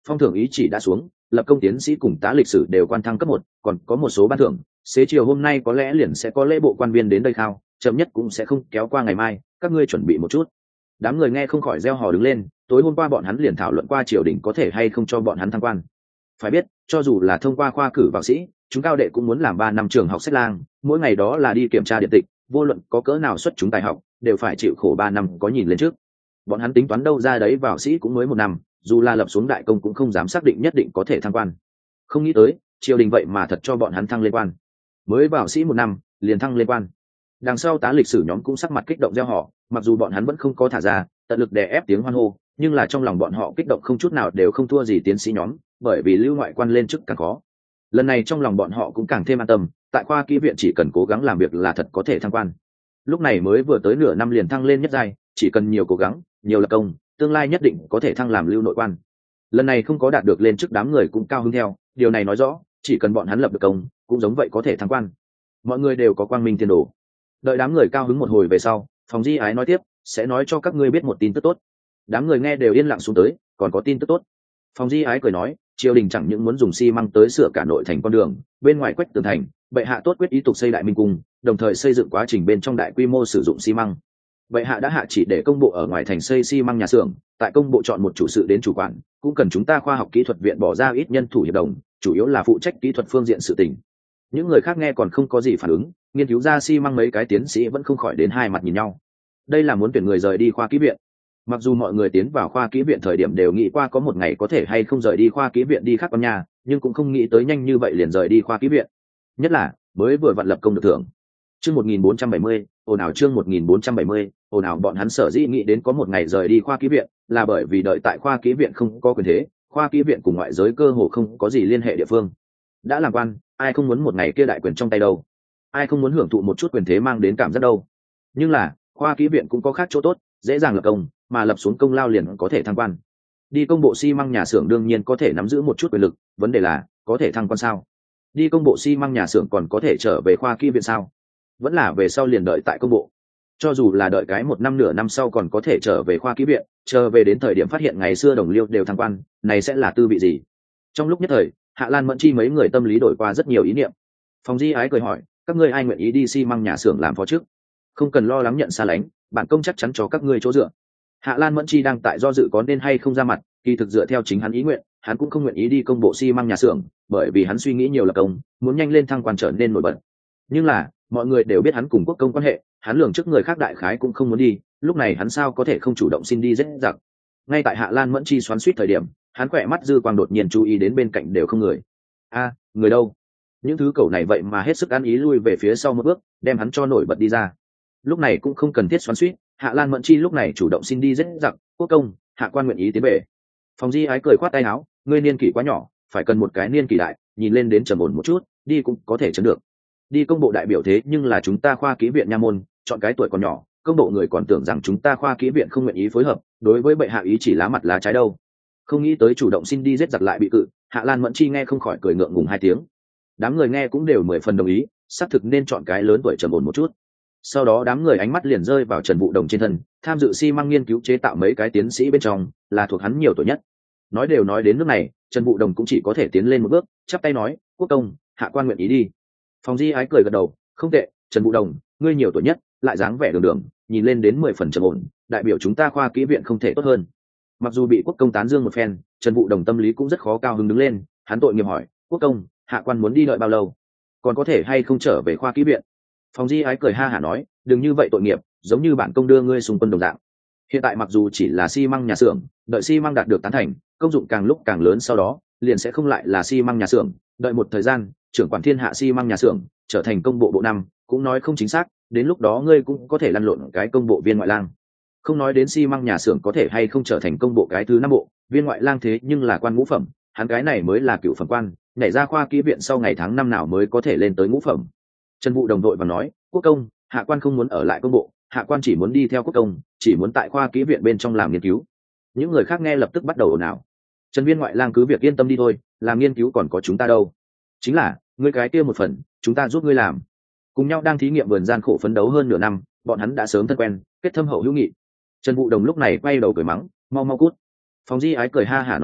phong thưởng ý chỉ đã xuống, lập công tiến sĩ cùng tá lịch sử đều quan thăng cấp 1, còn có một số ban thưởng, xế chiều hôm nay có lẽ liền sẽ có lễ bộ quan viên đến đây khao, chậm nhất cũng sẽ không kéo qua ngày mai, các ngươi chuẩn bị một chút. Đám người nghe không khỏi reo hò đứng lên, tối hôm qua bọn hắn liền thảo luận qua triều đình có thể hay không cho bọn hắn thăng quan. Phải biết, cho dù là thông qua khoa cử vào sĩ, chúng cao đệ cũng muốn làm 3 năm trường học sách lang, mỗi ngày đó là đi kiểm tra điện tịch, vô luận có cỡ nào xuất chúng tài học, đều phải chịu khổ 3 năm có nhìn lên trước. Bọn hắn tính toán đâu ra đấy vào sĩ cũng mới 1 năm, dù là lập xuống đại công cũng không dám xác định nhất định có thể thăng quan. Không nghĩ tới, triều đình vậy mà thật cho bọn hắn thăng lên quan. Mới vào sĩ 1 năm, liền thăng lên quan. Đằng sau tá lịch sử nhóm cũng sắc mặt kích động reo hò, mặc dù bọn hắn vẫn không có thả ra, tận lực đè ép tiếng hoan hô, nhưng là trong lòng bọn họ kích động không chút nào đều không thua gì tiến sĩ nhóm, bởi vì lưu ngoại quan lên chức càng khó. Lần này trong lòng bọn họ cũng càng thêm an tâm, tại khoa kỹ viện chỉ cần cố gắng làm việc là thật có thể thăng quan. Lúc này mới vừa tới nửa năm liền thăng lên nhất giai, chỉ cần nhiều cố gắng, nhiều lập công, tương lai nhất định có thể thăng làm lưu nội quan. Lần này không có đạt được lên chức đám người cũng cao hứng theo, điều này nói rõ chỉ cần bọn hắn lập được công cũng giống vậy có thể thăng quan. Mọi người đều có quang minh tiền đồ. Đợi đám người cao hứng một hồi về sau, Phòng Di Ái nói tiếp, sẽ nói cho các ngươi biết một tin tức tốt. Đám người nghe đều yên lặng xuống tới, còn có tin tức tốt. Phòng Di Ái cười nói, triều đình chẳng những muốn dùng xi măng tới sửa cả nội thành con đường, bên ngoài quách tường thành, bệ hạ tốt quyết ý tục xây đại minh cung, đồng thời xây dựng quá trình bên trong đại quy mô sử dụng xi măng. Bệ hạ đã hạ chỉ để công bộ ở ngoài thành xây xi măng nhà xưởng, tại công bộ chọn một chủ sự đến chủ quản, cũng cần chúng ta khoa học kỹ thuật viện bỏ ra ít nhân thủ hiệp đồng, chủ yếu là phụ trách kỹ thuật phương diện sự tình. Những người khác nghe còn không có gì phản ứng, nghiên cứu ra xi măng mấy cái tiến sĩ vẫn không khỏi đến hai mặt nhìn nhau. Đây là muốn tuyển người rời đi khoa kỹ viện. Mặc dù mọi người tiến vào khoa kỹ viện thời điểm đều nghĩ qua có một ngày có thể hay không rời đi khoa kỹ viện đi khác con nhà, nhưng cũng không nghĩ tới nhanh như vậy liền rời đi khoa kỹ viện. Nhất là mới vừa vặn lập công được thưởng. Chương 1470, ồn ào chương 1470, ồn ào bọn hắn sở dĩ nghĩ đến có một ngày rời đi khoa kỹ viện, là bởi vì đợi tại khoa kỹ viện không có quyền thế, khoa kỹ viện cùng ngoại giới cơ hồ không có gì liên hệ địa phương. Đã làm quan, ai không muốn một ngày kia đại quyền trong tay đâu? Ai không muốn hưởng thụ một chút quyền thế mang đến cảm giác đâu? Nhưng là, khoa kỹ viện cũng có khác chỗ tốt, dễ dàng lập công, mà lập xuống công lao liền có thể thăng quan. Đi công bộ xi măng nhà xưởng đương nhiên có thể nắm giữ một chút quyền lực, vấn đề là có thể thăng quan sao? Đi công bộ xi măng nhà xưởng còn có thể trở về khoa kỹ viện sao? Vẫn là về sau liền đợi tại công bộ. Cho dù là đợi cái 1 năm nửa năm sau còn có thể trở về khoa kỹ viện, chờ về đến thời điểm phát hiện ngày xưa đồng liêu đều thăng quan, này sẽ là tư vị gì? Trong lúc nhất thời, Hạ Lan Mẫn Chi mấy người tâm lý đổi qua rất nhiều ý niệm. Phòng Di Ái cười hỏi, các ngươi ai nguyện ý đi xi măng nhà xưởng làm phó trước? Không cần lo lắng nhận xa lánh, bản công chắc chắn cho các ngươi chỗ dựa. Hạ Lan Mẫn Chi đang tại do dự có nên hay không ra mặt, kỳ thực dựa theo chính hắn ý nguyện, hắn cũng không nguyện ý đi công bộ xi măng nhà xưởng, bởi vì hắn suy nghĩ nhiều lập công, muốn nhanh lên thăng quan trở nên nổi bật. Nhưng là, mọi người đều biết hắn cùng quốc công quan hệ, hắn lường trước người khác đại khái cũng không muốn đi, lúc này hắn sao có thể không chủ động xin đi dễ dặc. Ngay tại Hạ Lan Mẫn Chi xoắn xuýt thời điểm, hắn khỏe mắt dư quang đột nhiên chú ý đến bên cạnh đều không người. A, người đâu? Những thứ cẩu này vậy mà hết sức ăn ý lui về phía sau một bước, đem hắn cho nổi bật đi ra. Lúc này cũng không cần thiết xoắn xuýt, Hạ Lan Mẫn Chi lúc này chủ động xin đi dễ dặc, quốc công, hạ quan nguyện ý tiến về. Phòng Di Ái cười khoát tay áo, ngươi niên kỷ quá nhỏ, phải cần một cái niên kỷ đại, nhìn lên đến trầm ổn một chút, đi cũng có thể chấn được. Đi công bộ đại biểu thế nhưng là chúng ta khoa kỹ viện nha môn, chọn cái tuổi còn nhỏ, công bộ người còn tưởng rằng chúng ta khoa kỹ viện không nguyện ý phối hợp, đối với bệ hạ ý chỉ lá mặt lá trái đâu. Không nghĩ tới chủ động xin đi giết giặc lại bị cự, Hạ Lan Mẫn Chi nghe không khỏi cười ngượng ngùng 2 tiếng. Đám người nghe cũng đều 10 phần đồng ý, xác thực nên chọn cái lớn tuổi trầm ổn một chút. Sau đó đám người ánh mắt liền rơi vào Trần Vũ Đồng trên thân, tham dự xi măng nghiên cứu chế tạo mấy cái tiến sĩ bên trong, là thuộc hắn nhiều tuổi nhất. Nói đều nói đến nước này, Trần Vũ Đồng cũng chỉ có thể tiến lên một bước, chắp tay nói, quốc công, hạ quan nguyện ý đi. Phòng Di Ái cười gật đầu, không tệ, Trần Vũ Đồng, ngươi nhiều tuổi nhất, lại dáng vẻ đường đường, nhìn lên đến 10 phần trầm ổn, đại biểu chúng ta khoa kỹ viện không thể tốt hơn. Mặc dù bị quốc công tán dương một phen, Trần Vũ Đồng tâm lý cũng rất khó cao hứng đứng lên, hắn tội nghiệp hỏi, quốc công, hạ quan muốn đi đợi bao lâu, còn có thể hay không trở về khoa kỹ viện? Phòng Di Ái cười ha hả nói, đừng như vậy tội nghiệp, giống như bản công đưa ngươi xung quân đồng dạng. Hiện tại mặc dù chỉ là xi măng nhà xưởng, đợi xi măng đạt được tán thành, công dụng càng lúc càng lớn, sau đó liền sẽ không lại là xi măng nhà xưởng, đợi một thời gian, trưởng quản thiên hạ xi măng nhà xưởng, trở thành công bộ bộ năm, cũng nói không chính xác, đến lúc đó ngươi cũng có thể lăn lộn cái công bộ viên ngoại lang. Không nói đến xi măng nhà xưởng có thể hay không trở thành công bộ cái thứ 5 bộ, viên ngoại lang thế nhưng là quan ngũ phẩm, hắn cái này mới là cựu phẩm quan, nhảy ra khoa kỹ viện sau ngày tháng năm nào mới có thể lên tới ngũ phẩm. Trần Vũ Đồng đội và nói, quốc công, hạ quan không muốn ở lại công bộ, hạ quan chỉ muốn đi theo quốc công, chỉ muốn tại khoa kỹ viện bên trong làm nghiên cứu. Những người khác nghe lập tức bắt đầu ồn ào. Trần viên ngoại lang cứ việc yên tâm đi thôi, làm nghiên cứu còn có chúng ta đâu. Chính là ngươi cái kia một phần, chúng ta giúp ngươi làm. Cùng nhau đang thí nghiệm vườn gian khổ phấn đấu hơn nửa năm, bọn hắn đã sớm thân quen, kết thâm hậu hữu nghị. Trần Vũ Đồng lúc này quay đầu cười mắng, mau mau cút. Phòng Di Ái cười ha hả nói ra,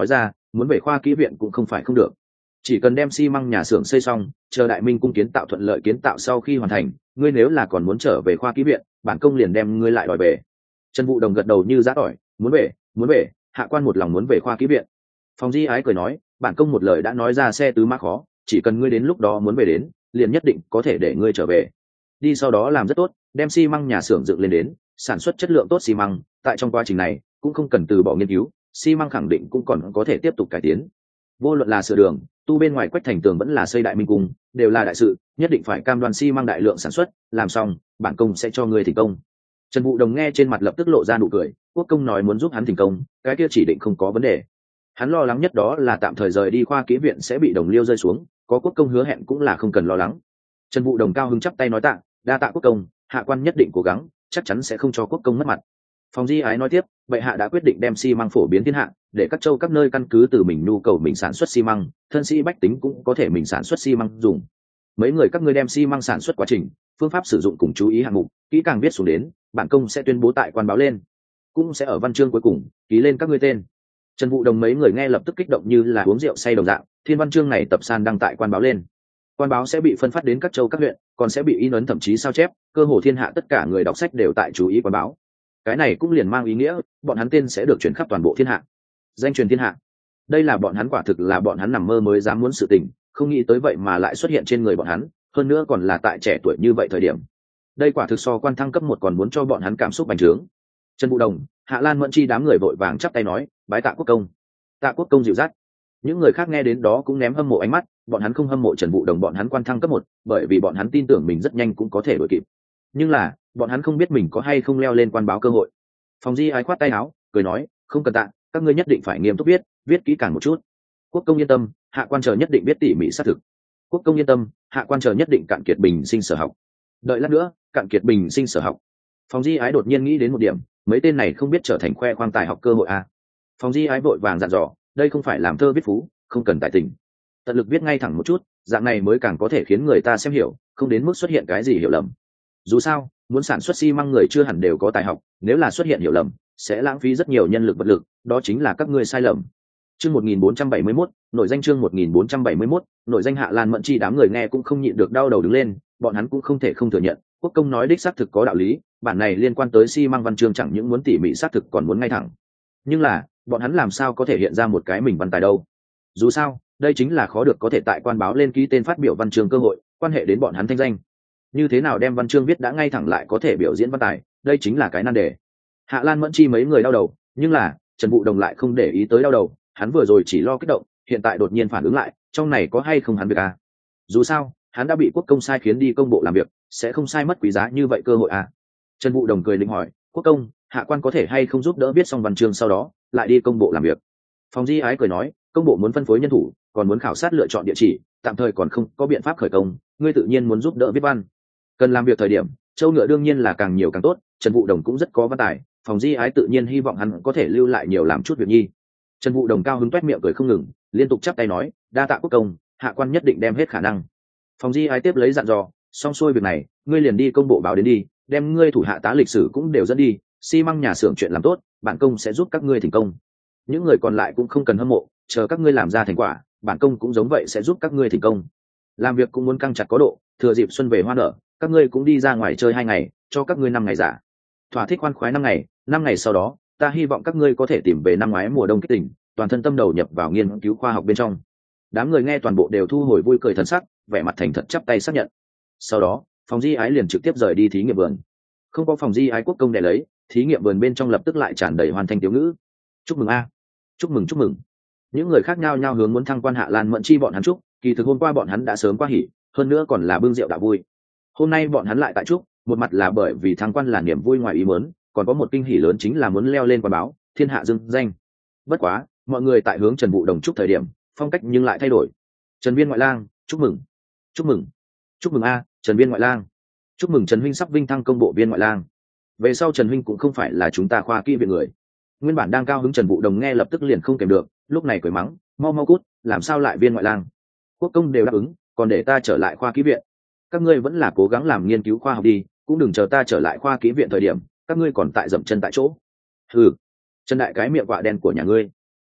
muốn về khoa kỹ viện cũng không phải không được. Chỉ cần đem xi măng nhà xưởng xây xong, chờ Đại Minh cung kiến tạo thuận lợi kiến tạo sau khi hoàn thành, ngươi nếu là còn muốn trở về khoa kỹ viện, bản công liền đem ngươi lại đòi về. Trần Vũ Đồng gật đầu như giã tỏi, muốn về, hạ quan một lòng muốn về khoa kỹ viện. Phòng Di Ái cười nói, bản công một lời đã nói ra xe tứ mã khó, chỉ cần ngươi đến lúc đó muốn về đến, liền nhất định có thể để ngươi trở về. Đi sau đó làm rất tốt, đem xi măng nhà xưởng dựng lên đến, sản xuất chất lượng tốt xi măng, tại trong quá trình này cũng không cần từ bỏ nghiên cứu, xi măng khẳng định cũng còn có thể tiếp tục cải tiến. Vô luận là sửa đường, tu bên ngoài quách thành tường vẫn là xây Đại Minh cung, đều là đại sự, nhất định phải cam đoan xi măng đại lượng sản xuất, làm xong, bản công sẽ cho ngươi thành công. Trần Vũ Đồng nghe trên mặt lập tức lộ ra nụ cười, quốc công nói muốn giúp hắn thành công, cái kia chỉ định không có vấn đề. Hắn lo lắng nhất đó là tạm thời rời đi khoa kỹ viện sẽ bị đồng liêu rơi xuống, có quốc công hứa hẹn cũng là không cần lo lắng. Trần Vũ Đồng cao hứng chắp tay nói tạ, đa tạ quốc công, hạ quan nhất định cố gắng, chắc chắn sẽ không cho quốc công mất mặt. Phòng Di Ái nói tiếp, bệ hạ đã quyết định đem xi măng phổ biến thiên hạ, để các châu các nơi căn cứ từ mình nhu cầu mình sản xuất xi măng, thân sĩ bách tính cũng có thể mình sản xuất xi măng dùng. Mấy người các ngươi đem xi măng sản xuất quá trình, phương pháp sử dụng cùng chú ý hạng mục, kỹ càng viết xuống đến, bản công sẽ tuyên bố tại quan báo lên, cũng sẽ ở văn chương cuối cùng ký lên các ngươi tên. Trần Vũ Đồng mấy người nghe lập tức kích động như là uống rượu say đồng dạng, thiên văn chương này tập san đăng tại quan báo lên. Quan báo sẽ bị phân phát đến các châu các huyện, còn sẽ bị in ấn thậm chí sao chép, cơ hồ thiên hạ tất cả người đọc sách đều tại chú ý quan báo. Cái này cũng liền mang ý nghĩa, bọn hắn tên sẽ được truyền khắp toàn bộ thiên hạ. Danh truyền thiên hạ. Đây là bọn hắn quả thực là bọn hắn nằm mơ mới dám muốn sự tình, không nghĩ tới vậy mà lại xuất hiện trên người bọn hắn, hơn nữa còn là tại trẻ tuổi như vậy thời điểm. Đây quả thực so quan thăng cấp 1 còn muốn cho bọn hắn cảm xúc bành trướng. Trần Vũ Đồng, Hạ Lan Mẫn Chi đám người vội vàng chắp tay nói, bái tạ quốc công. Tạ quốc công dịu dắt. Những người khác nghe đến đó cũng ném hâm mộ ánh mắt, bọn hắn không hâm mộ Trần Vũ Đồng bọn hắn quan thăng cấp 1, bởi vì bọn hắn tin tưởng mình rất nhanh cũng có thể đuổi kịp. Nhưng là, bọn hắn không biết mình có hay không leo lên quan báo cơ hội. Phòng Di Ái khoát tay áo, cười nói, không cần tạ, các ngươi nhất định phải nghiêm túc viết kỹ càng một chút. Quốc công yên tâm, hạ quan chờ nhất định biết tỉ mỉ xác thực. Quốc công yên tâm, hạ quan chờ nhất định cạn kiệt bình sinh sở học. Đợi lát nữa, cạn kiệt bình sinh sở học. Phòng Di Ái đột nhiên nghĩ đến một điểm, mấy tên này không biết trở thành khoe khoang tài học cơ hội à. Phòng Di Ái vội vàng dặn dò, đây không phải làm thơ viết phú, không cần tài tình, tận lực viết ngay thẳng một chút, dạng này mới càng có thể khiến người ta xem hiểu, không đến mức xuất hiện cái gì hiểu lầm. Dù sao, muốn sản xuất xi măng người chưa hẳn đều có tài học, nếu là xuất hiện hiểu lầm, sẽ lãng phí rất nhiều nhân lực vật lực, đó chính là các ngươi sai lầm. Chương 1471, nội danh chương 1471, nội danh Hạ Lan Mẫn Chi đám người nghe cũng không nhịn được đau đầu đứng lên, bọn hắn cũng không thể không thừa nhận, quốc công nói đích xác thực có đạo lý, bản này liên quan tới xi măng văn chương chẳng những muốn tỉ mỉ xác thực còn muốn ngay thẳng. Nhưng là, bọn hắn làm sao có thể hiện ra một cái mình văn tài đâu? Dù sao, đây chính là khó được có thể tại quan báo lên ký tên phát biểu văn chương cơ hội, quan hệ đến bọn hắn thanh danh. Như thế nào đem văn chương viết đã ngay thẳng lại có thể biểu diễn văn tài, đây chính là cái nan đề. Hạ Lan Mẫn Chi mấy người đau đầu, nhưng là Trần Vũ Đồng lại không để ý tới đau đầu, hắn vừa rồi chỉ lo kích động, hiện tại đột nhiên phản ứng lại, trong này có hay không hắn việc à? Dù sao, hắn đã bị quốc công sai khiến đi công bộ làm việc, sẽ không sai mất quý giá như vậy cơ hội à? Trần Vũ Đồng cười định hỏi, quốc công, hạ quan có thể hay không giúp đỡ viết xong văn chương sau đó lại đi công bộ làm việc? Phòng Di Ái cười nói, công bộ muốn phân phối nhân thủ, còn muốn khảo sát lựa chọn địa chỉ, tạm thời còn không có biện pháp khởi công, ngươi tự nhiên muốn giúp đỡ viết văn. Cần làm việc thời điểm, châu ngựa đương nhiên là càng nhiều càng tốt, Trần Vũ Đồng cũng rất có văn tài, Phòng Di Ái tự nhiên hy vọng hắn có thể lưu lại nhiều làm chút việc nhi. Trần Vũ Đồng cao hứng toét miệng cười không ngừng, liên tục chắp tay nói, đa tạ quốc công, hạ quan nhất định đem hết khả năng. Phòng Di Ái tiếp lấy dặn dò, xong xuôi việc này, ngươi liền đi công bộ báo đến đi, đem ngươi thủ hạ tá lịch sử cũng đều dẫn đi, xi măng nhà xưởng chuyện làm tốt, bản công sẽ giúp các ngươi thành công. Những người còn lại cũng không cần hâm mộ, chờ các ngươi làm ra thành quả, bản công cũng giống vậy sẽ giúp các ngươi thành công. Làm việc cũng muốn căng chặt có độ, thừa dịp xuân về hoa nở, các ngươi cũng đi ra ngoài chơi 2 ngày, cho các ngươi 5 ngày giả. Thỏa thích khoan khoái 5 ngày sau đó, ta hy vọng các ngươi có thể tìm về năm ngoái mùa đông kích tỉnh, toàn thân tâm đầu nhập vào nghiên cứu khoa học bên trong. Đám người nghe toàn bộ đều thu hồi vui cười thần sắc, vẻ mặt thành thật chắp tay xác nhận. Sau đó, Phòng Di Ái liền trực tiếp rời đi thí nghiệm vườn. Không có Phòng Di Ái quốc công để lấy, thí nghiệm vườn bên trong lập tức lại tràn đầy hoàn thành tiểu ngữ. Chúc mừng a, chúc mừng chúc mừng. Những người khác nhau nhau hướng muốn thăng quan Hạ Lan Mẫn Chi bọn hắn chúc, kỳ thực hôm qua bọn hắn đã sớm qua hỉ, hơn nữa còn là bưng rượu đạo vui. Hôm nay bọn hắn lại tại chúc, một mặt là bởi vì thăng quan là niềm vui ngoài ý muốn, còn có một kinh hỉ lớn chính là muốn leo lên quan báo, thiên hạ dưng danh. Bất quá, mọi người tại hướng Trần Vũ Đồng chúc thời điểm, phong cách nhưng lại thay đổi. Trần Viên ngoại lang, chúc mừng, chúc mừng, chúc mừng a, Trần Viên ngoại lang, chúc mừng Trần huynh sắp vinh thăng công bộ viên ngoại lang. Về sau Trần huynh cũng không phải là chúng ta khoa kỹ viện người. Nguyên bản đang cao hứng Trần Vũ Đồng nghe lập tức liền không kèm được, lúc này cười mắng, mau mau cút, làm sao lại viên ngoại lang? Quốc công đều đáp ứng, còn để ta trở lại khoa kỹ viện. Các ngươi vẫn là cố gắng làm nghiên cứu khoa học đi, cũng đừng chờ ta trở lại khoa kỹ viện thời điểm, các ngươi còn tại dậm chân tại chỗ. Ừ, Trần đại cái miệng quạ đen của nhà ngươi.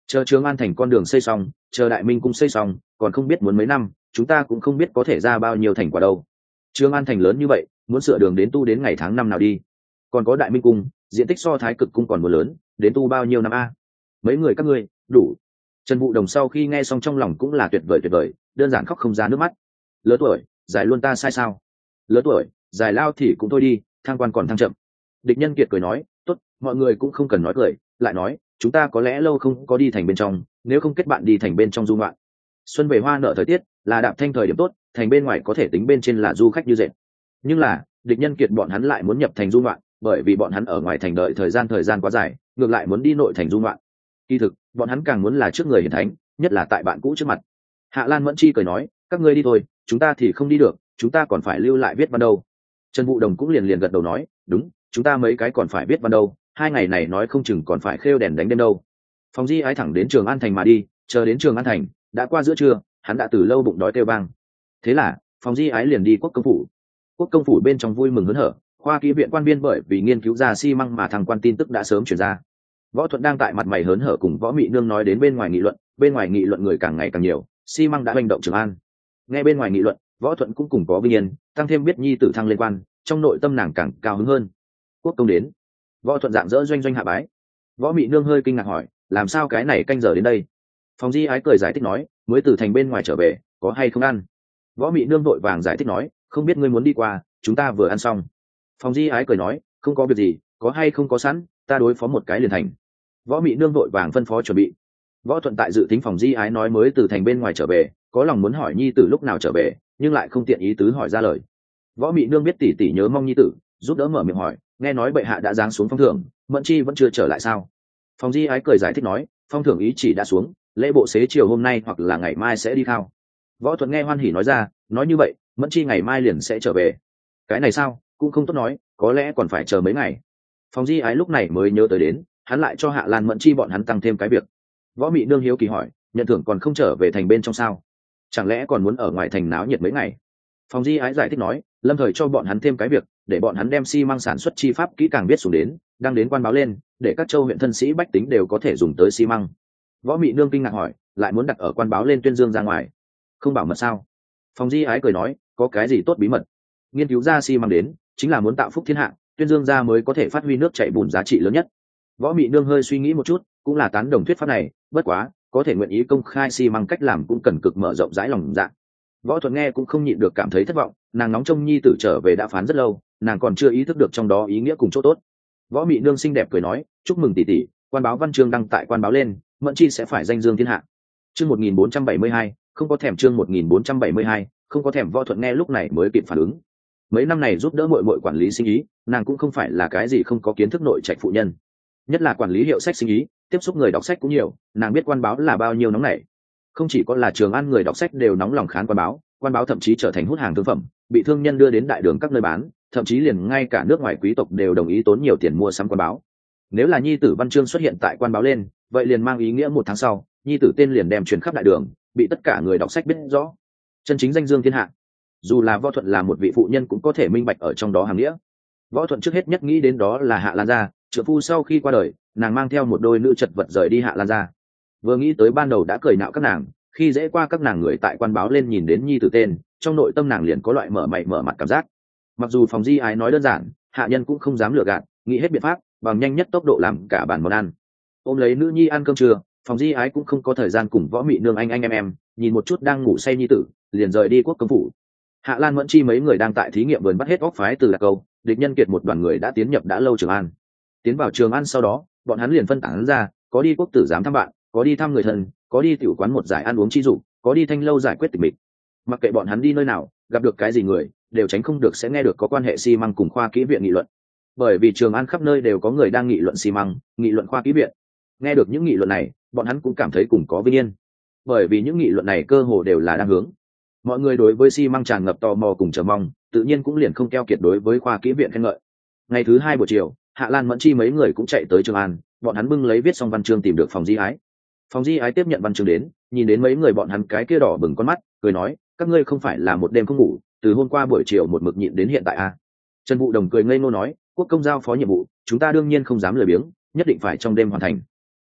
Chờ Trường An thành con đường xây xong, chờ Đại Minh cung xây xong, còn không biết muốn mấy năm, chúng ta cũng không biết có thể ra bao nhiêu thành quả đâu. Trường An thành lớn như vậy, muốn sửa đường đến tu đến ngày tháng năm nào đi. Còn có Đại Minh cung, diện tích so Thái Cực cung còn muốn lớn, đến tu bao nhiêu năm a? Mấy người các ngươi, đủ. Trần Vũ Đồng sau khi nghe xong trong lòng cũng là tuyệt vời, đơn giản khóc không ra nước mắt. Lớn tuổi, giải luôn ta sai sao? Lớn tuổi, giải lao thì cũng thôi đi, thăng quan còn thăng chậm. Địch Nhân Kiệt cười nói, tốt, mọi người cũng không cần nói cười, lại nói, chúng ta có lẽ lâu không có đi thành bên trong, nếu không kết bạn đi thành bên trong du ngoạn. Xuân về hoa nở thời tiết, là đạp thanh thời điểm tốt, thành bên ngoài có thể tính bên trên là du khách như dệt. Nhưng là, Địch Nhân Kiệt bọn hắn lại muốn nhập thành du ngoạn, bởi vì bọn hắn ở ngoài thành đợi thời gian quá dài, ngược lại muốn đi nội thành du ngoạn. Kỳ thực, bọn hắn càng muốn là trước người hiển thánh, nhất là tại bạn cũ trước mặt. Hạ Lan Mẫn Chi cười nói, các ngươi đi thôi, chúng ta thì không đi được, chúng ta còn phải lưu lại viết văn đâu. Trần Vũ Đồng cũng liền gật đầu nói, đúng, chúng ta mấy cái còn phải viết văn đâu, 2 ngày này nói không chừng còn phải khêu đèn đánh đêm đâu. Phong Di Ái thẳng đến Trường An thành mà đi, chờ đến Trường An thành, đã qua giữa trưa, hắn đã từ lâu bụng đói kêu vang. Thế là, Phong Di Ái liền đi Quốc công phủ. Quốc công phủ bên trong vui mừng hớn hở, khoa kỹ viện quan viên bởi vì nghiên cứu ra xi măng mà thằng quan tin tức đã sớm truyền ra. Võ Thuận đang tại mặt mày hớn hở cùng Võ Mị Nương nói đến bên ngoài nghị luận người càng ngày càng nhiều, xi măng đã hành động Trường An. Nghe bên ngoài nghị luận, Võ Thuận cũng cùng có vinh yên, tăng thêm biết nhi tử thăng lên quan, trong nội tâm nàng càng cao hứng hơn. Quốc công đến. Võ Thuận dạng dỡ doanh hạ bái. Võ Mị Nương hơi kinh ngạc hỏi, làm sao cái này canh giờ đến đây? Phong Di Ái cười giải thích nói, mới từ thành bên ngoài trở về, có hay không ăn? Võ Mị Nương vội vàng giải thích nói, không biết ngươi muốn đi qua, chúng ta vừa ăn xong. Phong Di Ái cười nói, không có việc gì, có hay không có sẵn, ta đối phó một cái liền thành. Võ Mị Nương vội vàng phân phó chuẩn bị. Võ Thuận tại dự tính Phong Di Ái nói mới từ thành bên ngoài trở về, có lòng muốn hỏi nhi tử lúc nào trở về, nhưng lại không tiện ý tứ hỏi ra lời. Võ Mị Nương biết tỷ tỷ nhớ mong nhi tử, giúp đỡ mở miệng hỏi, nghe nói bệ hạ đã giáng xuống phong thưởng, Mẫn Chi vẫn chưa trở lại sao? Phong Di Ái cười giải thích nói, phong thưởng ý chỉ đã xuống, lễ bộ xế chiều hôm nay hoặc là ngày mai sẽ đi khao. Võ Thuận nghe hoan hỉ nói ra, nói như vậy, Mẫn Chi ngày mai liền sẽ trở về. Cái này sao, cũng không tốt nói, có lẽ còn phải chờ mấy ngày. Phong Di Ái lúc này mới nhớ tới đến, hắn lại cho Hạ Lan Mẫn Chi bọn hắn tăng thêm cái việc. Võ Mị Nương hiếu kỳ hỏi, nhận thưởng còn không trở về thành bên trong sao? Chẳng lẽ còn muốn ở ngoài thành náo nhiệt mấy ngày? Phong Di Ái giải thích nói, lâm thời cho bọn hắn thêm cái việc, để bọn hắn đem xi măng sản xuất chi pháp kỹ càng biết xuống đến, đăng đến quan báo lên, để các châu huyện thân sĩ bách tính đều có thể dùng tới xi măng. Võ Mị Nương kinh ngạc hỏi, lại muốn đặt ở quan báo lên tuyên dương ra ngoài, không bảo mật sao? Phong Di Ái cười nói, có cái gì tốt bí mật? Nghiên cứu ra xi măng đến, chính là muốn tạo phúc thiên hạ, tuyên dương ra mới có thể phát huy nước chảy bùn giá trị lớn nhất. Võ Mị Nương hơi suy nghĩ một chút, cũng là tán đồng thuyết pháp này, bất quá, có thể nguyện ý công khai xi măng cách làm cũng cần cực mở rộng rãi lòng dạ. Võ Thuận nghe cũng không nhịn được cảm thấy thất vọng, nàng nóng trông nhi tử trở về đã phán rất lâu, nàng còn chưa ý thức được trong đó ý nghĩa cùng chỗ tốt. Võ Mị Nương xinh đẹp cười nói, chúc mừng tỷ tỷ, quan báo văn chương đăng tại quan báo lên, Mẫn Chi sẽ phải danh dương thiên hạ. Chương 1472, không có thèm chương 1472, không có thèm. Võ Thuận nghe lúc này mới kịp phản ứng. Mấy năm này giúp đỡ muội muội quản lý sinh ý, nàng cũng không phải là cái gì không có kiến thức nội trạch phụ nhân. Nhất là quản lý hiệu sách sinh ý, tiếp xúc người đọc sách cũng nhiều, nàng biết quan báo là bao nhiêu nóng nảy. Không chỉ có là Trường An người đọc sách đều nóng lòng khán quan báo thậm chí trở thành hút hàng thương phẩm, bị thương nhân đưa đến đại đường các nơi bán, thậm chí liền ngay cả nước ngoài quý tộc đều đồng ý tốn nhiều tiền mua sắm quan báo. Nếu là nhi tử văn chương xuất hiện tại quan báo lên, vậy liền mang ý nghĩa 1 tháng sau, nhi tử tên liền đem truyền khắp đại đường, bị tất cả người đọc sách biết rõ, chân chính danh dương thiên hạ. Dù là Võ Thuận là một vị phụ nhân cũng có thể minh bạch ở trong đó hàng nghĩa. Võ Thuận trước hết nhất nghĩ đến đó là Hạ Lan gia, trượng phu sau khi qua đời, nàng mang theo một đôi nữ chật vật rời đi Hạ Lan gia. Vừa nghĩ tới ban đầu đã cười nhạo các nàng, khi dễ qua các nàng người tại quan báo lên nhìn đến nhi tử tên, trong nội tâm nàng liền có loại mở mày mở mặt cảm giác. Mặc dù Phong Di Ái nói đơn giản, hạ nhân cũng không dám lừa gạt, nghĩ hết biện pháp, bằng nhanh nhất tốc độ làm cả bàn món ăn. Ôm lấy nữ nhi ăn cơm trưa, Phong Di Ái cũng không có thời gian cùng Võ Mị Nương anh em, nhìn một chút đang ngủ say nhi tử, liền rời đi Quốc công phủ. Hạ Lan Mẫn Chi mấy người đang tại thí nghiệm vườn bắt hết óc phái từ Lạc Câu, Địch Nhân Kiệt một đoàn người đã tiến nhập đã lâu Trường An. Tiến vào Trường An sau đó, bọn hắn liền phân tán ra, có đi quốc tử giám thăm bạn, có đi thăm người thân, có đi tiểu quán một giải ăn uống chi dụng, có đi thanh lâu giải quyết tịch mịch. Mặc kệ bọn hắn đi nơi nào, gặp được cái gì người, đều tránh không được sẽ nghe được có quan hệ xi măng cùng khoa kỹ viện nghị luận. Bởi vì Trường An khắp nơi đều có người đang nghị luận xi măng, nghị luận khoa kỹ viện. Nghe được những nghị luận này, bọn hắn cũng cảm thấy cùng có vinh yên. Bởi vì những nghị luận này cơ hồ đều là đang hướng. Mọi người đối với xi măng tràn ngập tò mò cùng chờ mong, tự nhiên cũng liền không keo kiệt đối với khoa kỹ viện khen ngợi. Ngày thứ 2 buổi chiều, Hạ Lan Mẫn Chi mấy người cũng chạy tới Trường An, bọn hắn bưng lấy viết xong văn chương tìm được Phong Di Ái. Phong Di Ái tiếp nhận văn chương đến, nhìn đến mấy người bọn hắn cái kia đỏ bừng con mắt, cười nói, các ngươi không phải là một đêm không ngủ, từ hôm qua buổi chiều một mực nhịn đến hiện tại à? Trần Vũ Đồng cười ngây ngô nói, quốc công giao phó nhiệm vụ, chúng ta đương nhiên không dám lười biếng, nhất định phải trong đêm hoàn thành.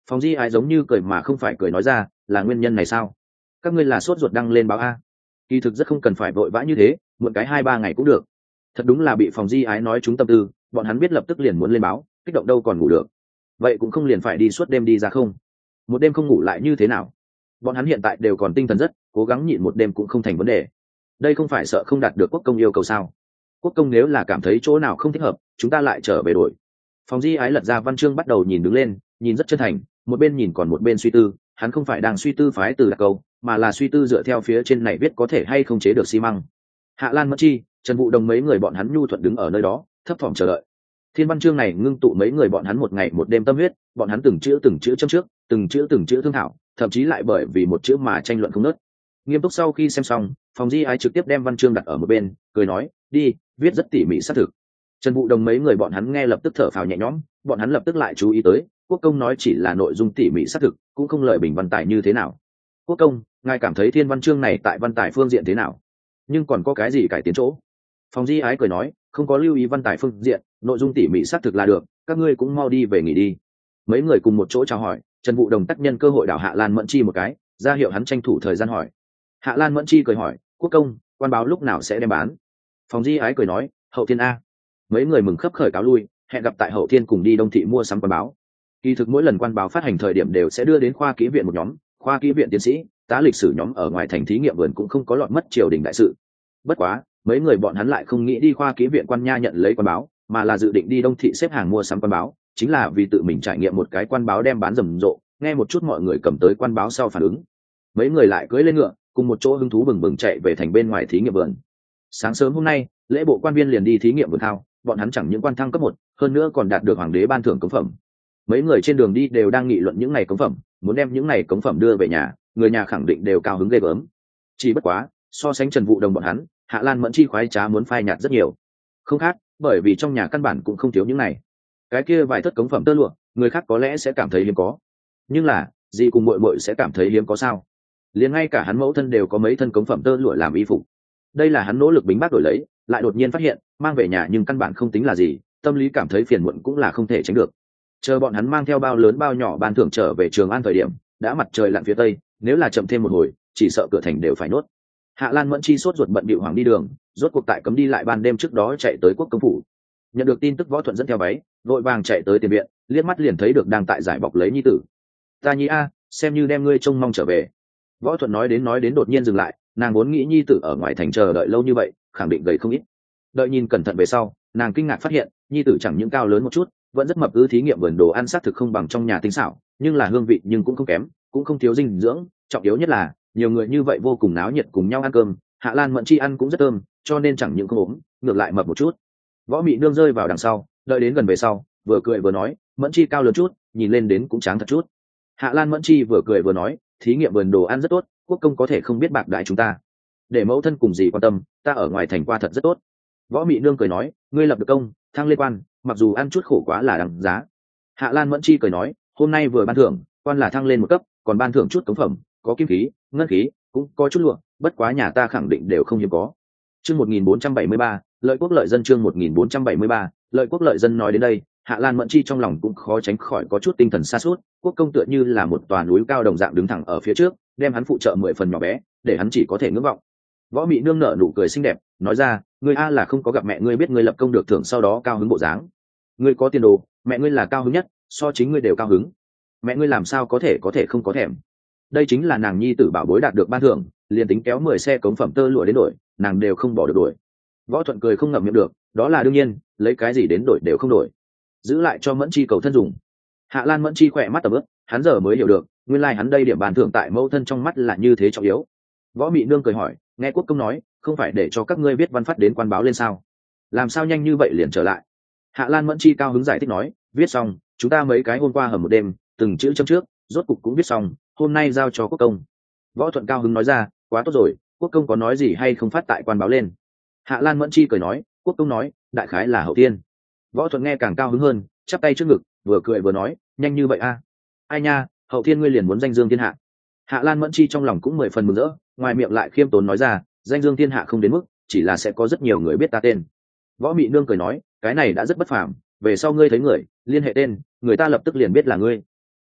Phòng Di Ái giống như cười mà không phải cười nói ra, là nguyên nhân này sao? Các ngươi là sốt ruột đăng lên báo a? Kỳ thực rất không cần phải vội vã như thế, muộn cái 2-3 ngày cũng được. Thật đúng là bị Phòng Di Ái nói trúng tâm tư, bọn hắn biết lập tức liền muốn lên báo, kích động đâu còn ngủ được. Vậy cũng không liền phải đi suốt đêm đi ra không? Một đêm không ngủ lại như thế nào? Bọn hắn hiện tại đều còn tinh thần rất, cố gắng nhịn một đêm cũng không thành vấn đề. Đây không phải sợ không đạt được quốc công yêu cầu sao? Quốc công nếu là cảm thấy chỗ nào không thích hợp, chúng ta lại trở về đổi. Phòng Di Ái lật ra văn chương bắt đầu nhìn đứng lên, nhìn rất chân thành, một bên nhìn còn một bên suy tư. Hắn không phải đang suy tư phái từ đặc câu, mà là suy tư dựa theo phía trên này viết có thể hay không chế được xi măng. Hạ Lan Mẫn Chi, Trần Vũ Đồng mấy người bọn hắn nhu thuận đứng ở nơi đó, thấp thỏm chờ đợi. Thiên văn chương này ngưng tụ mấy người bọn hắn một ngày một đêm tâm huyết, bọn hắn từng chữ châm trước, từng chữ thương thảo, thậm chí lại bởi vì một chữ mà tranh luận không ngớt. Nghiêm túc sau khi xem xong, Phòng Di Ái trực tiếp đem văn chương đặt ở một bên, cười nói, đi, viết rất tỉ mỉ xác thực. Trần Vũ Đồng mấy người bọn hắn nghe lập tức thở phào nhẹ nhõm, bọn hắn lập tức lại chú ý tới, quốc công nói chỉ là nội dung tỉ mỉ xác thực, cũng không lợi bình văn tải như thế nào. Quốc công, ngài cảm thấy thiên văn chương này tại văn tải phương diện thế nào? Nhưng còn có cái gì cải tiến chỗ? Phòng Di Ái cười nói, không có lưu ý văn tải phương diện, nội dung tỉ mỉ xác thực là được, các ngươi cũng mau đi về nghỉ đi. Mấy người cùng một chỗ chào hỏi, Trần Vũ Đồng tác nhân cơ hội đảo Hạ Lan Mẫn Chi một cái, ra hiệu hắn tranh thủ thời gian hỏi. Hạ Lan Mẫn Chi cười hỏi, quốc công, quan báo lúc nào sẽ đem bán? Phòng Di Ái cười nói, hậu thiên a. Mấy người mừng khấp khởi cáo lui, hẹn gặp tại hậu thiên cùng đi Đông thị mua sắm quan báo. Kỳ thực mỗi lần quan báo phát hành thời điểm đều sẽ đưa đến khoa kỹ viện một nhóm, khoa kỹ viện tiến sĩ, tá lịch sử nhóm ở ngoài thành thí nghiệm vườn cũng không có lọt mất triều đình đại sự. Bất quá, mấy người bọn hắn lại không nghĩ đi khoa kỹ viện quan nha nhận lấy quan báo, mà là dự định đi Đông thị xếp hàng mua sắm quan báo, chính là vì tự mình trải nghiệm một cái quan báo đem bán rầm rộ, nghe một chút mọi người cầm tới quan báo sau phản ứng. Mấy người lại cưỡi lên ngựa, cùng một chỗ hứng thú bừng bừng chạy về thành bên ngoài thí nghiệm vườn. Sáng sớm hôm nay, lễ bộ quan viên liền đi thí nghiệm vườn thao, bọn hắn chẳng những quan thăng cấp 1, hơn nữa còn đạt được hoàng đế ban thưởng cống phẩm. Mấy người trên đường đi đều đang nghị luận những ngày cống phẩm, muốn đem những ngày cống phẩm đưa về nhà, người nhà khẳng định đều cao hứng ghê gớm. Chỉ bất quá, so sánh Trần Vũ Đồng bọn hắn, Hạ Lan Mẫn Chi khoái trá muốn phai nhạt rất nhiều. Không khác, bởi vì trong nhà căn bản cũng không thiếu những này. Cái kia vài thất cống phẩm tơ lụa, người khác có lẽ sẽ cảm thấy hiếm có, nhưng là, dì cùng muội muội sẽ cảm thấy hiếm có sao? Liền ngay cả hắn mẫu thân đều có mấy thân cống phẩm tơ lụa làm y phục. Đây là hắn nỗ lực bính bác đổi lấy, lại đột nhiên phát hiện, mang về nhà nhưng căn bản không tính là gì, tâm lý cảm thấy phiền muộn cũng là không thể tránh được. Chờ bọn hắn mang theo bao lớn bao nhỏ ban thưởng trở về Trường An thời điểm, đã mặt trời lặn phía tây, nếu là chậm thêm một hồi, chỉ sợ cửa thành đều phải nốt. Hạ Lan Mẫn Chi sốt ruột bận bịu hoàng đi đường, rốt cuộc tại cấm đi lại ban đêm trước đó chạy tới quốc công phủ. Nhận được tin tức Võ Thuận dẫn theo váy, vội vàng chạy tới tiền viện, liếc mắt liền thấy được đang tại giải bọc lấy nhi tử. Ta nhi a, xem như đem ngươi trông mong trở về. Võ Thuận nói đến đột nhiên dừng lại, nàng vốn nghĩ nhi tử ở ngoài thành chờ đợi lâu như vậy, khẳng định gầy không ít. Đợi nhìn cẩn thận về sau, nàng kinh ngạc phát hiện, nhi tử chẳng những cao lớn một chút, vẫn rất mập. Thí nghiệm vườn đồ ăn xác thực không bằng trong nhà tinh xảo, nhưng là hương vị nhưng cũng không kém, cũng không thiếu dinh dưỡng, trọng yếu nhất là nhiều người như vậy vô cùng náo nhiệt cùng nhau ăn cơm. Hạ Lan Mẫn Chi ăn cũng rất thơm, cho nên chẳng những không ốm, ngược lại mập một chút. Võ Mị Nương rơi vào đằng sau, đợi đến gần về sau, vừa cười vừa nói, Mẫn Chi cao lớn chút, nhìn lên đến cũng tráng thật chút. Hạ Lan Mẫn Chi vừa cười vừa nói, thí nghiệm vườn đồ ăn rất tốt, quốc công có thể không biết bạc đãi chúng ta. Để mẫu thân cùng gì quan tâm, ta ở ngoài thành qua thật rất tốt. Võ Mị Nương cười nói, ngươi lập được công, thăng lên quan, mặc dù ăn chút khổ quá là đằng giá. Hạ Lan Mẫn Chi cười nói, hôm nay vừa ban thưởng, quan là thăng lên một cấp, còn ban thưởng chút cống phẩm, có kim khí, ngân khí, cũng có chút lụa, bất quá nhà ta khẳng định đều không hiếm có. Chương 1473, lợi quốc lợi dân. Chương 1473, lợi quốc lợi dân. Nói đến đây, Hạ Lan Mẫn Chi trong lòng cũng khó tránh khỏi có chút tinh thần sa sút. Quốc công tựa như là một tòa núi cao đồng dạng đứng thẳng ở phía trước, đem hắn phụ trợ 10 phần nhỏ bé, để hắn chỉ có thể ngưỡng vọng. Võ Mị Nương nở nụ cười xinh đẹp, nói ra, ngươi a là không có gặp mẹ ngươi biết ngươi lập công được thưởng sau đó cao hứng bộ dáng. Ngươi có tiền đồ, mẹ ngươi là cao hứng nhất, so chính ngươi đều cao hứng. Mẹ ngươi làm sao có thể không có thèm. Đây chính là nàng nhi tử bảo bối đạt được ban thưởng, liền tính kéo 10 xe cống phẩm tơ lụa đến đổi, nàng đều không bỏ được đổi. Võ Thuận cười không ngậm miệng được, đó là đương nhiên, lấy cái gì đến đổi đều không đổi, giữ lại cho Mẫn Chi cầu thân dùng. Hạ Lan Mẫn Chi khỏe mắt tầm ướp, hắn giờ mới hiểu được, nguyên lai hắn đây điểm ban thưởng tại mẫu thân trong mắt là như thế trọng yếu. Võ Mị Nương cười hỏi, nghe quốc công nói, không phải để cho các ngươi viết văn phát đến quan báo lên sao? Làm sao nhanh như vậy liền trở lại? Hạ Lan Mẫn Chi cao hứng giải thích nói, viết xong, chúng ta mấy cái hôm qua hầm một đêm, từng chữ châm trước, rốt cục cũng viết xong, hôm nay giao cho quốc công. Võ Thuận cao hứng nói ra, quá tốt rồi, quốc công có nói gì hay không phát tại quan báo lên? Hạ Lan Mẫn Chi cười nói, quốc công nói, đại khái là hậu thiên. Võ Thuận nghe càng cao hứng hơn, chắp tay trước ngực, vừa cười vừa nói, nhanh như vậy a? Ai nha, hậu thiên ngươi liền muốn danh dương thiên hạ. Hạ Lan Mẫn Chi trong lòng cũng 10 phần mừng rỡ, ngoài miệng lại khiêm tốn nói ra, danh dương thiên hạ không đến mức, chỉ là sẽ có rất nhiều người biết ta tên. Võ Mị Nương cười nói, cái này đã rất bất phàm, về sau ngươi thấy người, liên hệ tên, người ta lập tức liền biết là ngươi.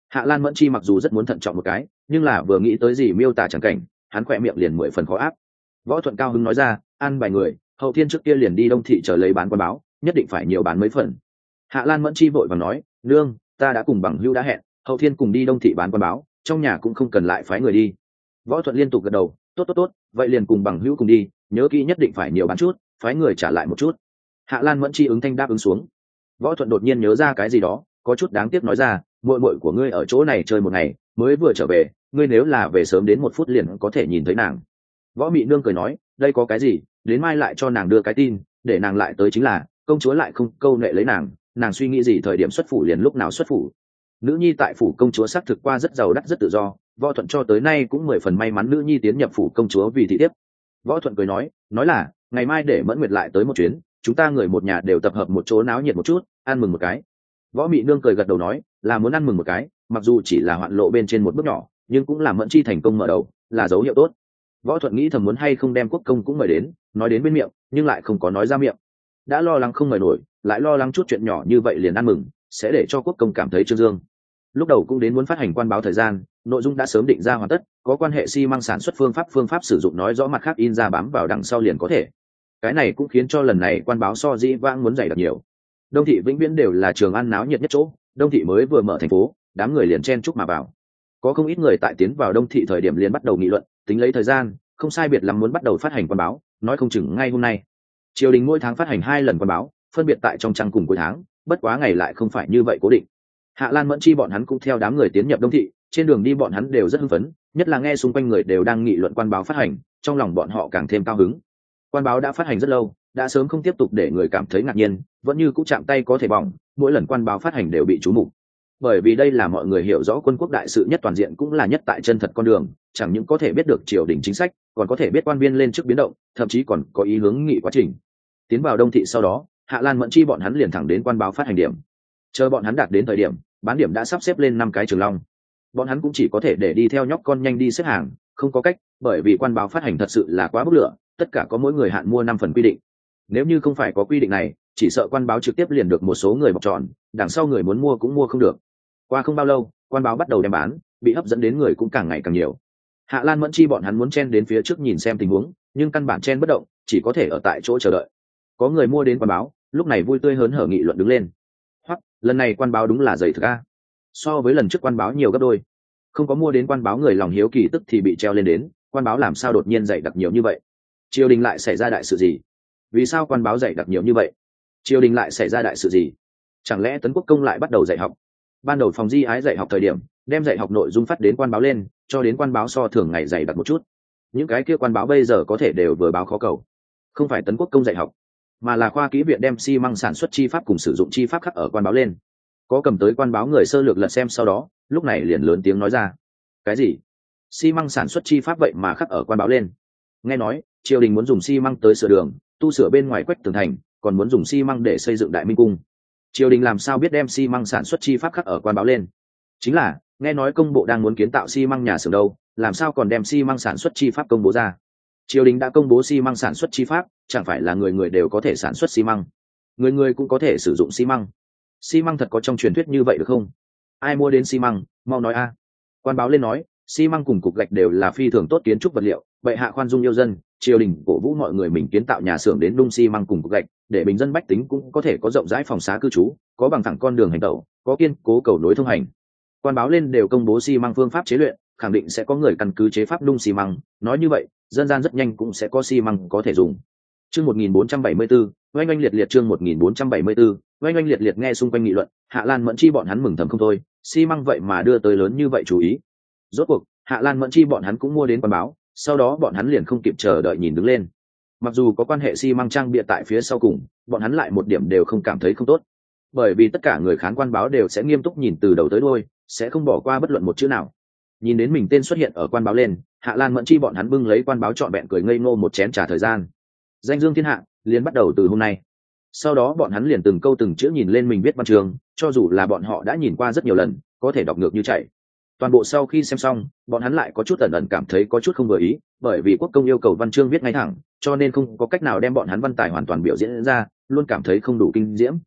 Hạ Lan Mẫn Chi mặc dù rất muốn thận trọng một cái, nhưng là vừa nghĩ tới gì miêu tả chẳng cảnh, hắn khỏe miệng liền 10 phần khó áp. Võ Thuận cao hứng nói ra, ăn bài người, Hậu Thiên trước kia liền đi Đông thị chờ lấy bán quan báo, nhất định phải nhiều bán mấy phần. Hạ Lan Mẫn Chi vội vàng nói, nương, ta đã cùng bằng hữu đã hẹn, Hậu Thiên cùng đi Đông thị bán quan báo, trong nhà cũng không cần lại phái người đi. Võ Thuận liên tục gật đầu, tốt, vậy liền cùng bằng hữu cùng đi, nhớ kỹ nhất định phải nhiều bán chút, phái người trả lại một chút. Hạ Lan Mẫn Chi ứng thanh đáp ứng xuống. Võ Thuận đột nhiên nhớ ra cái gì đó, có chút đáng tiếc nói ra, muội muội của ngươi ở chỗ này chơi một ngày, mới vừa trở về, ngươi nếu là về sớm đến 1 phút liền có thể nhìn thấy nàng. Võ Mị Nương cười nói, đây có cái gì, đến mai lại cho nàng đưa cái tin, để nàng lại tới chính là, công chúa lại không câu nệ lấy nàng suy nghĩ gì thời điểm xuất phủ liền lúc nào xuất phủ. Nữ nhi tại phủ công chúa xác thực qua rất giàu đắt rất tự do, Võ Thuận cho tới nay cũng 10 phần may mắn nữ nhi tiến nhập phủ công chúa vì thị tiếp. Võ Thuận cười nói là ngày mai để Mẫn Nguyệt lại tới một chuyến, chúng ta người một nhà đều tập hợp một chỗ náo nhiệt một chút, ăn mừng một cái. Võ Mị Nương cười gật đầu nói, là muốn ăn mừng một cái, mặc dù chỉ là hoạn lộ bên trên một bước nhỏ, nhưng cũng là Mẫn Chi thành công mở đầu, là dấu hiệu tốt. Võ Thuận nghĩ thầm muốn hay không đem Quốc công cũng mời đến, nói đến bên miệng, nhưng lại không có nói ra miệng. Đã lo lắng không mời nổi, lại lo lắng chút chuyện nhỏ như vậy liền ăn mừng, sẽ để cho Quốc công cảm thấy trương dương. Lúc đầu cũng đến muốn phát hành quan báo thời gian, nội dung đã sớm định ra hoàn tất, có quan hệ xi măng sản xuất phương pháp sử dụng nói rõ, mặt khác in ra bám vào đằng sau liền có thể. Cái này cũng khiến cho lần này quan báo so dĩ vãng muốn dày đặc nhiều. Đông thị vĩnh viễn đều là trường ăn náo nhiệt nhất chỗ, Đông thị mới vừa mở thành phố, đám người liền chen chúc mà vào. Có không ít người tại tiến vào Đông thị thời điểm liền bắt đầu nghị luận, tính lấy thời gian, không sai biệt lắm muốn bắt đầu phát hành quan báo, nói không chừng ngay hôm nay. Triều đình mỗi tháng phát hành 2 lần quan báo, phân biệt tại trong trang cùng cuối tháng, bất quá ngày lại không phải như vậy cố định. Hạ Lan Mẫn Chi bọn hắn cũng theo đám người tiến nhập Đông thị, trên đường đi bọn hắn đều rất hưng phấn, nhất là nghe xung quanh người đều đang nghị luận quan báo phát hành, trong lòng bọn họ càng thêm cao hứng. Quan báo đã phát hành rất lâu, đã sớm không tiếp tục để người cảm thấy ngạc nhiên, vẫn như cũng chạm tay có thể bỏng, mỗi lần quan báo phát hành đều bị chú mục. Bởi vì đây là mọi người hiểu rõ quân quốc đại sự nhất toàn diện, cũng là nhất tại chân thật con đường, chẳng những có thể biết được triều đình chính sách, còn có thể biết quan viên lên trước biến động, thậm chí còn có ý hướng nghị quá trình. Tiến vào Đông thị sau đó, Hạ Lan Mẫn Chi bọn hắn liền thẳng đến quan báo phát hành điểm. Chờ bọn hắn đạt đến thời điểm, bán điểm đã sắp xếp lên 5 cái trường long. Bọn hắn cũng chỉ có thể để đi theo nhóc con nhanh đi xếp hàng, không có cách, bởi vì quan báo phát hành thật sự là quá bốc lửa, tất cả có mỗi người hạn mua 5 phần quy định. Nếu như không phải có quy định này, chỉ sợ quan báo trực tiếp liền được một số người bọc tròn, đằng sau người muốn mua cũng mua không được. Qua không bao lâu, quan báo bắt đầu đem bán, bị hấp dẫn đến người cũng càng ngày càng nhiều. Hạ Lan Mẫn Chi bọn hắn muốn chen đến phía trước nhìn xem tình huống, nhưng căn bản chen bất động, chỉ có thể ở tại chỗ chờ đợi. Có người mua đến quan báo, lúc này vui tươi hớn hở nghị luận đứng lên. Hoặc, lần này quan báo đúng là dày thực a. So với lần trước quan báo nhiều gấp đôi. Không có mua đến quan báo người lòng hiếu kỳ tức thì bị treo lên đến, quan báo làm sao đột nhiên dày đặc nhiều như vậy? Triều đình lại xảy ra đại sự gì? Vì sao quan báo dày đặc nhiều như vậy? Triều đình lại xảy ra đại sự gì? Chẳng lẽ Tấn Quốc công lại bắt đầu dạy học? Ban đầu phòng Di Ái dạy học thời điểm, đem dạy học nội dung phát đến quan báo lên, cho đến quan báo so thường ngày dày đặc một chút. Những cái kia quan báo bây giờ có thể đều vừa báo khó cầu. Không phải Tấn Quốc công dạy học, mà là khoa kỹ viện đem xi măng sản xuất chi pháp cùng sử dụng chi pháp khắc ở quan báo lên. Có cầm tới quan báo người sơ lược lật xem sau đó, lúc này liền lớn tiếng nói ra. Cái gì? Xi măng sản xuất chi pháp vậy mà khắc ở quan báo lên? Nghe nói triều đình muốn dùng xi măng tới sửa đường, tu sửa bên ngoài quách tường thành, còn muốn dùng xi măng để xây dựng Đại Minh cung. Triều đình làm sao biết đem xi măng sản xuất chi pháp khắc ở quan báo lên? Chính là nghe nói công bộ đang muốn kiến tạo xi măng nhà xưởng đâu, làm sao còn đem xi măng sản xuất chi pháp công bố ra? Triều đình đã công bố xi măng sản xuất chi pháp, chẳng phải là người người đều có thể sản xuất xi măng, người người cũng có thể sử dụng xi măng? Xi măng thật có trong truyền thuyết như vậy được không? Ai mua đến xi măng, mau nói a. Quan báo lên nói, xi măng cùng cục gạch đều là phi thường tốt kiến trúc vật liệu, bệ hạ khoan dung yêu dân, triều đình cổ vũ mọi người mình kiến tạo nhà xưởng đến đung xi măng cùng cục gạch, để bình dân bách tính cũng có thể có rộng rãi phòng xá cư trú, có bằng thẳng con đường hành tẩu, có kiên cố cầu nối thông hành. Quan báo lên đều công bố xi măng phương pháp chế luyện, khẳng định sẽ có người căn cứ chế pháp đung xi măng, nói như vậy, dân gian rất nhanh cũng sẽ có xi măng có thể dùng. Chương 1474, oanh oanh liệt liệt chương 1474, oanh oanh liệt liệt nghe xung quanh nghị luận, Hạ Lan Mẫn Chi bọn hắn mừng thầm không thôi, xi măng vậy mà đưa tới lớn như vậy chú ý. Rốt cuộc, Hạ Lan Mẫn Chi bọn hắn cũng mua đến quan báo, sau đó bọn hắn liền không kịp chờ đợi nhìn đứng lên. Mặc dù có quan hệ xi măng trang bịa tại phía sau cùng, bọn hắn lại một điểm đều không cảm thấy không tốt. Bởi vì tất cả người khán quan báo đều sẽ nghiêm túc nhìn từ đầu tới đuôi, sẽ không bỏ qua bất luận một chữ nào. Nhìn đến mình tên xuất hiện ở quan báo lên, Hạ Lan Mẫn Chi bọn hắn bưng lấy quan báo trọn vẹn cười ngây ngô một chén trà thời gian. Danh dương thiên hạ liền bắt đầu từ hôm nay. Sau đó bọn hắn liền từng câu từng chữ nhìn lên mình viết văn chương, cho dù là bọn họ đã nhìn qua rất nhiều lần, có thể đọc ngược như chảy. Toàn bộ sau khi xem xong, bọn hắn lại có chút ẩn ẩn cảm thấy có chút không vừa ý, bởi vì quốc công yêu cầu văn chương viết ngay thẳng, cho nên không có cách nào đem bọn hắn văn tài hoàn toàn biểu diễn ra, luôn cảm thấy không đủ kinh diễm.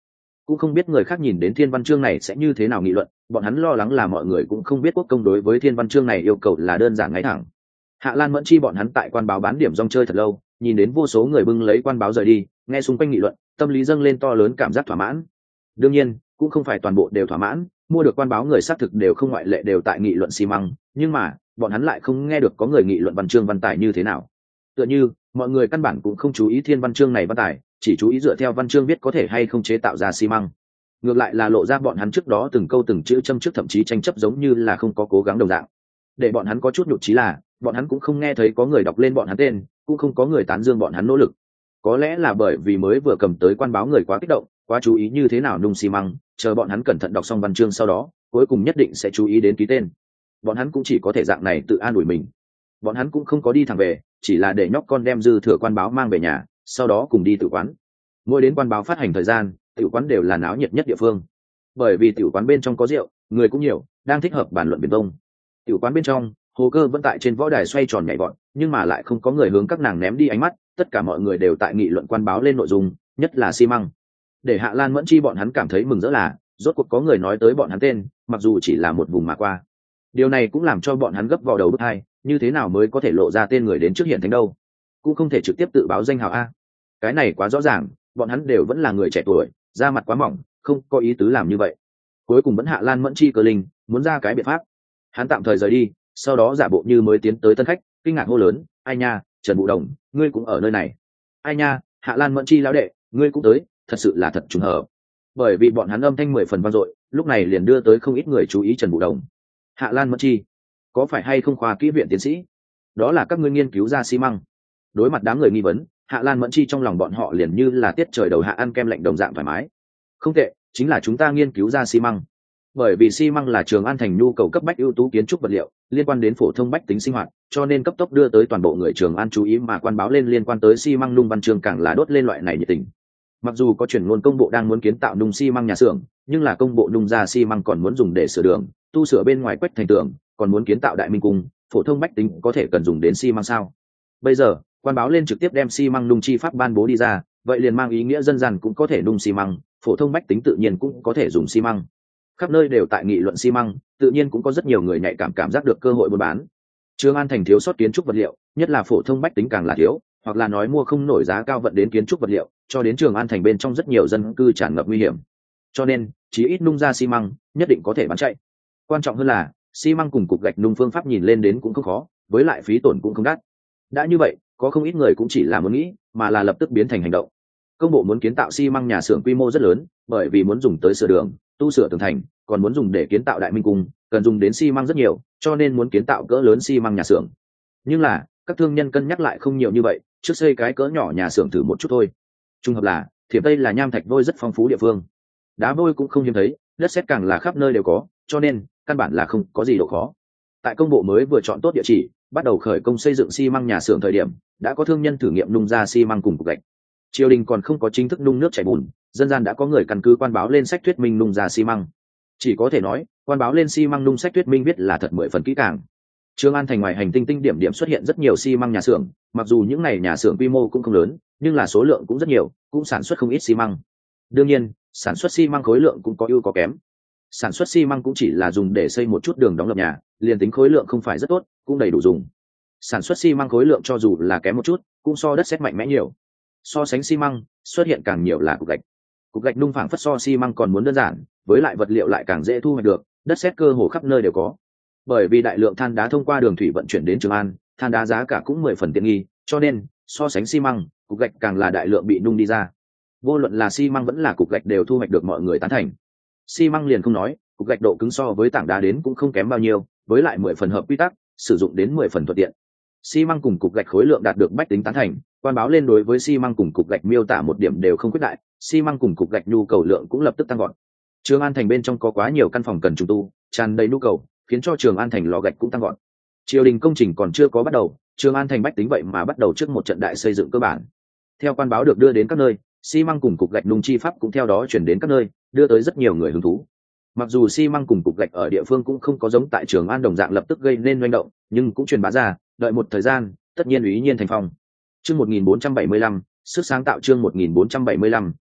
cũng không biết người khác nhìn đến thiên văn chương này sẽ như thế nào nghị luận. Bọn hắn lo lắng là mọi người cũng không biết quốc công đối với thiên văn chương này yêu cầu là đơn giản ngay thẳng. Hạ Lan Mẫn Chi bọn hắn tại quan báo bán điểm rong chơi thật lâu, nhìn đến vô số người bưng lấy quan báo rời đi, nghe xung quanh nghị luận, tâm lý dâng lên to lớn cảm giác thỏa mãn. Đương nhiên cũng không phải toàn bộ đều thỏa mãn, mua được quan báo người xác thực đều không ngoại lệ đều tại nghị luận xi măng, nhưng mà bọn hắn lại không nghe được có người nghị luận văn chương văn tài như thế nào. Tựa như mọi người căn bản cũng không chú ý thiên văn chương này văn tài, chỉ chú ý dựa theo văn chương viết có thể hay không chế tạo ra xi măng. Ngược lại là lộ ra bọn hắn trước đó từng câu từng chữ châm trước, thậm chí tranh chấp giống như là không có cố gắng đồng dạng. Để bọn hắn có chút nhục trí là bọn hắn cũng không nghe thấy có người đọc lên bọn hắn tên, cũng không có người tán dương bọn hắn nỗ lực. Có lẽ là bởi vì mới vừa cầm tới quan báo người quá kích động, quá chú ý như thế nào nung xi măng, chờ bọn hắn cẩn thận đọc xong văn chương sau đó cuối cùng nhất định sẽ chú ý đến ký tên. Bọn hắn cũng chỉ có thể dạng này tự an ủi mình. Bọn hắn cũng không có đi thẳng về, chỉ là để nhóc con đem dư thừa quan báo mang về nhà, sau đó cùng đi tử quán. Mỗi đến quan báo phát hành thời gian, tử quán đều là náo nhiệt nhất địa phương, bởi vì tử quán bên trong có rượu, người cũng nhiều, đang thích hợp bàn luận biển đông. Tử quán bên trong, Hồ Cơ vẫn tại trên võ đài xoay tròn nhảy vọt, nhưng mà lại không có người hướng các nàng ném đi ánh mắt, tất cả mọi người đều tại nghị luận quan báo lên nội dung, nhất là xi măng. Để Hạ Lan Mẫn Chi bọn hắn cảm thấy mừng rỡ là rốt cuộc có người nói tới bọn hắn tên, mặc dù chỉ là một vùng mà qua. Điều này cũng làm cho bọn hắn gấp vào đầu bứt tai, như thế nào mới có thể lộ ra tên người đến trước hiện thánh đâu? Cũng không thể trực tiếp tự báo danh hào a. Cái này quá rõ ràng, bọn hắn đều vẫn là người trẻ tuổi, da mặt quá mỏng, không có ý tứ làm như vậy. Cuối cùng vẫn Hạ Lan Mẫn Chi cơ linh, muốn ra cái biện pháp. Hắn tạm thời rời đi, sau đó giả bộ như mới tiến tới tân khách, kinh ngạc hô lớn: "Ai nha, Trần Vũ Đồng, ngươi cũng ở nơi này? Ai nha, Hạ Lan Mẫn Chi lão đệ, ngươi cũng tới, thật sự là thật trùng hợp." Bởi vì bọn hắn âm thanh 10 phần vang dội, lúc này liền đưa tới không ít người chú ý Trần Vũ Đồng. Hạ Lan Mẫn Chi, có phải hay không khoa kỹ viện tiến sĩ? Đó là các ngươi nghiên cứu ra xi măng. Đối mặt đám người nghi vấn, Hạ Lan Mẫn Chi trong lòng bọn họ liền như là tiết trời đầu hạ ăn kem lạnh đồng dạng thoải mái. Không tệ, chính là chúng ta nghiên cứu ra xi măng. Bởi vì xi măng là Trường An thành nhu cầu cấp bách ưu tú kiến trúc vật liệu, liên quan đến phổ thông bách tính sinh hoạt, cho nên cấp tốc đưa tới toàn bộ người Trường An chú ý, mà quan báo lên liên quan tới xi măng nung văn chương càng là đốt lên loại này nhiệt tình. Mặc dù có truyền ngôn công bộ đang muốn kiến tạo nung xi măng nhà xưởng, nhưng là công bộ nung ra xi măng còn muốn dùng để sửa đường, tu sửa bên ngoài quách thành tường, còn muốn kiến tạo đại minh cung, phổ thông bách tính có thể cần dùng đến xi măng sao? Bây giờ quan báo lên trực tiếp đem xi măng nung chi pháp ban bố đi ra, vậy liền mang ý nghĩa dân gian cũng có thể nung xi măng, phổ thông bách tính tự nhiên cũng có thể dùng xi măng. Khắp nơi đều tại nghị luận xi măng, tự nhiên cũng có rất nhiều người nhạy cảm giác được cơ hội buôn bán. Trường An thành thiếu sót kiến trúc vật liệu, nhất là phổ thông bách tính càng là thiếu, hoặc là nói mua không nổi giá cao vận đến kiến trúc vật liệu, cho đến Trường An thành bên trong rất nhiều dân cư tràn ngập nguy hiểm. Cho nên chí ít nung ra xi măng nhất định có thể bán chạy. Quan trọng hơn là xi măng cùng cục gạch nung phương pháp nhìn lên đến cũng không khó, với lại phí tổn cũng không đắt. Đã như vậy, có không ít người cũng chỉ là muốn nghĩ, mà là lập tức biến thành hành động. Công bộ muốn kiến tạo xi măng nhà xưởng quy mô rất lớn, bởi vì muốn dùng tới sửa đường, tu sửa tường thành, còn muốn dùng để kiến tạo đại minh cung, cần dùng đến xi măng rất nhiều, cho nên muốn kiến tạo cỡ lớn xi măng nhà xưởng. Nhưng là các thương nhân cân nhắc lại không nhiều như vậy, trước xây cái cỡ nhỏ nhà xưởng thử một chút thôi. Trùng hợp là Thiểm Tây là nham thạch vôi rất phong phú địa phương, đá vôi cũng không hiếm thấy, đất sét càng là khắp nơi đều có, cho nên căn bản là không có gì độ khó. Tại công bộ mới vừa chọn tốt địa chỉ, bắt đầu khởi công xây dựng xi măng nhà xưởng thời điểm, đã có thương nhân thử nghiệm nung ra xi măng cùng cục gạch. Triều đình còn không có chính thức nung nước chảy bùn, dân gian đã có người căn cứ quan báo lên sách thuyết minh nung ra xi măng. Chỉ có thể nói, quan báo lên xi măng nung sách thuyết minh viết là thật 10 phần kỹ càng. Trường An thành ngoài hành tinh tinh điểm điểm xuất hiện rất nhiều xi măng nhà xưởng, mặc dù những này nhà xưởng quy mô cũng không lớn, nhưng là số lượng cũng rất nhiều, cũng sản xuất không ít xi măng. Đương nhiên, sản xuất xi măng khối lượng cũng có ưu có kém. Sản xuất xi măng cũng chỉ là dùng để xây một chút đường đóng lập nhà, liền tính khối lượng không phải rất tốt, cũng đầy đủ dùng. Sản xuất xi măng khối lượng cho dù là kém một chút, cũng so đất sét mạnh mẽ nhiều. So sánh xi măng, xuất hiện càng nhiều là cục gạch. Cục gạch nung phảng phất so xi măng còn muốn đơn giản, với lại vật liệu lại càng dễ thu hoạch được, đất sét cơ hồ khắp nơi đều có. Bởi vì đại lượng than đá thông qua đường thủy vận chuyển đến Trường An, than đá giá cả cũng 10 phần tiện nghi, cho nên so sánh xi măng, cục gạch càng là đại lượng bị nung đi ra. Vô luận là xi măng vẫn là cục gạch đều thu hoạch được mọi người tán thành. Xi măng liền không nói, cục gạch độ cứng so với tảng đá đến cũng không kém bao nhiêu, với lại 10 phần hợp quy tắc, sử dụng đến 10 phần thuận tiện. Xi măng cùng cục gạch khối lượng đạt được bách tính tán thành, quan báo lên đối với xi măng cùng cục gạch miêu tả một điểm đều không khuyết đại, xi măng cùng cục gạch nhu cầu lượng cũng lập tức tăng vọt. Trường An thành bên trong có quá nhiều căn phòng cần trùng tu, tràn đầy nhu cầu, khiến cho Trường An thành lò gạch cũng tăng vọt. Triều đình công trình còn chưa có bắt đầu, Trường An thành bách tính vậy mà bắt đầu trước một trận đại xây dựng cơ bản. Theo quan báo được đưa đến các nơi, xi măng cùng cục gạch nung chi pháp cũng theo đó chuyển đến các nơi, đưa tới rất nhiều người hứng thú. Mặc dù xi măng cùng cục gạch ở địa phương cũng không có giống tại Trường An đồng dạng lập tức gây nên manh động, nhưng cũng truyền bá ra, đợi một thời gian, tất nhiên úy nhiên thành phong. Chương 1475, sức sáng tạo chương 1475,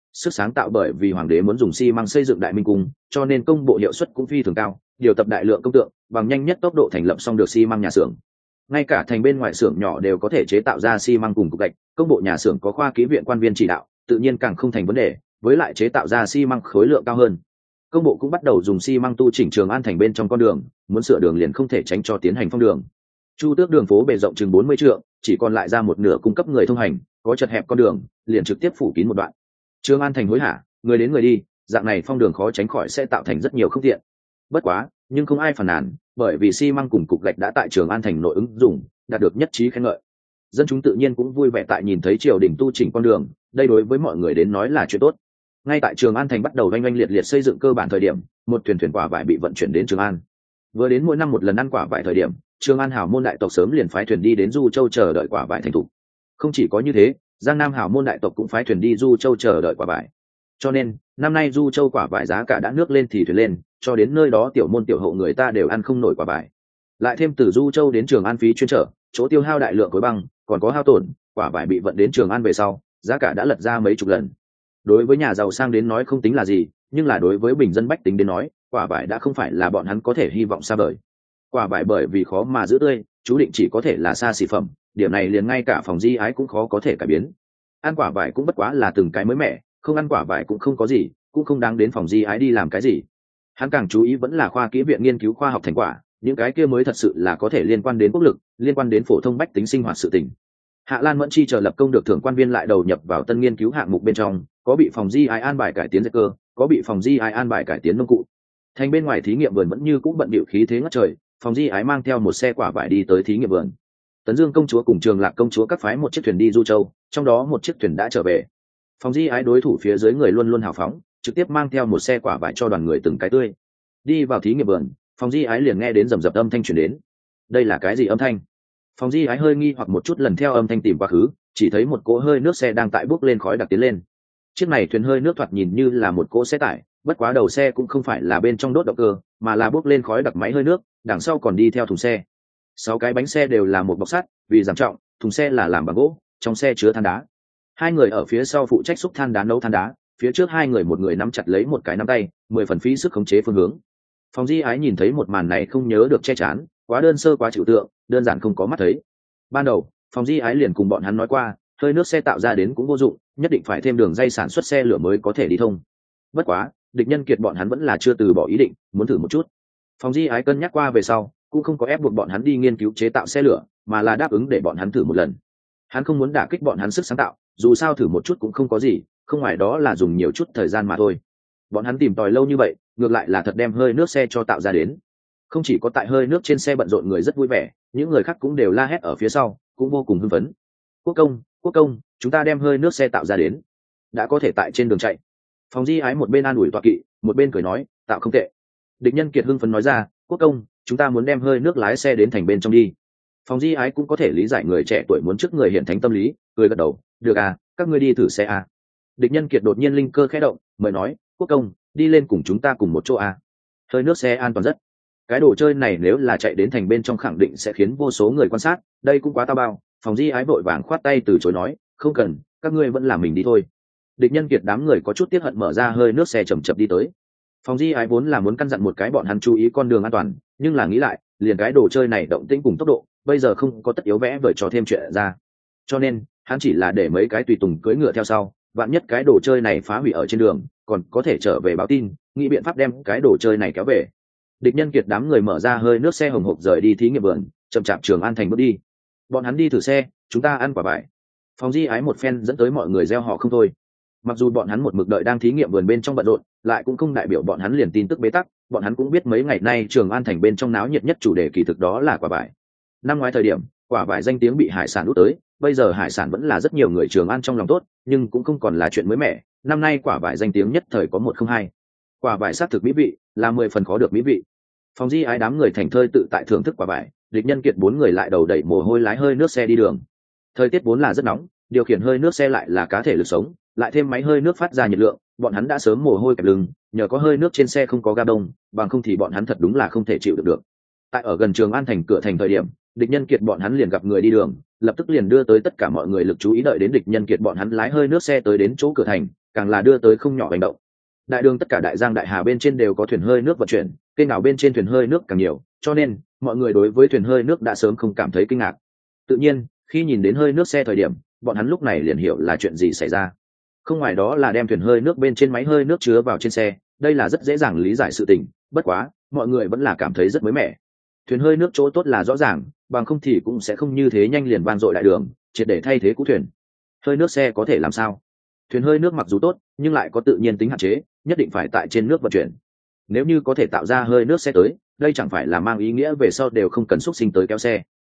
sức sáng tạo bởi vì hoàng đế muốn dùng xi măng xây dựng đại minh cung, cho nên công bộ hiệu suất cũng phi thường cao, điều tập đại lượng công tượng, bằng nhanh nhất tốc độ thành lập xong được xi măng nhà xưởng. Ngay cả thành bên ngoài xưởng nhỏ đều có thể chế tạo ra xi măng cùng cục gạch, công bộ nhà xưởng có khoa kỹ viện quan viên chỉ đạo, tự nhiên càng không thành vấn đề, với lại chế tạo ra xi măng khối lượng cao hơn. Công bộ cũng bắt đầu dùng xi măng tu chỉnh Trường An thành bên trong con đường, muốn sửa đường liền không thể tránh cho tiến hành phong đường. Chu Tước đường phố bề rộng chừng 40 trượng, chỉ còn lại ra một nửa cung cấp người thông hành, có chật hẹp con đường, liền trực tiếp phủ kín một đoạn. Trường An thành hối hả, người đến người đi, dạng này phong đường khó tránh khỏi sẽ tạo thành rất nhiều không tiện. Bất quá, nhưng không ai phàn nàn, bởi vì xi măng cùng cục gạch đã tại Trường An thành nội ứng dụng, đạt được nhất trí khen ngợi. Dân chúng tự nhiên cũng vui vẻ tại nhìn thấy triều đình tu chỉnh con đường, đây đối với mọi người đến nói là chuyện tốt. Ngay tại Trường An thành bắt đầu oanh oanh liệt liệt xây dựng cơ bản thời điểm, một thuyền quả vải bị vận chuyển đến Trường An. Vừa đến mỗi năm một lần ăn quả vải thời điểm, Trường An hào môn đại tộc sớm liền phái thuyền đi đến Du Châu chờ đợi quả vải thành thục. Không chỉ có như thế, Giang Nam hào môn đại tộc cũng phái thuyền đi Du Châu chờ đợi quả vải. Cho nên, năm nay Du Châu quả vải giá cả đã nước lên thì thuyền lên, cho đến nơi đó tiểu môn tiểu hậu người ta đều ăn không nổi quả vải. Lại thêm từ Du Châu đến Trường An phí chuyên trở, chỗ tiêu hao đại lượng khối băng, còn có hao tổn, quả vải bị vận đến Trường An về sau, giá cả đã lật ra mấy chục lần. Đối với nhà giàu sang đến nói không tính là gì, nhưng là đối với bình dân bách tính đến nói, quả vải đã không phải là bọn hắn có thể hy vọng xa vời. Quả vải bởi vì khó mà giữ tươi, chú định chỉ có thể là xa xỉ phẩm, điểm này liền ngay cả phòng di ái cũng khó có thể cải biến. Ăn quả vải cũng bất quá là từng cái mới mẻ, không ăn quả vải cũng không có gì, cũng không đáng đến phòng di ái đi làm cái gì. Hắn càng chú ý vẫn là khoa kỹ viện nghiên cứu khoa học thành quả, những cái kia mới thật sự là có thể liên quan đến quốc lực, liên quan đến phổ thông bách tính sinh hoạt sự tình. Hạ Lan Mẫn Chi chờ lập công được thưởng quan viên lại đầu nhập vào tân nghiên cứu hạng mục bên trong, có bị phòng di ái an bài cải tiến dệt cơ, có bị phòng di ái an bài cải tiến nông cụ. Thành bên ngoài thí nghiệm vườn vẫn như cũng bận bịu khí thế ngất trời, phòng di ái mang theo một xe quả vải đi tới thí nghiệm vườn. Tấn Dương công chúa cùng Trường Lạc công chúa các phái một chiếc thuyền đi Du Châu, trong đó một chiếc thuyền đã trở về. Phòng di ái đối thủ phía dưới người luôn luôn hào phóng, trực tiếp mang theo một xe quả vải cho đoàn người từng cái tươi. Đi vào thí nghiệm vườn, phòng di ái liền nghe đến rầm rập âm thanh truyền đến. Đây là cái gì âm thanh? Phòng di ái hơi nghi hoặc một chút lần theo âm thanh tìm quá khứ, chỉ thấy một cỗ hơi nước xe đang tại bốc lên khói đặc tiến lên. Chiếc này thuyền hơi nước thoạt nhìn như là một cỗ xe tải, bất quá đầu xe cũng không phải là bên trong đốt động cơ, mà là bốc lên khói đặc máy hơi nước, đằng sau còn đi theo thùng xe. 6 cái bánh xe đều là một bọc sắt, vì giảm trọng, thùng xe là làm bằng gỗ, trong xe chứa than đá. Hai người ở phía sau phụ trách xúc than đá nấu than đá, phía trước hai người một người nắm chặt lấy một cái nắm tay, 10 phần phí sức khống chế phương hướng. Phòng di ái nhìn thấy một màn này không nhớ được che chắn, quá đơn sơ quá trừu tượng, đơn giản không có mắt thấy. Ban đầu, phòng di ái liền cùng bọn hắn nói qua, hơi nước xe tạo ra đến cũng vô dụng, nhất định phải thêm đường dây sản xuất xe lửa mới có thể đi thông. Bất quá, địch nhân kiệt bọn hắn vẫn là chưa từ bỏ ý định, muốn thử một chút. Phòng di ái cân nhắc qua về sau, cũng không có ép buộc bọn hắn đi nghiên cứu chế tạo xe lửa, mà là đáp ứng để bọn hắn thử một lần. Hắn không muốn đả kích bọn hắn sức sáng tạo, dù sao thử một chút cũng không có gì, không ngoài đó là dùng nhiều chút thời gian mà thôi. Bọn hắn tìm tòi lâu như vậy, ngược lại là thật đem hơi nước xe cho tạo ra đến. Không chỉ có tại hơi nước trên xe bận rộn người rất vui vẻ, những người khác cũng đều la hét ở phía sau, cũng vô cùng hưng phấn. Quốc công, chúng ta đem hơi nước xe tạo ra đến, đã có thể tại trên đường chạy. Phòng di ái một bên an ủi tọa kỵ, một bên cười nói, tạo không tệ. Địch nhân kiệt hưng phấn nói ra, quốc công, chúng ta muốn đem hơi nước lái xe đến thành bên trong đi. Phòng di ái cũng có thể lý giải người trẻ tuổi muốn trước người hiện thánh tâm lý, cười gật đầu, được à, các ngươi đi thử xe à. Địch nhân kiệt đột nhiên linh cơ khẽ động, mời nói, quốc công, đi lên cùng chúng ta cùng một chỗ à. Hơi nước xe an toàn rất. Cái đồ chơi này nếu là chạy đến thành bên trong khẳng định sẽ khiến vô số người quan sát, đây cũng quá tao bao. Phòng di ái vội vàng khoát tay từ chối nói, không cần, các ngươi vẫn làm mình đi thôi. Địch nhân kiệt đám người có chút tiếc hận mở ra hơi nước xe chậm chậm đi tới. Phòng di ái vốn là muốn căn dặn một cái bọn hắn chú ý con đường an toàn, nhưng là nghĩ lại, liền cái đồ chơi này động tĩnh cùng tốc độ, bây giờ không có tất yếu vẽ vời cho thêm chuyện ra. Cho nên, hắn chỉ là để mấy cái tùy tùng cưỡi ngựa theo sau, vạn nhất cái đồ chơi này phá hủy ở trên đường, còn có thể trở về báo tin, nghĩ biện pháp đem cái đồ chơi này kéo về. Địch nhân kiệt đám người mở ra hơi nước xe hồng hộc rời đi thí nghiệm vườn, chậm chạp Trường An thành bước đi. Bọn hắn đi thử xe, chúng ta ăn quả vải. Phòng di ái một phen dẫn tới mọi người reo hò không thôi. Mặc dù bọn hắn một mực đợi đang thí nghiệm vườn bên trong bận rộn, lại cũng không đại biểu bọn hắn liền tin tức bế tắc. Bọn hắn cũng biết mấy ngày nay Trường An thành bên trong náo nhiệt nhất chủ đề kỳ thực đó là quả vải. Năm ngoái thời điểm, quả vải danh tiếng bị hải sản út tới, bây giờ hải sản vẫn là rất nhiều người Trường An trong lòng tốt, nhưng cũng không còn là chuyện mới mẻ. Năm nay quả vải danh tiếng nhất thời có 102. Quả vải sát thực mỹ vị, là 10 phần khó được mỹ vị. Phòng di ái đám người thành thơi tự tại thưởng thức quả vải, địch nhân kiệt 4 người lại đầu đẩy mồ hôi lái hơi nước xe đi đường. Thời tiết vốn là rất nóng, điều khiển hơi nước xe lại là cá thể lực sống, lại thêm máy hơi nước phát ra nhiệt lượng, bọn hắn đã sớm mồ hôi kẹp lưng, nhờ có hơi nước trên xe không có ga đông, bằng không thì bọn hắn thật đúng là không thể chịu được. Tại ở gần Trường An thành cửa thành thời điểm, địch nhân kiệt bọn hắn liền gặp người đi đường, lập tức liền đưa tới tất cả mọi người lực chú ý, đợi đến địch nhân kiệt bọn hắn lái hơi nước xe tới đến chỗ cửa thành, càng là đưa tới không nhỏ hành động. Đại đường tất cả đại giang đại hà bên trên đều có thuyền hơi nước vận chuyển, kênh nào bên trên thuyền hơi nước càng nhiều, cho nên mọi người đối với thuyền hơi nước đã sớm không cảm thấy kinh ngạc. Tự nhiên khi nhìn đến hơi nước xe thời điểm, bọn hắn lúc này liền hiểu là chuyện gì xảy ra. Không ngoài đó là đem thuyền hơi nước bên trên máy hơi nước chứa vào trên xe, đây là rất dễ dàng lý giải sự tình, bất quá mọi người vẫn là cảm thấy rất mới mẻ. Thuyền hơi nước chỗ tốt là rõ ràng, bằng không thì cũng sẽ không như thế nhanh liền vang dội đại đường, triệt để thay thế cũ thuyền. Hơi nước xe có thể làm sao? Thuyền hơi nước mặc dù tốt nhưng lại có tự nhiên tính hạn chế, nhất định phải tại trên nước vận chuyển. Nếu như có thể tạo ra hơi nước xe tới, đây chẳng phải là mang ý nghĩa về sau đều không cần xúc sinh tới kéo xe.